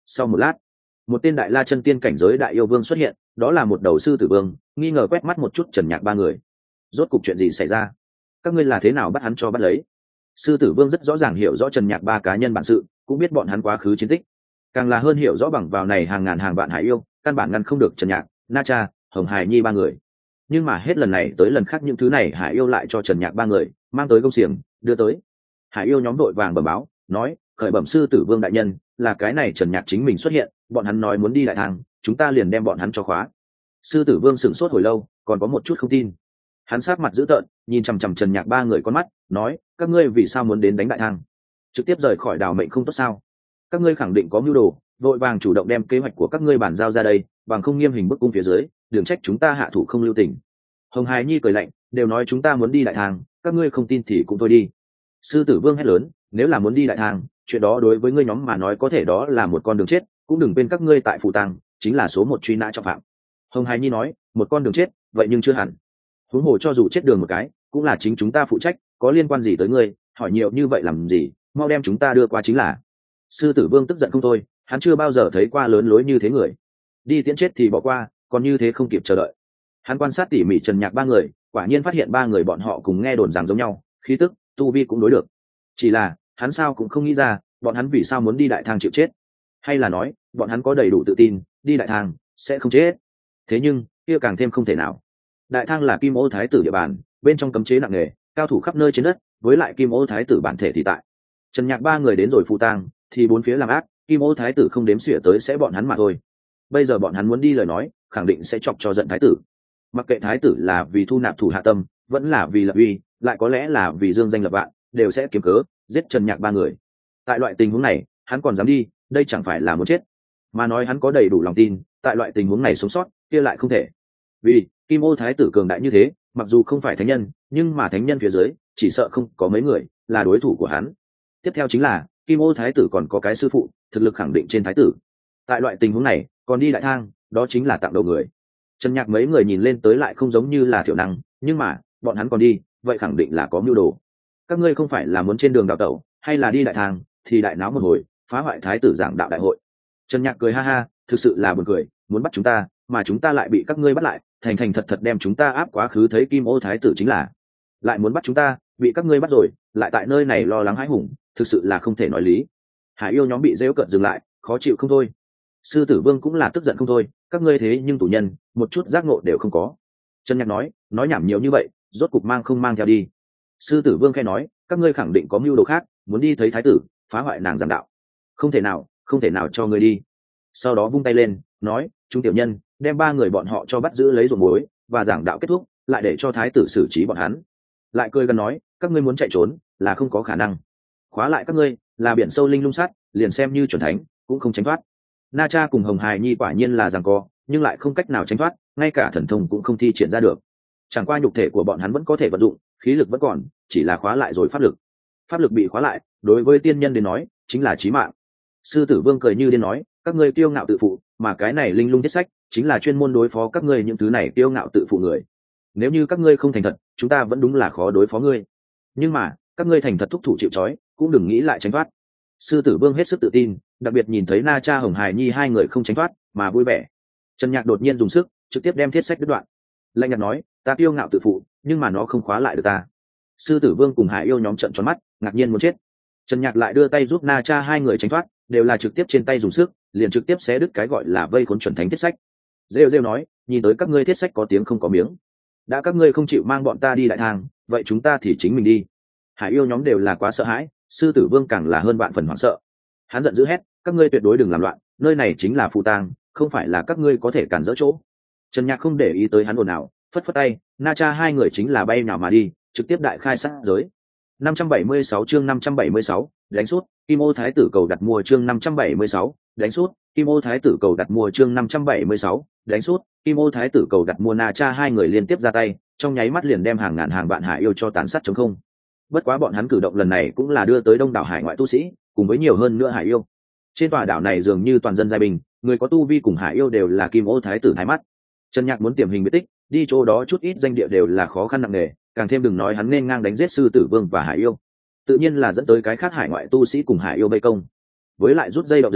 Sau một lát, một tên đại la chân tiên cảnh giới đại yêu vương xuất hiện, đó là một đầu sư tử vương, nghi ngờ quét mắt một chút Trần Nhạc ba người. Rốt cục chuyện gì xảy ra? Các ngươi là thế nào bắt hắn cho bắt lấy? Sư tử vương rất rõ ràng hiểu rõ Trần Nhạc ba cá nhân bản sự, cũng biết bọn hắn quá khứ chiến tích, càng là hơn hiểu rõ bằng vào này hàng ngàn hàng vạn hải yêu, căn bản ngăn không được Trần Nhạc, Na Cha, Hồng Hải Nhi ba người. Nhưng mà hết lần này tới lần khác những thứ này hải yêu lại cho Trần Nhạc ba người mang tới công xiềng đưa tới. Hải yêu nhóm đội vàng bẩm báo, nói: khởi bẩm sư tử vương đại nhân, là cái này Trần Nhạc chính mình xuất hiện, bọn hắn nói muốn đi đại thang, chúng ta liền đem bọn hắn cho khóa. Sư tử vương sửng sốt hồi lâu, còn có một chút không tin. Hắn sát mặt dữ tợn, nhìn chằm chằm Trần Nhạc ba người con mắt, nói: các ngươi vì sao muốn đến đánh đại thang? Trực tiếp rời khỏi đảo mệnh không tốt sao? Các ngươi khẳng định có mưu đồ, vội vàng chủ động đem kế hoạch của các ngươi bàn giao ra đây, bằng không nghiêm hình bức cung phía dưới, đừng trách chúng ta hạ thủ không lưu tình. Hồng Hải Nhi cười lạnh, đều nói chúng ta muốn đi đại thang, các ngươi không tin thì cũng thôi đi. Sư tử vương hét lớn, nếu là muốn đi đại thang, chuyện đó đối với ngươi nhóm mà nói có thể đó là một con đường chết, cũng đừng quên các ngươi tại phù tang chính là số một truy nã trọng phạm. Hồng Hải Nhi nói, một con đường chết, vậy nhưng chưa hẳn. Huống hồ cho dù chết đường một cái, cũng là chính chúng ta phụ trách, có liên quan gì tới ngươi, hỏi nhiều như vậy làm gì, mau đem chúng ta đưa qua chính là. Sư tử vương tức giận không thôi, hắn chưa bao giờ thấy qua lớn lối như thế người. Đi tiễn chết thì bỏ qua, còn như thế không kịp chờ đợi. Hắn quan sát tỉ mỉ Trần Nhạc ba người, quả nhiên phát hiện ba người bọn họ cùng nghe đồn rằng giống nhau, khí tức, tu vi cũng đối được. Chỉ là, hắn sao cũng không nghĩ ra, bọn hắn vì sao muốn đi đại thang chịu chết. Hay là nói, bọn hắn có đầy đủ tự tin, đi đại thang, sẽ không chết. Thế nhưng, kia càng thêm không thể nào. Đại thang là Kim Ô Thái tử địa bàn, bên trong cấm chế nặng nề, cao thủ khắp nơi trên đất, với lại Kim Ô Thái tử bản thể thì tại. Trần Nhạc ba người đến rồi phù tang, thì bốn phía làm ác, Kim Ô Thái tử không đếm xỉa tới sẽ bọn hắn mà thôi. Bây giờ bọn hắn muốn đi lời nói, khẳng định sẽ chọc cho giận Thái tử. Mặc kệ Thái tử là vì thu nạp thủ hạ tâm, vẫn là vì lập uy, lại có lẽ là vì dương danh lập vạn, đều sẽ kiếm cớ giết Trần Nhạc ba người. Tại loại tình huống này, hắn còn dám đi, đây chẳng phải là muốn chết. Mà nói hắn có đầy đủ lòng tin, tại loại tình huống này sống sót, kia lại không thể. Vì Kim Ô Thái tử cường đại như thế, mặc dù không phải thánh nhân, nhưng mà thánh nhân phía dưới, chỉ sợ không có mấy người là đối thủ của hắn. Tiếp theo chính là Kim Ô Thái tử còn có cái sư phụ, thực lực khẳng định trên Thái tử. Tại loại tình huống này, còn đi đại thang, đó chính là tặng đầu người. Trần Nhạc mấy người nhìn lên tới lại không giống như là thiểu năng, nhưng mà bọn hắn còn đi, vậy khẳng định là có mưu đồ. Các ngươi không phải là muốn trên đường đào tẩu, hay là đi đại thang, thì đại náo một hồi, phá hoại Thái tử giảng đạo đại hội. Trần Nhạc cười ha ha, thực sự là buồn cười, muốn bắt chúng ta, mà chúng ta lại bị các ngươi bắt lại, thành thành thật thật đem chúng ta áp quá khứ thấy Kim Ô Thái tử chính là. Lại muốn bắt chúng ta, bị các ngươi bắt rồi, lại tại nơi này lo lắng hãi hùng, thực sự là không thể nói lý. Hải yêu nhóm bị giễu cợt dừng lại, khó chịu không thôi. Sư tử vương cũng là tức giận không thôi, các ngươi thế nhưng tù nhân, một chút giác ngộ đều không có. Trần Nhạc nói, nói nhảm nhiều như vậy, rốt cục mang không mang theo đi. Sư tử vương khẽ nói, các ngươi khẳng định có mưu đồ khác, muốn đi thấy thái tử, phá hoại nàng giảng đạo. Không thể nào, không thể nào cho ngươi đi. Sau đó vung tay lên, nói, chúng tiểu nhân, đem ba người bọn họ cho bắt giữ lấy ruộng muối, và giảng đạo kết thúc, lại để cho thái tử xử trí bọn hắn. Lại cười gần nói, các ngươi muốn chạy trốn, là không có khả năng. Khóa lại các ngươi, là biển sâu linh lung sắt, liền xem như chuẩn thánh, cũng không tránh thoát. Na Cha cùng Hồng Hải Nhi quả nhiên là giằng co, nhưng lại không cách nào tránh thoát, ngay cả thần thông cũng không thi triển ra được. Chẳng qua nhục thể của bọn hắn vẫn có thể vận dụng, khí lực vẫn còn, chỉ là khóa lại rồi pháp lực. Pháp lực bị khóa lại, đối với tiên nhân đến nói, chính là chí mạng. Sư tử vương cười như điên nói, các ngươi kiêu ngạo tự phụ, mà cái này linh lung thiết sách, chính là chuyên môn đối phó các ngươi những thứ này kiêu ngạo tự phụ người. Nếu như các ngươi không thành thật, chúng ta vẫn đúng là khó đối phó ngươi. Nhưng mà, các ngươi thành thật thúc thủ chịu trói, cũng đừng nghĩ lại tránh thoát. Sư tử vương hết sức tự tin, đặc biệt nhìn thấy Na Cha Hồng Hải Nhi hai người không tránh thoát, mà vui vẻ. Trần Nhạc đột nhiên dùng sức, trực tiếp đem thiết sách đứt đoạn. Lạnh nhạt nói, ta kiêu ngạo tự phụ, nhưng mà nó không khóa lại được ta. Sư tử vương cùng Hải yêu nhóm trợn tròn mắt, ngạc nhiên muốn chết. Trần Nhạc lại đưa tay giúp Na Cha hai người tránh thoát, đều là trực tiếp trên tay dùng sức, liền trực tiếp xé đứt cái gọi là vây khốn chuẩn thánh thiết sách. Rêu rêu nói, nhìn tới các ngươi thiết sách có tiếng không có miếng. Đã các ngươi không chịu mang bọn ta đi đại thang, vậy chúng ta thì chính mình đi. Hải yêu nhóm đều là quá sợ hãi, sư tử vương càng là hơn bạn phần hoảng sợ. Hắn giận dữ hét, các ngươi tuyệt đối đừng làm loạn, nơi này chính là phù tang, không phải là các ngươi có thể cản dỡ chỗ. Trần Nhạc không để ý tới hắn ồn ào, phất phất tay, Na Cha hai người chính là bay nào mà đi, trực tiếp đại khai sát giới. năm trăm bảy mươi sáu chương năm trăm bảy mươi sáu, đánh sút, Kim Ô Thái tử cầu đặt mua chương năm trăm bảy mươi sáu, đánh sút, Kim Ô Thái tử cầu đặt mua chương năm trăm bảy mươi sáu, đánh sút, Kim Ô Thái tử cầu đặt mua. Na Cha hai người liên tiếp ra tay, trong nháy mắt liền đem hàng ngàn hàng vạn hải yêu cho tàn sát trống không. Bất quá bọn hắn cử động lần này cũng là đưa tới đông đảo hải ngoại tu sĩ, cùng với nhiều hơn nữa hải yêu. Trên tòa đảo này dường như toàn dân giai bình, người có tu vi cùng hải yêu đều là Kim Ô Thái tử thái mắt. Trần Nhạc muốn tiềm hình biệt tích, đi chỗ đó chút ít danh địa đều là khó khăn nặng nề, càng thêm đừng nói hắn nên ngang đánh giết sư tử vương và hải yêu, tự nhiên là dẫn tới cái khác hải ngoại tu sĩ cùng hải yêu vây công. Với lại rút dây động rừng,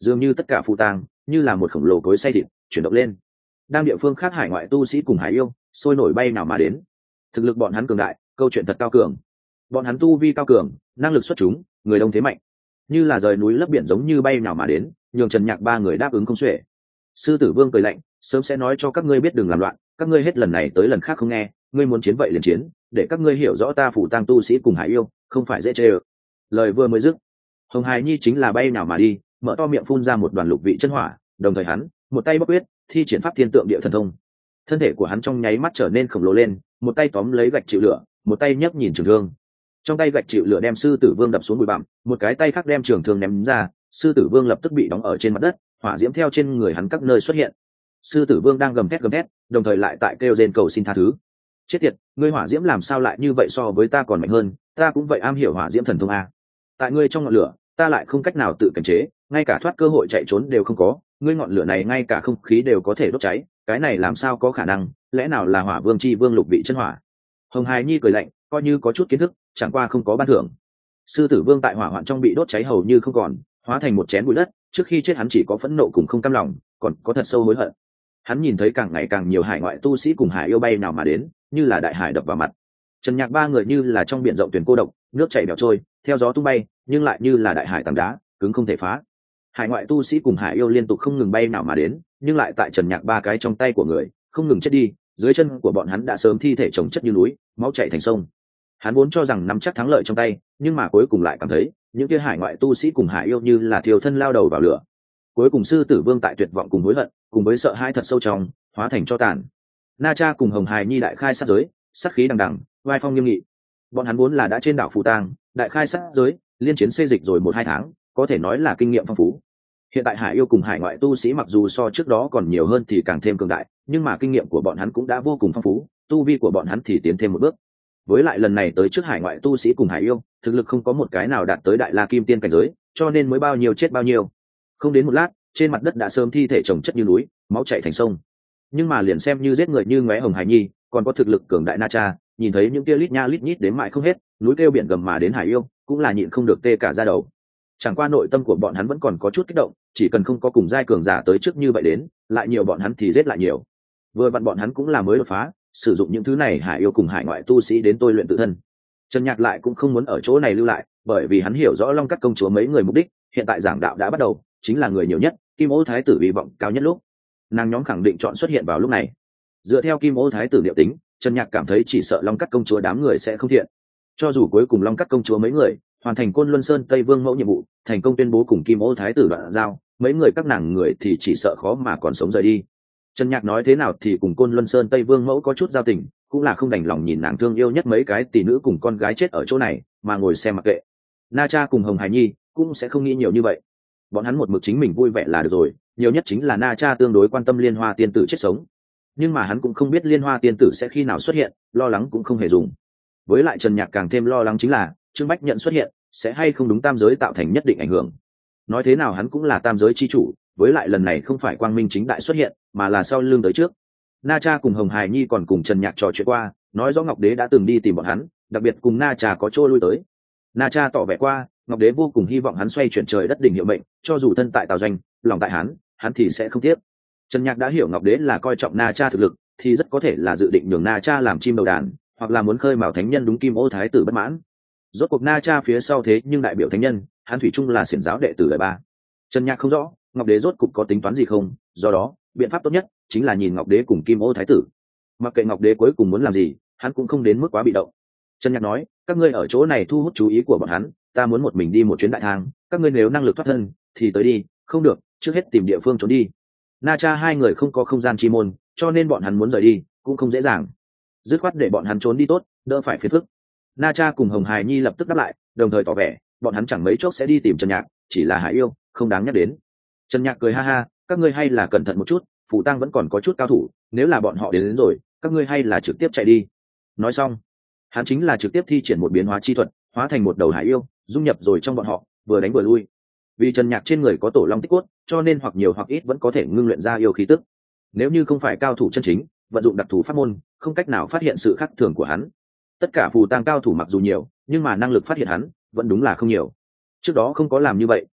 dường như tất cả phù tang như là một khổng lồ cối xay thịt chuyển động lên. Đang địa phương khác hải ngoại tu sĩ cùng hải yêu sôi nổi bay nào mà đến. Thực lực bọn hắn cường đại, câu chuyện thật cao cường. Bọn hắn tu vi cao cường, năng lực xuất chúng, người đông thế mạnh, như là rời núi lấp biển giống như bay nào mà đến, nhường Trần Nhạc ba người đáp ứng không xuể. Sư tử vương cười lạnh, sớm sẽ nói cho các ngươi biết đừng làm loạn, các ngươi hết lần này tới lần khác không nghe, ngươi muốn chiến vậy liền chiến, để các ngươi hiểu rõ ta phủ tang tu sĩ cùng hải yêu không phải dễ chơi ơ. Lời vừa mới dứt, Hồng Hải Nhi chính là bay nào mà đi, mở to miệng phun ra một đoàn lục vị chân hỏa, đồng thời hắn một tay bóc quyết thi triển pháp thiên tượng địa thần thông. Thân thể của hắn trong nháy mắt trở nên khổng lồ lên, một tay tóm lấy gạch chịu lửa, một tay nhấc nhìn trường thương. Trong tay gạch chịu lửa đem sư tử vương đập xuống bụi bặm, một cái tay khác đem trường thương ném ra, sư tử vương lập tức bị đóng ở trên mặt đất, hỏa diễm theo trên người hắn các nơi xuất hiện. Sư tử vương đang gầm thét gầm thét, đồng thời lại tại kêu rên cầu xin tha thứ. Chết tiệt, ngươi hỏa diễm làm sao lại như vậy, so với ta còn mạnh hơn, ta cũng vậy am hiểu hỏa diễm thần thông a. Tại ngươi trong ngọn lửa, ta lại không cách nào tự kiềm chế, ngay cả thoát cơ hội chạy trốn đều không có, ngươi ngọn lửa này ngay cả không khí đều có thể đốt cháy, cái này làm sao có khả năng, lẽ nào là hỏa vương chi vương lục vị chân hỏa? Hồng Hải Nhi cười lạnh, coi như có chút kiến thức, chẳng qua không có ban thưởng. Sư tử vương tại hỏa hoạn trong bị đốt cháy hầu như không còn, hóa thành một chén bụi đất, trước khi chết hắn chỉ có phẫn nộ cùng không cam lòng, còn có thật sâu hối hận. Hắn nhìn thấy càng ngày càng nhiều hải ngoại tu sĩ cùng hải yêu bay nào mà đến, như là đại hải đập vào mặt. Trần Nhạc ba người như là trong biển rộng tuyển cô độc, nước chảy bèo trôi, theo gió tung bay, nhưng lại như là đại hải tảng đá, cứng không thể phá. Hải ngoại tu sĩ cùng hải yêu liên tục không ngừng bay nào mà đến, nhưng lại tại Trần Nhạc ba cái trong tay của người, không ngừng chết đi, dưới chân của bọn hắn đã sớm thi thể chồng chất như núi, máu chảy thành sông. Hắn vốn cho rằng nắm chắc thắng lợi trong tay, nhưng mà cuối cùng lại cảm thấy, những kia hải ngoại tu sĩ cùng hải yêu như là thiêu thân lao đầu vào lửa. Cuối cùng sư tử vương tại tuyệt vọng cùng hối hận, cùng với sợ hãi thật sâu trong, hóa thành cho tàn. Na Cha cùng Hồng Hải Nhi đại khai sát giới, sát khí đằng đằng, vai phong nghiêm nghị. Bọn hắn vốn là đã trên đảo Phù Tang, đại khai sát giới, liên chiến xê dịch rồi một hai tháng, có thể nói là kinh nghiệm phong phú. Hiện tại hải yêu cùng hải ngoại tu sĩ mặc dù so trước đó còn nhiều hơn thì càng thêm cường đại, nhưng mà kinh nghiệm của bọn hắn cũng đã vô cùng phong phú, tu vi của bọn hắn thì tiến thêm một bước. Với lại lần này tới trước hải ngoại tu sĩ cùng hải yêu, thực lực không có một cái nào đạt tới đại la kim tiên cảnh giới, cho nên mới bao nhiêu chết bao nhiêu. Không đến một lát, trên mặt đất đã sớm thi thể chồng chất như núi, máu chảy thành sông. Nhưng mà liền xem như giết người như ngóe Hồng Hải Nhi, còn có thực lực cường đại Na Cha, nhìn thấy những kia lít nha lít nhít đến mãi không hết, núi kêu biển gầm mà đến hải yêu, cũng là nhịn không được tê cả da đầu. Chẳng qua nội tâm của bọn hắn vẫn còn có chút kích động, chỉ cần không có cùng giai cường giả tới trước như vậy đến, lại nhiều bọn hắn thì giết lại nhiều. Vừa vặn bọn hắn cũng là mới đột phá, sử dụng những thứ này hải yêu cùng hải ngoại tu sĩ đến tôi luyện tự thân. Trần Nhạc lại cũng không muốn ở chỗ này lưu lại, bởi vì hắn hiểu rõ Long Cắt công chúa mấy người mục đích, hiện tại giảng đạo đã bắt đầu, chính là người nhiều nhất, Kim Ô thái tử hy vọng cao nhất lúc. Nàng nhóm khẳng định chọn xuất hiện vào lúc này. Dựa theo Kim Ô thái tử liệu tính, Trần Nhạc cảm thấy chỉ sợ Long Cắt công chúa đám người sẽ không thiện. Cho dù cuối cùng Long Cắt công chúa mấy người hoàn thành Côn Luân Sơn Tây Vương mẫu nhiệm vụ, thành công tuyên bố cùng Kim Ô thái tử đoạn giao, mấy người các nàng người thì chỉ sợ khó mà còn sống rời đi. Trần Nhạc nói thế nào thì cùng Côn Luân Sơn Tây Vương mẫu có chút giao tình, cũng là không đành lòng nhìn nàng thương yêu nhất mấy cái tỷ nữ cùng con gái chết ở chỗ này mà ngồi xem mặc kệ. Na Cha cùng Hồng Hải Nhi cũng sẽ không nghĩ nhiều như vậy, bọn hắn một mực chính mình vui vẻ là được rồi, nhiều nhất chính là Na Cha tương đối quan tâm Liên Hoa tiên tử chết sống, nhưng mà hắn cũng không biết Liên Hoa tiên tử sẽ khi nào xuất hiện, lo lắng cũng không hề dùng. Với lại Trần Nhạc càng thêm lo lắng chính là Trương Bách Nhận xuất hiện sẽ hay không đúng tam giới tạo thành nhất định ảnh hưởng. Nói thế nào hắn cũng là tam giới chi chủ, với lại lần này không phải quang minh chính đại xuất hiện, mà là sau lưng tới trước. Na Cha cùng Hồng Hải Nhi còn cùng Trần Nhạc trò chuyện qua, nói rõ Ngọc Đế đã từng đi tìm bọn hắn, đặc biệt cùng Na Cha có chỗ lui tới. Na Cha tỏ vẻ qua, Ngọc Đế vô cùng hy vọng hắn xoay chuyển trời đất đỉnh hiệu mệnh, cho dù thân tại Tào Doanh, lòng tại hắn, hắn thì sẽ không tiếc. Trần Nhạc đã hiểu Ngọc Đế là coi trọng Na Cha thực lực, thì rất có thể là dự định nhường Na Cha làm chim đầu đàn, hoặc là muốn khơi mào thánh nhân đúng Kim Ô thái tử bất mãn. Rốt cuộc Na Cha phía sau thế nhưng đại biểu thánh nhân, hắn thủy chung là xiển giáo đệ tử đời ba. Trần Nhạc không rõ Ngọc Đế rốt cục có tính toán gì không, do đó biện pháp tốt nhất chính là nhìn Ngọc Đế cùng Kim Ô thái tử. Mặc kệ Ngọc Đế cuối cùng muốn làm gì, hắn cũng không đến mức quá bị động. Trần Nhạc nói, các ngươi ở chỗ này thu hút chú ý của bọn hắn, ta muốn một mình đi một chuyến đại thang, các ngươi nếu năng lực thoát thân thì tới đi, không được trước hết tìm địa phương trốn đi. Na Cha hai người không có không gian chi môn, cho nên bọn hắn muốn rời đi cũng không dễ dàng, dứt khoát để bọn hắn trốn đi tốt, đỡ phải phiền phức. Na Cha cùng Hồng Hải Nhi lập tức đáp lại, đồng thời tỏ vẻ bọn hắn chẳng mấy chốc sẽ đi tìm Trần Nhạc, chỉ là hải yêu không đáng nhắc đến. Trần Nhạc cười ha ha, các ngươi hay là cẩn thận một chút, Phù Tang vẫn còn có chút cao thủ, nếu là bọn họ đến, đến rồi các ngươi hay là trực tiếp chạy đi. Nói xong hắn chính là trực tiếp thi triển một biến hóa chi thuật, hóa thành một đầu hải yêu dung nhập rồi trong bọn họ, vừa đánh vừa lui. Vì Trần Nhạc trên người có tổ long tích cốt, cho nên hoặc nhiều hoặc ít vẫn có thể ngưng luyện ra yêu khí tức. Nếu như không phải cao thủ chân chính vận dụng đặc thù pháp môn, không cách nào phát hiện sự khác thường của hắn. Tất cả Phù Tang cao thủ mặc dù nhiều, nhưng mà năng lực phát hiện hắn vẫn đúng là không nhiều. Trước đó không có làm như vậy,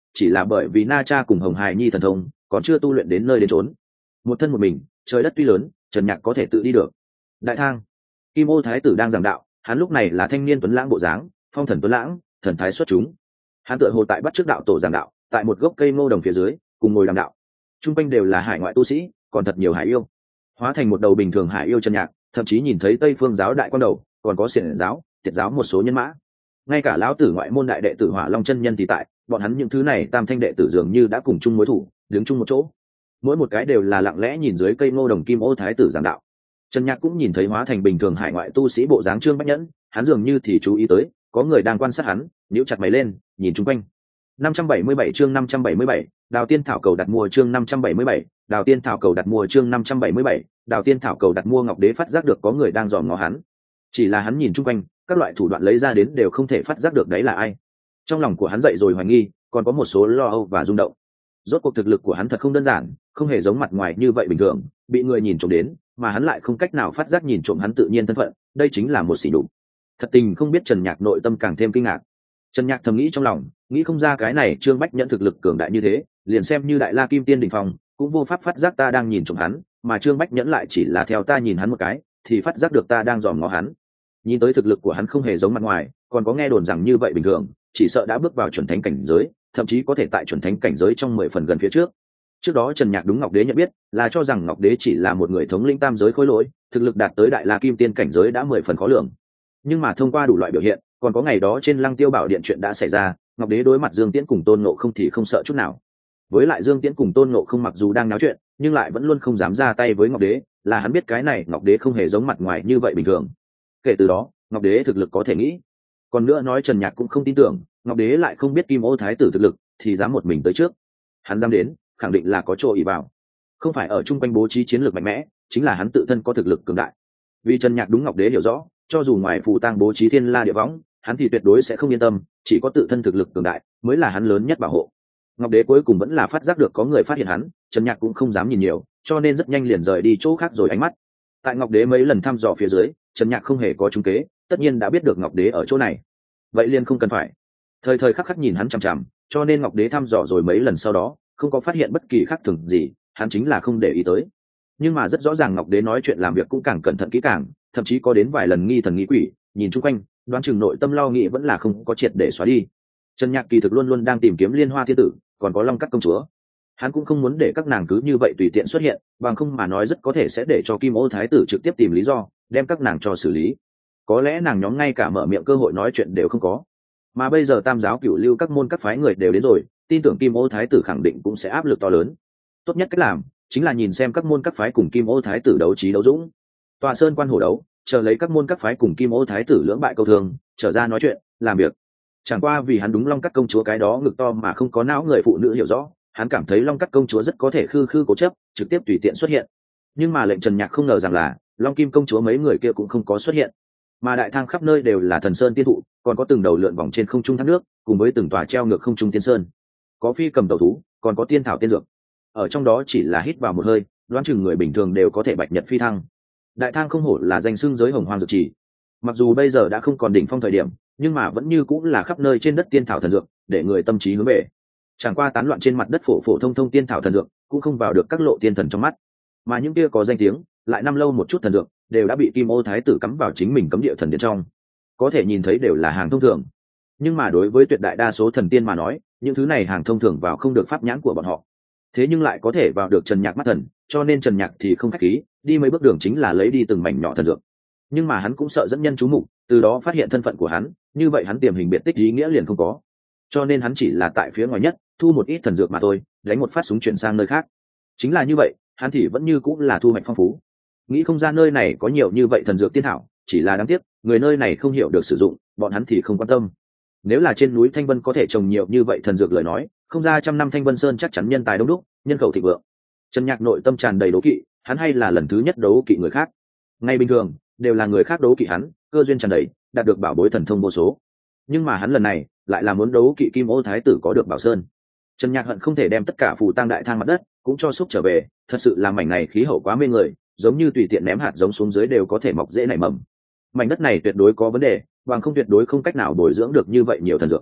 chỉ là bởi vì Na Cha cùng Hồng Hải Nhi thần thông còn chưa tu luyện đến nơi đến chốn. Một thân một mình, trời đất tuy lớn, Trần Nhạc có thể tự đi được. Đại thang, Kim Ô Thái tử đang giảng đạo, hắn lúc này là thanh niên tuấn lãng bộ dáng, phong thần tuấn lãng, thần thái xuất chúng. Hắn tựa hồ tại bắt trước đạo tổ giảng đạo, tại một gốc cây ngô đồng phía dưới, cùng ngồi đàm đạo. Trung quanh đều là hải ngoại tu sĩ, còn thật nhiều hải yêu. Hóa thành một đầu bình thường hải yêu Trần Nhạc, thậm chí nhìn thấy Tây Phương giáo đại quan đầu, còn có xiển giáo, tiệt giáo một số nhân mã. Ngay cả lão tử ngoại môn đại đệ tử Hỏa Long chân nhân thì tại, bọn hắn những thứ này tam thanh đệ tử dường như đã cùng chung mối thủ, đứng chung một chỗ. Mỗi một cái đều là lặng lẽ nhìn dưới cây ngô đồng Kim Ô Thái tử giảng đạo. Trần Nhạc cũng nhìn thấy hóa thành bình thường hải ngoại tu sĩ bộ dáng Trương Bách Nhẫn, hắn dường như thì chú ý tới, có người đang quan sát hắn, nhíu chặt mày lên, nhìn chung quanh. năm trăm bảy mươi bảy chương năm trăm bảy mươi bảy, Đào Tiên thảo cầu đặt mua chương năm trăm bảy mươi bảy, Đào Tiên thảo cầu đặt mua chương năm trăm bảy mươi bảy, Đào Tiên thảo cầu đặt mua. Ngọc Đế phát giác được có người đang dòm ngó hắn. Chỉ là hắn nhìn chung quanh, các loại thủ đoạn lấy ra đến đều không thể phát giác được đấy là ai. Trong lòng của hắn dậy rồi hoài nghi, còn có một số lo âu và rung động. Rốt cuộc thực lực của hắn thật không đơn giản, không hề giống mặt ngoài như vậy bình thường, bị người nhìn trộm đến, mà hắn lại không cách nào phát giác nhìn trộm hắn tự nhiên thân phận, đây chính là một sỉ nhục. Thật tình không biết Trần Nhạc nội tâm càng thêm kinh ngạc. Trần Nhạc thầm nghĩ trong lòng, nghĩ không ra cái này Trương Bách Nhẫn thực lực cường đại như thế, liền xem như Đại La Kim Tiên đỉnh phong, cũng vô pháp phát giác ta đang nhìn trộm hắn, mà Trương Bách Nhẫn lại chỉ là theo ta nhìn hắn một cái, thì phát giác được ta đang dòm ngó hắn. Nhìn tới thực lực của hắn không hề giống mặt ngoài, còn có nghe đồn rằng như vậy bình thường, chỉ sợ đã bước vào chuẩn thánh cảnh giới, thậm chí có thể tại chuẩn thánh cảnh giới trong mười phần gần phía trước. Trước đó Trần Nhạc đúng Ngọc Đế nhận biết, là cho rằng Ngọc Đế chỉ là một người thống lĩnh tam giới khối lỗi, thực lực đạt tới Đại La Kim Tiên cảnh giới đã mười phần khó lường. Nhưng mà thông qua đủ loại biểu hiện, còn có ngày đó trên Lăng Tiêu Bảo Điện chuyện đã xảy ra, Ngọc Đế đối mặt Dương Tiễn cùng Tôn Ngộ Không thì không sợ chút nào. Với lại Dương Tiễn cùng Tôn Ngộ Không mặc dù đang náo chuyện, nhưng lại vẫn luôn không dám ra tay với Ngọc Đế, là hắn biết cái này Ngọc Đế không hề giống mặt ngoài như vậy bình thường. Kể từ đó, Ngọc Đế thực lực có thể nghĩ. Còn nữa nói Trần Nhạc cũng không tin tưởng, Ngọc Đế lại không biết Kim Ô Thái tử thực lực, thì dám một mình tới trước. Hắn dám đến, khẳng định là có chỗ ỷ vào. Không phải ở chung quanh bố trí chiến lược mạnh mẽ, chính là hắn tự thân có thực lực cường đại. Vì Trần Nhạc đúng Ngọc Đế hiểu rõ, cho dù ngoài phù tang bố trí thiên la địa võng, hắn thì tuyệt đối sẽ không yên tâm, chỉ có tự thân thực lực cường đại mới là hắn lớn nhất bảo hộ. Ngọc Đế cuối cùng vẫn là phát giác được có người phát hiện hắn, Trần Nhạc cũng không dám nhìn nhiều, cho nên rất nhanh liền rời đi chỗ khác rồi ánh mắt. Tại Ngọc Đế mấy lần thăm dò phía dưới, Trần Nhạc không hề có trúng kế, tất nhiên đã biết được Ngọc Đế ở chỗ này. Vậy liền không cần phải thời thời khắc khắc nhìn hắn chằm chằm, cho nên Ngọc Đế thăm dò rồi mấy lần sau đó, không có phát hiện bất kỳ khác thường gì, hắn chính là không để ý tới. Nhưng mà rất rõ ràng Ngọc Đế nói chuyện làm việc cũng càng cẩn thận kỹ càng, thậm chí có đến vài lần nghi thần nghi quỷ, nhìn chung quanh, đoán chừng nội tâm lo nghĩ vẫn là không có triệt để xóa đi. Trần Nhạc kỳ thực luôn luôn đang tìm kiếm Liên Hoa Thiên Tử, còn có Long Cắt công chúa. Hắn cũng không muốn để các nàng cứ như vậy tùy tiện xuất hiện, bằng không mà nói rất có thể sẽ để cho Kim Ô Thái tử trực tiếp tìm lý do, đem các nàng cho xử lý. Có lẽ nàng nhóm ngay cả mở miệng cơ hội nói chuyện đều không có. Mà bây giờ Tam giáo Cửu Lưu các môn các phái người đều đến rồi, tin tưởng Kim Ô Thái tử khẳng định cũng sẽ áp lực to lớn. Tốt nhất cách làm chính là nhìn xem các môn các phái cùng Kim Ô Thái tử đấu trí đấu dũng. Tòa sơn quan hổ đấu, chờ lấy các môn các phái cùng Kim Ô Thái tử lưỡng bại câu thương, trở ra nói chuyện, làm việc. Chẳng qua vì hắn đúng Long Cắt công chúa cái đó ngực to mà không có não người phụ nữ hiểu rõ, hắn cảm thấy Long Cắt công chúa rất có thể khư khư cố chấp, trực tiếp tùy tiện xuất hiện. Nhưng mà lệnh Trần Nhạc không ngờ rằng là Long Kim công chúa mấy người kia cũng không có xuất hiện, mà đại thang khắp nơi đều là thần sơn tiên thụ, còn có từng đầu lượn vòng trên không trung thác nước, cùng với từng tòa treo ngược không trung tiên sơn, có phi cầm tàu thú, còn có tiên thảo tiên dược. Ở trong đó chỉ là hít vào một hơi, đoán chừng người bình thường đều có thể bạch nhật phi thăng. Đại thang không hổ là danh xưng giới hồng hoang dược trì, mặc dù bây giờ đã không còn đỉnh phong thời điểm, nhưng mà vẫn như cũng là khắp nơi trên đất tiên thảo thần dược, để người tâm trí hướng về. Chẳng qua tán loạn trên mặt đất phổ phổ thông thông tiên thảo thần dược, cũng không vào được các lộ tiên thần trong mắt, mà những kia có danh tiếng, lại năm lâu một chút thần dược, đều đã bị Kim Ô Thái tử cắm vào chính mình cấm địa thần điện trong, có thể nhìn thấy đều là hàng thông thường. Nhưng mà đối với tuyệt đại đa số thần tiên mà nói, những thứ này hàng thông thường vào không được pháp nhãn của bọn họ, thế nhưng lại có thể vào được Trần Nhạc mắt thần, cho nên Trần Nhạc thì không khách khí, đi mấy bước đường chính là lấy đi từng mảnh nhỏ thần dược. Nhưng mà hắn cũng sợ dẫn nhân chú mục, từ đó phát hiện thân phận của hắn, như vậy hắn tiềm hình biệt tích ý nghĩa liền không có. Cho nên hắn chỉ là tại phía ngoài nhất, thu một ít thần dược mà thôi, đánh một phát súng chuyển sang nơi khác. Chính là như vậy, hắn thì vẫn như cũng là thu hoạch phong phú. Nghĩ không ra nơi này có nhiều như vậy thần dược tiên thảo, chỉ là đáng tiếc, người nơi này không hiểu được sử dụng, bọn hắn thì không quan tâm. Nếu là trên núi Thanh Vân có thể trồng nhiều như vậy thần dược lời nói, không ra trăm năm Thanh Vân Sơn chắc chắn nhân tài đông đúc, nhân khẩu thịnh vượng. Trần Nhạc nội tâm tràn đầy đố kỵ, hắn hay là lần thứ nhất đấu kỵ người khác. Ngay bình thường, đều là người khác đấu kỵ hắn, cơ duyên tràn đầy, đạt được bảo bối thần thông vô số. Nhưng mà hắn lần này, lại là muốn đấu kỵ Kim Ô Thái tử có được Bảo Sơn. Trần Nhạc hận không thể đem tất cả phù tang đại thang mặt đất cũng cho xúc trở về, thật sự là mảnh này khí hậu quá mê người, giống như tùy tiện ném hạt giống xuống dưới đều có thể mọc dễ nảy mầm. Mảnh đất này tuyệt đối có vấn đề, bằng không tuyệt đối không cách nào bồi dưỡng được như vậy nhiều thần dược.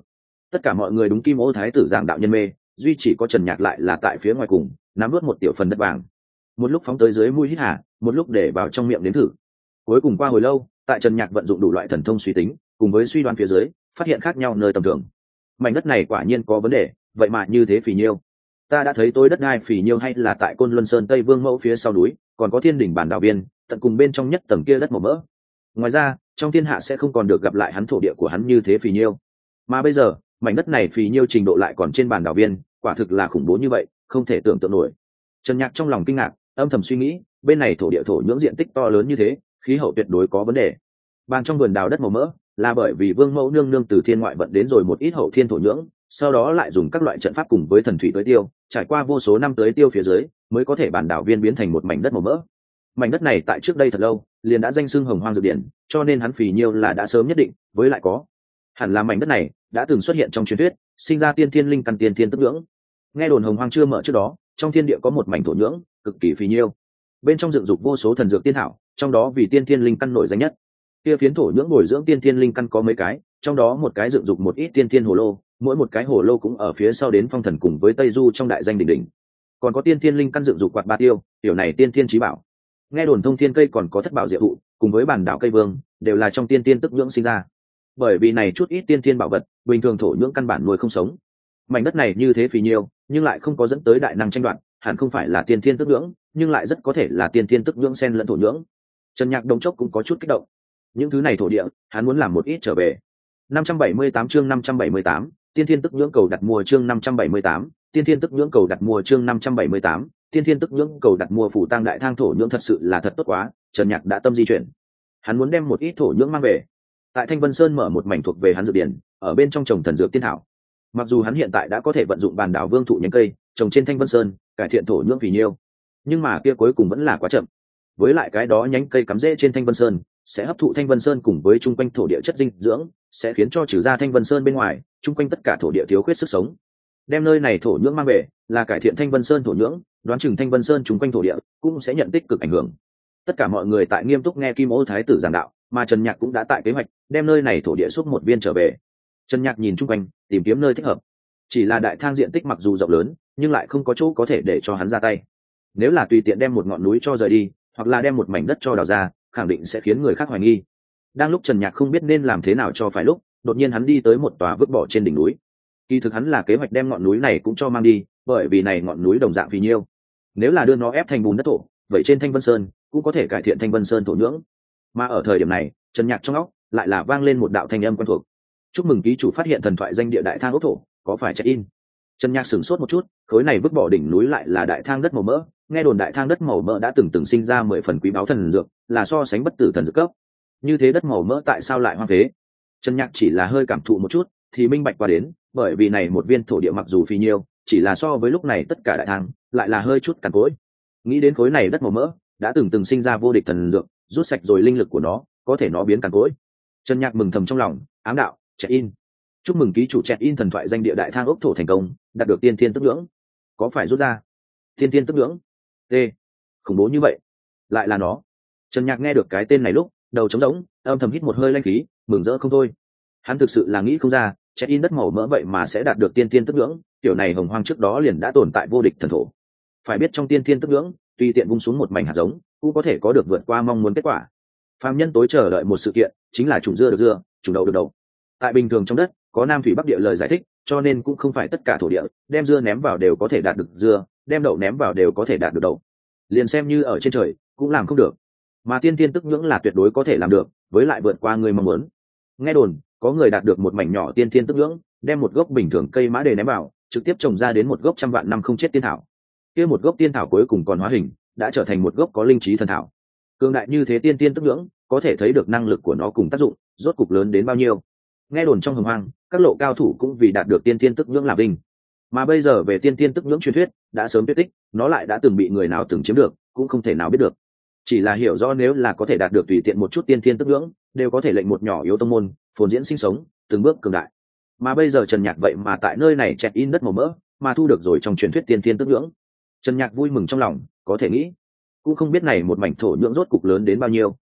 Tất cả mọi người đúng kim ô thái tử giảng đạo nhân mê, duy chỉ có Trần Nhạc lại là tại phía ngoài cùng nắm vớt một tiểu phần đất vàng, một lúc phóng tới dưới mũi hít hà, một lúc để vào trong miệng đến thử. Cuối cùng qua hồi lâu, tại Trần Nhạc vận dụng đủ loại thần thông suy tính cùng với suy đoán phía dưới, phát hiện khác nhau nơi tầm thường. Mảnh đất này quả nhiên có vấn đề, vậy mà như thế phì nhiêu. Ta đã thấy tôi đất đai phì nhiêu hay là tại Côn Luân Sơn Tây Vương Mẫu phía sau núi, còn có Thiên Đỉnh bản đảo viên, tận cùng bên trong nhất tầng kia đất màu mỡ. Ngoài ra, trong thiên hạ sẽ không còn được gặp lại hắn thổ địa của hắn như thế phì nhiêu. Mà bây giờ, mảnh đất này phì nhiêu trình độ lại còn trên bản đảo viên, quả thực là khủng bố như vậy, không thể tưởng tượng nổi. Trần Nhạc trong lòng kinh ngạc, âm thầm suy nghĩ, bên này thổ địa thổ nhưỡng diện tích to lớn như thế, khí hậu tuyệt đối có vấn đề. Bàn trong vườn đào đất màu mỡ, là bởi vì Vương Mẫu nương nương từ thiên ngoại vận đến rồi một ít hậu thiên thổ nhưỡng, sau đó lại dùng các loại trận pháp cùng với thần thủy tưới tiêu, trải qua vô số năm tưới tiêu phía dưới, mới có thể bản đảo viên biến thành một mảnh đất màu mỡ. Mảnh đất này tại trước đây thật lâu, liền đã danh xưng Hồng Hoang dược điển, cho nên hắn phì nhiêu là đã sớm nhất định, với lại có hẳn là mảnh đất này đã từng xuất hiện trong truyền thuyết, sinh ra tiên thiên linh căn tiên thiên tức nhưỡng. Nghe đồn Hồng Hoang chưa mở trước đó, trong thiên địa có một mảnh thổ nhưỡng cực kỳ phì nhiêu, bên trong dựng dục vô số thần dược tiên thảo, trong đó vì tiên thiên linh căn nổi danh nhất. Kia phiến thổ nhưỡng bồi dưỡng tiên thiên linh căn có mấy cái, trong đó một cái dựng dục một ít tiên thiên hồ lô, mỗi một cái hồ lô cũng ở phía sau đến phong thần cùng với tây du trong đại danh đỉnh đỉnh. Còn có tiên thiên linh căn dựng dục quạt ba tiêu, tiểu này tiên thiên chí bảo. Nghe đồn thông thiên cây còn có thất bảo diệu thụ, cùng với bản đảo cây vương, đều là trong tiên thiên tức nhưỡng sinh ra. Bởi vì này chút ít tiên thiên bảo vật, bình thường thổ nhưỡng căn bản nuôi không sống. Mảnh đất này như thế phì nhiêu, nhưng lại không có dẫn tới đại năng tranh đoạt, hẳn không phải là tiên thiên tức nhưỡng, nhưng lại rất có thể là tiên thiên tức nhưỡng xen lẫn thổ nhưỡng. Trần Nhạc đống chốc cũng có chút kích động. Những thứ này thổ địa, hắn muốn làm một ít trở về. năm trăm bảy mươi tám chương năm trăm bảy mươi tám, tiên thiên tức nhưỡng cầu đặt mua chương năm trăm bảy mươi tám, tiên thiên tức nhưỡng cầu đặt mua chương năm trăm bảy mươi tám, tiên thiên tức nhưỡng cầu đặt mua phủ tăng đại thang thổ nhưỡng thật sự là thật tốt quá, Trần Nhạc đã tâm di chuyển. Hắn muốn đem một ít thổ nhưỡng mang về. Tại Thanh Vân Sơn mở một mảnh thuộc về hắn dược điển, ở bên trong trồng thần dược tiên thảo. Mặc dù hắn hiện tại đã có thể vận dụng bàn đảo vương thụ nhánh cây, trồng trên Thanh Vân Sơn, cải thiện thổ nhưỡng vì nhiêu, nhưng mà kia cuối cùng vẫn là quá chậm. Với lại cái đó nhánh cây cắm rễ trên Thanh Vân Sơn, sẽ hấp thụ Thanh Vân Sơn cùng với chung quanh thổ địa chất dinh dưỡng, sẽ khiến cho trừ ra Thanh Vân Sơn bên ngoài, chung quanh tất cả thổ địa thiếu khuyết sức sống. Đem nơi này thổ nhưỡng mang về, là cải thiện Thanh Vân Sơn thổ nhưỡng, đoán chừng Thanh Vân Sơn chung quanh thổ địa cũng sẽ nhận tích cực ảnh hưởng. Tất cả mọi người tại nghiêm túc nghe Kim Ô Thái tử giảng đạo, mà Trần Nhạc cũng đã tại kế hoạch đem nơi này thổ địa xúc một viên trở về. Trần Nhạc nhìn chung quanh, tìm kiếm nơi thích hợp. Chỉ là đại thang diện tích mặc dù rộng lớn, nhưng lại không có chỗ có thể để cho hắn ra tay. Nếu là tùy tiện đem một ngọn núi cho rời đi, hoặc là đem một mảnh đất cho đào ra, khẳng định sẽ khiến người khác hoài nghi. Đang lúc Trần Nhạc không biết nên làm thế nào cho phải lúc, đột nhiên hắn đi tới một tòa vứt bỏ trên đỉnh núi. Kỳ thực hắn là kế hoạch đem ngọn núi này cũng cho mang đi, bởi vì này ngọn núi đồng dạng vì nhiêu. Nếu là đưa nó ép thành bùn đất thổ, vậy trên Thanh Vân Sơn cũng có thể cải thiện Thanh Vân Sơn thổ nhưỡng. Mà ở thời điểm này, Trần Nhạc trong óc lại là vang lên một đạo thanh âm quen thuộc. Chúc mừng ký chủ phát hiện thần thoại danh địa đại thang ốc thổ, có phải check in? Trần Nhạc sửng sốt một chút, khối này vứt bỏ đỉnh núi lại là đại thang đất màu mỡ, nghe đồn đại thang đất màu mỡ đã từng từng sinh ra mười phần quý báu thần dược, là so sánh bất tử thần dược cấp. Như thế đất màu mỡ tại sao lại hoang phế? Trần Nhạc chỉ là hơi cảm thụ một chút, thì minh bạch qua đến, bởi vì này một viên thổ địa mặc dù phi nhiêu, chỉ là so với lúc này tất cả đại thang, lại là hơi chút cằn cỗi. Nghĩ đến khối này đất màu mỡ, đã từng từng sinh ra vô địch thần dược, rút sạch rồi linh lực của nó, có thể nó biến cằn cỗi. Trần Nhạc mừng thầm trong lòng, ám đạo, check in. Chúc mừng ký chủ check in thần thoại danh địa đại thang ốc thổ thành công, đạt được tiên thiên tức nhưỡng. Có phải rút ra? Tiên thiên tức nhưỡng? T. Khủng bố như vậy, lại là nó. Trần Nhạc nghe được cái tên này lúc, đầu trống rỗng, âm thầm hít một hơi lanh khí, mừng rỡ không thôi. Hắn thực sự là nghĩ không ra, check in đất màu mỡ vậy mà sẽ đạt được tiên thiên tức nhưỡng, kiểu này Hồng Hoang trước đó liền đã tồn tại vô địch thần thổ. Phải biết trong tiên thiên tức nhưỡng, tùy tiện vung xuống một mảnh hạt giống, cũng có thể có được vượt qua mong muốn kết quả. Phàm nhân tối chờ đợi một sự kiện, chính là trùng dưa được dưa, trùng đậu được đậu. Tại bình thường trong đất, có Nam Thủy Bắc Địa lời giải thích, cho nên cũng không phải tất cả thổ địa, đem dưa ném vào đều có thể đạt được dưa, đem đậu ném vào đều có thể đạt được đậu. Liền xem như ở trên trời, cũng làm không được. Mà tiên thiên tức nhưỡng là tuyệt đối có thể làm được, với lại vượt qua người mong muốn. Nghe đồn, có người đạt được một mảnh nhỏ tiên thiên tức nhưỡng, đem một gốc bình thường cây mã đề ném vào, trực tiếp trồng ra đến một gốc trăm vạn năm không chết tiên thảo. Kia một gốc tiên thảo cuối cùng còn hóa hình, đã trở thành một gốc có linh trí thần thảo. Cường đại như thế tiên thiên tức nhưỡng, có thể thấy được năng lực của nó cùng tác dụng, rốt cục lớn đến bao nhiêu. Nghe đồn trong Hồng Hoang, các lộ cao thủ cũng vì đạt được tiên thiên tức nhưỡng làm vinh. Mà bây giờ về tiên thiên tức nhưỡng truyền thuyết, đã sớm tuyệt tích, nó lại đã từng bị người nào từng chiếm được, cũng không thể nào biết được. Chỉ là hiểu rõ nếu là có thể đạt được tùy tiện một chút tiên thiên tức nhưỡng, đều có thể lệnh một nhỏ yếu tông môn phồn diễn sinh sống, từng bước cường đại. Mà bây giờ Trần Nhạc vậy mà tại nơi này check in đất màu mỡ, mà thu được rồi trong truyền thuyết tiên thiên tức nhưỡng. Trần Nhạc vui mừng trong lòng, có thể nghĩ, cũng không biết này một mảnh thổ nhưỡng rốt cục lớn đến bao nhiêu,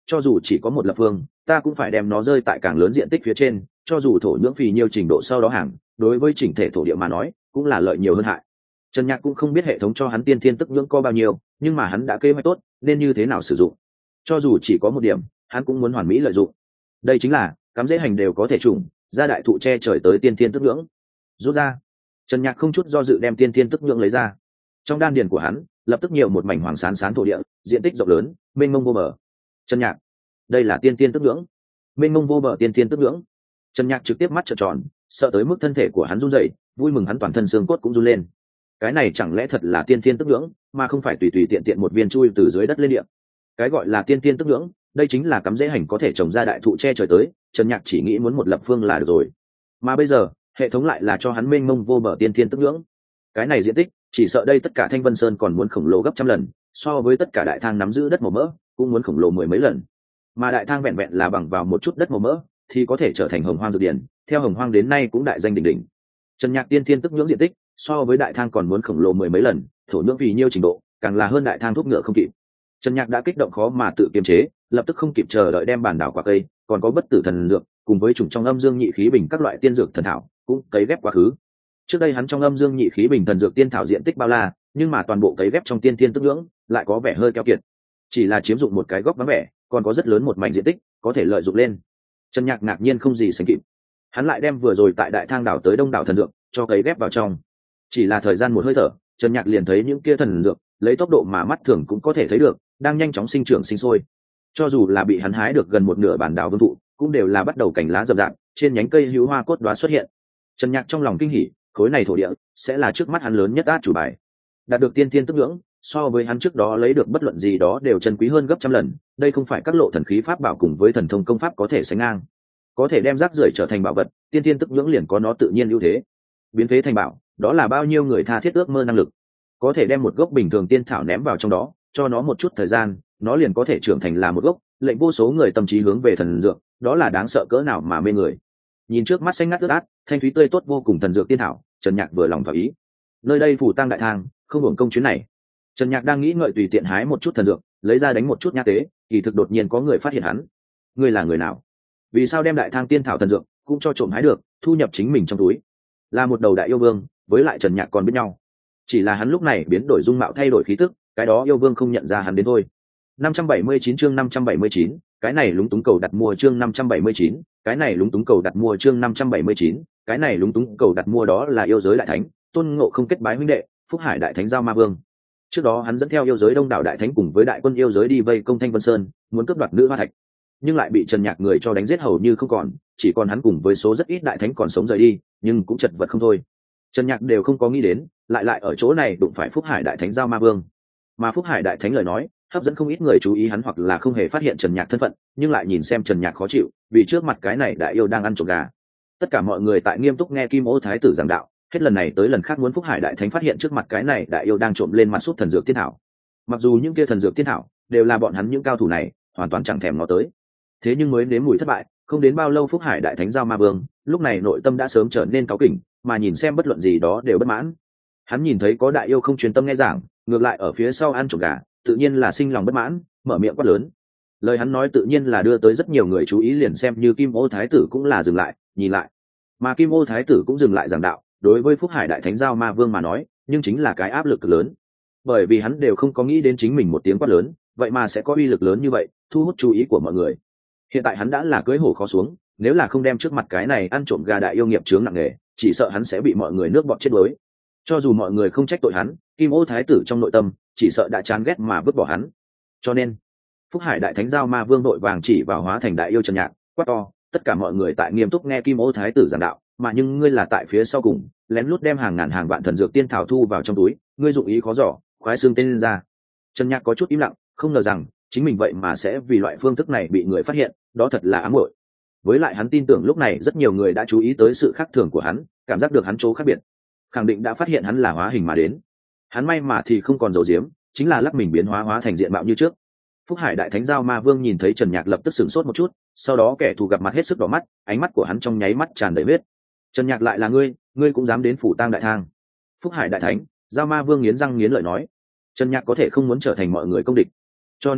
cho dù chỉ có một lập phương ta cũng phải đem nó rơi tại càng lớn diện tích phía trên, cho dù thổ nhưỡng phì nhiều trình độ sau đó hàng đối với chỉnh thể thổ địa mà nói cũng là lợi nhiều hơn hại. Trần Nhạc cũng không biết hệ thống cho hắn tiên thiên tức nhưỡng có bao nhiêu, nhưng mà hắn đã kế hoạch tốt nên như thế nào sử dụng. Cho dù chỉ có một điểm hắn cũng muốn hoàn mỹ lợi dụng. Đây chính là cắm rễ hành đều có thể trùng ra đại thụ che trời tới tiên thiên tức nhưỡng. Rút ra, Trần Nhạc không chút do dự đem tiên thiên tức nhưỡng lấy ra. Trong đan điền của hắn lập tức nhiều một mảnh hoàng sán sán thổ địa, diện tích rộng lớn mênh mông vô bờ. Trần Nhạc, đây là tiên thiên tức nhưỡng. Mênh mông vô bờ tiên thiên tức nhưỡng. Trần Nhạc trực tiếp mắt trợn tròn, sợ tới mức thân thể của hắn run rẩy, vui mừng hắn toàn thân xương cốt cũng run lên. Cái này chẳng lẽ thật là tiên thiên tức nhưỡng, mà không phải tùy tùy tiện tiện một viên chui từ dưới đất lên địa. Cái gọi là tiên thiên tức nhưỡng, đây chính là cắm rễ hành có thể trồng ra đại thụ che trời tới. Trần Nhạc chỉ nghĩ muốn một lập phương là được rồi, mà bây giờ hệ thống lại là cho hắn mênh mông vô bờ tiên thiên tức nhưỡng. Cái này diện tích chỉ sợ đây tất cả Thanh Vân Sơn còn muốn khổng lồ gấp trăm lần, so với tất cả đại thang nắm giữ đất màu mỡ cũng muốn khổng lồ mười mấy lần. Mà đại thang vẹn vẹn là bằng vào một chút đất màu mỡ thì có thể trở thành hồng hoang dược điển, theo hồng hoang đến nay cũng đại danh đỉnh đỉnh. Trần Nhạc tiên thiên tức nhưỡng diện tích so với đại thang còn muốn khổng lồ mười mấy lần, thổ nhưỡng vì nhiêu trình độ càng là hơn đại thang thuốc ngựa không kịp. Trần Nhạc đã kích động khó mà tự kiềm chế, lập tức không kịp chờ đợi đem bản đảo quả cây còn có bất tử thần dược cùng với chủng trong âm dương nhị khí bình các loại tiên dược thần thảo cũng cấy ghép quá khứ. Trước đây hắn trong âm dương nhị khí bình thần dược tiên thảo diện tích bao la, nhưng mà toàn bộ cấy ghép trong tiên thiên tức nhưỡng lại có vẻ hơi keo kiệt, chỉ là chiếm dụng một cái góc vắng vẻ, còn có rất lớn một mảnh diện tích có thể lợi dụng lên. Trần Nhạc ngạc nhiên không gì sánh kịp, hắn lại đem vừa rồi tại đại thang đảo tới đông đảo thần dược cho cấy ghép vào trong. Chỉ là thời gian một hơi thở, Trần Nhạc liền thấy những kia thần dược lấy tốc độ mà mắt thường cũng có thể thấy được đang nhanh chóng sinh trưởng sinh sôi. Cho dù là bị hắn hái được gần một nửa bản đảo vương thụ cũng đều là bắt đầu cành lá rậm rạp, trên nhánh cây hữu hoa cốt đóa xuất hiện. Trần Nhạc trong lòng kinh hỉ, khối này thổ địa sẽ là trước mắt hắn lớn nhất át chủ bài. Đạt được tiên thiên tức nhưỡng so với hắn trước đó lấy được bất luận gì đó đều chân quý hơn gấp trăm lần, đây không phải các lộ thần khí pháp bảo cùng với thần thông công pháp có thể sánh ngang. Có thể đem rác rưởi trở thành bảo vật, tiên thiên tức nhưỡng liền có nó tự nhiên ưu thế. Biến phế thành bảo, đó là bao nhiêu người tha thiết ước mơ năng lực. Có thể đem một gốc bình thường tiên thảo ném vào trong đó, cho nó một chút thời gian, nó liền có thể trưởng thành là một gốc, lệnh vô số người tâm trí hướng về thần dược, đó là đáng sợ cỡ nào mà mê người. Nhìn trước mắt xanh ngắt ướt át, thanh thúy tươi tốt vô cùng thần dược tiên thảo, Trần Nhạc vừa lòng thỏa ý. Nơi đây phủ tang đại thang, không hưởng công chuyến này. Trần Nhạc đang nghĩ ngợi tùy tiện hái một chút thần dược, lấy ra đánh một chút nhã tế, kỳ thực đột nhiên có người phát hiện hắn. Ngươi là người nào? Vì sao đem đại thang tiên thảo thần dược cũng cho trộm hái được, thu nhập chính mình trong túi? Là một đầu đại yêu vương, với lại Trần Nhạc còn biết nhau. Chỉ là hắn lúc này biến đổi dung mạo thay đổi khí tức, cái đó yêu vương không nhận ra hắn đến thôi. năm trăm bảy mươi chín chương năm trăm bảy mươi chín, cái này lúng túng cầu đặt mua chương năm trăm bảy mươi chín, cái này lúng túng cầu đặt mua chương năm trăm bảy mươi chín, cái này lúng túng cầu đặt mua đó là yêu giới đại thánh, Tôn Ngộ Không kết bái huynh đệ, Phúc Hải đại thánh giao ma vương. Trước đó hắn dẫn theo yêu giới đông đảo đại thánh cùng với đại quân yêu giới đi vây công Thanh Vân Sơn, muốn cướp đoạt nữ hoa thạch, nhưng lại bị Trần Nhạc người cho đánh giết hầu như không còn, chỉ còn hắn cùng với số rất ít đại thánh còn sống rời đi, nhưng cũng chật vật không thôi. Trần Nhạc đều không có nghĩ đến, lại lại ở chỗ này đụng phải Phúc Hải đại thánh giao ma vương. Mà Phúc Hải đại thánh lời nói, hấp dẫn không ít người chú ý hắn hoặc là không hề phát hiện Trần Nhạc thân phận, nhưng lại nhìn xem Trần Nhạc khó chịu, vì trước mặt cái này đại yêu đang ăn trộm gà. Tất cả mọi người tại nghiêm túc nghe Kim Ô thái tử giảng đạo, hết lần này tới lần khác muốn Phúc Hải đại thánh phát hiện trước mặt cái này đại yêu đang trộm lên mặt sút thần dược tiên thảo. Mặc dù những kia thần dược tiên thảo đều là bọn hắn những cao thủ này hoàn toàn chẳng thèm ngó tới, thế nhưng mới nếm mùi thất bại, không đến bao lâu Phúc Hải đại thánh giao ma vương lúc này nội tâm đã sớm trở nên cáu kỉnh, mà nhìn xem bất luận gì đó đều bất mãn. Hắn nhìn thấy có đại yêu không chuyên tâm nghe giảng, ngược lại ở phía sau ăn trộm gà, tự nhiên là sinh lòng bất mãn, mở miệng quát lớn. Lời hắn nói tự nhiên là đưa tới rất nhiều người chú ý, liền xem như Kim Ô thái tử cũng là dừng lại nhìn lại, mà Kim Ô thái tử cũng dừng lại giảng đạo. Đối với Phúc Hải đại thánh giao ma vương mà nói, nhưng chính là cái áp lực cực lớn, bởi vì hắn đều không có nghĩ đến chính mình một tiếng quát lớn vậy mà sẽ có uy lực lớn như vậy, thu hút chú ý của mọi người. Hiện tại hắn đã là cưỡi hổ khó xuống, nếu là không đem trước mặt cái này ăn trộm gà đại yêu nghiệp chướng nặng nề, chỉ sợ hắn sẽ bị mọi người nước bọt chết đuối. Cho dù mọi người không trách tội hắn, Kim Ô thái tử trong nội tâm chỉ sợ đã chán ghét mà vứt bỏ hắn. Cho nên Phúc Hải đại thánh giao ma vương đội vàng chỉ vào hóa thành đại yêu Trần Nhạc, quát to. Tất cả mọi người tại nghiêm túc nghe Kim Ô thái tử giảng đạo, mà nhưng ngươi là tại phía sau cùng lén lút đem hàng ngàn hàng vạn thần dược tiên thảo thu vào trong túi, ngươi dụng ý khó giỏ, khoái xương tên lên ra. Trần Nhạc có chút im lặng, không ngờ rằng chính mình vậy mà sẽ vì loại phương thức này bị người phát hiện, đó thật là ám muội. Với lại hắn tin tưởng lúc này rất nhiều người đã chú ý tới sự khác thường của hắn, cảm giác được hắn chỗ khác biệt, khẳng định đã phát hiện hắn là hóa hình mà đến. Hắn may mà thì không còn giấu giếm, chính là lắc mình biến hóa hóa thành diện mạo như trước. Phúc Hải đại thánh giao ma vương nhìn thấy Trần Nhạc lập tức sửng sốt một chút, sau đó kẻ thù gặp mặt hết sức đỏ mắt, ánh mắt của hắn trong nháy mắt tràn đầy huyết. Trần Nhạc lại là ngươi, ngươi cũng dám đến phủ tang đại thang? Phúc Hải đại thánh giao ma vương nghiến răng nghiến lợi nói. Trần Nhạc có thể không muốn trở thành mọi người công địch, cho nên nói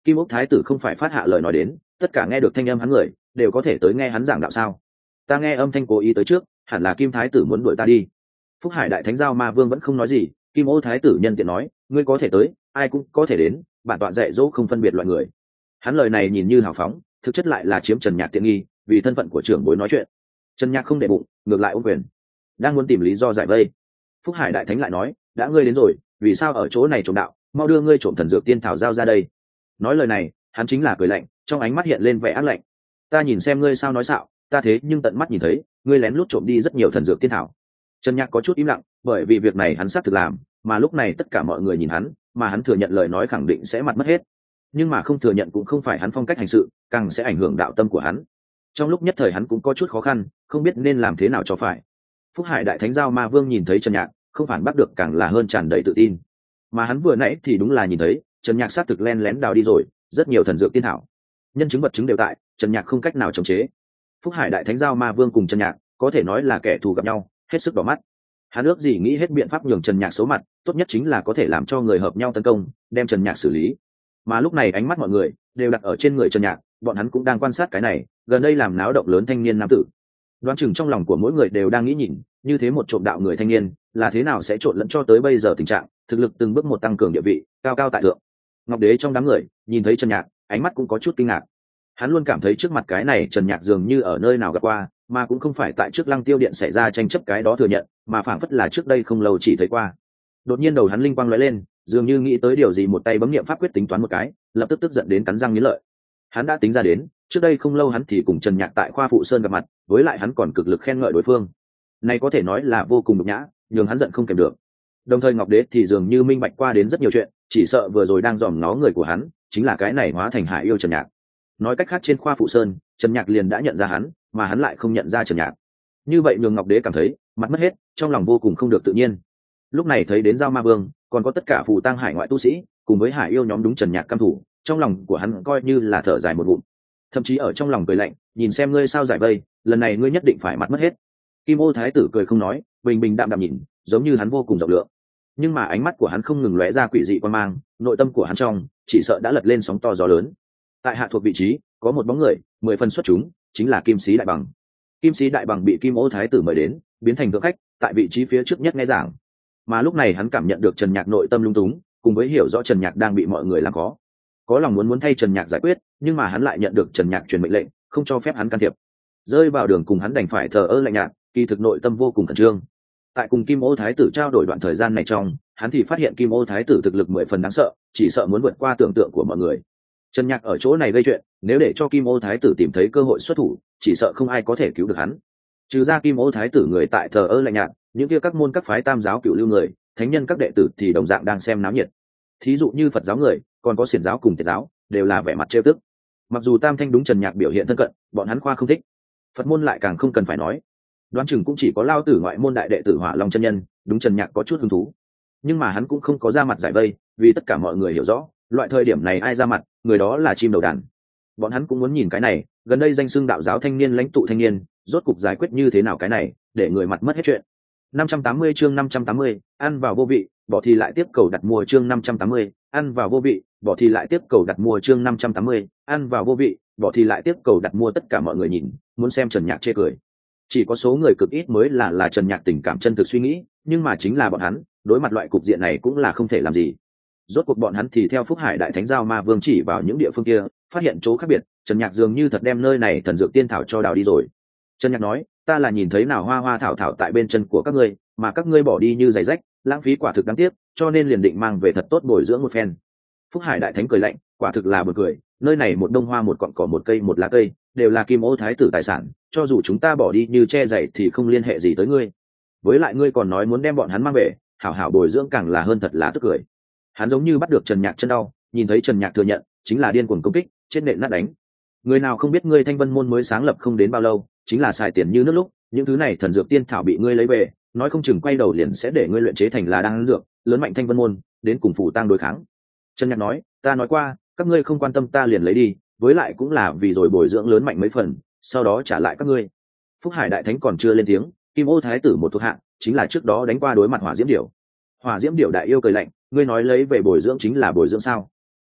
Kim Ốc Thái tử không phải phát hạ lời nói đến, tất cả nghe được thanh âm hắn người đều có thể tới nghe hắn giảng đạo sao? Ta nghe âm thanh cố ý tới trước, hẳn là Kim Thái tử muốn đuổi ta đi. Phúc Hải Đại Thánh Giao Ma Vương vẫn không nói gì, Kim Ô Thái tử nhân tiện nói, ngươi có thể tới, ai cũng có thể đến, bản tọa dạy dỗ không phân biệt loại người. Hắn lời này nhìn như hào phóng, thực chất lại là chiếm Trần Nhạc tiện nghi, vì thân phận của trưởng bối nói chuyện. Trần Nhạc không để bụng, ngược lại ôm quyền, đang muốn tìm lý do giải vây. Phúc Hải Đại Thánh lại nói, đã ngươi đến rồi, vì sao ở chỗ này trộm đạo, mau đưa ngươi trộm thần dược tiên thảo giao ra đây. Nói lời này, hắn chính là cười lạnh, trong ánh mắt hiện lên vẻ ác lạnh. Ta nhìn xem ngươi sao nói xạo, ta thế nhưng tận mắt nhìn thấy, ngươi lén lút trộm đi rất nhiều thần dược tiên thảo. Trần Nhạc có chút im lặng, bởi vì việc này hắn xác thực làm, mà lúc này tất cả mọi người nhìn hắn, mà hắn thừa nhận lời nói khẳng định sẽ mặt mất hết. Nhưng mà không thừa nhận cũng không phải hắn phong cách hành sự, càng sẽ ảnh hưởng đạo tâm của hắn. Trong lúc nhất thời hắn cũng có chút khó khăn, không biết nên làm thế nào cho phải. Phúc Hải Đại Thánh Giao Ma Vương nhìn thấy Trần Nhạc, không phản bác được càng là hơn tràn đầy tự tin. Mà hắn vừa nãy thì đúng là nhìn thấy, Trần Nhạc xác thực len lén đào đi rồi, rất nhiều thần dược tiên thảo. Nhân chứng vật chứng đều tại, Trần Nhạc không cách nào chống chế. Phúc Hải Đại Thánh Giao Ma Vương cùng Trần Nhạc, có thể nói là kẻ thù gặp nhau, hết sức đỏ mắt. Hắn ước gì nghĩ hết biện pháp nhường Trần Nhạc xấu mặt, tốt nhất chính là có thể làm cho người hợp nhau tấn công, đem Trần Nhạc xử lý. Mà lúc này ánh mắt mọi người đều đặt ở trên người Trần Nhạc, bọn hắn cũng đang quan sát cái này, gần đây làm náo động lớn thanh niên nam tử. Đoán chừng trong lòng của mỗi người đều đang nghĩ nhìn, như thế một trộm đạo người thanh niên, là thế nào sẽ trộn lẫn cho tới bây giờ tình trạng, thực lực từng bước một tăng cường địa vị, cao cao tại thượng. Ngọc Đế trong đám người, nhìn thấy Trần Nhạc, ánh mắt cũng có chút kinh ngạc. Hắn luôn cảm thấy trước mặt cái này Trần Nhạc dường như ở nơi nào gặp qua, mà cũng không phải tại trước Lăng Tiêu Điện xảy ra tranh chấp cái đó thừa nhận, mà phảng phất là trước đây không lâu chỉ thấy qua. Đột nhiên đầu hắn linh quang lóe lên, dường như nghĩ tới điều gì, một tay bấm niệm pháp quyết tính toán một cái, lập tức tức giận đến cắn răng nghiến lợi. Hắn đã tính ra đến, trước đây không lâu hắn thì cùng Trần Nhạc tại khoa phụ sơn gặp mặt, với lại hắn còn cực lực khen ngợi đối phương. Này có thể nói là vô cùng nhục nhã, nhường hắn giận không kèm được. Đồng thời Ngọc Đế thì dường như minh bạch qua đến rất nhiều chuyện, chỉ sợ vừa rồi đang dòm ngó người của hắn, chính là cái này hóa thành Hải yêu Trần Nhạc. Nói cách khác trên khoa phụ sơn, Trần Nhạc liền đã nhận ra hắn, mà hắn lại không nhận ra Trần Nhạc. Như vậy nhường Ngọc Đế cảm thấy mặt mất hết, trong lòng vô cùng không được tự nhiên. Lúc này thấy đến Giao Ma Vương, còn có tất cả phù tang hải ngoại tu sĩ, cùng với Hải yêu nhóm đúng Trần Nhạc căm thủ, trong lòng của hắn coi như là thở dài một ngụm, thậm chí ở trong lòng cười lạnh, nhìn xem ngươi sao giải vây, lần này ngươi nhất định phải mặt mất hết. Kim Ô Thái tử cười không nói, bình bình đạm đạm nhìn, giống như hắn vô cùng rộng lượng, nhưng mà ánh mắt của hắn không ngừng lóe ra quỷ dị quan mang, nội tâm của hắn trong chỉ sợ đã lật lên sóng to gió lớn. Tại hạ thuộc vị trí có một bóng người mười phần xuất chúng, chính là Kim Sĩ Đại Bằng. Kim Sĩ Đại Bằng bị Kim Ô Thái tử mời đến, biến thành thượng khách, tại vị trí phía trước nhất nghe giảng. Mà lúc này hắn cảm nhận được Trần Nhạc nội tâm lung túng, cùng với hiểu rõ Trần Nhạc đang bị mọi người làm khó, có lòng muốn muốn thay Trần Nhạc giải quyết, nhưng mà hắn lại nhận được Trần Nhạc truyền mệnh lệnh, không cho phép hắn can thiệp. Rơi vào đường cùng hắn đành phải thờ ơ lạnh nhạt, kỳ thực nội tâm vô cùng khẩn trương. Tại cùng Kim Ô Thái tử trao đổi đoạn thời gian này trong, hắn thì phát hiện Kim Ô Thái tử thực lực mười phần đáng sợ, chỉ sợ muốn vượt qua tưởng tượng của mọi người. Trần Nhạc ở chỗ này gây chuyện, nếu để cho Kim Ô Thái tử tìm thấy cơ hội xuất thủ, chỉ sợ không ai có thể cứu được hắn. Trừ ra Kim Ô Thái tử người tại thờ ơ lạnh nhạt, những kia các môn các phái tam giáo cửu lưu người, thánh nhân các đệ tử thì đồng dạng đang xem náo nhiệt. Thí dụ như Phật giáo người, còn có xiển giáo cùng Tiệt giáo, đều là vẻ mặt trêu tức. Mặc dù Tam Thanh đúng Trần Nhạc biểu hiện thân cận, bọn hắn khoa không thích. Phật môn lại càng không cần phải nói. Đoán chừng cũng chỉ có Lao tử ngoại môn đại đệ tử Hỏa Long chân nhân, đúng Trần Nhạc có chút hứng thú. Nhưng mà hắn cũng không có ra mặt giải vây, vì tất cả mọi người hiểu rõ, loại thời điểm này ai ra mặt, người đó là chim đầu đàn. Bọn hắn cũng muốn nhìn cái này, gần đây danh xưng đạo giáo thanh niên lãnh tụ thanh niên, rốt cục giải quyết như thế nào cái này, để người mặt mất hết chuyện. năm trăm tám mươi chương năm trăm tám mươi, ăn vào vô vị, bỏ thì lại tiếp cầu đặt mua chương năm trăm tám mươi, ăn vào vô vị, bỏ thì lại tiếp cầu đặt mua chương năm trăm tám mươi, ăn vào vô vị, bỏ thì lại tiếp cầu đặt mua. Tất cả mọi người nhìn, muốn xem Trần Nhạc chê cười. Chỉ có số người cực ít mới là là Trần Nhạc tình cảm chân thực suy nghĩ, nhưng mà chính là bọn hắn, đối mặt loại cục diện này cũng là không thể làm gì. Rốt cuộc bọn hắn thì theo Phúc Hải Đại Thánh Giao Ma Vương chỉ vào những địa phương kia, phát hiện chỗ khác biệt, Trần Nhạc dường như thật đem nơi này thần dược tiên thảo cho đào đi rồi. Trần Nhạc nói, ta là nhìn thấy nào hoa hoa thảo thảo tại bên chân của các ngươi, mà các ngươi bỏ đi như giày rách, lãng phí quả thực đáng tiếc, cho nên liền định mang về thật tốt bồi dưỡng một phen. Phúc Hải Đại Thánh cười lạnh, quả thực là buồn cười, nơi này một đông hoa một cọn cỏ một cây một lá cây, đều là Kim Ô Thái tử tài sản, cho dù chúng ta bỏ đi như che giày thì không liên hệ gì tới ngươi. Với lại ngươi còn nói muốn đem bọn hắn mang về, hảo hảo bồi dưỡng càng là hơn, thật là tức cười. Hắn giống như bắt được Trần Nhạc chân đau, nhìn thấy Trần Nhạc thừa nhận, chính là điên cuồng công kích, trên nện nát đánh. Người nào không biết ngươi Thanh Vân môn mới sáng lập không đến bao lâu, chính là xài tiền như nước lúc, những thứ này thần dược tiên thảo bị ngươi lấy về, nói không chừng quay đầu liền sẽ để ngươi luyện chế thành là đan dược, lớn mạnh Thanh Vân môn, đến cùng phủ tang đối kháng. Trần Nhạc nói, ta nói qua, các ngươi không quan tâm ta liền lấy đi, với lại cũng là vì rồi bồi dưỡng lớn mạnh mấy phần, sau đó trả lại các ngươi. Phúc Hải Đại Thánh còn chưa lên tiếng, Kim Ô Thái tử một thuộc hạ, chính là trước đó đánh qua đối mặt Hỏa Diễm Điểu. Hỏa Diễm Điểu đại yêu cười lạnh, ngươi nói lấy về bồi dưỡng chính là bồi dưỡng sao?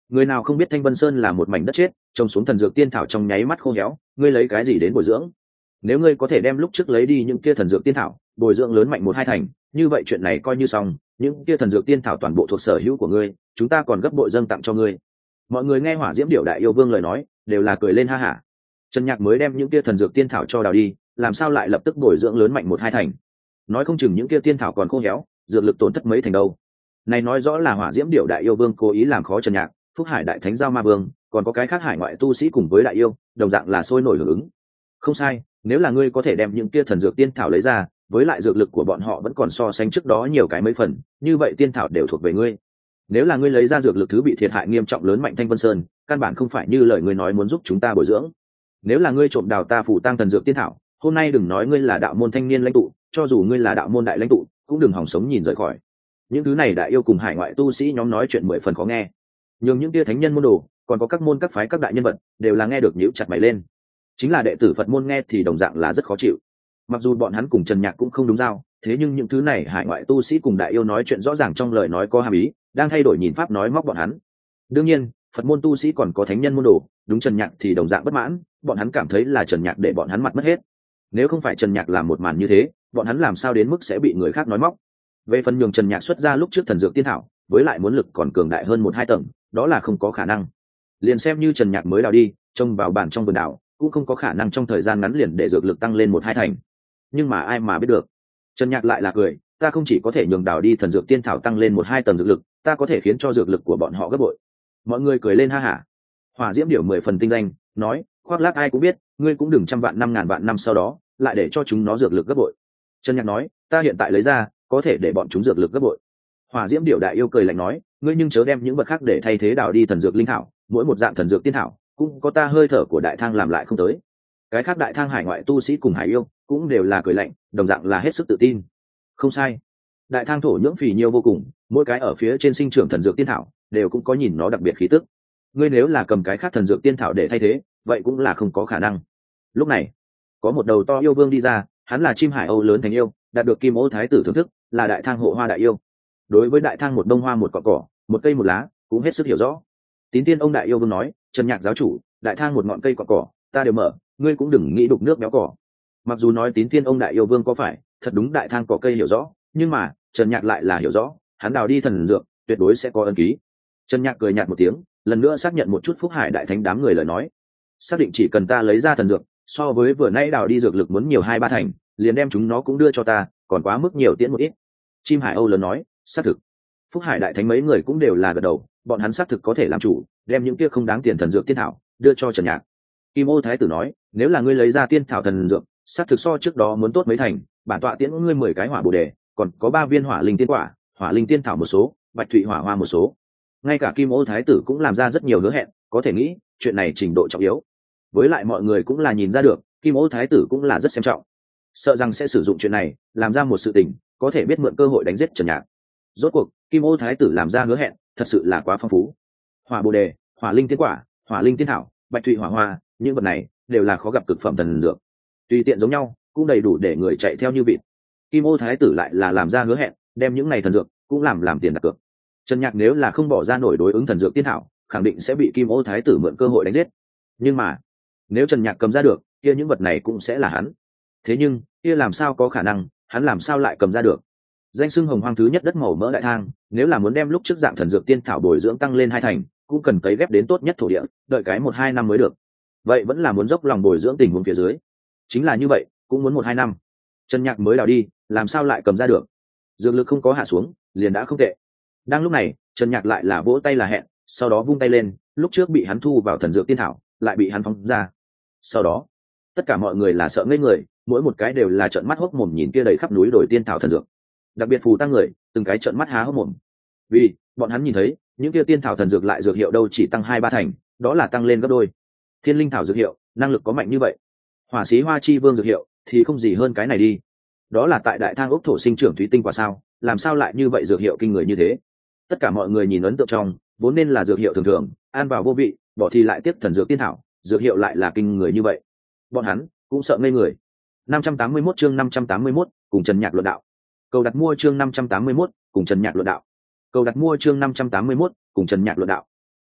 Người nào không biết Thanh Vân Sơn là một mảnh đất chết, trồng xuống thần dược tiên thảo trong nháy mắt khô héo, ngươi lấy cái gì đến bồi dưỡng? Nếu ngươi có thể đem lúc trước lấy đi những kia thần dược tiên thảo bồi dưỡng lớn mạnh một hai thành, như vậy chuyện này coi như xong, những kia thần dược tiên thảo toàn bộ thuộc sở hữu của ngươi, chúng ta còn gấp bội dâng tặng cho ngươi. Mọi người nghe Hỏa Diễm Điểu Đại Yêu Vương lời nói, đều là cười lên ha hả. Trần Nhạc mới đem những kia thần dược tiên thảo cho đào đi, làm sao lại lập tức bồi dưỡng lớn mạnh một hai thành? Nói không chừng những kia tiên thảo còn khô héo, dược lực tổn thất mấy thành đâu. Này nói rõ là Hỏa Diễm Điểu Đại Yêu Vương cố ý làm khó Trần Nhạc, Phúc Hải Đại Thánh Giao Ma Vương, còn có cái khác hải ngoại tu sĩ cùng với đại yêu, đồng dạng là sôi nổi hưởng ứng. Không sai, nếu là ngươi có thể đem những kia thần dược tiên thảo lấy ra, với lại dược lực của bọn họ vẫn còn so sánh trước đó nhiều cái mấy phần, như vậy tiên thảo đều thuộc về ngươi. Nếu là ngươi lấy ra dược lực thứ bị thiệt hại nghiêm trọng lớn mạnh Thanh Vân Sơn, căn bản không phải như lời ngươi nói muốn giúp chúng ta bồi dưỡng. Nếu là ngươi trộm đào ta phủ tang thần dược tiên thảo, hôm nay đừng nói ngươi là đạo môn thanh niên lãnh tụ, cho dù ngươi là đạo môn đại lãnh tụ, cũng đừng hòng sống nhìn rời khỏi. Những thứ này đại yêu cùng hải ngoại tu sĩ nhóm nói chuyện mười phần khó nghe. Nhưng những kia thánh nhân môn đồ, còn có các môn các phái các đại nhân vật, đều là nghe được nhíu chặt mày lên. Chính là đệ tử Phật môn nghe thì đồng dạng là rất khó chịu. Mặc dù bọn hắn cùng Trần Nhạc cũng không đúng giao, thế nhưng những thứ này hải ngoại tu sĩ cùng đại yêu nói chuyện rõ ràng trong lời nói có hàm ý, đang thay đổi nhìn pháp nói móc bọn hắn. Đương nhiên, Phật môn tu sĩ còn có thánh nhân môn đồ, đúng Trần Nhạc thì đồng dạng bất mãn, bọn hắn cảm thấy là Trần Nhạc để bọn hắn mặt mất hết. Nếu không phải Trần Nhạc làm một màn như thế, bọn hắn làm sao đến mức sẽ bị người khác nói móc. Về phần nhường Trần Nhạc xuất ra lúc trước thần dược tiên thảo, với lại muốn lực còn cường đại hơn một hai tầng, đó là không có khả năng. Liền xem như Trần Nhạc mới đào đi, trông vào bản trong vườn đảo, cũng không có khả năng trong thời gian ngắn liền để dược lực tăng lên một hai thành. Nhưng mà ai mà biết được. Trần Nhạc lại là cười, ta không chỉ có thể nhường đào đi thần dược tiên thảo tăng lên một hai tầng dược lực, ta có thể khiến cho dược lực của bọn họ gấp bội. Mọi người cười lên ha hả. Hỏa Diễm Điểu mười phần tinh danh, nói, khoác lác ai cũng biết, ngươi cũng đừng trăm vạn năm ngàn vạn năm sau đó, lại để cho chúng nó dược lực gấp bội. Trần Nhạc nói, ta hiện tại lấy ra, có thể để bọn chúng dược lực gấp bội. Hỏa Diễm Điểu Đại Yêu cười lạnh nói, ngươi nhưng chớ đem những vật khác để thay thế đào đi thần dược linh thảo, mỗi một dạng thần dược tiên thảo, cũng có ta hơi thở của đại thang làm lại không tới. Cái khác đại thang hải ngoại tu sĩ cùng hải yêu, cũng đều là cười lạnh, đồng dạng là hết sức tự tin. Không sai, đại thang thổ nhưỡng phì nhiêu vô cùng, mỗi cái ở phía trên sinh trưởng thần dược tiên thảo, đều cũng có nhìn nó đặc biệt khí tức. Ngươi nếu là cầm cái khác thần dược tiên thảo để thay thế, vậy cũng là không có khả năng. Lúc này, có một đầu to yêu vương đi ra, hắn là chim hải âu lớn thành yêu, đạt được Kim Ô Thái tử thưởng thức, là đại thang hộ hoa đại yêu. Đối với đại thang một bông hoa một cỏ cỏ, một cây một lá, cũng hết sức hiểu rõ. Tín Tiên ông đại yêu vương nói, Trần Nhạc giáo chủ, đại thang một ngọn cây cỏ cỏ, ta đều mở, ngươi cũng đừng nghĩ đục nước béo cỏ. Mặc dù nói Tín Tiên ông đại yêu vương có phải thật đúng đại thang cỏ cây hiểu rõ, nhưng mà Trần Nhạc lại là hiểu rõ, hắn đào đi thần dược, tuyệt đối sẽ có ân ký. Trần Nhạc cười nhạt một tiếng, lần nữa xác nhận một chút Phúc Hải đại thánh đám người lời nói, xác định chỉ cần ta lấy ra thần dược, so với vừa nãy đào đi dược lực muốn nhiều hai ba thành, liền đem chúng nó cũng đưa cho ta, còn quá mức nhiều tiễn một ít. Chim Hải Âu lớn nói, xác thực. Phúc Hải đại thánh mấy người cũng đều là gật đầu, bọn hắn xác thực có thể làm chủ, đem những kia không đáng tiền thần dược tiên thảo đưa cho Trần Nhạc. Kim Ô Thái tử nói, nếu là ngươi lấy ra tiên thảo thần dược, xác thực so trước đó muốn tốt mấy thành, bản tọa tiễn ngươi mười cái hỏa bồ đề, còn có ba viên hỏa linh tiên quả, hỏa linh tiên thảo một số, bạch thụy hỏa hoa một số. Ngay cả Kim Ô Thái tử cũng làm ra rất nhiều hứa hẹn, có thể nghĩ chuyện này trình độ trọng yếu. Với lại mọi người cũng là nhìn ra được, Kim Ô Thái tử cũng là rất xem trọng, sợ rằng sẽ sử dụng chuyện này làm ra một sự tình, có thể biết mượn cơ hội đánh giết Trần Nhạc. Rốt cuộc Kim Ô Thái tử làm ra hứa hẹn thật sự là quá phong phú. Hỏa bồ đề, hỏa linh tiên quả, hỏa linh tiên thảo, bạch thụy hỏa hoa, những vật này đều là khó gặp cực phẩm thần dược, tùy tiện giống nhau cũng đầy đủ để người chạy theo như vịt. Kim Ô Thái tử lại là làm ra hứa hẹn, đem những này thần dược cũng làm làm tiền đặt cược. Trần Nhạc nếu là không bỏ ra nổi đối ứng thần dược tiên thảo, khẳng định sẽ bị Kim Ô Thái tử mượn cơ hội đánh giết. Nhưng mà nếu Trần Nhạc cầm ra được, kia những vật này cũng sẽ là hắn. Thế nhưng kia làm sao có khả năng, hắn làm sao lại cầm ra được? Danh xưng hồng hoang thứ nhất đất màu mỡ đại thang, nếu là muốn đem lúc trước dạng thần dược tiên thảo bồi dưỡng tăng lên hai thành, cũng cần cấy ghép đến tốt nhất thổ địa, đợi cái một hai năm mới được. Vậy vẫn là muốn dốc lòng bồi dưỡng tình huống phía dưới. Chính là như vậy, cũng muốn một hai năm. Trần Nhạc mới đào đi, làm sao lại cầm ra được? Dược lực không có hạ xuống, liền đã không tệ. Đang lúc này, Trần Nhạc lại là vỗ tay là hẹn, sau đó vung tay lên, lúc trước bị hắn thu vào thần dược tiên thảo, lại bị hắn phóng ra. Sau đó, tất cả mọi người là sợ ngây người, mỗi một cái đều là trợn mắt hốc mồm nhìn kia đầy khắp núi đồi tiên thảo thần dược. Đặc biệt phù tăng người, từng cái trợn mắt há hốc mồm. Vì, bọn hắn nhìn thấy, những kia tiên thảo thần dược lại dược hiệu đâu chỉ tăng hai ba thành, đó là tăng lên gấp đôi. Thiên linh thảo dược hiệu, năng lực có mạnh như vậy. Hỏa xí hoa chi vương dược hiệu thì không gì hơn cái này đi. Đó là tại đại thang ốc thổ sinh trưởng thủy tinh quả sao, làm sao lại như vậy dược hiệu kinh người như thế? Tất cả mọi người nhìn ấn tượng trong, vốn nên là dược hiệu thường thường, ăn vào vô vị, bỏ thì lại tiếp thần dược tiên thảo, dược hiệu lại là kinh người như vậy. Bọn hắn cũng sợ ngây người. năm trăm tám mươi mốt chương năm trăm tám mươi mốt, cùng Trần Nhạc luận đạo. Cầu đặt mua chương năm trăm tám mươi mốt, cùng Trần Nhạc luận đạo. Cầu đặt mua chương năm trăm tám mươi mốt, cùng Trần Nhạc luận đạo.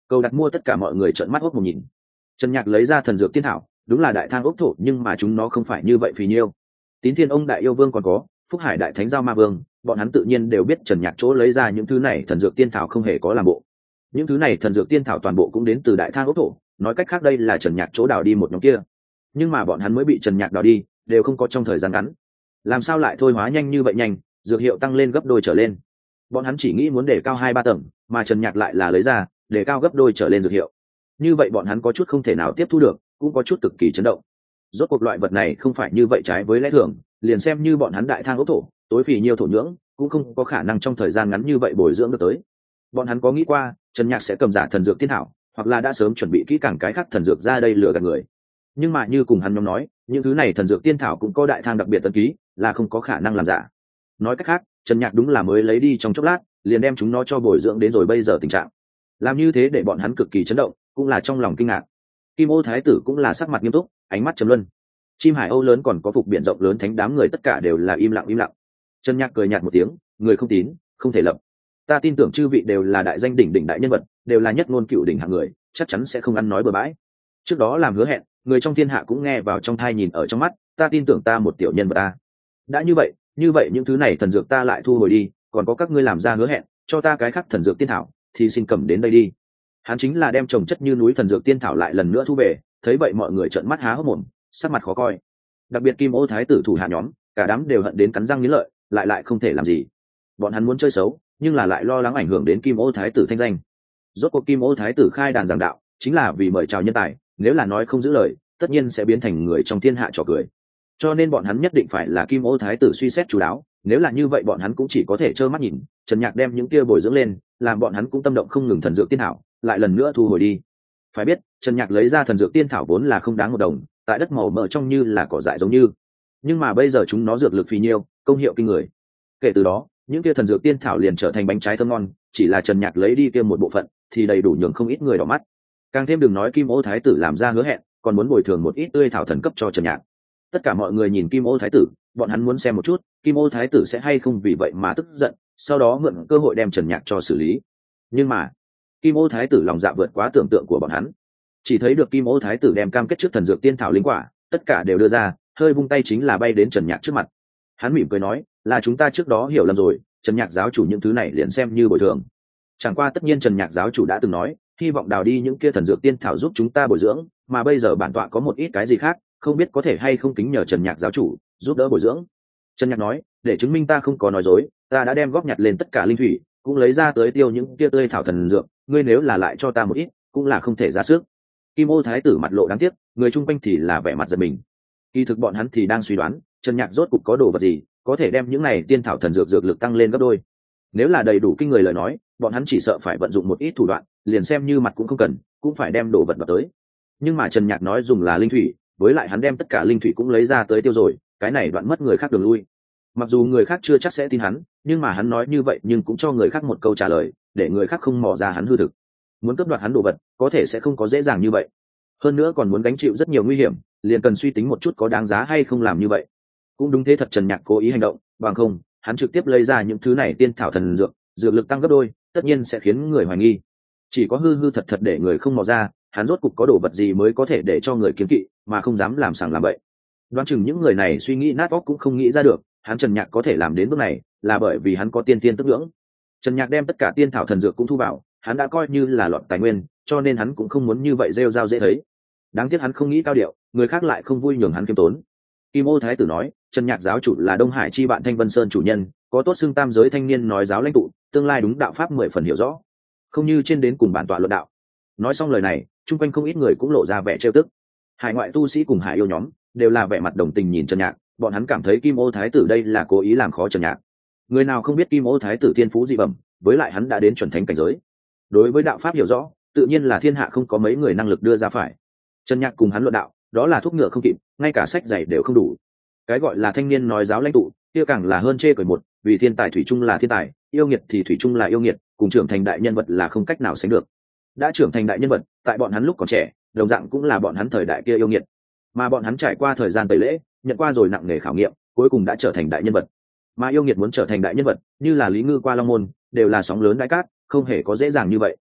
Cầu đặt mua tất cả mọi người trợn mắt hốc một nhìn. Trần Nhạc lấy ra thần dược tiên thảo, đúng là đại thang ốc thổ, nhưng mà chúng nó không phải như vậy phì nhiêu. Tín Thiên Ông đại yêu vương còn có Phúc Hải đại thánh giao ma vương, bọn hắn tự nhiên đều biết Trần Nhạc chỗ lấy ra những thứ này thần dược tiên thảo không hề có làm bộ. Những thứ này thần dược tiên thảo toàn bộ cũng đến từ đại thang ốc thổ, nói cách khác đây là Trần Nhạc chỗ đào đi một nhóm kia. Nhưng mà bọn hắn mới bị Trần Nhạc đào đi, đều không có trong thời gian ngắn. Làm sao lại thôi hóa nhanh như vậy nhanh, dược hiệu tăng lên gấp đôi trở lên. Bọn hắn chỉ nghĩ muốn để cao hai ba tầng, mà Trần Nhạc lại là lấy ra để cao gấp đôi trở lên dược hiệu. Như vậy bọn hắn có chút không thể nào tiếp thu được, cũng có chút cực kỳ chấn động. Rốt cuộc loại vật này không phải như vậy trái với lẽ thường, liền xem như bọn hắn đại thang ốc thổ, tối phì nhiều thổ nhưỡng, cũng không có khả năng trong thời gian ngắn như vậy bồi dưỡng được tới. Bọn hắn có nghĩ qua, Trần Nhạc sẽ cầm giả thần dược tiên thảo, hoặc là đã sớm chuẩn bị kỹ càng cái khác thần dược ra đây lừa gạt người. Nhưng mà như cùng hắn nhóm nói, những thứ này thần dược tiên thảo cũng có đại thang đặc biệt tân ký, là không có khả năng làm giả. Nói cách khác, Trần Nhạc đúng là mới lấy đi trong chốc lát, liền đem chúng nó cho bồi dưỡng đến rồi bây giờ tình trạng. Làm như thế để bọn hắn cực kỳ chấn động, cũng là trong lòng kinh ngạc. Kim Ô Thái tử cũng là sắc mặt nghiêm túc, ánh mắt trầm luân. Chim Hải Âu lớn còn có phục biển rộng lớn thánh đám người tất cả đều là im lặng im lặng. Trần Nhạc cười nhạt một tiếng, người không tín, không thể lập. Ta tin tưởng chư vị đều là đại danh đỉnh đỉnh đại nhân vật, đều là nhất ngôn cựu đỉnh hạng người, chắc chắn sẽ không ăn nói bừa bãi. Trước đó làm hứa hẹn, người trong thiên hạ cũng nghe vào trong thai nhìn ở trong mắt, ta tin tưởng ta một tiểu nhân vật ta. Đã như vậy, như vậy những thứ này thần dược ta lại thu hồi đi, còn có các ngươi làm ra hứa hẹn, cho ta cái khác thần dược tiên thảo, thì xin cầm đến đây đi. Hắn chính là đem trồng chất như núi thần dược tiên thảo lại lần nữa thu về, thấy vậy mọi người trợn mắt há hốc mồm, sắc mặt khó coi. Đặc biệt Kim Ô Thái tử thủ hạ nhóm, cả đám đều hận đến cắn răng nghiến lợi, lại lại không thể làm gì. Bọn hắn muốn chơi xấu, nhưng là lại lo lắng ảnh hưởng đến Kim Ô Thái tử thanh danh. Rốt cuộc Kim Ô Thái tử khai đàn giảng đạo, chính là vì mời chào nhân tài, nếu là nói không giữ lời, tất nhiên sẽ biến thành người trong thiên hạ trò cười. Cho nên bọn hắn nhất định phải là Kim Ô Thái tử suy xét chú đáo, nếu là như vậy bọn hắn cũng chỉ có thể trơ mắt nhìn Trần Nhạc đem những kia bồi dưỡng lên, làm bọn hắn cũng tâm động không ngừng thần dược tiên thảo, lại lần nữa thu hồi đi. Phải biết, Trần Nhạc lấy ra thần dược tiên thảo vốn là không đáng một đồng, tại đất màu mỡ trong như là cỏ dại giống như. Nhưng mà bây giờ chúng nó dược lực phì nhiêu, công hiệu kinh người. Kể từ đó, những kia thần dược tiên thảo liền trở thành bánh trái thơm ngon, chỉ là Trần Nhạc lấy đi kia một bộ phận, thì đầy đủ nhường không ít người đỏ mắt. Càng thêm đừng nói Kim Ô Thái tử làm ra hứa hẹn, còn muốn bồi thường một ít tươi thảo thần cấp cho Trần Nhạc. Tất cả mọi người nhìn Kim Ô Thái tử, bọn hắn muốn xem một chút, Kim Ô Thái tử sẽ hay không vì vậy mà tức giận, sau đó mượn cơ hội đem Trần Nhạc cho xử lý. Nhưng mà, Kim Ô Thái tử lòng dạ vượt quá tưởng tượng của bọn hắn. Chỉ thấy được Kim Ô Thái tử đem cam kết trước thần dược tiên thảo linh quả, tất cả đều đưa ra, hơi vung tay chính là bay đến Trần Nhạc trước mặt. Hắn mỉm cười nói, là chúng ta trước đó hiểu lầm rồi, Trần Nhạc giáo chủ những thứ này liền xem như bồi thường. Chẳng qua tất nhiên Trần Nhạc giáo chủ đã từng nói, hy vọng đào đi những kia thần dược tiên thảo giúp chúng ta bồi dưỡng, mà bây giờ bản tọa có một ít cái gì khác, không biết có thể hay không kính nhờ Trần Nhạc giáo chủ giúp đỡ bồi dưỡng. Trần Nhạc nói, để chứng minh ta không có nói dối, ta đã đem góp nhặt lên tất cả linh thủy, cũng lấy ra tới tiêu những kia tươi thảo thần dược, ngươi nếu là lại cho ta một ít, cũng là không thể ra sức. Kim Ô Thái tử mặt lộ đáng tiếc, người chung quanh thì là vẻ mặt giật mình. Kỳ thực bọn hắn thì đang suy đoán, Trần Nhạc rốt cục có đồ vật gì, có thể đem những này tiên thảo thần dược dược lực tăng lên gấp đôi. Nếu là đầy đủ kinh người lời nói, bọn hắn chỉ sợ phải vận dụng một ít thủ đoạn, liền xem như mặt cũng không cần, cũng phải đem đồ vật vào tới. Nhưng mà Trần Nhạc nói dùng là linh thủy, với lại hắn đem tất cả linh thủy cũng lấy ra tới tiêu rồi, cái này đoạn mất người khác đường lui. Mặc dù người khác chưa chắc sẽ tin hắn, nhưng mà hắn nói như vậy nhưng cũng cho người khác một câu trả lời, để người khác không mò ra hắn hư thực. Muốn cướp đoạt hắn đồ vật, có thể sẽ không có dễ dàng như vậy. Hơn nữa còn muốn gánh chịu rất nhiều nguy hiểm, liền cần suy tính một chút có đáng giá hay không làm như vậy. Cũng đúng thế thật, Trần Nhạc cố ý hành động, bằng không, hắn trực tiếp lấy ra những thứ này tiên thảo thần dược, dược lực tăng gấp đôi, tất nhiên sẽ khiến người hoài nghi. Chỉ có hư hư thật thật để người không mò ra, hắn rốt cục có đồ vật gì mới có thể để cho người kiếm kỵ, mà không dám làm sằng làm bậy. Đoán chừng những người này suy nghĩ nát óc cũng không nghĩ ra được, hắn Trần Nhạc có thể làm đến bước này, là bởi vì hắn có tiên tiên tức ngưỡng. Trần Nhạc đem tất cả tiên thảo thần dược cũng thu vào, hắn đã coi như là lọt tài nguyên, cho nên hắn cũng không muốn như vậy rêu rao dễ thấy. Đáng tiếc hắn không nghĩ cao điệu, người khác lại không vui nhường hắn kiêm tốn. Kim Ô Thái tử nói, Trần Nhạc giáo chủ là Đông Hải chi bạn Thanh Vân Sơn chủ nhân, có tốt xưng tam giới thanh niên nói giáo lãnh tụ, tương lai đúng đạo pháp mười phần hiểu rõ, không như trên đến cùng bản tọa luận đạo. Nói xong lời này, chung quanh không ít người cũng lộ ra vẻ trêu tức. Hải ngoại tu sĩ cùng hải yêu nhóm đều là vẻ mặt đồng tình nhìn Trần Nhạc, bọn hắn cảm thấy Kim Ô Thái tử đây là cố ý làm khó Trần Nhạc. Người nào không biết Kim Ô Thái tử thiên phú dị bẩm, với lại hắn đã đến chuẩn thánh cảnh giới, đối với đạo pháp hiểu rõ, tự nhiên là thiên hạ không có mấy người năng lực đưa ra phải. Trần Nhạc cùng hắn luận đạo, đó là thuốc ngựa không kịp, ngay cả sách giày đều không đủ. Cái gọi là thanh niên nói giáo lãnh tụ, kia càng là hơn chê cười một, vì thiên tài thủy chung là thiên tài, yêu nghiệt thì thủy chung là yêu nghiệt, cùng trưởng thành đại nhân vật là không cách nào sánh được. Đã trưởng thành đại nhân vật, tại bọn hắn lúc còn trẻ, đồng dạng cũng là bọn hắn thời đại kia yêu nghiệt, mà bọn hắn trải qua thời gian tẩy lễ, nhận qua rồi nặng nề khảo nghiệm, cuối cùng đã trở thành đại nhân vật. Mà yêu nghiệt muốn trở thành đại nhân vật, như là Lý Ngư qua Long Môn, đều là sóng lớn đại cát, không hề có dễ dàng như vậy.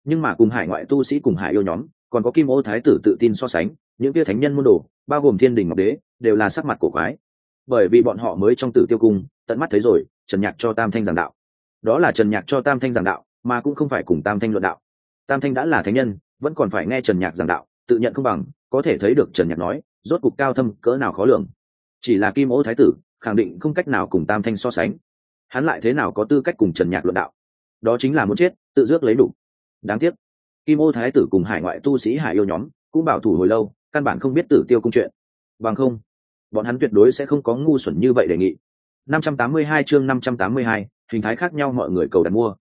Nhưng mà cùng hải ngoại tu sĩ cùng hải yêu nhóm còn có kim ô thái tử tự tin so sánh, những kia thánh nhân môn đồ bao gồm thiên đình ngọc đế đều là sắc mặt cổ quái, bởi vì bọn họ mới trong Tử Tiêu cung tận mắt thấy rồi Trần Nhạc cho Tam Thanh giảng đạo. Đó là Trần Nhạc cho Tam Thanh giảng đạo, mà cũng không phải cùng Tam Thanh luận đạo. Tam Thanh đã là thánh nhân, vẫn còn phải nghe Trần Nhạc giảng đạo, tự nhận không bằng, có thể thấy được Trần Nhạc nói rốt cục cao thâm cỡ nào khó lường. Chỉ là kim ô thái tử khẳng định không cách nào cùng Tam Thanh so sánh, hắn lại thế nào có tư cách cùng Trần Nhạc luận đạo? Đó chính là muốn chết, tự dước lấy đủ. Đáng tiếc kim ô thái tử cùng hải ngoại tu sĩ hải yêu nhóm cũng bảo thủ hồi lâu, căn bản không biết Tử Tiêu cung chuyện, bằng không bọn hắn tuyệt đối sẽ không có ngu xuẩn như vậy đề nghị. năm trăm tám mươi hai chương năm trăm tám mươi hai, hình thái khác nhau mọi người cầu đặt mua.